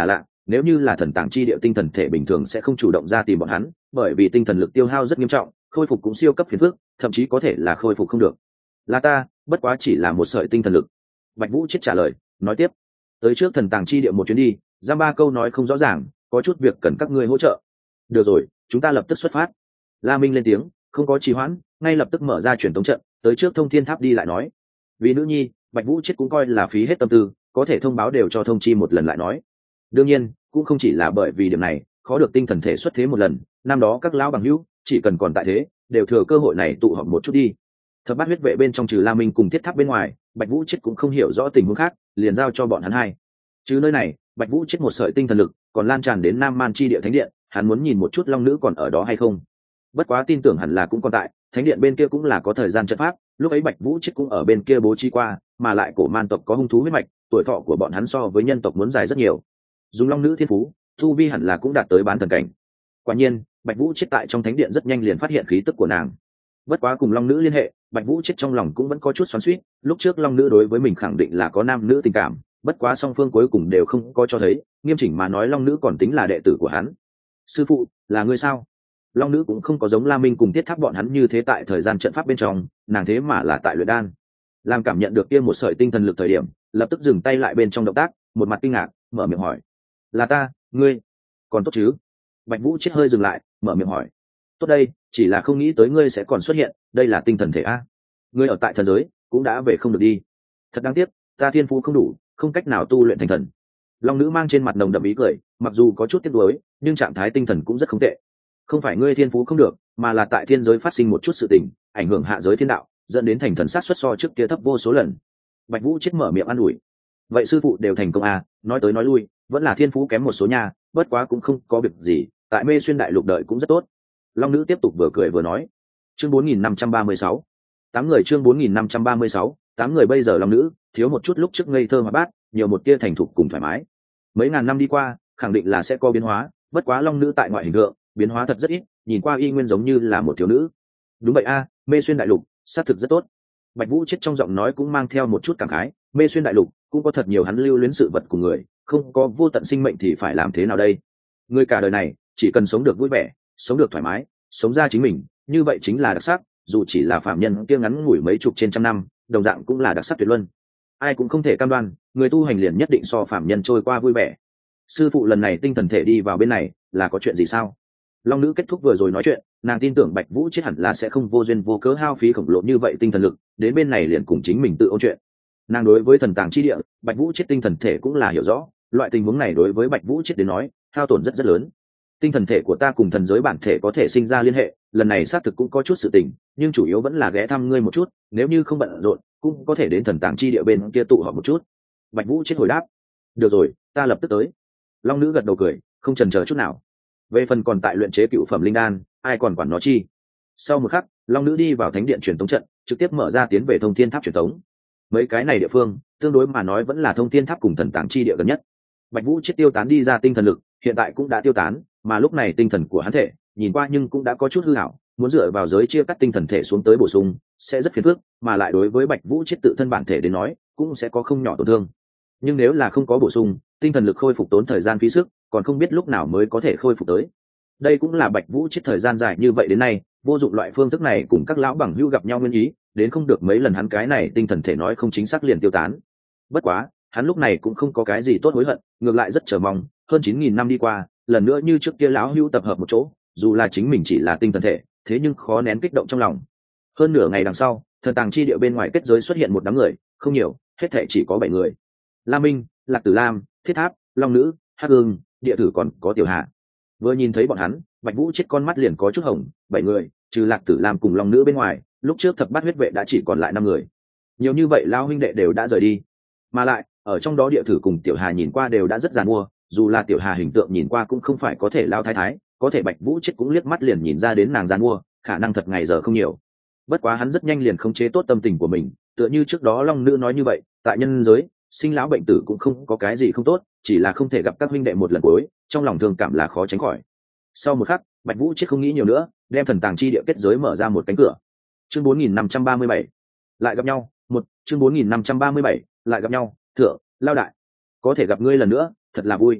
[SPEAKER 1] nếu như là thần tàng chi địa tinh thần thể bình thường sẽ không chủ động ra tìm bọn hắn, bởi vì tinh thần lực tiêu hao rất nghiêm trọng, khôi phục cũng siêu cấp phiền phức, thậm chí có thể là khôi phục không được. Là ta, bất quá chỉ là một sợi tinh thần lực. Bạch Vũ chết trả lời, nói tiếp, tới trước thần tàng chi địa một chuyến đi, giam ba câu nói không rõ ràng, có chút việc cần các ngươi hỗ trợ. Được rồi, chúng ta lập tức xuất phát. La Minh lên tiếng, không có trì hoãn, ngay lập tức mở ra truyền tống trận, tới trước Thông Thiên Tháp đi lại nói. Vì nữ nhi, Bạch Vũ chết cũng coi là phí hết tâm tư, có thể thông báo đều cho thông chi một lần lại nói. Đương nhiên, cũng không chỉ là bởi vì điểm này, khó được tinh thần thể xuất thế một lần, năm đó các lão bằng hữu, chỉ cần còn tại thế, đều thừa cơ hội này tụ họp một chút đi. Thập bát huyết vệ bên trong trừ La Minh cùng Thiết Tháp bên ngoài, Bạch Vũ chết cũng không hiểu rõ tình huống khác, liền giao cho bọn hắn hai. Chứ nơi này, Bạch Vũ chết một sợi tinh thần lực, còn lan tràn đến Nam Man chi địa thánh điện, hắn muốn nhìn một chút long nữ còn ở đó hay không. Bất quá tin tưởng hẳn là cũng còn tại, thánh điện bên kia cũng là có thời gian trận pháp, lúc ấy Bạch Vũ chết cũng ở bên kia bố trí qua, mà lại cổ man tộc có hung thú huyết mạch, tuổi thọ của bọn hắn so với nhân tộc muốn dài rất nhiều. Dùng long nữ thiên phú, tu vi hẳn là cũng đạt tới bán thần cảnh. Quả nhiên, Bạch Vũ chết tại trong thánh điện rất nhanh liền phát hiện khí tức của nàng. Bất quá cùng long nữ liên hệ, Bạch Vũ chết trong lòng cũng vẫn có chút xoắn xuýt, lúc trước long nữ đối với mình khẳng định là có nam nữ tình cảm, bất quá song phương cuối cùng đều không có cho thấy, nghiêm chỉnh mà nói long nữ còn tính là đệ tử của hắn. Sư phụ, là ngươi sao? Long nữ cũng không có giống La Minh cùng Thiết Tháp bọn hắn như thế tại thời gian trận pháp bên trong, nàng thế mà là tại luyện đan. Làm cảm nhận được kia một sợi tinh thần lực thời điểm, lập tức dừng tay lại bên trong động tác, một mặt kinh ngạc, mở miệng hỏi: "Là ta, ngươi còn tốt chứ?" Bạch Vũ chết hơi dừng lại, mở miệng hỏi: "Tốt đây, chỉ là không nghĩ tới ngươi sẽ còn xuất hiện, đây là tinh thần thể a? Ngươi ở tại thần giới, cũng đã về không được đi. Thật đáng tiếc, ta thiên phú không đủ, không cách nào tu luyện thành thần." Long nữ mang trên mặt nồng đậm ý cười, mặc dù có chút tiếc nuối, nhưng trạng thái tinh thần cũng rất không tệ. Không phải ngươi thiên phú không được, mà là tại thiên giới phát sinh một chút sự tình, ảnh hưởng hạ giới thiên đạo, dẫn đến thành thần sát xuất so trước kia thấp vô số lần. Bạch Vũ chết mở miệng an ủi: "Vậy sư phụ đều thành công à, nói tới nói lui, vẫn là thiên phú kém một số nha, bất quá cũng không có việc gì, tại Mê Xuyên đại lục đợi cũng rất tốt." Long nữ tiếp tục vừa cười vừa nói. Chương 4536. Tám người chương 4536, tám người bây giờ long nữ, thiếu một chút lúc trước ngây thơ mà bát, nhiều một tia thành thục cùng thoải mái. Mấy ngàn năm đi qua, khẳng định là sẽ có biến hóa, bất quá long nữ tại ngoại hình tượng, biến hóa thật rất ít, nhìn qua y nguyên giống như là một thiếu nữ. Đúng vậy a, Mê Xuyên đại lục, xác thực rất tốt. Bạch Vũ chết trong giọng nói cũng mang theo một chút cảm khái, Mê Xuyên đại lục cũng có thật nhiều hắn lưu luyến sự vật của người, không có vô tận sinh mệnh thì phải làm thế nào đây? Người cả đời này, chỉ cần sống được vui vẻ, sống được thoải mái, sống ra chính mình, như vậy chính là đặc sắc, dù chỉ là phạm nhân kia ngắn ngủi mấy chục trên trăm năm, đồng dạng cũng là đặc sắc tuyệt luân. Ai cũng không thể cam đoan, người tu hành liền nhất định so phạm nhân trôi qua vui vẻ. Sư phụ lần này tinh thần thể đi vào bên này, là có chuyện gì sao? Long nữ kết thúc vừa rồi nói chuyện, nàng tin tưởng Bạch Vũ chết hẳn là sẽ không vô duyên vô cớ hao phí khổng lồ như vậy tinh thần lực, đến bên này liền cùng chính mình tự ôn chuyện. Nàng đối với thần tàng chi địa, Bạch Vũ chết tinh thần thể cũng là hiểu rõ, loại tình huống này đối với Bạch Vũ chết đến nói, hao tổn rất rất lớn. Tinh thần thể của ta cùng thần giới bản thể có thể sinh ra liên hệ, lần này xác thực cũng có chút sự tình, nhưng chủ yếu vẫn là ghé thăm ngươi một chút, nếu như không bận rộn, cũng có thể đến thần tàng chi địa bên kia tụ họp một chút. Bạch Vũ chết hồi đáp: "Được rồi, ta lập tức tới." Long nữ gật đầu cười, không chần chờ chút nào. Về phần còn tại luyện chế cựu phẩm linh đan, ai còn quản nó chi. Sau một khắc, long nữ đi vào thánh điện truyền tống trận, trực tiếp mở ra tiến về thông thiên tháp truyền tống. Mấy cái này địa phương, tương đối mà nói vẫn là thông thiên tháp cùng thần tàng chi địa gần nhất. Bạch Vũ chết tiêu tán đi ra tinh thần lực, hiện tại cũng đã tiêu tán, mà lúc này tinh thần của hắn thể nhìn qua nhưng cũng đã có chút hư hảo, muốn dựa vào giới chia cắt tinh thần thể xuống tới bổ sung sẽ rất phiền phức, mà lại đối với Bạch Vũ chết tự thân bản thể đến nói cũng sẽ có không nhỏ tổn thương. Nhưng nếu là không có bổ sung, tinh thần lực khôi phục tốn thời gian phí sức, còn không biết lúc nào mới có thể khôi phục tới. Đây cũng là Bạch Vũ chết thời gian dài như vậy đến nay vô dụng loại phương thức này cùng các lão bằng hữu gặp nhau nguyên ý, đến không được mấy lần hắn cái này tinh thần thể nói không chính xác liền tiêu tán. Bất quá hắn lúc này cũng không có cái gì tốt hối hận, ngược lại rất chờ mong, hơn 9.000 năm đi qua, lần nữa như trước kia lão hữu tập hợp một chỗ, dù là chính mình chỉ là tinh thần thể, thế nhưng khó nén kích động trong lòng. Hơn nửa ngày đằng sau, thần tàng chi địa bên ngoài kết giới xuất hiện một đám người, không nhiều, hết thảy chỉ có 7 người. La Minh, Lạc Tử Lam, Thiết Tháp, Long Nữ, Hắc Ương, Địa Tử còn có Tiểu Hạ. Vừa nhìn thấy bọn hắn, Bạch Vũ chết con mắt liền có chút hồng, 7 người, trừ Lạc Tử Lam cùng Long Nữ bên ngoài, lúc trước thập bát huyết vệ đã chỉ còn lại 5 người. Nhiều như vậy lão huynh đệ đều đã rời đi. Mà lại, ở trong đó Địa Tử cùng Tiểu Hà nhìn qua đều đã rất già mua, dù là Tiểu Hà hình tượng nhìn qua cũng không phải có thể lao thái thái, có thể Bạch Vũ chết cũng liếc mắt liền nhìn ra đến nàng già mua, khả năng thật ngày giờ không nhiều. Bất quá hắn rất nhanh liền khống chế tốt tâm tình của mình, tựa như trước đó Long Nữ nói như vậy, tại nhân giới, sinh lão bệnh tử cũng không có cái gì không tốt, chỉ là không thể gặp các huynh đệ một lần cuối, trong lòng thương cảm là khó tránh khỏi. Sau một khắc, Bạch Vũ chết không nghĩ nhiều nữa, đem thần tàng chi địa kết giới mở ra một cánh cửa. Chương 4537, lại gặp nhau. Chương 4537, lại gặp nhau. Thượng, Lao đại, có thể gặp ngươi lần nữa, thật là vui.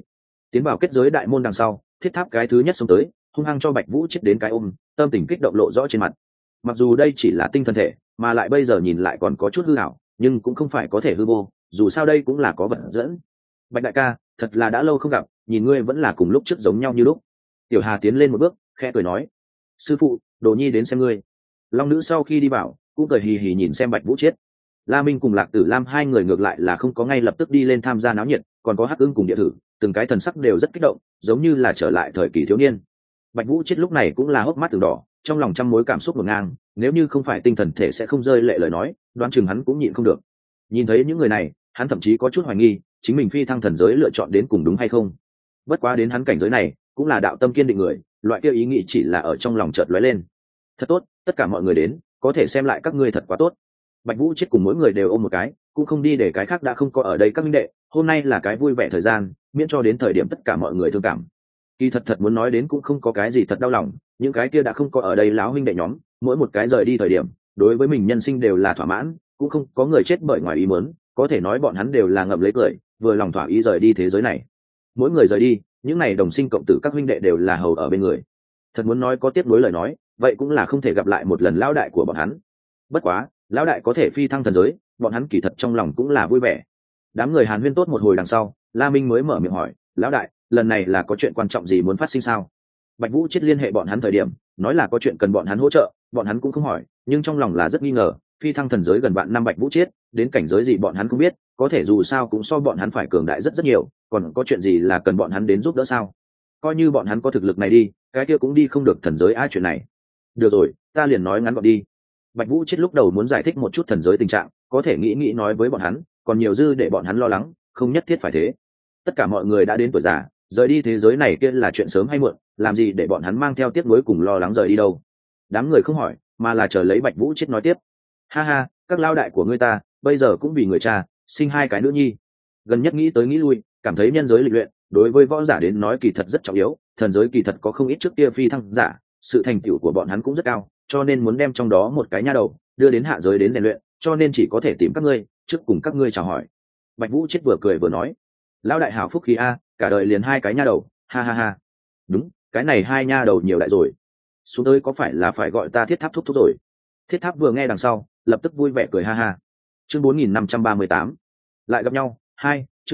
[SPEAKER 1] Tiến vào kết giới đại môn đằng sau, thiết tháp cái thứ nhất xông tới, hung hăng cho Bạch Vũ chết đến cái ôm, tâm tình kích động lộ rõ trên mặt. Mặc dù đây chỉ là tinh thần thể, mà lại bây giờ nhìn lại còn có chút hư ảo, nhưng cũng không phải có thể hư vô, dù sao đây cũng là có vật dẫn. Bạch đại ca, thật là đã lâu không gặp, nhìn ngươi vẫn là cùng lúc trước giống nhau như lúc. Tiểu Hà tiến lên một bước, khẽ cười nói: sư phụ, Đồ Nhi đến xem ngươi. Long nữ sau khi đi vào, cũng cười hì hì nhìn xem Bạch Vũ chết. La Minh cùng Lạc Tử Lam hai người ngược lại là không có ngay lập tức đi lên tham gia náo nhiệt, còn có Hắc Ưng cùng Địa Thử, từng cái thần sắc đều rất kích động, giống như là trở lại thời kỳ thiếu niên. Bạch Vũ chết lúc này cũng là hốc mắt từng đỏ, trong lòng trăm mối cảm xúc ngổn ngang, nếu như không phải tinh thần thể sẽ không rơi lệ lời nói, đoán chừng hắn cũng nhịn không được. Nhìn thấy những người này, hắn thậm chí có chút hoài nghi, chính mình phi thăng thần giới lựa chọn đến cùng đúng hay không. Bất quá đến hắn cảnh giới này, cũng là đạo tâm kiên định người, loại kia ý nghĩ chỉ là ở trong lòng chợt lóe lên. Thật tốt, tất cả mọi người đến, có thể xem lại các ngươi thật quá tốt. Bạch Vũ chết cùng mỗi người đều ôm một cái, cũng không đi để cái khác đã không có ở đây các minh đệ, hôm nay là cái vui vẻ thời gian, miễn cho đến thời điểm tất cả mọi người thương cảm. Kỳ thật muốn nói đến cũng không có cái gì thật đau lòng, những cái kia đã không có ở đây láo huynh đệ nhóm, mỗi một cái rời đi thời điểm, đối với mình nhân sinh đều là thỏa mãn, cũng không có người chết bởi ngoài ý muốn, có thể nói bọn hắn đều là ngậm lấy cười, vừa lòng thỏa ý rời đi thế giới này. Mỗi người rời đi, những này đồng sinh cộng tử các huynh đệ đều là hầu ở bên người. Thật muốn nói có tiếp nối lời nói, vậy cũng là không thể gặp lại một lần lão đại của bọn hắn. Bất quá, lão đại có thể phi thăng thần giới, bọn hắn kỳ thật trong lòng cũng là vui vẻ. Đám người Hàn Huyên tốt một hồi đằng sau, La Minh mới mở miệng hỏi: lão đại, lần này là có chuyện quan trọng gì muốn phát sinh sao? Bạch Vũ chết liên hệ bọn hắn thời điểm, nói là có chuyện cần bọn hắn hỗ trợ, bọn hắn cũng không hỏi, nhưng trong lòng là rất nghi ngờ, phi thăng thần giới gần vạn năm Bạch Vũ chết, đến cảnh giới gì bọn hắn không biết, có thể dù sao cũng so bọn hắn phải cường đại rất nhiều, còn có chuyện gì là cần bọn hắn đến giúp đỡ sao? Coi như bọn hắn có thực lực này đi, cái kia cũng đi không được thần giới ai chuyện này. Được rồi, ta liền nói ngắn gọn đi. Bạch Vũ chết lúc đầu muốn giải thích một chút thần giới tình trạng, có thể nghĩ nói với bọn hắn, còn nhiều dư để bọn hắn lo lắng, không nhất thiết phải thế. Tất cả mọi người đã đến tuổi già, rời đi thế giới này kia là chuyện sớm hay muộn, làm gì để bọn hắn mang theo tiếc nuối cùng lo lắng rời đi đâu. Đám người không hỏi, mà là chờ lấy Bạch Vũ chết nói tiếp. Ha ha, các lao đại của ngươi ta, bây giờ cũng vì người cha, sinh hai cái nữ nhi. Gần nhất nghĩ tới nghĩ lui, cảm thấy nhân giới lịch luyện, đối với võ giả đến nói kỳ thật rất trọng yếu, thần giới kỳ thật có không ít trước kia phi thăng giả, sự thành tựu của bọn hắn cũng rất cao, cho nên muốn đem trong đó một cái nha đầu đưa đến hạ giới đến rèn luyện, cho nên chỉ có thể tìm các ngươi, trước cùng các ngươi chào hỏi. Bạch Vũ chết vừa cười vừa nói: lão đại hảo phúc khí a, cả đời liền hai cái nha đầu, ha ha ha. Đúng, cái này hai nha đầu nhiều đại rồi. Xuống tới có phải là phải gọi ta Thiết Tháp thúc thúc rồi? Thiết Tháp vừa nghe đằng sau, lập tức vui vẻ cười ha ha. Chương 4538, lại gặp nhau. Hai, chương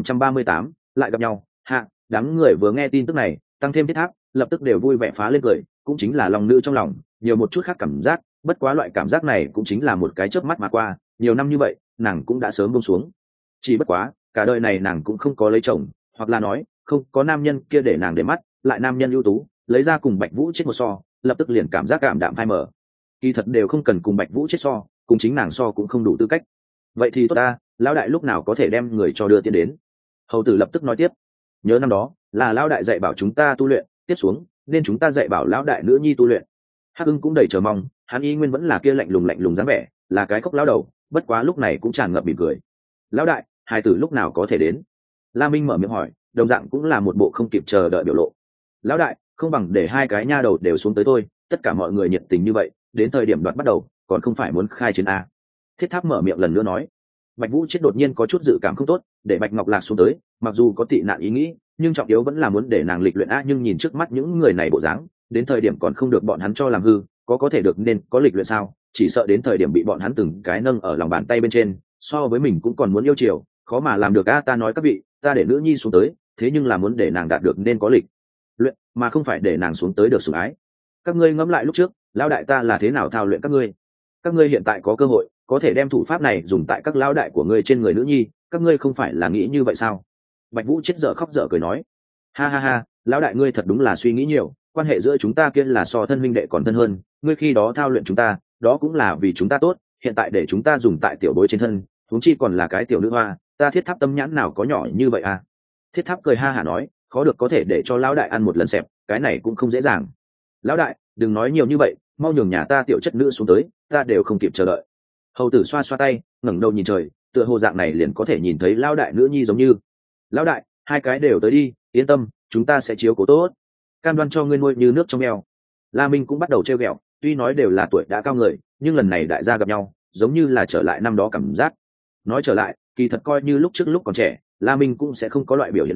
[SPEAKER 1] 4538, lại gặp nhau. Hạ, đám người vừa nghe tin tức này, tăng thêm Thiết Tháp, lập tức đều vui vẻ phá lên cười, cũng chính là lòng nữ trong lòng, nhiều một chút khác cảm giác, bất quá loại cảm giác này cũng chính là một cái chớp mắt mà qua, nhiều năm như vậy, nàng cũng đã sớm buông xuống. Chỉ bất quá, cả đời này nàng cũng không có lấy chồng, hoặc là nói, không có nam nhân kia để nàng để mắt, lại nam nhân ưu tú, lấy ra cùng Bạch Vũ chết một so, lập tức liền cảm giác cảm đạm phai mờ. Kỳ thật đều không cần cùng Bạch Vũ chết so, cùng chính nàng so cũng không đủ tư cách. Vậy thì tốt ta, lão đại lúc nào có thể đem người cho đưa tiền đến? Hầu tử lập tức nói tiếp: nhớ năm đó là lão đại dạy bảo chúng ta tu luyện, tiếp xuống nên chúng ta dạy bảo lão đại nữ nhi tu luyện. Hắc Ưng cũng đầy chờ mong, hắn y nguyên vẫn là kia lạnh lùng dáng vẻ, là cái khóc lão đầu, bất quá lúc này cũng tràn ngập mỉm cười. Lão đại, hai tử lúc nào có thể đến? La Minh mở miệng hỏi, đồng dạng cũng là một bộ không kịp chờ đợi biểu lộ. Lão đại, không bằng để hai cái nha đầu đều xuống tới thôi, tất cả mọi người nhiệt tình như vậy, đến thời điểm đoạt bắt đầu, còn không phải muốn khai chiến a? Thiết Tháp mở miệng lần nữa nói. Bạch Vũ chết đột nhiên có chút dự cảm không tốt, để Bạch Ngọc Lạc xuống tới, mặc dù có tị nạn ý nghĩ, nhưng trọng yếu vẫn là muốn để nàng lịch luyện a. Nhưng nhìn trước mắt những người này bộ dáng, đến thời điểm còn không được bọn hắn cho làm hư, có thể được nên có lịch luyện sao? Chỉ sợ đến thời điểm bị bọn hắn từng cái nâng ở lòng bàn tay bên trên, so với mình cũng còn muốn yêu chiều, khó mà làm được a. Ta nói các vị, ta để nữ nhi xuống tới, thế nhưng là muốn để nàng đạt được nên có lịch luyện, mà không phải để nàng xuống tới được sủng ái. Các ngươi ngẫm lại lúc trước, lão đại ta là thế nào thao luyện các ngươi? Các ngươi hiện tại có cơ hội, có thể đem thủ pháp này dùng tại các lão đại của ngươi trên người nữ nhi, các ngươi không phải là nghĩ như vậy sao? Bạch Vũ chết dở khóc dở cười nói: ha ha ha, lão đại ngươi thật đúng là suy nghĩ nhiều, quan hệ giữa chúng ta kia là so thân huynh đệ còn thân hơn, ngươi khi đó thao luyện chúng ta, đó cũng là vì chúng ta tốt, hiện tại để chúng ta dùng tại tiểu bối trên thân, huống chi còn là cái tiểu nữ hoa, ta Thiết Tháp tâm nhãn nào có nhỏ như vậy à? Thiết Tháp cười ha hả nói, khó được có thể để cho lão đại ăn một lần xẹp, cái này cũng không dễ dàng. Lão đại, đừng nói nhiều như vậy, mau nhường nhà ta tiểu chất nữ xuống tới, ta đều không kịp chờ đợi. Hầu tử xoa xoa tay, ngẩng đầu nhìn trời, tựa hồ dạng này liền có thể nhìn thấy lão đại nữ nhi giống như. Lão đại, hai cái đều tới đi, yên tâm, chúng ta sẽ chiếu cố tốt, cam đoan cho ngươi nuôi như nước trong eo. La Minh cũng bắt đầu trêu ghẹo, tuy nói đều là tuổi đã cao người, nhưng lần này đại gia gặp nhau, giống như là trở lại năm đó cảm giác. Nói trở lại, kỳ thật coi như lúc trước lúc còn trẻ, La Minh cũng sẽ không có loại biểu hiện này,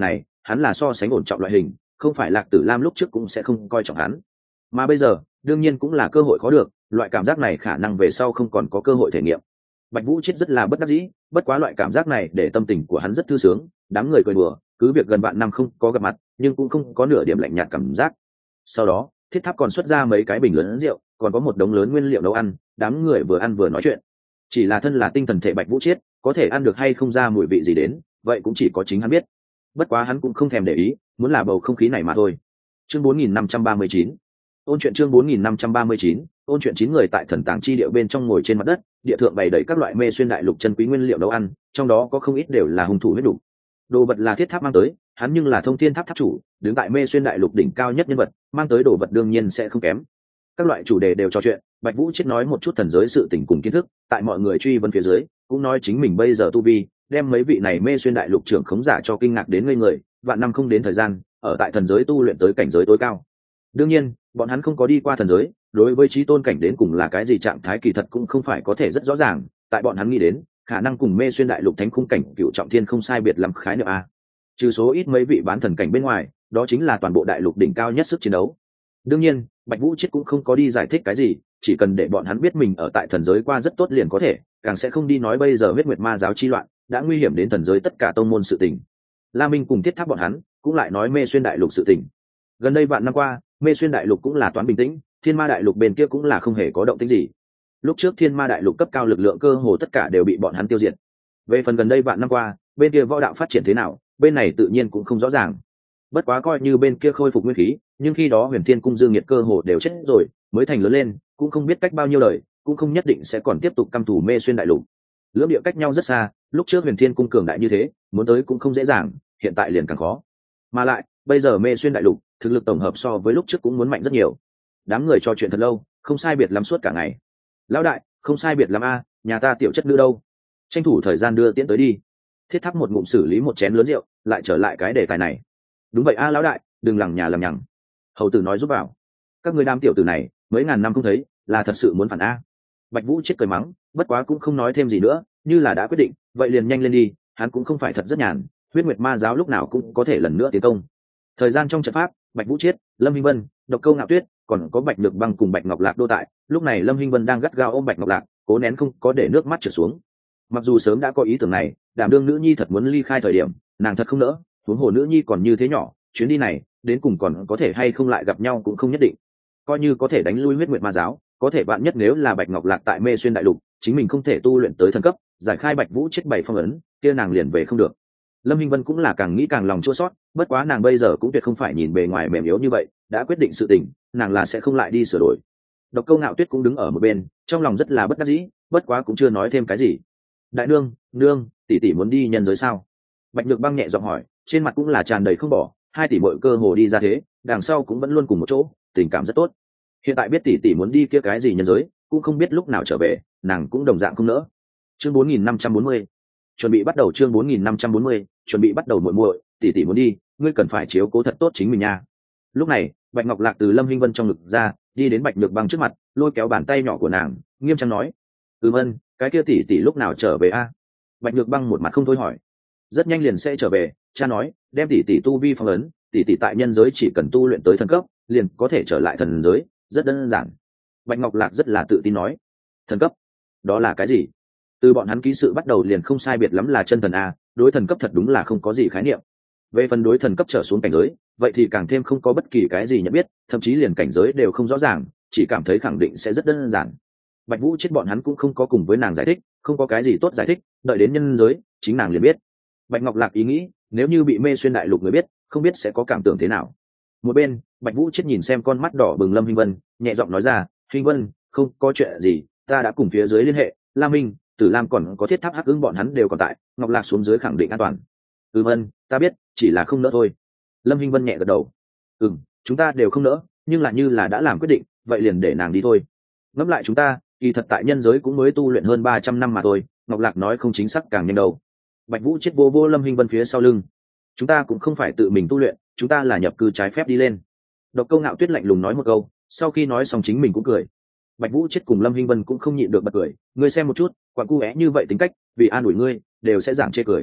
[SPEAKER 1] hắn là so sánh ổn trọng loại hình, không phải Lạc Tử Lam lúc trước cũng sẽ không coi trọng hắn. Mà bây giờ đương nhiên cũng là cơ hội khó được, loại cảm giác này khả năng về sau không còn có cơ hội thể nghiệm. Bạch Vũ Chiết rất là bất đắc dĩ, bất quá loại cảm giác này để tâm tình của hắn rất thư sướng, đám người cười đùa, cứ việc gần vạn năm không có gặp mặt nhưng cũng không có nửa điểm lạnh nhạt cảm giác. Sau đó Thiết Tháp còn xuất ra mấy cái bình lớn rượu, còn có một đống lớn nguyên liệu nấu ăn, đám người vừa ăn vừa nói chuyện. Chỉ là thân là tinh thần thể Bạch Vũ Chiết, có thể ăn được hay không ra mùi vị gì đến, vậy cũng chỉ có chính hắn biết. Bất quá hắn cũng không thèm để ý, muốn là bầu không khí này mà thôi. Chương 4539. Ôn chuyện chương 4539, ôn chuyện 9 người tại thần tàng chi địa bên trong ngồi trên mặt đất, địa thượng bày đầy các loại mê xuyên đại lục chân quý nguyên liệu nấu ăn, trong đó có không ít đều là hung thủ huyết đủ. Đồ vật là Thiết Tháp mang tới, hắn nhưng là Thông Thiên Tháp tháp chủ, đứng tại mê xuyên đại lục đỉnh cao nhất nhân vật, mang tới đồ vật đương nhiên sẽ không kém. Các loại chủ đề đều trò chuyện, Bạch Vũ Chiết nói một chút thần giới sự tình cùng kiến thức, tại mọi người truy vấn phía dưới, cũng nói chính mình bây giờ tu vi, đem mấy vị này mê xuyên đại lục trưởng khống giả cho kinh ngạc đến ngây người, vạn năm không đến thời gian, ở tại thần giới tu luyện tới cảnh giới tối cao. Đương nhiên, bọn hắn không có đi qua thần giới, đối với chí tôn cảnh đến cùng là cái gì trạng thái kỳ thật cũng không phải có thể rất rõ ràng, tại bọn hắn nghĩ đến, khả năng cùng mê xuyên đại lục thánh khung cảnh cựu trọng thiên không sai biệt lắm khái niệm a. Trừ số ít mấy vị bán thần cảnh bên ngoài, đó chính là toàn bộ đại lục đỉnh cao nhất sức chiến đấu. Đương nhiên, Bạch Vũ Chiết cũng không có đi giải thích cái gì, chỉ cần để bọn hắn biết mình ở tại thần giới qua rất tốt liền có thể, càng sẽ không đi nói bây giờ huyết nguyệt ma giáo chi loạn đã nguy hiểm đến thần giới tất cả tông môn sự tình. La Minh cùng Thiết Tháp bọn hắn cũng lại nói mê xuyên đại lục sự tình. Gần đây vạn năm qua, mê xuyên đại lục cũng là toán bình tĩnh, thiên ma đại lục bên kia cũng là không hề có động tĩnh gì. Lúc trước thiên ma đại lục cấp cao lực lượng cơ hồ tất cả đều bị bọn hắn tiêu diệt. Về phần gần đây vạn năm qua, bên kia võ đạo phát triển thế nào, bên này tự nhiên cũng không rõ ràng. Bất quá coi như bên kia khôi phục nguyên khí, nhưng khi đó Huyền Thiên cung Dương Nghiệt cơ hồ đều chết rồi, mới thành lớn lên, cũng không biết cách bao nhiêu đời, cũng không nhất định sẽ còn tiếp tục căm thù mê xuyên đại lục. Lưỡng địa cách nhau rất xa, lúc trước Huyền Thiên cung cường đại như thế, muốn tới cũng không dễ dàng, hiện tại liền càng khó. Mà lại, bây giờ mê xuyên đại lục, thực lực tổng hợp so với lúc trước cũng muốn mạnh rất nhiều. Đám người trò chuyện thật lâu, không sai biệt lắm suốt cả ngày. Lão đại, không sai biệt lắm a, nhà ta tiểu chất đưa đâu? Tranh thủ thời gian đưa tiễn tới đi. Thiết Tháp một ngụm xử lý một chén lớn rượu, lại trở lại cái đề tài này. Đúng vậy a lão đại, đừng lằng nhà lằng nhằng. Hầu tử nói giúp vào. Các người đám tiểu tử này, mấy ngàn năm không thấy, là thật sự muốn phản a. Bạch Vũ chết cười mắng, bất quá cũng không nói thêm gì nữa, như là đã quyết định, vậy liền nhanh lên đi, hắn cũng không phải thật rất nhàn, huyết nguyệt ma giáo lúc nào cũng có thể lần nữa tiến công. Thời gian trong trận pháp, Bạch Vũ Chiết, Lâm Hinh Vân, Độc Câu Ngạo Tuyết, còn có Bạch Nhược Băng cùng Bạch Ngọc Lạc đô tại. Lúc này Lâm Hinh Vân đang gắt gao ôm Bạch Ngọc Lạc, cố nén không có để nước mắt trượt xuống. Mặc dù sớm đã có ý tưởng này, đảm đương nữ nhi thật muốn ly khai thời điểm, nàng thật không nỡ, huống hồ nữ nhi còn như thế nhỏ, chuyến đi này đến cùng còn có thể hay không lại gặp nhau cũng không nhất định. Coi như có thể đánh lui huyết nguyệt ma giáo, có thể bạn nhất nếu là Bạch Ngọc Lạc tại mê xuyên đại lục, chính mình không thể tu luyện tới thần cấp, giải khai Bạch Vũ Chiết 7 phong ấn, kia nàng liền về không được. Lâm Hinh Vân cũng là càng nghĩ càng lòng chua xót, bất quá nàng bây giờ cũng tuyệt không phải nhìn bề ngoài mềm yếu như vậy, đã quyết định sự tình, nàng là sẽ không lại đi sửa đổi. Độc Câu Ngạo Tuyết cũng đứng ở một bên, trong lòng rất là bất đắc dĩ, bất quá cũng chưa nói thêm cái gì. Đại nương, tỷ tỷ muốn đi nhân giới sao? Bạch Nhược Băng nhẹ giọng hỏi, trên mặt cũng là tràn đầy không bỏ, hai tỷ muội cơ hồ đi ra thế, đằng sau cũng vẫn luôn cùng một chỗ, tình cảm rất tốt. Hiện tại biết tỷ tỷ muốn đi kia cái gì nhân giới, cũng không biết lúc nào trở về, nàng cũng đồng dạng không nỡ. Chương 4540. Chuẩn bị bắt đầu chương 4540, chuẩn bị bắt đầu muội muội, tỷ tỷ muốn đi, ngươi cần phải chiếu cố thật tốt chính mình nha. Lúc này, Bạch Ngọc Lạc từ Lâm Hinh Vân trong ngực ra, đi đến Bạch Nhược Băng trước mặt, lôi kéo bàn tay nhỏ của nàng, nghiêm trang nói: Vân, cái kia tỷ tỷ lúc nào trở về a?" Bạch Nhược Băng một mặt không thôi hỏi: "Rất nhanh liền sẽ trở về, cha nói, đem tỷ tỷ tu vi phong ấn, tỷ tỷ tại nhân giới chỉ cần tu luyện tới thần cấp, liền có thể trở lại thần giới, rất đơn giản." Bạch Ngọc Lạc rất là tự tin nói: "Thần cấp? Đó là cái gì?" Từ bọn hắn ký sự bắt đầu liền không sai biệt lắm là chân thần a, đối thần cấp thật đúng là không có gì khái niệm. Về phần đối thần cấp trở xuống cảnh giới, vậy thì càng thêm không có bất kỳ cái gì nhận biết, thậm chí liền cảnh giới đều không rõ ràng, chỉ cảm thấy khẳng định sẽ rất đơn giản. Bạch Vũ chết bọn hắn cũng không có cùng với nàng giải thích, không có cái gì tốt giải thích, đợi đến nhân giới, chính nàng liền biết. Bạch Ngọc Lạc ý nghĩ, nếu như bị mê xuyên đại lục người biết, không biết sẽ có cảm tưởng thế nào. Một bên, Bạch Vũ chết nhìn xem con mắt đỏ bừng Lâm Hinh Vân, nhẹ giọng nói ra: "Hinh Vân, không có chuyện gì, ta đã cùng phía dưới liên hệ, Lam Minh, Tử Lam còn có Thiết Tháp Hắc Ưng bọn hắn đều còn tại, Ngọc Lạc xuống dưới khẳng định an toàn." Vân, ta biết, chỉ là không nỡ thôi." Lâm Hinh Vân nhẹ gật đầu. Chúng ta đều không nỡ, nhưng là như là đã làm quyết định, vậy liền để nàng đi thôi. Ngẫm lại chúng ta, kỳ thật tại nhân giới cũng mới tu luyện hơn 300 năm mà thôi, Ngọc Lạc nói không chính xác càng nhanh đâu. Bạch Vũ chết vô vô Lâm Hinh Vân phía sau lưng. Chúng ta cũng không phải tự mình tu luyện, chúng ta là nhập cư trái phép đi lên. Độc Câu Ngạo Tuyết lạnh lùng nói một câu, sau khi nói xong chính mình cũng cười. Bạch Vũ chết cùng Lâm Hinh Vân cũng không nhịn được bật cười, ngươi xem một chút, quặn cu é như vậy tính cách, vì an ủi ngươi, đều sẽ giảng chê cười.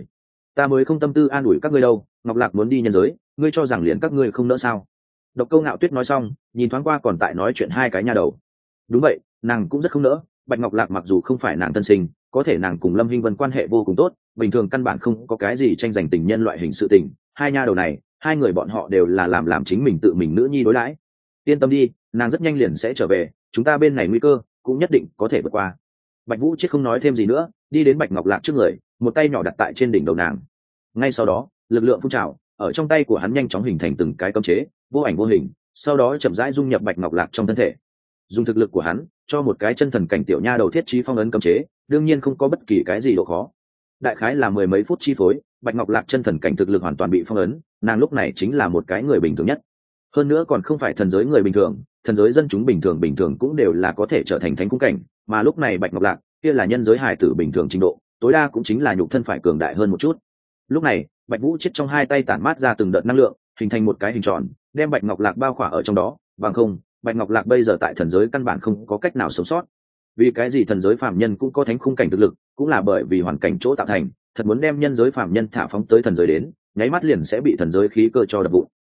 [SPEAKER 1] Ta mới không tâm tư an ủi các ngươi đâu, Ngọc Lạc muốn đi nhân giới, ngươi cho rằng liền các ngươi không nỡ sao? Độc Câu Ngạo Tuyết nói xong, nhìn thoáng qua còn tại nói chuyện hai cái nha đầu. Đúng vậy, nàng cũng rất không nỡ. Bạch Ngọc Lạc mặc dù không phải nàng tân sinh, có thể nàng cùng Lâm Hinh Vân quan hệ vô cùng tốt, bình thường căn bản không có cái gì tranh giành tình nhân loại hình sự tình. Hai nha đầu này, hai người bọn họ đều là làm chính mình tự mình nữ nhi đối đãi. Yên tâm đi, nàng rất nhanh liền sẽ trở về, chúng ta bên này nguy cơ cũng nhất định có thể vượt qua. Bạch Vũ Chiết không nói thêm gì nữa, đi đến Bạch Ngọc Lạc trước người, một tay nhỏ đặt tại trên đỉnh đầu nàng. Ngay sau đó, lực lượng phun trào, ở trong tay của hắn nhanh chóng hình thành từng cái cấm chế, vô ảnh vô hình, sau đó chậm rãi dung nhập Bạch Ngọc Lạc trong thân thể. Dùng thực lực của hắn, cho một cái chân thần cảnh tiểu nha đầu thiết trí phong ấn cấm chế, đương nhiên không có bất kỳ cái gì độ khó. Đại khái là mười mấy phút chi phối, Bạch Ngọc Lạc chân thần cảnh thực lực hoàn toàn bị phong ấn, nàng lúc này chính là một cái người bình thường nhất. Hơn nữa còn không phải thần giới người bình thường, thần giới dân chúng bình thường cũng đều là có thể trở thành thánh cung cảnh, mà lúc này Bạch Ngọc Lạc kia là nhân giới hài tử bình thường trình độ, tối đa cũng chính là nhục thân phải cường đại hơn một chút. Lúc này, Bạch Vũ Chiết trong hai tay tản mát ra từng đợt năng lượng, hình thành một cái hình tròn, đem Bạch Ngọc Lạc bao khỏa ở trong đó, bằng không, Bạch Ngọc Lạc bây giờ tại thần giới căn bản không có cách nào sống sót. Vì cái gì thần giới phàm nhân cũng có thánh khung cảnh thực lực, cũng là bởi vì hoàn cảnh chỗ tạo thành, thật muốn đem nhân giới phàm nhân thả phóng tới thần giới đến, nháy mắt liền sẽ bị thần giới khí cơ cho đập vụn.